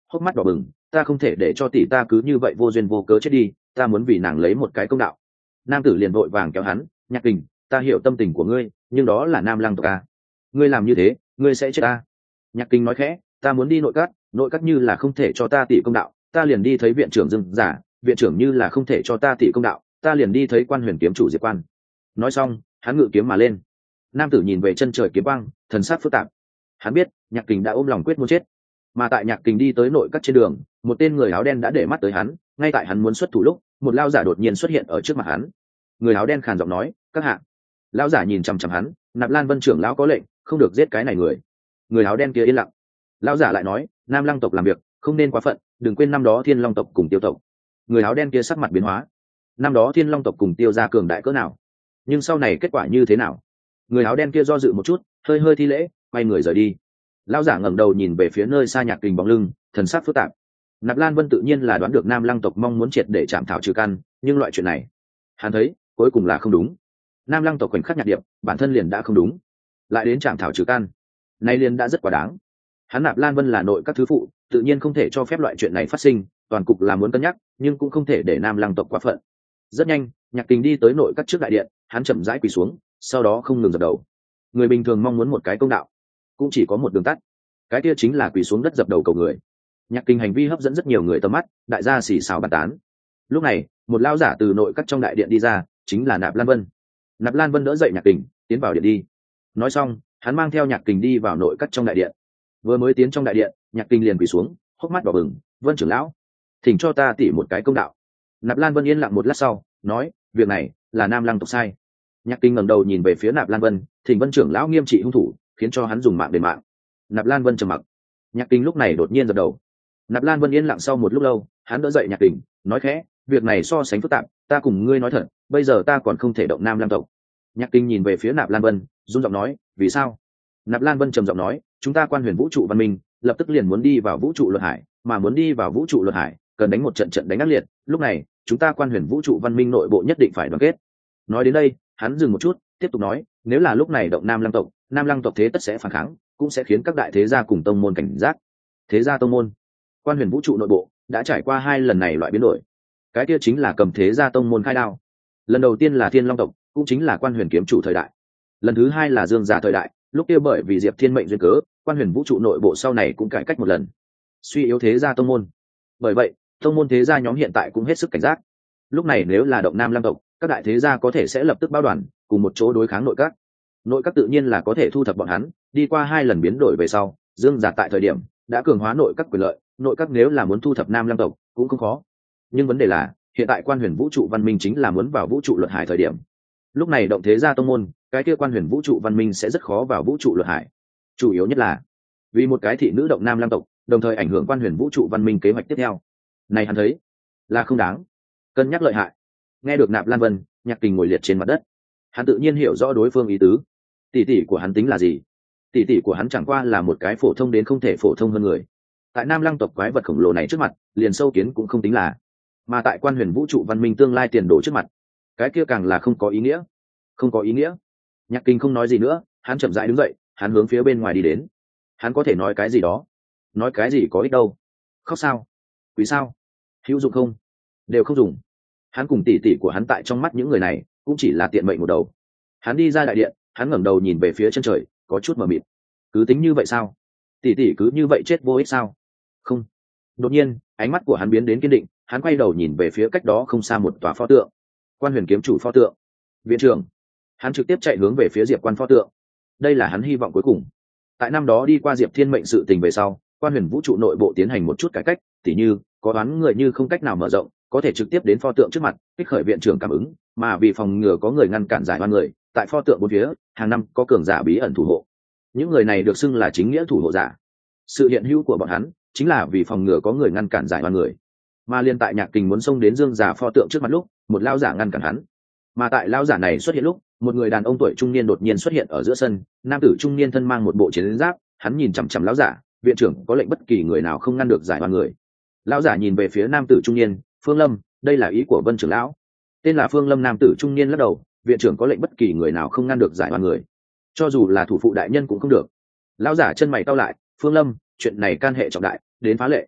hốc mắt đỏ bừng, ta không thể để cho tỷ ta cứ như vậy vô duyên vô cớ chết đi, ta muốn vì nàng lấy một cái công đạo. Nam tử liền vội vàng kéo hắn, Nhạc Kình, ta hiểu tâm tình của ngươi, nhưng đó là Nam Lăng tộc a, ngươi làm như thế ngươi sẽ chết ta. Nhạc Kình nói khẽ, ta muốn đi nội các như là không thể cho ta tỷ công đạo, ta liền đi thấy viện trưởng Dương Giả, viện trưởng như là không thể cho ta tỷ công đạo, ta liền đi thấy Quan Huyền kiếm chủ Diệp Quan. Nói xong hắn ngự kiếm mà lên. Nam tử nhìn về chân trời kiếm quang, thần sắc phức tạp. Hắn biết Nhạc Kình đã ôm lòng quyết muốn chết. Mà tại Nhạc Kình đi tới nội các trên đường, một tên người áo đen đã để mắt tới hắn. Ngay tại hắn muốn xuất thủ lúc, một lao giả đột nhiên xuất hiện ở trước mặt hắn. Người áo đen khàn giọng nói, các hạ. Lão giả nhìn chằm chằm hắn, Nạp Lan Vân trưởng lão có lệnh không được giết cái này người. Người áo đen kia yên lặng. Lão giả lại nói, Nam Lăng tộc làm việc không nên quá phận, đừng quên năm đó Thiên Long tộc cùng Tiêu tộc. Người áo đen kia sắc mặt biến hóa. Năm đó Thiên Long tộc cùng Tiêu gia cường đại cỡ nào, nhưng sau này kết quả như thế nào? Người áo đen kia do dự một chút, hơi hơi thi lễ, quay người rời đi. Lão giả ngẩng đầu nhìn về phía nơi xa Nhạc Kình bóng lưng, thần sắc phức tạp. Nạp Lan Vân tự nhiên là đoán được Nam Lăng tộc mong muốn triệt để chạm thảo trừ căn, nhưng loại chuyện này, hắn thấy cuối cùng là không đúng. Nam Lăng tộc khoảnh khắc Nhạc Điệp, bản thân liền đã không đúng, lại đến chạm thảo trừ căn, nay liền đã rất quá đáng. Hắn Nạp Lan Vân là nội các thứ phụ, tự nhiên không thể cho phép loại chuyện này phát sinh, toàn cục là muốn cân nhắc, nhưng cũng không thể để Nam Lăng tộc quá phận. Rất nhanh, Nhạc Kình đi tới nội các trước đại điện, hắn chậm rãi quỳ xuống, sau đó không ngừng dập đầu. Người bình thường mong muốn một cái công đạo, cũng chỉ có một đường tắt, cái kia chính là quỳ xuống đất dập đầu cầu người. Nhạc Kình hành vi hấp dẫn rất nhiều người tầm mắt, đại gia xì xào bàn tán. Lúc này, một lão giả từ nội các trong đại điện đi ra, chính là Nạp Lan Vân. Nạp Lan Vân đỡ dậy Nhạc Kình, tiến vào điện đi. Nói xong, hắn mang theo Nhạc Kình đi vào nội các trong đại điện. Vừa mới tiến trong đại điện, Nhạc Kình liền quỳ xuống, hốc mắt đỏ bừng, "Vân trưởng lão, thỉnh cho ta tỉ một cái công đạo." Nạp Lan Vân yên lặng một lát sau, nói, "Việc này là Nam Lăng tộc sai." Nhạc Kình ngẩng đầu nhìn về phía Nạp Lan Vân, thỉnh Vân trưởng lão nghiêm trị hung thủ, khiến cho hắn dùng mạng đền mạng. Nạp Lan Vân trầm mặc. Nhạc Kình lúc này đột nhiên gật đầu. Nạp Lan Vân yên lặng sau một lúc lâu, hắn đỡ dậy Nhạc Kình, nói khẽ, "Việc này so sánh phức tạp, ta cùng ngươi nói thật, bây giờ ta còn không thể động Nam Lăng tộc." Nhạc Kình nhìn về phía Nạp Lan Vân, run giọng nói, "Vì sao?" Nạp Lan Vân trầm giọng nói, "Chúng ta Quan Huyền vũ trụ văn minh, lập tức liền muốn đi vào vũ trụ luật hải, mà muốn đi vào vũ trụ luật hải, cần đánh một trận trận đánh ác liệt, lúc này, chúng ta Quan Huyền vũ trụ văn minh nội bộ nhất định phải đoàn kết." Nói đến đây, hắn dừng một chút, tiếp tục nói, "Nếu là lúc này động Nam Lăng tộc thế tất sẽ phản kháng, cũng sẽ khiến các đại thế gia cùng tông môn cảnh giác." Thế gia tông môn, Quan Huyền vũ trụ nội bộ đã trải qua 2 lần này loại biến đổi. Cái kia chính là cầm thế gia tông môn khai đao. Lần đầu tiên là Thiên Long tộc, cũng chính là Quan Huyền kiếm chủ thời đại. Lần thứ 2 là Dương Giả thời đại, lúc kia bởi vì Diệp Thiên mệnh duyên cớ, Quan Huyền vũ trụ nội bộ sau này cũng cải cách một lần, suy yếu thế gia tông môn. Bởi vậy, tông môn thế gia nhóm hiện tại cũng hết sức cảnh giác. Lúc này nếu là động Nam Lăng tộc, các đại thế gia có thể sẽ lập tức báo đoàn, cùng một chỗ đối kháng nội các. Nội các tự nhiên là có thể thu thập bọn hắn, đi qua 2 lần biến đổi về sau, Dương Giả tại thời điểm đã cường hóa nội các quyền lợi, nội các nếu là muốn thu thập Nam Lăng tộc cũng không khó. Nhưng vấn đề là, hiện tại Quan Huyền vũ trụ văn minh chính là muốn vào vũ trụ luật hải thời điểm. Lúc này động thế gia tông môn, cái kia Quan Huyền vũ trụ văn minh sẽ rất khó vào vũ trụ luật hải. Chủ yếu nhất là vì một cái thị nữ động Nam Lăng tộc, đồng thời ảnh hưởng Quan Huyền vũ trụ văn minh kế hoạch tiếp theo. Này hắn thấy là không đáng, cân nhắc lợi hại. Nghe được Nạp Lan Vân, Nhạc Kình ngồi liệt trên mặt đất. Hắn tự nhiên hiểu rõ đối phương ý tứ. Tỷ tỷ của hắn tính là gì? Tỷ tỷ của hắn chẳng qua là một cái phổ thông đến không thể phổ thông hơn người. Tại Nam Lăng tộc quái vật khổng lồ này trước mặt, liền sâu kiến cũng không tính là. Mà tại Quan Huyền vũ trụ văn minh tương lai tiền đồ trước mặt, cái kia càng là không có ý nghĩa. Không có ý nghĩa. Nhạc Kình không nói gì nữa, hắn chậm rãi đứng dậy, hắn hướng phía bên ngoài đi đến. Hắn có thể nói cái gì đó, nói cái gì có ích đâu. Khóc sao? Quý sao? Hữu dụng không? Đều không dùng. Hắn cùng tỷ tỷ của hắn tại trong mắt những người này cũng chỉ là tiện mệnh một đầu. Hắn đi ra đại điện, hắn ngẩng đầu nhìn về phía chân trời, có chút mờ mịt. Cứ tính như vậy sao? Tỷ tỷ cứ như vậy chết vô ích sao? Không. Đột nhiên, ánh mắt của hắn biến đến kiên định, hắn quay đầu nhìn về phía cách đó không xa một tòa pho tượng. Quan Huyền kiếm chủ pho tượng. Viện trưởng. Hắn trực tiếp chạy hướng về phía Diệp Quan pho tượng. Đây là hắn hy vọng cuối cùng. Tại năm đó đi qua Diệp Thiên mệnh sự tình về sau, Quan Huyền vũ trụ nội bộ tiến hành một chút cải cách, tỉ như có đoán người như không cách nào mở rộng, có thể trực tiếp đến pho tượng trước mặt, kích khởi viện trưởng cảm ứng, mà vì phòng ngừa có người ngăn cản giải oan người, tại pho tượng bốn phía, hàng năm có cường giả bí ẩn thủ hộ. Những người này được xưng là chính nghĩa thủ hộ giả. Sự hiện hữu của bọn hắn chính là vì phòng ngừa có người ngăn cản giải oan người. Mà liên tại Nhạc Kình muốn xông đến Dương giả pho tượng trước mặt lúc, một lão giả ngăn cản hắn. Mà tại lão giả này xuất hiện lúc, một người đàn ông tuổi trung niên đột nhiên xuất hiện ở giữa sân, nam tử trung niên thân mang một bộ chiến giáp, hắn nhìn chằm chằm lão giả, viện trưởng có lệnh bất kỳ người nào không ngăn được giải oan người. Lão giả nhìn về phía nam tử trung niên, Phương Lâm, đây là ý của Vân trưởng lão. Tên là Phương Lâm nam tử trung niên lắc đầu, viện trưởng có lệnh bất kỳ người nào không ngăn được giải oan người, cho dù là thủ phụ đại nhân cũng không được. Lão giả chân mày cau lại, Phương Lâm, chuyện này can hệ trọng đại, đến phá lệ.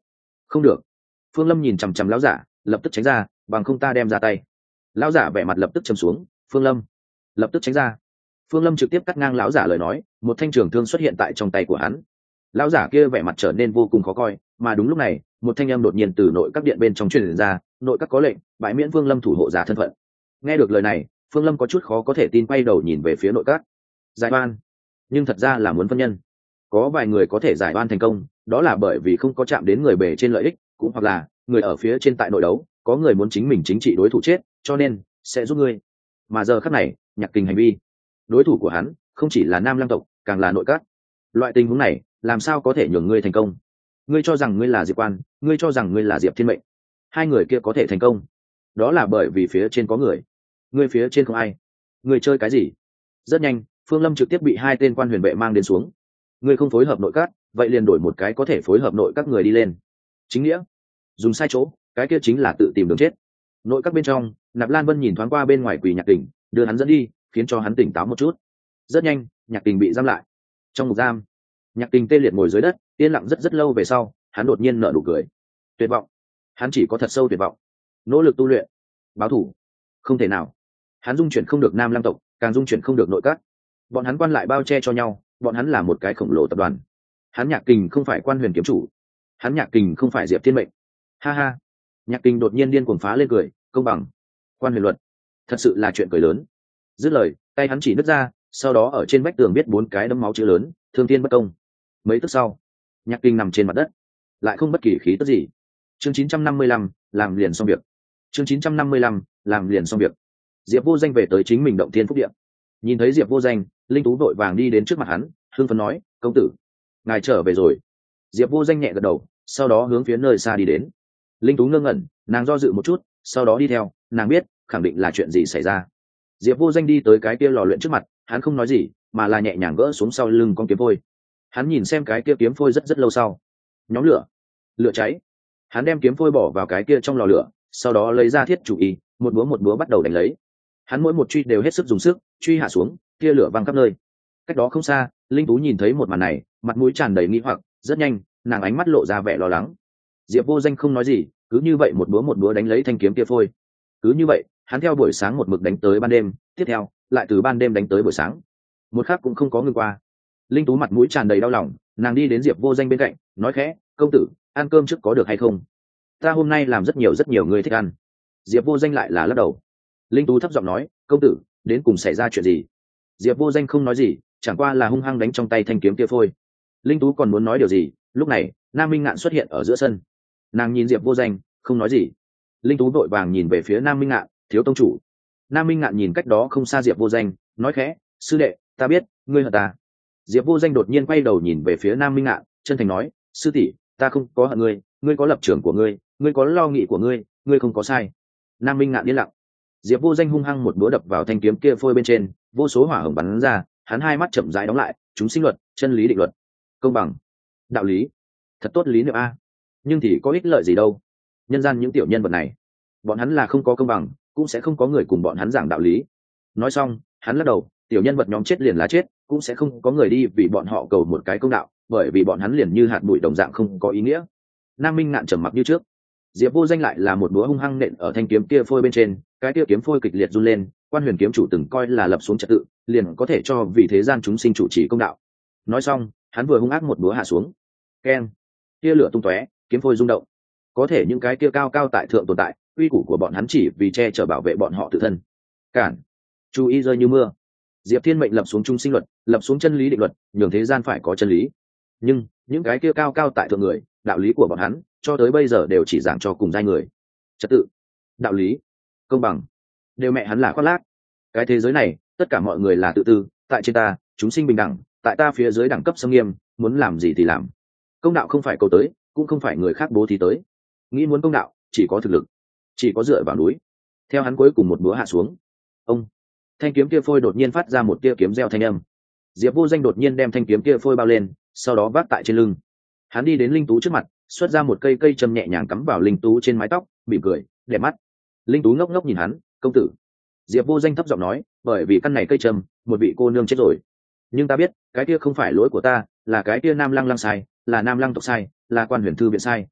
không được. Phương Lâm nhìn chằm chằm lão giả, lập tức tránh ra, bằng không ta đem ra tay. Lão giả vẻ mặt lập tức trầm xuống. Phương Lâm, lập tức tránh ra. Phương Lâm trực tiếp cắt ngang lão giả lời nói, một thanh trường thương xuất hiện tại trong tay của hắn. Lão giả kia vẻ mặt trở nên vô cùng khó coi, mà đúng lúc này một thanh âm đột nhiên từ nội các điện bên trong truyền ra, nội các có lệnh bãi miễn Phương Lâm thủ hộ giả thân phận. Nghe được lời này, Phương Lâm có chút khó có thể tin, quay đầu nhìn về phía nội các. Giải oan, nhưng thật ra là muốn phân nhân. Có vài người có thể giải oan thành công, đó là bởi vì không có chạm đến người bề trên lợi ích, cũng hoặc là người ở phía trên tại nội đấu, có người muốn chính mình chính trị đối thủ chết, cho nên sẽ giúp ngươi. Mà giờ khắc này, Nhạc Kình hành vi, đối thủ của hắn không chỉ là Nam Lăng tộc, càng là nội các. Loại tình huống này làm sao có thể nhường ngươi thành công? Ngươi cho rằng ngươi là Diệp Quan, ngươi cho rằng ngươi là Diệp Thiên Mệnh, hai người kia có thể thành công, đó là bởi vì phía trên có người, ngươi phía trên không ai. Ngươi chơi cái gì? Rất nhanh, Phương Lâm trực tiếp bị hai tên quan huyền vệ mang đến xuống. Ngươi không phối hợp nội các, vậy liền đổi một cái có thể phối hợp nội các người đi lên. Chính nghĩa, dùng sai chỗ, cái kia chính là tự tìm đường chết. Nội các bên trong, Nạp Lan Vân nhìn thoáng qua bên ngoài Quỳ Nhạc Kình, đưa hắn dẫn đi, khiến cho hắn tỉnh táo một chút. Rất nhanh, Nhạc Kình bị giam lại. Trong ngục giam, Nhạc Kình tê liệt ngồi dưới đất, yên lặng rất lâu về sau, hắn đột nhiên nở nụ cười. Tuyệt vọng, hắn chỉ có thật sâu tuyệt vọng. Nỗ lực tu luyện, báo thủ, không thể nào. Hắn dung chuyển không được Nam Lăng tộc, càng dung chuyển không được nội các. Bọn hắn quan lại bao che cho nhau, bọn hắn là một cái khổng lồ tập đoàn. Hắn Nhạc Kình không phải Quan Huyền kiếm chủ, hắn Nhạc Kình không phải Diệp Thiên Mệnh. Ha ha. Nhạc Kình đột nhiên điên cuồng phá lên cười. Công bằng, Quan Huyền luật, thật sự là chuyện cười lớn. Dứt lời, tay hắn chỉ nứt ra, sau đó ở trên vách tường viết 4 cái đấm máu chữ lớn: Thương Thiên bất công. Mấy tức sau, Nhạc Kình nằm trên mặt đất, lại không bất kỳ khí tức gì. Chương 955, làm liền xong việc. Chương 955, làm liền xong việc. Diệp Vô Danh về tới chính mình động thiên phúc điện. Nhìn thấy Diệp Vô Danh, Linh Tú vội vàng đi đến trước mặt hắn, hưng phấn nói: "Công tử, ngài trở về rồi." Diệp Vô Danh nhẹ gật đầu, sau đó hướng phía nơi xa đi đến. Linh Tú ngơ ngẩn, nàng do dự một chút, sau đó đi theo, nàng biết khẳng định là chuyện gì xảy ra. Diệp Vô Danh đi tới cái kia lò luyện trước mặt, hắn không nói gì, mà là nhẹ nhàng gỡ xuống sau lưng con kiếm phôi. Hắn nhìn xem cái kia kiếm phôi rất lâu sau. Nhóm lửa, lửa cháy. Hắn đem kiếm phôi bỏ vào cái kia trong lò lửa, sau đó lấy ra thiết chủ y, một búa bắt đầu đánh lấy. Hắn mỗi một truy đều hết sức dùng sức, truy hạ xuống, kia lửa văng khắp nơi. Cách đó không xa, Linh Tú nhìn thấy một màn này, mặt mũi tràn đầy nghi hoặc, rất nhanh, nàng ánh mắt lộ ra vẻ lo lắng. Diệp Vô Danh không nói gì, cứ như vậy một búa đánh lấy thanh kiếm kia phôi. Cứ như vậy, hắn theo buổi sáng một mực đánh tới ban đêm, tiếp theo, lại từ ban đêm đánh tới buổi sáng. Một khắc cũng không có ngừng qua. Linh Tú mặt mũi tràn đầy đau lòng, nàng đi đến Diệp Vô Danh bên cạnh, nói khẽ: "Công tử, ăn cơm trước có được hay không? Ta hôm nay làm rất nhiều người thích ăn." Diệp Vô Danh lại là lắc đầu. Linh Tú thấp giọng nói: "Công tử, đến cùng xảy ra chuyện gì?" Diệp Vô Danh không nói gì, chẳng qua là hung hăng đánh trong tay thanh kiếm kia phôi. Linh Tú còn muốn nói điều gì, lúc này Nam Minh Ngạn xuất hiện ở giữa sân. Nàng nhìn Diệp Vô Danh, không nói gì. Linh Tú vội vàng nhìn về phía Nam Minh Ngạn: "Thiếu tông chủ." Nam Minh Ngạn nhìn cách đó không xa Diệp Vô Danh, nói khẽ: "Sư đệ, ta biết ngươi hận ta." Diệp Vô Danh đột nhiên quay đầu nhìn về phía Nam Minh Ngạn, chân thành nói: "Sư tỷ, ta không có hận ngươi, ngươi có lập trường của ngươi, ngươi có lo nghĩ của ngươi, ngươi không có sai." Nam Minh Ngạn yên lặng. Diệp Vô Danh hung hăng một búa đập vào thanh kiếm kia phôi bên trên, vô số hỏa hồng bắn ra, hắn hai mắt chậm rãi đóng lại. Chúng sinh luật, chân lý định luật, công bằng, đạo lý, thật tốt lý niệm a. Nhưng thì có ích lợi gì đâu? Nhân gian những tiểu nhân vật này, bọn hắn là không có công bằng, cũng sẽ không có người cùng bọn hắn giảng đạo lý. Nói xong, hắn lắc đầu, tiểu nhân vật nhóm chết liền là chết, cũng sẽ không có người đi vì bọn họ cầu một cái công đạo, bởi vì bọn hắn liền như hạt bụi đồng dạng không có ý nghĩa. Nam Minh Ngạn trầm mặc như trước. Diệp Vô Danh lại là một búa hung hăng nện ở thanh kiếm kia phôi bên trên, cái kia kiếm phôi kịch liệt run lên. Quan Huyền kiếm chủ từng coi là lập xuống trật tự, liền có thể cho vì thế gian chúng sinh chủ trì công đạo. Nói xong, hắn vừa hung ác một búa hạ xuống. Keng! Tia lửa tung tóe, kiếm phôi rung động. Có thể những cái kia cao cao tại thượng tồn tại, uy củ của bọn hắn chỉ vì che chở bảo vệ bọn họ tự thân. Cản! Chú ý rơi như mưa. Diệp Thiên Mệnh lập xuống trung sinh luật, lập xuống chân lý định luật, nhường thế gian phải có chân lý. Nhưng những cái kia cao cao tại thượng người, đạo lý của bọn hắn cho tới bây giờ đều chỉ giảng cho cùng giai người. Trật tự, đạo lý, công bằng, đều mẹ hắn là khoác lác. Cái thế giới này, tất cả mọi người là tự tư, tại trên ta, chúng sinh bình đẳng, tại ta phía dưới đẳng cấp xâm nghiêm, muốn làm gì thì làm. Công đạo không phải cầu tới, cũng không phải người khác bố thí tới. Nghĩ muốn công đạo, chỉ có thực lực, chỉ có dựa vào núi. Theo hắn cuối cùng một búa hạ xuống, ông, thanh kiếm kia phôi đột nhiên phát ra một tia kiếm reo thanh âm. Diệp Vô Danh đột nhiên đem thanh kiếm kia phôi bao lên, sau đó vác tại trên lưng. Hắn đi đến Linh Tú trước mặt, xuất ra một cây châm nhẹ nhàng cắm vào Linh Tú trên mái tóc, mỉm cười, đẹp mắt. Linh Tú ngốc ngốc nhìn hắn: "Công tử." Diệp Vô Danh thấp giọng nói: "Bởi vì căn này cây châm, một vị cô nương chết rồi. Nhưng ta biết, cái kia không phải lỗi của ta, là cái kia Nam Lăng sai, là Nam Lăng tộc sai, là Quan Huyền thư viện sai.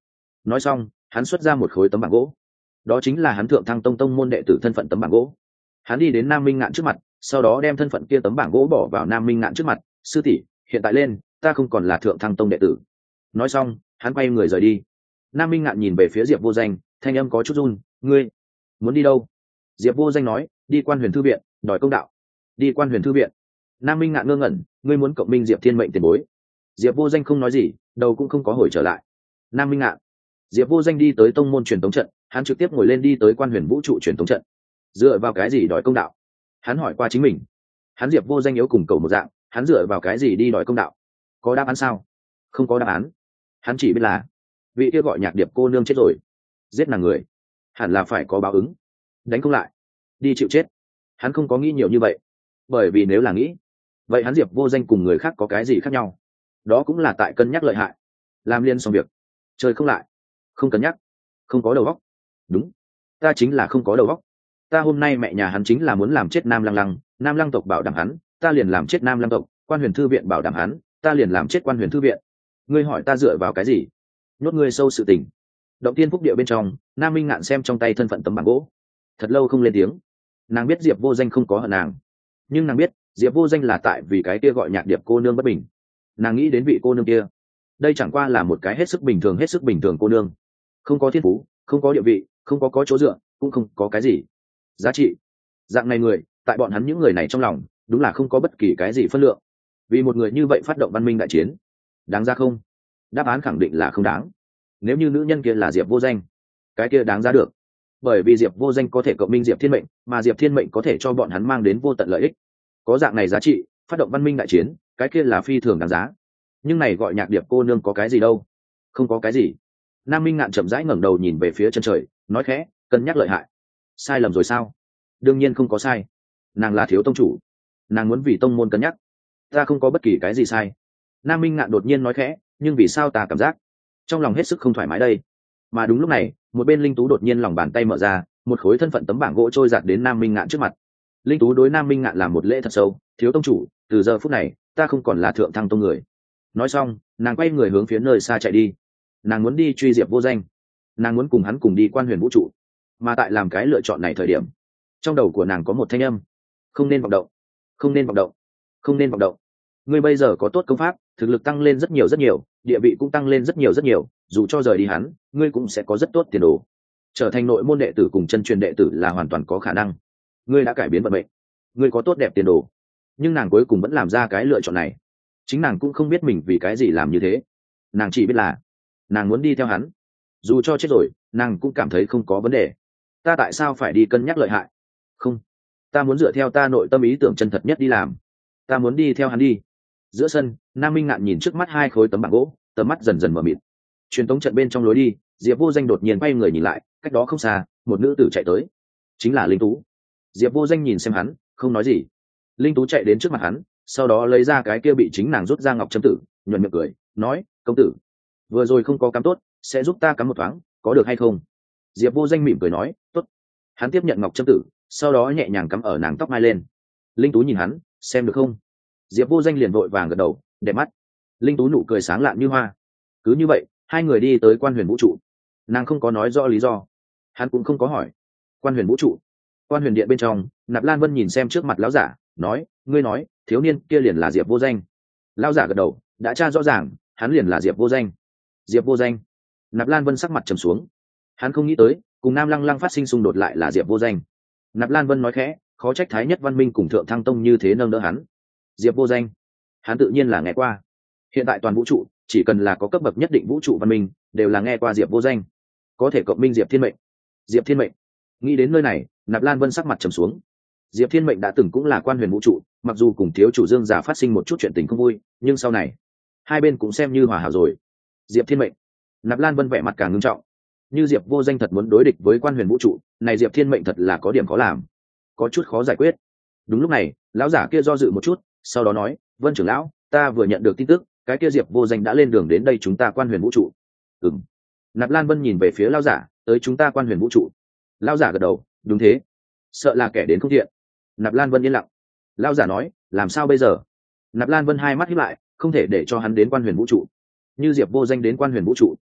nói xong hắn xuất ra một khối tấm bảng gỗ, đó chính là hắn thượng thăng tông môn đệ tử thân phận tấm bảng gỗ. Hắn đi đến Nam Minh Ngạn trước mặt, sau đó đem thân phận kia tấm bảng gỗ bỏ vào Nam Minh Ngạn trước mặt. Sư tỷ, hiện tại lên, ta không còn là thượng thăng tông đệ tử. Nói xong hắn quay người rời đi. Nam Minh Ngạn nhìn về phía Diệp Vô Danh, thanh âm có chút run. Ngươi muốn đi đâu? Diệp Vô Danh nói, đi Quan Huyền thư viện đòi công đạo. Đi Quan Huyền thư viện? Nam Minh Ngạn ngơ ngẩn, ngươi muốn cộng minh Diệp Thiên Mệnh tiền bối? Diệp Vô Danh không nói gì, đầu cũng không có hồi trở lại. Nam Minh Ngạn. Diệp Vô Danh đi tới tông môn truyền tống trận, hắn trực tiếp ngồi lên đi tới Quan Huyền vũ trụ truyền tống trận. Dựa vào cái gì đòi công đạo? Hắn hỏi qua chính mình. Hắn Diệp Vô Danh yếu cùng cầu một dạng, hắn dựa vào cái gì đi đòi công đạo? Có đáp án sao? Không có đáp án. Hắn chỉ biết là vị kia gọi Nhạc Điệp cô nương chết rồi, giết nàng người hẳn là phải có báo ứng, đánh không lại đi chịu chết. Hắn không có nghĩ nhiều như vậy, bởi vì nếu là nghĩ vậy hắn Diệp Vô Danh cùng người khác có cái gì khác nhau? Đó cũng là tại cân nhắc lợi hại, làm liên xong việc chơi không lại, không cân nhắc, không có đầu óc. Đúng, ta chính là không có đầu óc. Ta hôm nay mẹ nhà hắn chính là muốn làm chết Nam Lăng Lăng, Nam Lăng tộc bảo đảm hắn, ta liền làm chết Nam Lăng tộc. Quan Huyền thư viện bảo đảm hắn, ta liền làm chết Quan Huyền thư viện. Ngươi hỏi ta dựa vào cái gì? Nhốt ngươi sâu sự tình. Động Tiên Phúc Địa bên trong, Nam Minh Ngạn xem trong tay thân phận tấm bảng gỗ, thật lâu không lên tiếng. Nàng biết Diệp Vô Danh không có hận nàng, nhưng nàng biết Diệp Vô Danh là tại vì cái kia gọi Nhạc Điệp cô nương bất bình. Nàng nghĩ đến vị cô nương kia, đây chẳng qua là một cái hết sức bình thường cô nương, không có thiên phú, không có địa vị, không có chỗ dựa, cũng không có cái gì giá trị. Dạng này người tại bọn hắn những người này trong lòng đúng là không có bất kỳ cái gì phân lượng. Vì một người như vậy phát động văn minh đại chiến, đáng ra không? Đáp án khẳng định là không đáng. Nếu như nữ nhân kia là Diệp Vô Danh, cái kia đáng ra được, bởi vì Diệp Vô Danh có thể cộng minh Diệp Thiên Mệnh, mà Diệp Thiên Mệnh có thể cho bọn hắn mang đến vô tận lợi ích. Có dạng này giá trị, phát động văn minh đại chiến, cái kia là phi thường đáng giá. Nhưng này gọi Nhạc Điệp cô nương có cái gì đâu? Không có cái gì. Nam Minh Ngạn chậm rãi ngẩng đầu nhìn về phía chân trời, nói khẽ, cân nhắc lợi hại. Sai lầm rồi sao? Đương nhiên không có sai. Nàng là thiếu tông chủ, nàng muốn vì tông môn cân nhắc. Ta không có bất kỳ cái gì sai. Nam Minh Ngạn đột nhiên nói khẽ, nhưng vì sao ta cảm giác trong lòng hết sức không thoải mái đây? Mà đúng lúc này, một bên Linh Tú đột nhiên lòng bàn tay mở ra, một khối thân phận tấm bảng gỗ trôi giạt đến Nam Minh Ngạn trước mặt. Linh Tú đối Nam Minh Ngạn làm một lễ thật sâu, thiếu tông chủ, từ giờ phút này ta không còn là thượng thăng tông người. Nói xong nàng quay người hướng phía nơi xa chạy đi. Nàng muốn đi truy Diệp Vô Danh, nàng muốn cùng hắn cùng đi Quan Huyền vũ trụ. Mà tại làm cái lựa chọn này thời điểm, trong đầu của nàng có một thanh âm: không nên vọng động, không nên vọng động, không nên vọng động. Ngươi bây giờ có tốt công pháp, thực lực tăng lên rất nhiều, địa vị cũng tăng lên rất nhiều, dù cho rời đi hắn, ngươi cũng sẽ có rất tốt tiền đồ. Trở thành nội môn đệ tử cùng chân truyền đệ tử là hoàn toàn có khả năng. Ngươi đã cải biến vận mệnh, ngươi có tốt đẹp tiền đồ. Nhưng nàng cuối cùng vẫn làm ra cái lựa chọn này. Chính nàng cũng không biết mình vì cái gì làm như thế. Nàng chỉ biết là nàng muốn đi theo hắn, dù cho chết rồi nàng cũng cảm thấy không có vấn đề. Ta tại sao phải đi cân nhắc lợi hại? Không, ta muốn dựa theo ta nội tâm ý tưởng chân thật nhất đi làm. Ta muốn đi theo hắn đi. Giữa sân, Nam Minh Ngạn nhìn trước mắt hai khối tấm bảng gỗ, tầm mắt dần dần mờ mịt. Truyền tống trận bên trong lối đi, Diệp Vô Danh đột nhiên quay người nhìn lại, cách đó không xa, một nữ tử chạy tới, chính là Linh Tú. Diệp Vô Danh nhìn xem hắn, không nói gì. Linh Tú chạy đến trước mặt hắn, sau đó lấy ra cái kia bị chính nàng rút ra ngọc châm tử, nhuận miệng cười, nói: công tử, vừa rồi không có cắm tốt, sẽ giúp ta cắm một thoáng, có được hay không? Diệp Vô Danh mỉm cười nói: tốt. Hắn tiếp nhận ngọc châm tử, sau đó nhẹ nhàng cắm ở nàng tóc mai lên. Linh Tú nhìn hắn, xem được không? Diệp Vô Danh liền vội vàng gật đầu, đẹp mắt. Linh Tú nụ cười sáng lạn như hoa. Cứ như vậy, hai người đi tới Quan Huyền vũ trụ. Nàng không có nói rõ lý do, hắn cũng không có hỏi. Quan Huyền vũ trụ, Quan Huyền điện bên trong, Nạp Lan Vân nhìn xem trước mặt lão giả, nói: ngươi nói thiếu niên kia liền là Diệp Vô Danh? Lão giả gật đầu, đã tra rõ ràng, hắn liền là Diệp Vô Danh. Diệp Vô Danh? Nạp Lan Vân sắc mặt trầm xuống. Hắn không nghĩ tới cùng Nam Lăng Lăng phát sinh xung đột lại là Diệp Vô Danh. Nạp Lan Vân nói khẽ, khó trách Thái Nhất Văn Minh cùng Thượng Thăng Tông như thế nâng đỡ hắn. Diệp Vô Danh, hắn tự nhiên là nghe qua. Hiện tại toàn vũ trụ, chỉ cần là có cấp bậc nhất định vũ trụ văn minh, đều là nghe qua Diệp Vô Danh. Có thể cộng minh Diệp Thiên Mệnh. Diệp Thiên Mệnh. Nghĩ đến nơi này, Nạp Lan Vân sắc mặt trầm xuống. Diệp Thiên Mệnh đã từng cũng là Quan Huyền vũ trụ, mặc dù cùng thiếu chủ Dương Giả phát sinh một chút chuyện tình không vui, nhưng sau này hai bên cũng xem như hòa hảo rồi. Diệp Thiên Mệnh. Nạp Lan Vân vẻ mặt càng ngưng trọng. Như Diệp Vô Danh thật muốn đối địch với Quan Huyền vũ trụ, này Diệp Thiên Mệnh thật là có điểm khó làm, có chút khó giải quyết. Đúng lúc này, lão giả kia do dự một chút, sau đó nói: Vân trưởng lão, ta vừa nhận được tin tức, cái kia Diệp Vô Danh đã lên đường đến đây chúng ta Quan Huyền vũ trụ. Ừm. Nạp Lan Vân nhìn về phía lão giả, tới chúng ta Quan Huyền vũ trụ. Lão giả gật đầu, đúng thế. Sợ là kẻ đến không thiện. Nạp Lan Vân yên lặng. Lão giả nói: làm sao bây giờ? Nạp Lan Vân hai mắt híp lại, không thể để cho hắn đến Quan Huyền vũ trụ. Như Diệp Vô Danh đến Quan Huyền vũ trụ,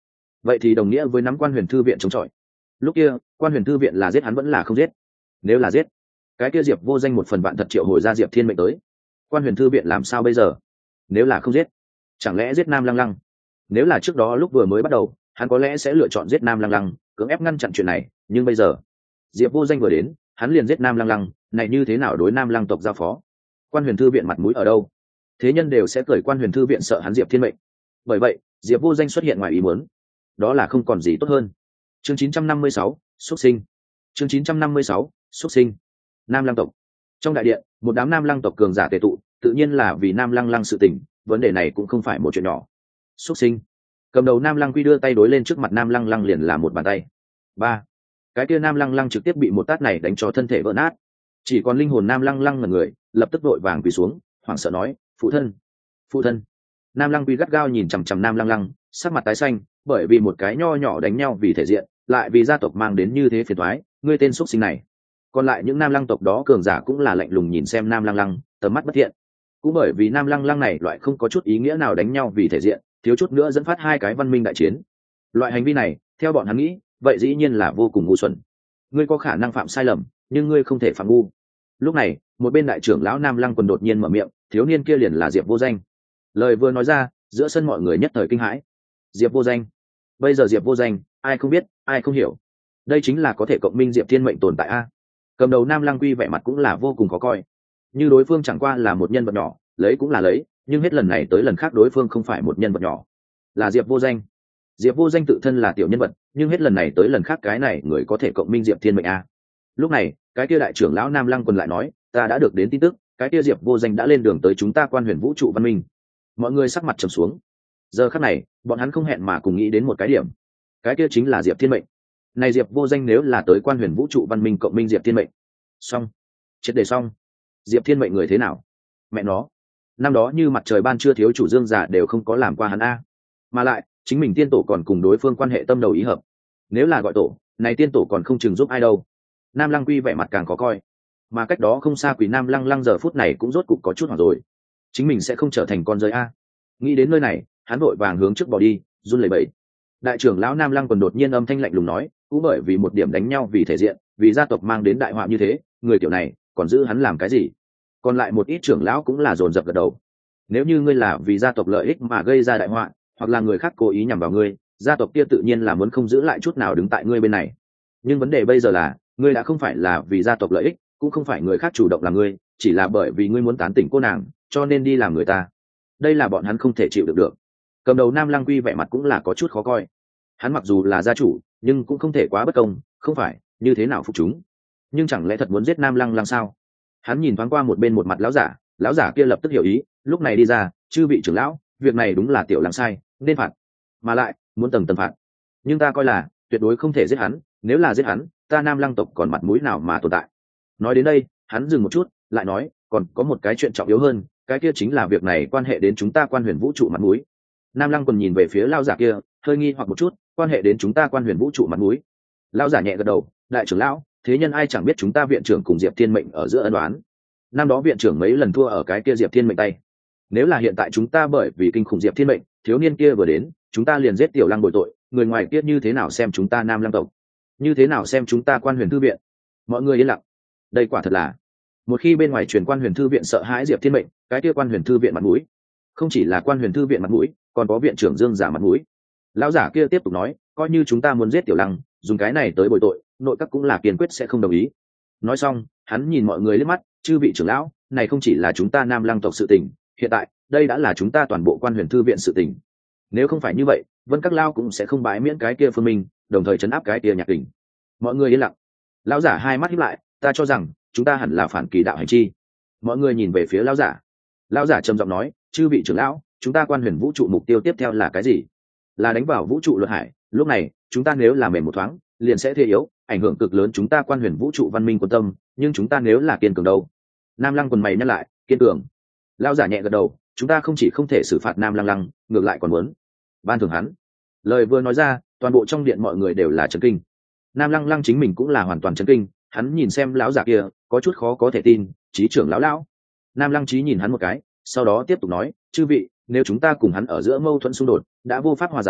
vậy thì đồng nghĩa với nắm quan huyền thư viện chống chọi. Lúc kia quan huyền thư viện là giết hắn vẫn là không giết? Nếu là giết, cái kia Diệp Vô Danh một phần vạn thật triệu hồi ra Diệp Thiên Mệnh tới, quan huyền thư viện làm sao bây giờ? Nếu là không giết, chẳng lẽ giết Nam Lăng Lăng? Nếu là trước đó lúc vừa mới bắt đầu, hắn có lẽ sẽ lựa chọn giết Nam Lăng Lăng, cưỡng ép ngăn chặn chuyện này, nhưng bây giờ Diệp Vô Danh vừa đến, hắn liền giết Nam Lăng Lăng, này như thế nào đối Nam Lăng tộc giao phó? Quan huyền thư viện mặt mũi ở đâu? Thế nhân đều sẽ cười quan huyền thư viện sợ hắn Diệp Thiên Mệnh. Bởi vậy Diệp Vô Danh xuất hiện ngoài ý muốn, đó là không còn gì tốt hơn. Chương 956, xuất sinh. Chương 956, xuất sinh. Nam Lăng tộc. Trong đại điện, một đám Nam Lăng tộc cường giả tề tụ, tự nhiên là vì Nam Lăng Lăng sự tình, vấn đề này cũng không phải một chuyện nhỏ. Xuất sinh. Cầm đầu Nam Lăng Quy đưa tay đối lên trước mặt Nam Lăng Lăng liền là một bàn tay. Ba. Cái kia Nam Lăng Lăng trực tiếp bị một tát này đánh cho thân thể vỡ nát. Chỉ còn linh hồn Nam Lăng Lăng ngẩn người, lập tức vội vàng quỳ xuống, hoảng sợ nói: "Phụ thân, phụ thân." Nam Lăng Quy gắt gao nhìn chằm chằm Nam Lăng Lăng, sắc mặt tái xanh, bởi vì một cái nho nhỏ đánh nhau vì thể diện, lại vì gia tộc mang đến như thế phiền toái, ngươi tên xuất sinh này. Còn lại những Nam Lăng tộc đó cường giả cũng là lạnh lùng nhìn xem Nam Lăng Lăng, tầm mắt bất thiện. Cũng bởi vì Nam Lăng Lăng này loại không có chút ý nghĩa nào đánh nhau vì thể diện, thiếu chút nữa dẫn phát hai cái văn minh đại chiến. Loại hành vi này, theo bọn hắn nghĩ, vậy dĩ nhiên là vô cùng ngu xuẩn. Ngươi có khả năng phạm sai lầm, nhưng ngươi không thể phạm ngu. Lúc này, một bên đại trưởng lão Nam Lăng Quần đột nhiên mở miệng, thiếu niên kia liền là Diệp Vô Danh. Lời vừa nói ra, giữa sân mọi người nhất thời kinh hãi. Diệp Vô Danh? Bây giờ Diệp Vô Danh, ai không biết, ai không hiểu. Đây chính là có thể cộng minh Diệp Thiên Mệnh tồn tại a. Cầm đầu Nam Lăng Quy vẻ mặt cũng là vô cùng khó coi. Như đối phương chẳng qua là một nhân vật nhỏ, lấy cũng là lấy, nhưng hết lần này tới lần khác đối phương không phải một nhân vật nhỏ, là Diệp Vô Danh. Diệp Vô Danh tự thân là tiểu nhân vật, nhưng hết lần này tới lần khác cái này người có thể cộng minh Diệp Thiên Mệnh a. Lúc này, cái kia đại trưởng lão Nam Lăng Quần lại nói, ta đã được đến tin tức, cái kia Diệp Vô Danh đã lên đường tới chúng ta Quan Huyền Vũ trụ văn minh. Mọi người sắc mặt trầm xuống. Giờ khắc này, bọn hắn không hẹn mà cùng nghĩ đến một cái điểm, cái kia chính là Diệp Thiên Mệnh. Này Diệp Vô Danh nếu là tới Quan Huyền Vũ trụ văn minh cộng minh Diệp Thiên Mệnh, xong, triệt để xong. Diệp Thiên Mệnh người thế nào? Mẹ nó, năm đó như mặt trời ban trưa thiếu chủ Dương giả đều không có làm qua hắn a, mà lại chính mình tiên tổ còn cùng đối phương quan hệ tâm đầu ý hợp. Nếu là gọi tổ, này tiên tổ còn không chừng giúp ai đâu. Nam Lăng Quy vẻ mặt càng khó coi, mà cách đó không xa Quỷ Nam Lăng Lăng giờ phút này cũng rốt cục có chút hoảng rồi, chính mình sẽ không trở thành con rơi a. Nghĩ đến nơi này, hắn vội vàng hướng trước bỏ đi, run lẩy bẩy. Đại trưởng lão Nam Lăng còn đột nhiên âm thanh lạnh lùng nói, cũng bởi vì một điểm đánh nhau vì thể diện, vì gia tộc mang đến đại họa như thế, người tiểu này còn giữ hắn làm cái gì? Còn lại một ít trưởng lão cũng là dồn dập gật đầu. Nếu như ngươi là vì gia tộc lợi ích mà gây ra đại họa, hoặc là người khác cố ý nhằm vào ngươi, gia tộc kia tự nhiên là muốn không giữ lại chút nào đứng tại ngươi bên này. Nhưng vấn đề bây giờ là, ngươi đã không phải là vì gia tộc lợi ích, cũng không phải người khác chủ động làm ngươi, chỉ là bởi vì ngươi muốn tán tỉnh cô nàng, cho nên đi làm người ta. Đây là bọn hắn không thể chịu được. Cầm đầu Nam Lăng Quy vẻ mặt cũng là có chút khó coi. Hắn mặc dù là gia chủ, nhưng cũng không thể quá bất công, không phải như thế nào phục chúng. Nhưng chẳng lẽ thật muốn giết Nam Lăng Lăng sao? Hắn nhìn thoáng qua một bên một mặt lão giả kia lập tức hiểu ý, lúc này đi ra, chư vị trưởng lão, việc này đúng là tiểu lăng sai, nên phạt, mà lại muốn tầng tầng phạt. Nhưng ta coi là tuyệt đối không thể giết hắn, nếu là giết hắn, ta Nam Lăng tộc còn mặt mũi nào mà tồn tại. Nói đến đây, hắn dừng một chút, lại nói, còn có một cái chuyện trọng yếu hơn, cái kia chính là việc này quan hệ đến chúng ta Quan Huyền Vũ trụ mặt mũi. Nam Lăng còn nhìn về phía lão giả kia, hơi nghi hoặc một chút, quan hệ đến chúng ta Quan Huyền Vũ trụ mặt mũi. Lão giả nhẹ gật đầu, đại trưởng lão, thế nhân ai chẳng biết chúng ta viện trưởng cùng Diệp Thiên Mệnh ở giữa ân oán. Năm đó viện trưởng mấy lần thua ở cái kia Diệp Thiên Mệnh tay. Nếu là hiện tại chúng ta bởi vì kinh khủng Diệp Thiên Mệnh, thiếu niên kia vừa đến, chúng ta liền giết tiểu Lăng bồi tội, người ngoài kia như thế nào xem chúng ta Nam Lăng tộc, như thế nào xem chúng ta Quan Huyền thư viện? Mọi người yên lặng. Đây quả thật là, một khi bên ngoài truyền Quan Huyền thư viện sợ hãi Diệp Thiên Mệnh, cái kia Quan Huyền thư viện mặt mũi, không chỉ là Quan Huyền thư viện mặt mũi, còn có viện trưởng Dương giả mặt mũi. Lão giả kia tiếp tục nói, coi như chúng ta muốn giết tiểu Lăng, dùng cái này tới bồi tội, nội các cũng là kiên quyết sẽ không đồng ý. Nói xong, hắn nhìn mọi người liếc mắt, chư vị trưởng lão, này không chỉ là chúng ta Nam Lăng tộc sự tình, hiện tại đây đã là chúng ta toàn bộ Quan Huyền thư viện sự tình. Nếu không phải như vậy, Vân Các Lao cũng sẽ không bãi miễn cái kia Phương Minh, đồng thời trấn áp cái kia Nhạc Kình. Mọi người yên lặng. Lão giả hai mắt híp lại, ta cho rằng chúng ta hẳn là phản kỳ đạo hành chi. Mọi người nhìn về phía lão giả. Lão giả trầm giọng nói, chư vị trưởng lão, chúng ta Quan Huyền vũ trụ mục tiêu tiếp theo là cái gì? Là đánh vào vũ trụ luật hải. Lúc này, chúng ta nếu là mềm một thoáng, liền sẽ thế yếu, ảnh hưởng cực lớn chúng ta Quan Huyền vũ trụ văn minh quân tâm. Nhưng chúng ta nếu là kiên cường đâu? Nam Lăng quần mày nhắc lại, kiên cường. Lão giả nhẹ gật đầu, chúng ta không chỉ không thể xử phạt Nam Lăng Lăng, ngược lại còn muốn ban thưởng hắn. Lời vừa nói ra, toàn bộ trong điện mọi người đều là chấn kinh. Nam Lăng Lăng chính mình cũng là hoàn toàn chấn kinh, hắn nhìn xem lão giả kia, có chút khó có thể tin, trí trưởng lão. Nam Lăng Trí nhìn hắn một cái, sau đó tiếp tục nói, chư vị, nếu chúng ta cùng hắn ở giữa mâu thuẫn xung đột, đã vô pháp hòa giải,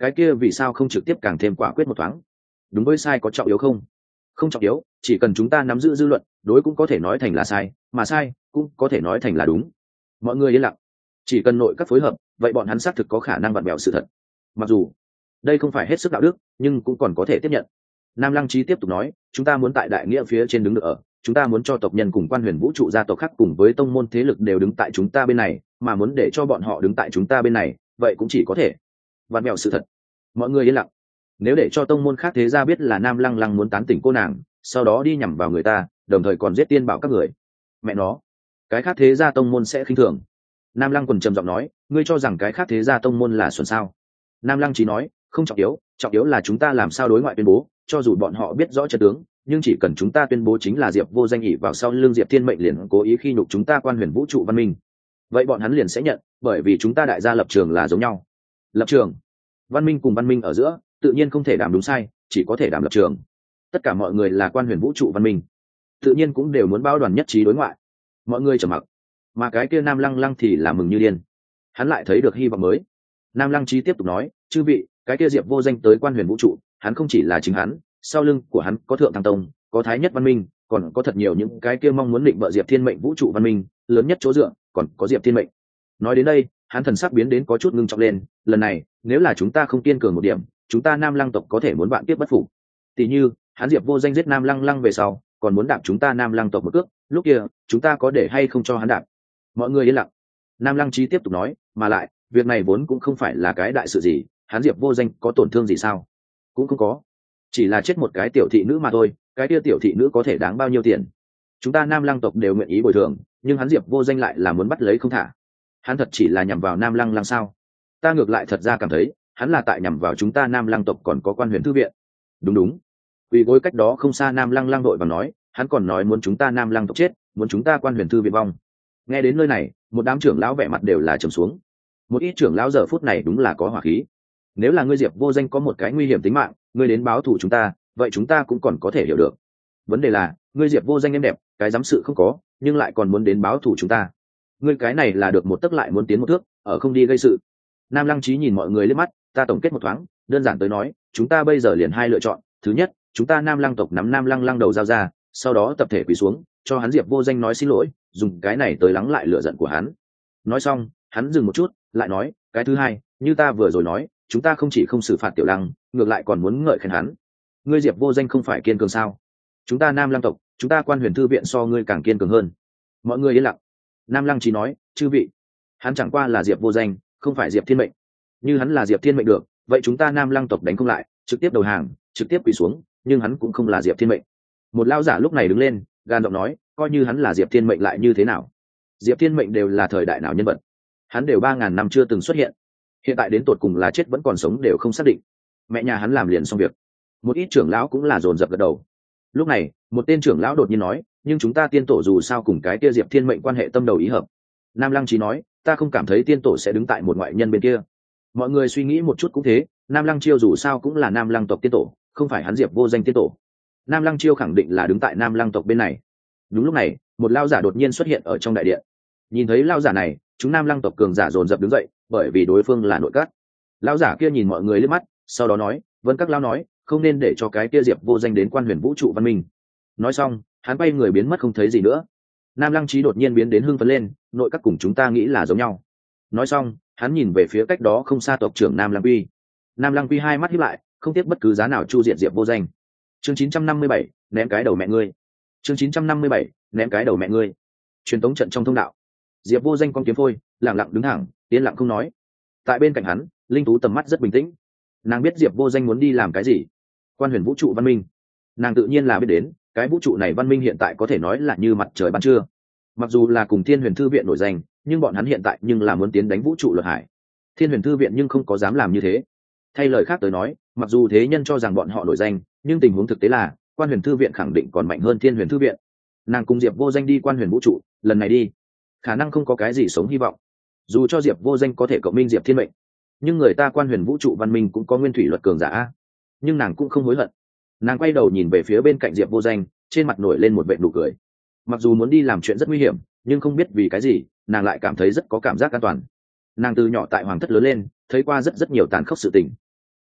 cái kia vì sao không trực tiếp càng thêm quả quyết một thoáng? Đúng với sai có trọng yếu không? Không trọng yếu, chỉ cần chúng ta nắm giữ dư luận, đối cũng có thể nói thành là sai, mà sai cũng có thể nói thành là đúng. Mọi người yên lặng. Chỉ cần nội các phối hợp, vậy bọn hắn xác thực có khả năng vặn vẹo sự thật. Mặc dù đây không phải hết sức đạo đức, nhưng cũng còn có thể tiếp nhận. Nam Lăng Chí tiếp tục nói, chúng ta muốn tại đại nghĩa phía trên đứng được ở, chúng ta muốn cho tộc nhân cùng quan huyền vũ trụ gia tộc khác cùng với tông môn thế lực đều đứng tại chúng ta bên này, mà muốn để cho bọn họ đứng tại chúng ta bên này, vậy cũng chỉ có thể vặn vẹo sự thật. Mọi người yên lặng. Nếu để cho tông môn khác thế gia biết là Nam Lăng Lăng muốn tán tỉnh cô nàng, sau đó đi nhằm vào người ta, đồng thời còn giết tiên bảo các người, mẹ nó, cái khác thế gia tông môn sẽ khinh thường. Nam Lăng quần trầm giọng nói, ngươi cho rằng cái khác thế gia tông môn là xuẩn sao? Nam Lăng Chí nói, không trọng yếu là chúng ta làm sao đối ngoại tuyên bố, cho dù bọn họ biết rõ trận tướng, nhưng chỉ cần chúng ta tuyên bố chính là Diệp Vô Danh ỷ vào sau lưng Diệp Thiên Mệnh liền cố ý khi nhục chúng ta quan huyền vũ trụ văn minh, vậy bọn hắn liền sẽ nhận, bởi vì chúng ta đại gia lập trường là giống nhau. Lập trường, văn minh cùng văn minh ở giữa, tự nhiên không thể đảm đúng sai, chỉ có thể đảm lập trường. Tất cả mọi người là quan huyền vũ trụ văn minh, tự nhiên cũng đều muốn bao đoàn nhất trí đối ngoại. Mọi người trầm mặc, mà cái kia Nam Lăng Lăng thì là mừng như điên. Hắn lại thấy được hy vọng mới. Nam Lăng Chí tiếp tục nói, chư vị, cái kia Diệp Vô Danh tới quan huyền vũ trụ, hắn không chỉ là chính hắn, sau lưng của hắn có Thượng Thăng Tông, có Thái Nhất Văn Minh, còn có thật nhiều những cái kia mong muốn định vợ Diệp Thiên Mệnh vũ trụ văn minh, lớn nhất chỗ dựa, còn có Diệp Thiên Mệnh. Nói đến đây, hắn thần sắc biến đến có chút ngưng trọng lên, lần này, nếu là chúng ta không kiên cường một điểm, chúng ta Nam Lăng tộc có thể muốn bạn tiếp bất phục. Tỷ như, hắn Diệp Vô Danh giết Nam Lăng Lăng về sau, còn muốn đạp chúng ta Nam Lăng tộc một cước, lúc kia, chúng ta có để hay không cho hắn đạp? Mọi người yên lặng. Nam Lăng Chí tiếp tục nói, mà lại, việc này vốn cũng không phải là cái đại sự gì, hắn Diệp Vô Danh có tổn thương gì sao? Cũng không có, chỉ là chết một cái tiểu thị nữ mà thôi, cái kia tiểu thị nữ có thể đáng bao nhiêu tiền? Chúng ta Nam Lăng tộc đều nguyện ý bồi thường, nhưng hắn Diệp Vô Danh lại là muốn bắt lấy không thả. Hắn thật chỉ là nhằm vào Nam Lăng Lăng sao? Ta ngược lại thật ra cảm thấy, hắn là tại nhằm vào chúng ta Nam Lăng tộc còn có quan huyền thư viện. Đúng, vì gối cách đó không xa Nam Lăng Lăng đội và nói, hắn còn nói muốn chúng ta Nam Lăng tộc chết, muốn chúng ta quan huyền thư viện vong. Nghe đến nơi này, một đám trưởng lão vẻ mặt đều là trầm xuống. Một ít trưởng lão giờ phút này đúng là có hỏa khí. Nếu là ngươi Diệp Vô Danh có một cái nguy hiểm tính mạng, ngươi đến báo thù chúng ta, vậy chúng ta cũng còn có thể hiểu được. Vấn đề là, ngươi Diệp Vô Danh em đẹp, cái dám sự không có, nhưng lại còn muốn đến báo thù chúng ta. Ngươi cái này là được một tấc lại muốn tiến một thước, ở không đi gây sự. Nam Lăng Chí nhìn mọi người liếc mắt, ta tổng kết một thoáng, đơn giản tới nói, chúng ta bây giờ liền hai lựa chọn. Thứ nhất, chúng ta Nam Lăng tộc nắm Nam Lăng Lăng đầu giao ra, sau đó tập thể quỳ xuống, cho hắn Diệp Vô Danh nói xin lỗi, dùng cái này tới lắng lại lửa giận của hắn. Nói xong, hắn dừng một chút, lại nói, cái thứ hai, như ta vừa rồi nói, chúng ta không chỉ không xử phạt Tiểu Lăng, ngược lại còn muốn ngợi khen hắn. Ngươi Diệp Vô Danh không phải kiên cường sao? Chúng ta Nam Lăng tộc, chúng ta quan huyền thư viện so ngươi càng kiên cường hơn. Mọi người yên lặng. Nam Lăng Chí nói, chư vị, hắn chẳng qua là Diệp Vô Danh, không phải Diệp Thiên Mệnh. Như hắn là Diệp Thiên Mệnh được, vậy chúng ta Nam Lăng tộc đánh không lại, trực tiếp đầu hàng, trực tiếp quỳ xuống, nhưng hắn cũng không là Diệp Thiên Mệnh. Một lão giả lúc này đứng lên, gan giọng nói, coi như hắn là Diệp Thiên Mệnh lại như thế nào? Diệp Thiên Mệnh đều là thời đại nào nhân vật, hắn đều 3000 năm chưa từng xuất hiện, hiện tại đến tột cùng là chết vẫn còn sống đều không xác định. Mẹ nhà hắn làm liền xong việc. Một ít trưởng lão cũng là dồn dập gật đầu. Lúc này, một tên trưởng lão đột nhiên nói, nhưng chúng ta tiên tổ dù sao cùng cái kia Diệp Thiên Mệnh quan hệ tâm đầu ý hợp. Nam Lăng Chí nói, ta không cảm thấy tiên tổ sẽ đứng tại một ngoại nhân bên kia. Mọi người suy nghĩ một chút cũng thế, Nam Lăng Chiêu dù sao cũng là Nam Lăng tộc tiên tổ, không phải hắn Diệp Vô Danh tiên tổ. Nam Lăng Chiêu khẳng định là đứng tại Nam Lăng tộc bên này. Đúng lúc này, một lão giả đột nhiên xuất hiện ở trong đại điện. Nhìn thấy lão giả này, chúng Nam Lăng tộc cường giả dồn dập đứng dậy, bởi vì đối phương là nội các. Lão giả kia nhìn mọi người liếc mắt, sau đó nói, Vân các lão nói, không nên để cho cái kia Diệp Vô Danh đến quan huyền vũ trụ văn minh. Nói xong, hắn quay người biến mất không thấy gì nữa. Nam Lăng Chí đột nhiên biến đến hưng phấn lên, nội các cùng chúng ta nghĩ là giống nhau. Nói xong, hắn nhìn về phía cách đó không xa tộc trưởng Nam Lăng Quy. Nam Lăng Quy hai mắt híp lại, không tiếc bất cứ giá nào chu diệt Diệp Vô Danh. Chương 957, ném cái đầu mẹ ngươi. Chương 957, ném cái đầu mẹ ngươi. Truyền tống trận trong thông đạo. Diệp Vô Danh con kiếm phôi, lặng lặng đứng thẳng, yên lặng không nói. Tại bên cạnh hắn, Linh Tú tầm mắt rất bình tĩnh. Nàng biết Diệp Vô Danh muốn đi làm cái gì. Quan huyền vũ trụ văn minh. Nàng tự nhiên là biết đến, cái vũ trụ này văn minh hiện tại có thể nói là như mặt trời ban trưa. Mặc dù là cùng Thiên Huyền Thư viện nổi danh, nhưng bọn hắn hiện tại nhưng là muốn tiến đánh vũ trụ luật hải. Thiên Huyền Thư viện nhưng không có dám làm như thế. Thay lời khác tới nói, mặc dù thế nhân cho rằng bọn họ nổi danh, nhưng tình huống thực tế là Quan Huyền Thư viện khẳng định còn mạnh hơn Thiên Huyền Thư viện. Nàng cùng Diệp Vô Danh đi Quan Huyền vũ trụ, lần này đi, khả năng không có cái gì sống hy vọng. Dù cho Diệp Vô Danh có thể cộng minh Diệp Thiên Mệnh, nhưng người ta Quan Huyền vũ trụ văn minh cũng có nguyên thủy luật cường giả, nhưng nàng cũng không hối hận. Nàng quay đầu nhìn về phía bên cạnh Diệp Vô Danh, trên mặt nổi lên một vệt nụ cười. Mặc dù muốn đi làm chuyện rất nguy hiểm, nhưng không biết vì cái gì, nàng lại cảm thấy rất có cảm giác an toàn. Nàng từ nhỏ tại hoàng thất lớn lên, thấy qua rất nhiều tàn khốc sự tình.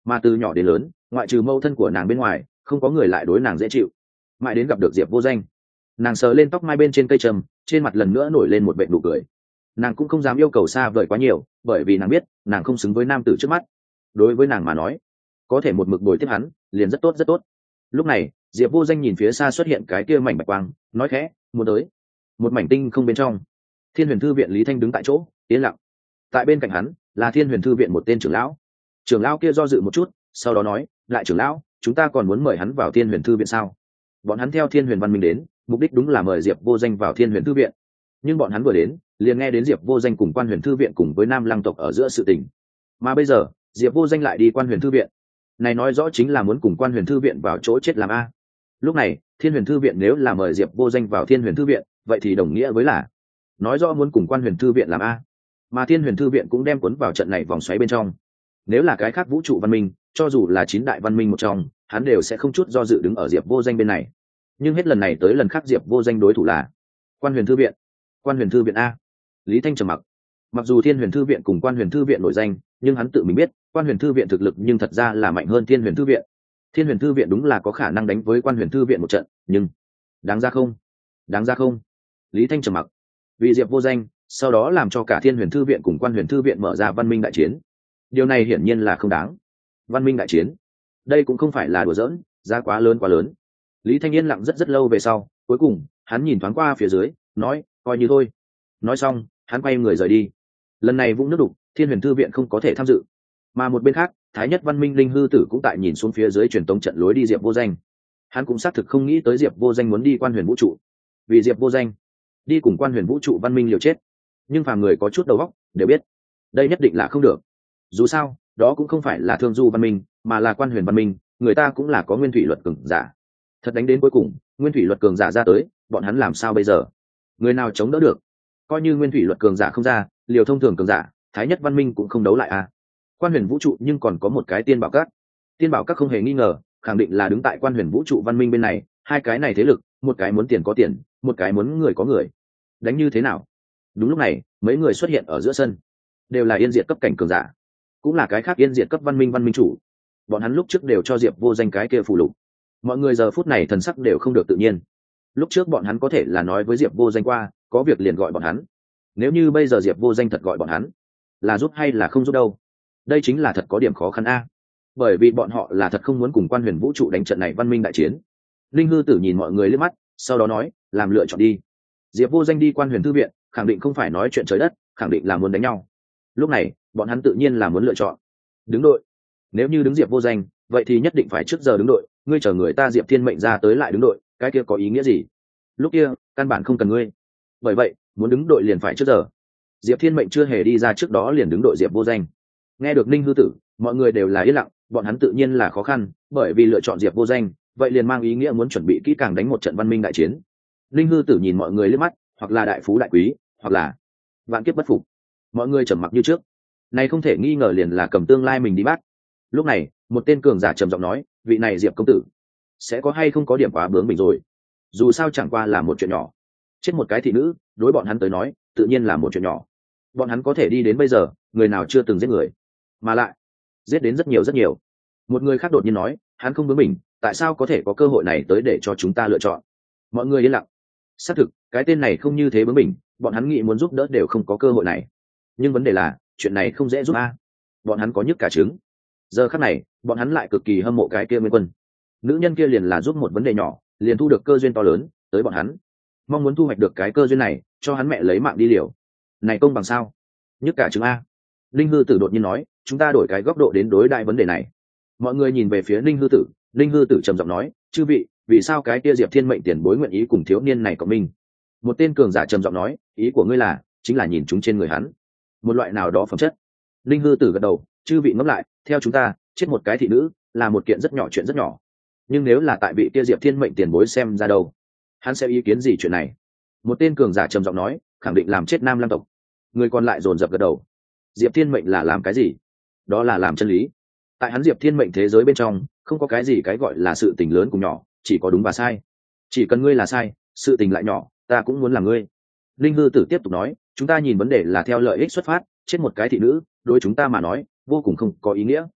mà từ nhỏ đến lớn ngoại trừ mâu thân của nàng bên ngoài không có người lại đối nàng dễ chịu. Mãi đến gặp được Diệp Vô Danh, nàng sờ lên tóc mai bên trên cây trầm, trên mặt lần nữa nổi lên một vệt nụ cười. Nàng cũng không dám yêu cầu xa vời quá nhiều, bởi vì nàng biết nàng không xứng với nam tử trước mắt. Đối với nàng mà nói, có thể một mực bồi tiếp hắn liền rất tốt rất tốt. Lúc này Diệp Vô Danh nhìn phía xa xuất hiện cái kia mảnh bạch quang, nói khẽ, muốn tới. Một mảnh tinh không bên trong, Thiên Huyền Thư viện Lý Thanh đứng tại chỗ yên lặng. Tại bên cạnh hắn là Thiên Huyền Thư viện một tên trưởng lão. Trưởng lão kia do dự một chút, sau đó nói, lại trưởng lão, chúng ta còn muốn mời hắn vào Thiên Huyền Thư viện sao? Bọn hắn theo Thiên Huyền Văn Minh đến, mục đích đúng là mời Diệp Vô Danh vào Thiên Huyền Thư viện. Nhưng bọn hắn vừa đến liền nghe đến Diệp Vô Danh cùng Quan Huyền Thư viện cùng với Nam Lăng tộc ở giữa sự tình, mà bây giờ Diệp Vô Danh lại đi Quan Huyền Thư viện, này nói rõ chính là muốn cùng Quan Huyền Thư viện vào chỗ chết làm a. Lúc này Thiên Huyền Thư viện nếu là mời Diệp Vô Danh vào Thiên Huyền Thư viện, vậy thì đồng nghĩa với là nói rõ muốn cùng Quan Huyền Thư viện làm a, mà Thiên Huyền Thư viện cũng đem cuốn vào trận này vòng xoáy bên trong. Nếu là cái khác vũ trụ văn minh, cho dù là 9 đại văn minh một trong, hắn đều sẽ không chút do dự đứng ở Diệp Vô Danh bên này. Nhưng hết lần này tới lần khác Diệp Vô Danh đối thủ là Quan Huyền Thư viện. Quan Huyền Thư viện a? Lý Thanh trầm mặc. Mặc dù Thiên Huyền Thư viện cùng Quan Huyền Thư viện nổi danh, nhưng hắn tự mình biết Quan Huyền Thư viện thực lực nhưng thật ra là mạnh hơn Thiên Huyền Thư viện. Thiên Huyền Thư viện đúng là có khả năng đánh với Quan Huyền Thư viện một trận, nhưng đáng ra không? Đáng ra không? Lý Thanh trầm mặc. Vì Diệp Vô Danh, sau đó làm cho cả Thiên Huyền Thư viện cùng Quan Huyền Thư viện mở ra văn minh đại chiến. Điều này hiển nhiên là không đáng. Văn minh đại chiến, đây cũng không phải là đùa giỡn, giá quá lớn quá lớn. Lý Thanh yên lặng rất rất lâu về sau, cuối cùng hắn nhìn thoáng qua phía dưới, nói, coi như thôi. Nói xong hắn quay người rời đi. Lần này vũng nước đục, Thiên Huyền Thư viện không có thể tham dự. Mà một bên khác, Thái Nhất Văn Minh Linh Hư Tử cũng tại nhìn xuống phía dưới truyền tống trận lối đi Diệp Vô Danh. Hắn cũng xác thực không nghĩ tới Diệp Vô Danh muốn đi Quan Huyền Vũ trụ. Vì Diệp Vô Danh đi cùng Quan Huyền Vũ trụ văn minh liều chết. Nhưng phàm người có chút đầu óc đều biết, đây nhất định là không được. Dù sao, đó cũng không phải là Thương Du văn minh, mà là Quan Huyền văn minh, người ta cũng là có nguyên thủy luật cường giả. Thật đánh đến cuối cùng, nguyên thủy luật cường giả ra tới, bọn hắn làm sao bây giờ? Người nào chống đỡ được? Coi như nguyên thủy luật cường giả không ra, liều thông thường cường giả, Thái Nhất Văn Minh cũng không đấu lại à? Quan Huyền Vũ trụ nhưng còn có một cái Tiên Bảo Các. Tiên Bảo Các không hề nghi ngờ, khẳng định là đứng tại Quan Huyền Vũ trụ văn minh bên này, hai cái này thế lực, một cái muốn tiền có tiền, một cái muốn người có người. Đánh như thế nào? Đúng lúc này, mấy người xuất hiện ở giữa sân, đều là yên diệt cấp cảnh cường giả, cũng là cái khác yên diệt cấp văn minh chủ. Bọn hắn lúc trước đều cho Diệp Vô Danh cái kia phù lục. Mọi người giờ phút này thần sắc đều không được tự nhiên. Lúc trước bọn hắn có thể là nói với Diệp Vô Danh qua, có việc liền gọi bọn hắn. Nếu như bây giờ Diệp Vô Danh thật gọi bọn hắn, là giúp hay là không giúp đâu? Đây chính là thật có điểm khó khăn a. Bởi vì bọn họ là thật không muốn cùng Quan Huyền Vũ trụ đánh trận này văn minh đại chiến. Linh Hư Tử nhìn mọi người liếc mắt, sau đó nói, làm lựa chọn đi. Diệp Vô Danh đi Quan Huyền Thư viện, khẳng định không phải nói chuyện trời đất, khẳng định là muốn đánh nhau. Lúc này bọn hắn tự nhiên là muốn lựa chọn đứng đội. Nếu như đứng Diệp Vô Danh, vậy thì nhất định phải trước giờ đứng đội. Ngươi chờ người ta Diệp Thiên mệnh ra tới lại đứng đội, cái kia có ý nghĩa gì? Lúc kia căn bản không cần ngươi. Bởi vậy muốn đứng đội liền phải trước giờ. Diệp Thiên mệnh chưa hề đi ra trước đó liền đứng đội Diệp Vô Danh. Nghe được Ninh Hư Tử, mọi người đều là yên lặng. Bọn hắn tự nhiên là khó khăn, bởi vì lựa chọn Diệp Vô Danh, vậy liền mang ý nghĩa muốn chuẩn bị kỹ càng đánh một trận văn minh đại chiến. Ninh Hư Tử nhìn mọi người liếc mắt, hoặc là đại phú đại quý, hoặc là vạn kiếp bất phục. Mọi người trầm mặc như trước. Này không thể nghi ngờ liền là cầm tương lai mình đi bắt. Lúc này một tên cường giả trầm giọng nói, vị này Diệp công tử sẽ có hay không có điểm quá bướng mình rồi? Dù sao chẳng qua là một chuyện nhỏ, chết một cái thị nữ đối bọn hắn tới nói tự nhiên là một chuyện nhỏ. Bọn hắn có thể đi đến bây giờ, người nào chưa từng giết người, mà lại giết đến rất nhiều rất nhiều. Một người khác đột nhiên nói, hắn không bướng mình, tại sao có thể có cơ hội này tới để cho chúng ta lựa chọn? Mọi người yên lặng. Xác thực cái tên này không như thế bướng mình, bọn hắn nghĩ muốn giúp đỡ đều không có cơ hội này. Nhưng vấn đề là chuyện này không dễ giúp a. Bọn hắn có nhức cả trứng. Giờ khắc này bọn hắn lại cực kỳ hâm mộ cái kia Nguyên Quân. Nữ nhân kia liền là giúp một vấn đề nhỏ, liền thu được cơ duyên to lớn tới bọn hắn, mong muốn thu hoạch được cái cơ duyên này, cho hắn mẹ lấy mạng đi liều. Này công bằng sao? Nhức cả trứng a. Linh Hư Tử đột nhiên nói, chúng ta đổi cái góc độ đến đối đại vấn đề này. Mọi người nhìn về phía Linh Hư Tử. Linh Hư Tử trầm giọng nói, chư vị, vì sao cái kia Diệp Thiên mệnh tiền bối nguyện ý cùng thiếu niên này cộng minh? Một tên cường giả trầm giọng nói, ý của ngươi là chính là nhìn chúng trên người hắn một loại nào đó phẩm chất. Linh Hư Tử gật đầu, chư vị ngẫm lại, theo chúng ta chết một cái thị nữ là một kiện rất nhỏ chuyện rất nhỏ, nhưng nếu là tại vị kia Diệp Thiên mệnh tiền bối xem ra đâu, hắn sẽ ý kiến gì chuyện này? Một tên cường giả trầm giọng nói, khẳng định làm chết Nam Lam tộc. Người còn lại dồn dập gật đầu. Diệp Thiên mệnh là làm cái gì? Đó là làm chân lý. Tại hắn Diệp Thiên mệnh thế giới bên trong, không có cái gì cái gọi là sự tình lớn cùng nhỏ, chỉ có đúng và sai. Chỉ cần ngươi là sai, sự tình lại nhỏ, ta cũng muốn làm ngươi. Linh Hư Tử tiếp tục nói, chúng ta nhìn vấn đề là theo lợi ích xuất phát, chết một cái thị nữ đối chúng ta mà nói vô cùng không có ý nghĩa.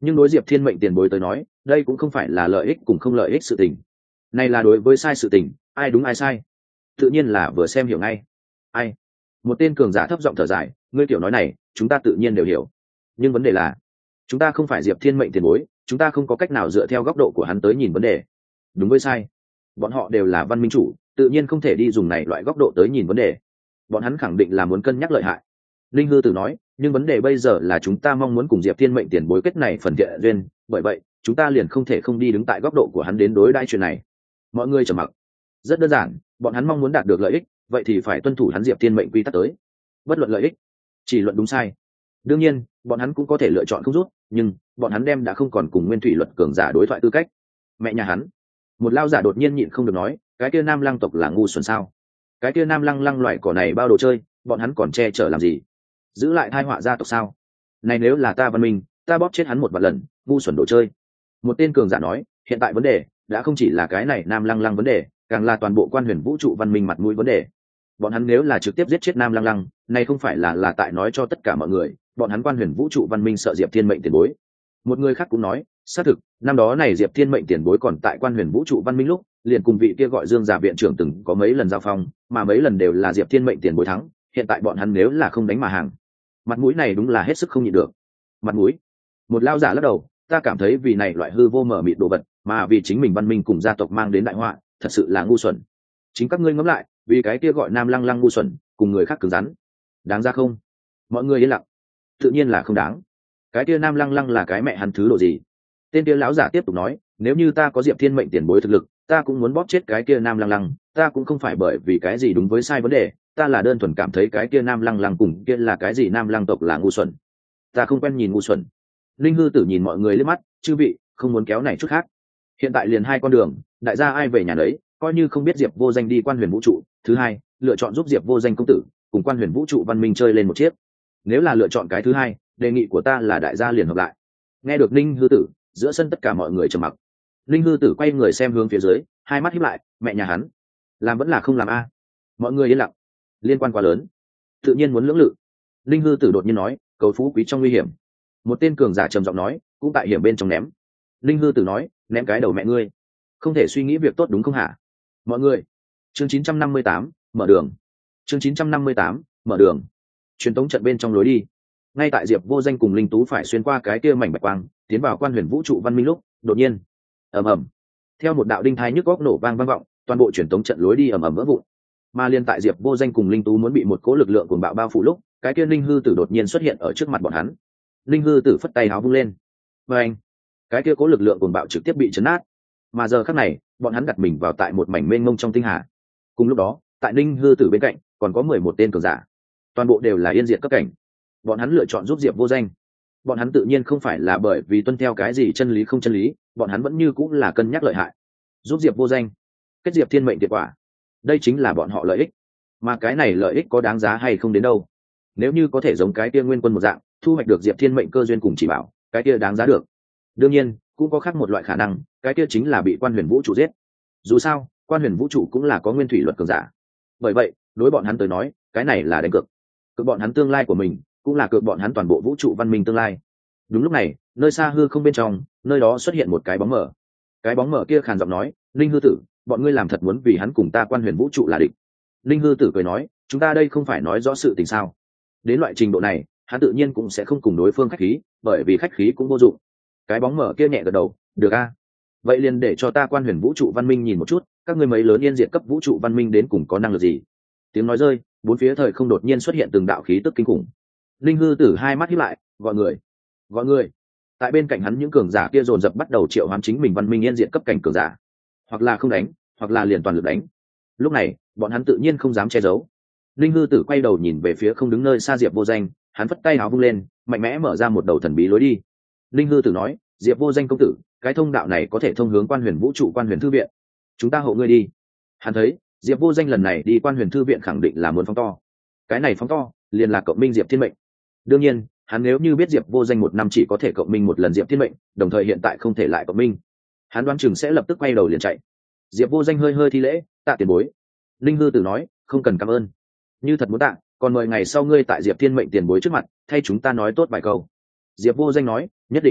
nhưng đối diệp thiên mệnh tiền bối tới nói đây cũng không phải là lợi ích cùng không lợi ích sự tình, này là đối với sai sự tình, ai đúng ai sai tự nhiên là vừa xem hiểu ngay. Ai? Một tên cường giả thấp giọng thở dài, ngươi tiểu nói này chúng ta tự nhiên đều hiểu, nhưng vấn đề là chúng ta không phải diệp thiên mệnh tiền bối, chúng ta không có cách nào dựa theo góc độ của hắn tới nhìn vấn đề. Đúng với sai, bọn họ đều là văn minh chủ, tự nhiên không thể đi dùng này loại góc độ tới nhìn vấn đề, bọn hắn khẳng định là muốn cân nhắc lợi hại. Linh hư tử nói, nhưng vấn đề bây giờ là chúng ta mong muốn cùng diệp thiên mệnh tiền bối kết này phần thiện duyên, bởi vậy chúng ta liền không thể không đi đứng tại góc độ của hắn đến đối đãi chuyện này. Mọi người trầm mặc. Rất đơn giản, bọn hắn mong muốn đạt được lợi ích, vậy thì phải tuân thủ hắn diệp thiên mệnh quy tắc tới, bất luận lợi ích, chỉ luận đúng sai. Đương nhiên bọn hắn cũng có thể lựa chọn không rút, nhưng bọn hắn đem đã không còn cùng nguyên thủy luật cường giả đối thoại tư cách. Mẹ nhà hắn, một lao giả đột nhiên nhịn không được nói, cái kia nam lăng tộc là ngu xuẩn sao? Cái kia nam lăng lăng loại cỏ này bao đồ chơi, bọn hắn còn che chở làm gì? Giữ lại thai họa gia tộc sao? Này nếu là ta văn minh, ta bóp chết hắn một vạn lần, ngu xuẩn đồ chơi. Một tên cường giả nói, hiện tại vấn đề đã không chỉ là cái này nam lăng lăng vấn đề, càng là toàn bộ quan huyền vũ trụ văn minh mặt mũi vấn đề. Bọn hắn nếu là trực tiếp giết chết nam lăng lăng, này không phải là tại nói cho tất cả mọi người bọn hắn quan huyền vũ trụ văn minh sợ diệp thiên mệnh tiền bối. Một người khác cũng nói, xác thực năm đó này diệp thiên mệnh tiền bối còn tại quan huyền vũ trụ văn minh lúc liền cùng vị kia gọi dương giả viện trưởng từng có mấy lần giao phong, mà mấy lần đều là diệp thiên mệnh tiền bối thắng. Hiện tại bọn hắn nếu là không đánh mà hàng, mặt mũi này đúng là hết sức không nhịn được. Mặt mũi? Một lao giả lắc đầu, ta cảm thấy vì này loại hư vô mở mịt đồ vật mà vì chính mình văn minh cùng gia tộc mang đến đại họa, thật sự là ngu xuẩn. Chính các ngươi ngẫm lại, vì cái kia gọi nam lăng lăng ngu xuẩn cùng người khác cứng rắn, đáng ra không? Mọi người yên lặng. Tự nhiên là không đáng. Cái kia nam lăng lăng là cái mẹ hắn thứ độ gì? Tên kia lão giả tiếp tục nói, nếu như ta có diệp thiên mệnh tiền bối thực lực, ta cũng muốn bóp chết cái kia nam lăng lăng. Ta cũng không phải bởi vì cái gì đúng với sai vấn đề, ta là đơn thuần cảm thấy cái kia nam lăng lăng cùng kia là cái gì nam lăng tộc là ngu xuẩn. Ta không quen nhìn ngu xuẩn. Linh hư tử nhìn mọi người liếc mắt, chư vị không muốn kéo này chút khác, hiện tại liền hai con đường, đại gia ai về nhà đấy, coi như không biết diệp vô danh đi quan huyền vũ trụ. Thứ hai, lựa chọn giúp diệp vô danh công tử cùng quan huyền vũ trụ văn minh chơi lên một chiếc. Nếu là lựa chọn cái thứ hai, đề nghị của ta là đại gia liền hợp lại. Nghe được Ninh hư tử, giữa sân tất cả mọi người trầm mặc. Ninh hư tử quay người xem hướng phía dưới, hai mắt híp lại, mẹ nhà hắn làm vẫn là không làm a? Mọi người yên lặng. Liên quan quá lớn, tự nhiên muốn lưỡng lự. Ninh hư tử đột nhiên nói, cầu phú quý trong nguy hiểm. Một tên cường giả trầm giọng nói, cũng tại hiểm bên trong ném. Ninh hư tử nói, ném cái đầu mẹ ngươi, không thể suy nghĩ việc tốt đúng không hả? Mọi người. Chương 958, mở đường. Chương 958, mở đường. Truyền tống trận bên trong lối đi. Ngay tại diệp vô danh cùng linh tú phải xuyên qua cái kia mảnh bạch quang tiến vào quan huyền vũ trụ văn minh lúc, đột nhiên ầm ầm, theo một đạo đinh thai nhức góc nổ vang vang vọng, toàn bộ truyền tống trận lối đi ầm ầm vỡ vụn. Mà liên tại diệp vô danh cùng linh tú muốn bị một cỗ lực lượng cuồng bạo bao phủ lúc, cái kia linh hư tử đột nhiên xuất hiện ở trước mặt bọn hắn. Linh hư tử phất tay háo vung lên, và anh, cái kia cỗ lực lượng cuồng bạo trực tiếp bị chấn nát. Mà giờ khắc này bọn hắn đặt mình vào tại một mảnh mênh mông trong tinh hà. Cùng lúc đó tại linh hư tử bên cạnh còn có 11 tên cường giả, toàn bộ đều là yên diệt cấp cảnh. Bọn hắn lựa chọn giúp diệp vô danh, bọn hắn tự nhiên không phải là bởi vì tuân theo cái gì chân lý không chân lý, bọn hắn vẫn như cũng là cân nhắc lợi hại. Giúp diệp vô danh, kết diệp thiên mệnh kết quả, đây chính là bọn họ lợi ích. Mà cái này lợi ích có đáng giá hay không đến đâu, nếu như có thể giống cái kia nguyên quân một dạng thu hoạch được diệp thiên mệnh cơ duyên cùng chỉ bảo, cái kia đáng giá được. Đương nhiên cũng có khác một loại khả năng, cái kia chính là bị quan huyền vũ trụ giết. Dù sao quan huyền vũ trụ cũng là có nguyên thủy luật cường giả, bởi vậy đối bọn hắn tới nói cái này là đánh cược, cược bọn hắn tương lai của mình, cũng là cược bọn hắn toàn bộ vũ trụ văn minh tương lai. Đúng lúc này nơi xa hư không bên trong, nơi đó xuất hiện một cái bóng mờ. Cái bóng mờ kia khàn giọng nói, linh hư tử, bọn ngươi làm thật muốn vì hắn cùng ta quan huyền vũ trụ là địch? Linh hư tử cười nói, chúng ta đây không phải nói rõ sự tình sao? Đến loại trình độ này hắn tự nhiên cũng sẽ không cùng đối phương khách khí, bởi vì khách khí cũng vô dụng. Cái bóng mờ kia nhẹ gật đầu, được a, vậy liền để cho ta quan huyền vũ trụ văn minh nhìn một chút các ngươi mấy lớn yên diệt cấp vũ trụ văn minh đến cùng có năng lực gì. Tiếng nói rơi, bốn phía thời không đột nhiên xuất hiện từng đạo khí tức kinh khủng. Linh hư tử hai mắt híp lại, gọi người, gọi người. Tại bên cạnh hắn những cường giả kia dồn dập bắt đầu triệu hoán chính mình văn minh yên diện cấp cảnh cường giả, hoặc là không đánh, hoặc là liền toàn lực đánh. Lúc này bọn hắn tự nhiên không dám che giấu. Linh hư tử quay đầu nhìn về phía không đứng nơi xa diệp vô danh, hắn phất tay áo vung lên, mạnh mẽ mở ra một đầu thần bí lối đi. Linh hư tử nói, diệp vô danh công tử, cái thông đạo này có thể thông hướng quan huyền vũ trụ quan huyền thư viện, chúng ta hộ ngươi đi. Hắn thấy diệp vô danh lần này đi quan huyền thư viện khẳng định là muốn phóng to, cái này phóng to liền là cộng minh diệp thiên mệnh. Đương nhiên hắn nếu như biết diệp vô danh một năm chỉ có thể cộng minh một lần diệp thiên mệnh, đồng thời hiện tại không thể lại cộng minh, hắn đoán chừng sẽ lập tức quay đầu liền chạy. Diệp vô danh hơi hơi thi lễ, tạ tiền bối. Linh hư tử nói, không cần cảm ơn, như thật muốn tạ, còn mời ngày sau ngươi tại diệp thiên mệnh tiền bối trước mặt thay chúng ta nói tốt vài câu. Diệp vô danh nói, nhất định.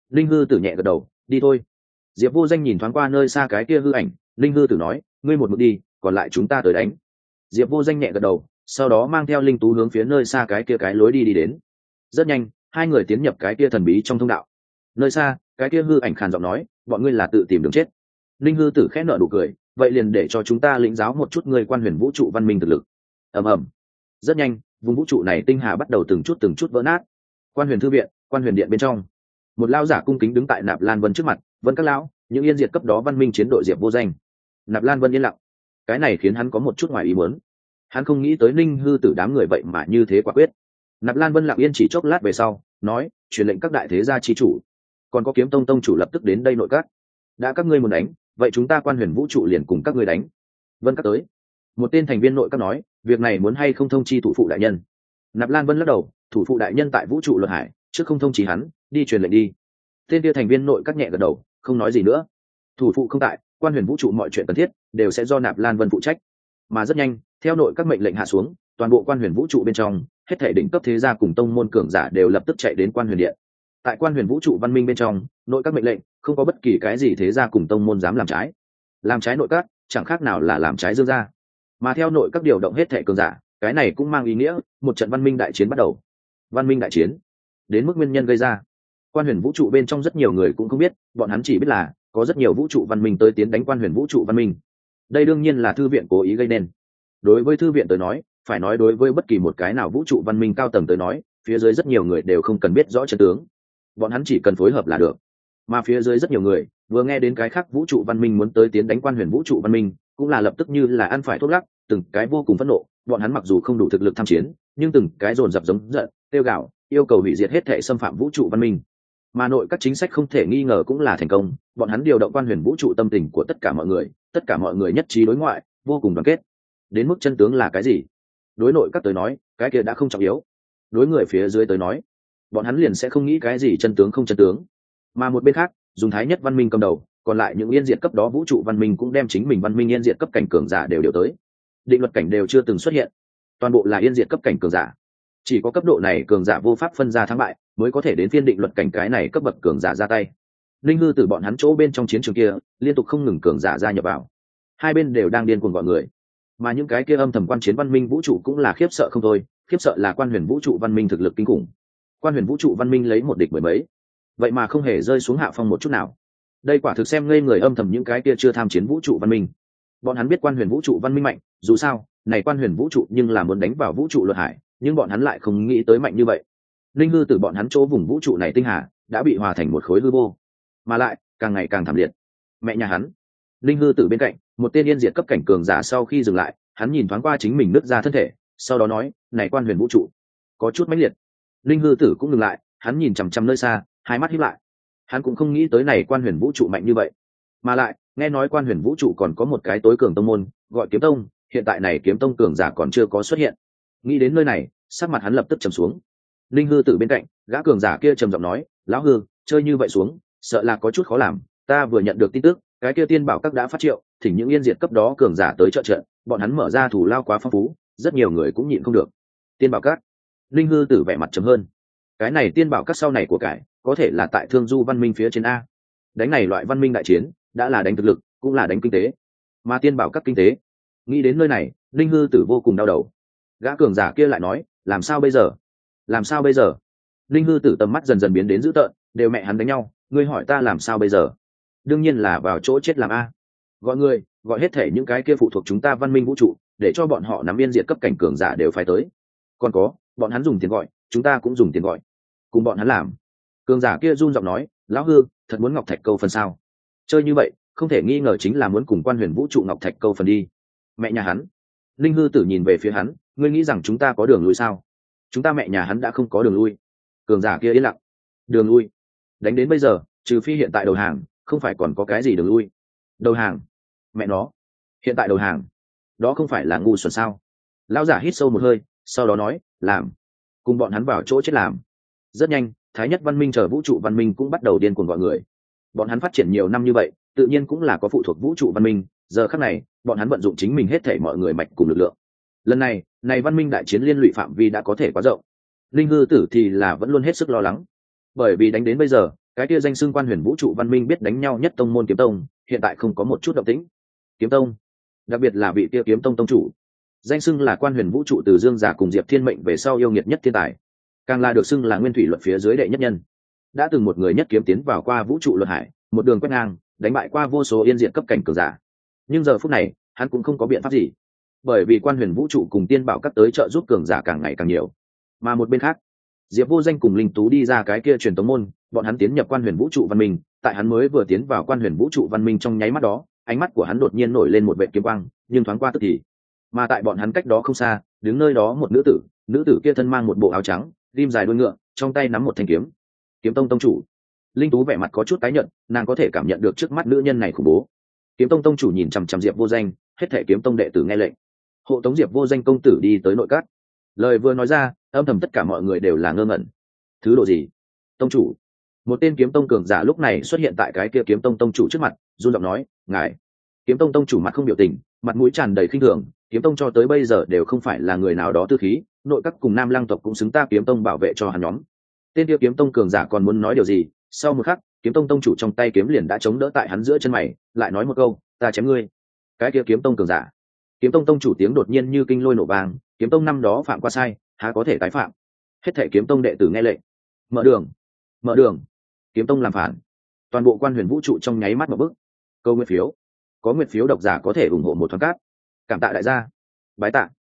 linh hư tử nhẹ gật đầu, đi thôi. Diệp Vô Danh nhìn thoáng qua nơi xa cái kia hư ảnh, linh hư tử nói, ngươi một mực đi, còn lại chúng ta tới đánh. Diệp Vô Danh nhẹ gật đầu, sau đó mang theo linh tú hướng phía nơi xa cái kia cái lối đi đến. Rất nhanh, hai người tiến nhập cái kia thần bí trong thông đạo. Nơi xa, cái kia hư ảnh khàn giọng nói, bọn ngươi là tự tìm đường chết. Linh hư tử khẽ nở nụ cười, vậy liền để cho chúng ta lĩnh giáo một chút ngươi quan huyền vũ trụ văn minh thực lực. Ầm ầm. Rất nhanh, vùng vũ trụ này tinh hà bắt đầu từng chút vỡ nát. Quan huyền thư viện, quan huyền điện bên trong, một lão giả cung kính đứng tại Nạp Lan Vân trước mặt, "Vân các lão, những yên diệt cấp đó văn minh chiến đội Diệp Vô Danh." Nạp Lan Vân yên lặng. Cái này khiến hắn có một chút ngoài ý muốn. Hắn không nghĩ tới Ninh hư tử đám người vậy mà như thế quả quyết. Nạp Lan Vân lặng yên chỉ chốc lát về sau, nói, "Truyền lệnh các đại thế gia chi chủ, còn có Kiếm Tông tông chủ lập tức đến đây nội các. Đã các ngươi muốn đánh, vậy chúng ta quan huyền vũ trụ liền cùng các ngươi đánh." Vân các tới. Một tên thành viên nội các nói, "Việc này muốn hay không thông chi thủ phụ đại nhân?" Nạp Lan Vân lắc đầu, "Thủ phụ đại nhân tại vũ trụ luật hải, trước không thông chi hắn, đi truyền lệnh đi." Tên kia thành viên nội các nhẹ gật đầu, không nói gì nữa. Thủ phụ không tại, quan huyền vũ trụ mọi chuyện cần thiết đều sẽ do Nạp Lan Vân phụ trách. Mà rất nhanh, theo nội các mệnh lệnh hạ xuống, toàn bộ quan huyền vũ trụ bên trong, hết thảy đỉnh cấp thế gia cùng tông môn cường giả đều lập tức chạy đến quan huyền điện. Tại quan huyền vũ trụ văn minh bên trong, nội các mệnh lệnh không có bất kỳ cái gì thế gia cùng tông môn dám làm trái. Làm trái nội các, chẳng khác nào là làm trái dương gia. Mà theo nội các điều động hết thảy cường giả, cái này cũng mang ý nghĩa một trận văn minh đại chiến bắt đầu. Văn minh đại chiến, đến mức nguyên nhân gây ra, quan huyền vũ trụ bên trong rất nhiều người cũng không biết, bọn hắn chỉ biết là có rất nhiều vũ trụ văn minh tới tiến đánh quan huyền vũ trụ văn minh. Đây đương nhiên là thư viện cố ý gây nên. Đối với thư viện tới nói, phải nói đối với bất kỳ một cái nào vũ trụ văn minh cao tầng tới nói, phía dưới rất nhiều người đều không cần biết rõ chân tướng, bọn hắn chỉ cần phối hợp là được. Mà phía dưới rất nhiều người vừa nghe đến cái khác vũ trụ văn minh muốn tới tiến đánh quan huyền vũ trụ văn minh, cũng là lập tức như là ăn phải thuốc lắc, từng cái vô cùng phẫn nộ. Bọn hắn mặc dù không đủ thực lực tham chiến, nhưng từng cái dồn dập giống giận, tiêu gạo, yêu cầu hủy diệt hết thể xâm phạm vũ trụ văn minh. Mà nội các chính sách không thể nghi ngờ cũng là thành công, bọn hắn điều động quan huyền vũ trụ tâm tình của tất cả mọi người nhất trí đối ngoại, vô cùng đoàn kết. Đến mức chân tướng là cái gì? Đối nội các tới nói, cái kia đã không trọng yếu. Đối người phía dưới tới nói, bọn hắn liền sẽ không nghĩ cái gì chân tướng không chân tướng. Mà một bên khác, dùng thái nhất văn minh cầm đầu, còn lại những yên diệt cấp đó vũ trụ văn minh cũng đem chính mình văn minh yên diệt cấp cảnh cường giả đều tới. Định luật cảnh đều chưa từng xuất hiện, toàn bộ là yên diệt cấp cảnh cường giả. Chỉ có cấp độ này cường giả vô pháp phân ra thắng bại, mới có thể đến phiên định luật cảnh cái này cấp bậc cường giả ra tay. Linh hư từ bọn hắn chỗ bên trong chiến trường kia, liên tục không ngừng cường giả gia nhập vào. Hai bên đều đang điên cuồng gọi người. Mà những cái kia âm thầm quan chiến văn minh vũ trụ cũng là khiếp sợ không thôi, khiếp sợ là quan huyền vũ trụ văn minh thực lực kinh khủng. Quan huyền vũ trụ văn minh lấy một địch mười mấy, vậy mà không hề rơi xuống hạ phong một chút nào. Đây quả thực xem ngây người âm thầm những cái kia chưa tham chiến vũ trụ văn minh. Bọn hắn biết quan huyền vũ trụ văn minh mạnh, dù sao, này quan huyền vũ trụ nhưng là muốn đánh vào vũ trụ luật hải, nhưng bọn hắn lại không nghĩ tới mạnh như vậy. Linh hư từ bọn hắn chỗ vùng vũ trụ này tinh hà đã bị hòa thành một khối hư vô, mà lại càng ngày càng thảm liệt. Mẹ nhà hắn. Linh hư từ bên cạnh, một tên yên diệt cấp cảnh cường giả sau khi dừng lại, hắn nhìn thoáng qua chính mình nứt ra thân thể, sau đó nói, này quan huyền vũ trụ có chút mãnh liệt. Linh hư tử cũng ngừng lại, hắn nhìn chằm chằm nơi xa, hai mắt híp lại. Hắn cũng không nghĩ tới này quan huyền vũ trụ mạnh như vậy, mà lại nghe nói quan huyền vũ trụ còn có một cái tối cường tông môn gọi Kiếm Tông, hiện tại này Kiếm Tông cường giả còn chưa có xuất hiện. Nghĩ đến nơi này, sắc mặt hắn lập tức trầm xuống. Linh hư tử bên cạnh, gã cường giả kia trầm giọng nói, lão hư, chơi như vậy xuống, sợ là có chút khó làm. Ta vừa nhận được tin tức, cái kia tiên bảo các đã phát triệu, thỉnh những yên diệt cấp đó cường giả tới trợ trận, bọn hắn mở ra thủ lao quá phong phú, rất nhiều người cũng nhịn không được. Tiên bảo các. Linh hư tử vẻ mặt trầm hơn. Cái này tiên bảo các sau này của cải, có thể là tại thương du văn minh phía trên a. Đánh này loại văn minh đại chiến, đã là đánh thực lực, cũng là đánh kinh tế. Mà tiên bảo các kinh tế. Nghĩ đến nơi này, Linh hư tử vô cùng đau đầu. Gã cường giả kia lại nói, làm sao bây giờ? Làm sao bây giờ? Linh hư tử tầm mắt dần dần biến đến dữ tợn, đều mẹ hắn đánh nhau, ngươi hỏi ta làm sao bây giờ? Đương nhiên là vào chỗ chết làm a. Gọi người, gọi hết thể những cái kia phụ thuộc chúng ta văn minh vũ trụ, để cho bọn họ nắm yên diệt cấp cảnh cường giả đều phải tới. Còn có, bọn hắn dùng tiền gọi, chúng ta cũng dùng tiền gọi, cùng bọn hắn làm. Cường giả kia run giọng nói, lão hư, thật muốn ngọc thạch câu phần sao? Chơi như vậy, không thể nghi ngờ chính là muốn cùng quan huyền vũ trụ ngọc thạch câu phần đi. Mẹ nhà hắn. Linh hư tử nhìn về phía hắn, ngươi nghĩ rằng chúng ta có đường lui sao? Chúng ta mẹ nhà hắn đã không có đường lui. Cường giả kia yên lặng. Đường lui? Đánh đến bây giờ, trừ phi hiện tại đầu hàng, không phải còn có cái gì đường lui. Đầu hàng? Mẹ nó, hiện tại đầu hàng, đó không phải là ngu xuẩn sao? Lão giả hít sâu một hơi, sau đó nói, làm, cùng bọn hắn vào chỗ chết làm. Rất nhanh, thái nhất văn minh chờ vũ trụ văn minh cũng bắt đầu điên cuồng gọi người. Bọn hắn phát triển nhiều năm như vậy, tự nhiên cũng là có phụ thuộc vũ trụ văn minh. Giờ khắc này, bọn hắn vận dụng chính mình hết thảy mọi người mạch cùng lực lượng. Lần này, văn minh đại chiến liên lụy phạm vi đã có thể quá rộng. Linh hư tử thì là vẫn luôn hết sức lo lắng, bởi vì đánh đến bây giờ, cái kia danh xưng quan huyền vũ trụ văn minh biết đánh nhau nhất tông môn kiếm tông hiện tại không có một chút động tĩnh. Kiếm tông, đặc biệt là vị kia kiếm tông tông chủ, danh xưng là quan huyền vũ trụ từ dương giả cùng diệp thiên mệnh về sau yêu nghiệt nhất thiên tài, càng là được xưng là nguyên thủy luật phía dưới đệ nhất nhân, đã từng một người nhất kiếm tiến vào qua vũ trụ luật hải, một đường quét ngang đánh bại qua vô số yên diện cấp cảnh cường giả. Nhưng giờ phút này hắn cũng không có biện pháp gì, bởi vì quan huyền vũ trụ cùng tiên bảo các tới trợ giúp cường giả càng ngày càng nhiều. Mà một bên khác, diệp vô danh cùng linh tú đi ra cái kia truyền tống môn, bọn hắn tiến nhập quan huyền vũ trụ văn minh. Tại hắn mới vừa tiến vào quan huyền vũ trụ văn minh trong nháy mắt đó, ánh mắt của hắn đột nhiên nổi lên một vệ kiếm quang, nhưng thoáng qua tức thì. Mà tại bọn hắn cách đó không xa, đứng nơi đó một nữ tử kia thân mang một bộ áo trắng, rim dài đuôi ngựa, trong tay nắm một thanh kiếm. Kiếm tông tông chủ. Linh tú vẻ mặt có chút tái nhợt, nàng có thể cảm nhận được trước mắt nữ nhân này khủng bố. Kiếm tông tông chủ nhìn chằm chằm diệp vô danh, hết thảy kiếm tông đệ tử nghe lệnh, hộ tống diệp vô danh công tử đi tới nội các. Lời vừa nói ra, âm thầm tất cả mọi người đều là ngơ ngẩn. Thứ độ gì? Tông chủ. Một tên kiếm tông cường giả lúc này xuất hiện tại cái kia kiếm tông tông chủ trước mặt, run giọng nói, ngài. Kiếm tông tông chủ mặt không biểu tình, mặt mũi tràn đầy khinh thường, kiếm tông cho tới bây giờ đều không phải là người nào đó tư khí, nội các cùng nam lang tộc cũng xứng ta kiếm tông bảo vệ cho hắn nhóm. Tên kia kiếm tông cường giả còn muốn nói điều gì, sau một khắc, kiếm tông tông chủ trong tay kiếm liền đã chống đỡ tại hắn giữa chân mày, lại nói một câu, ta chém ngươi. Cái kia kiếm tông cường giả. Kiếm tông tông chủ tiếng đột nhiên như kinh lôi nổ vang, kiếm tông năm đó phạm qua sai, há có thể tái phạm. Hết thảy kiếm tông đệ tử nghe lệnh, mở đường, mở đường. Kiếm tông làm phản. Toàn bộ quan huyền vũ trụ trong nháy mắt một bước. Câu nguyện phiếu, có nguyện phiếu độc giả có thể ủng hộ một thoáng cát. Cảm tạ đại gia. Bái tạ.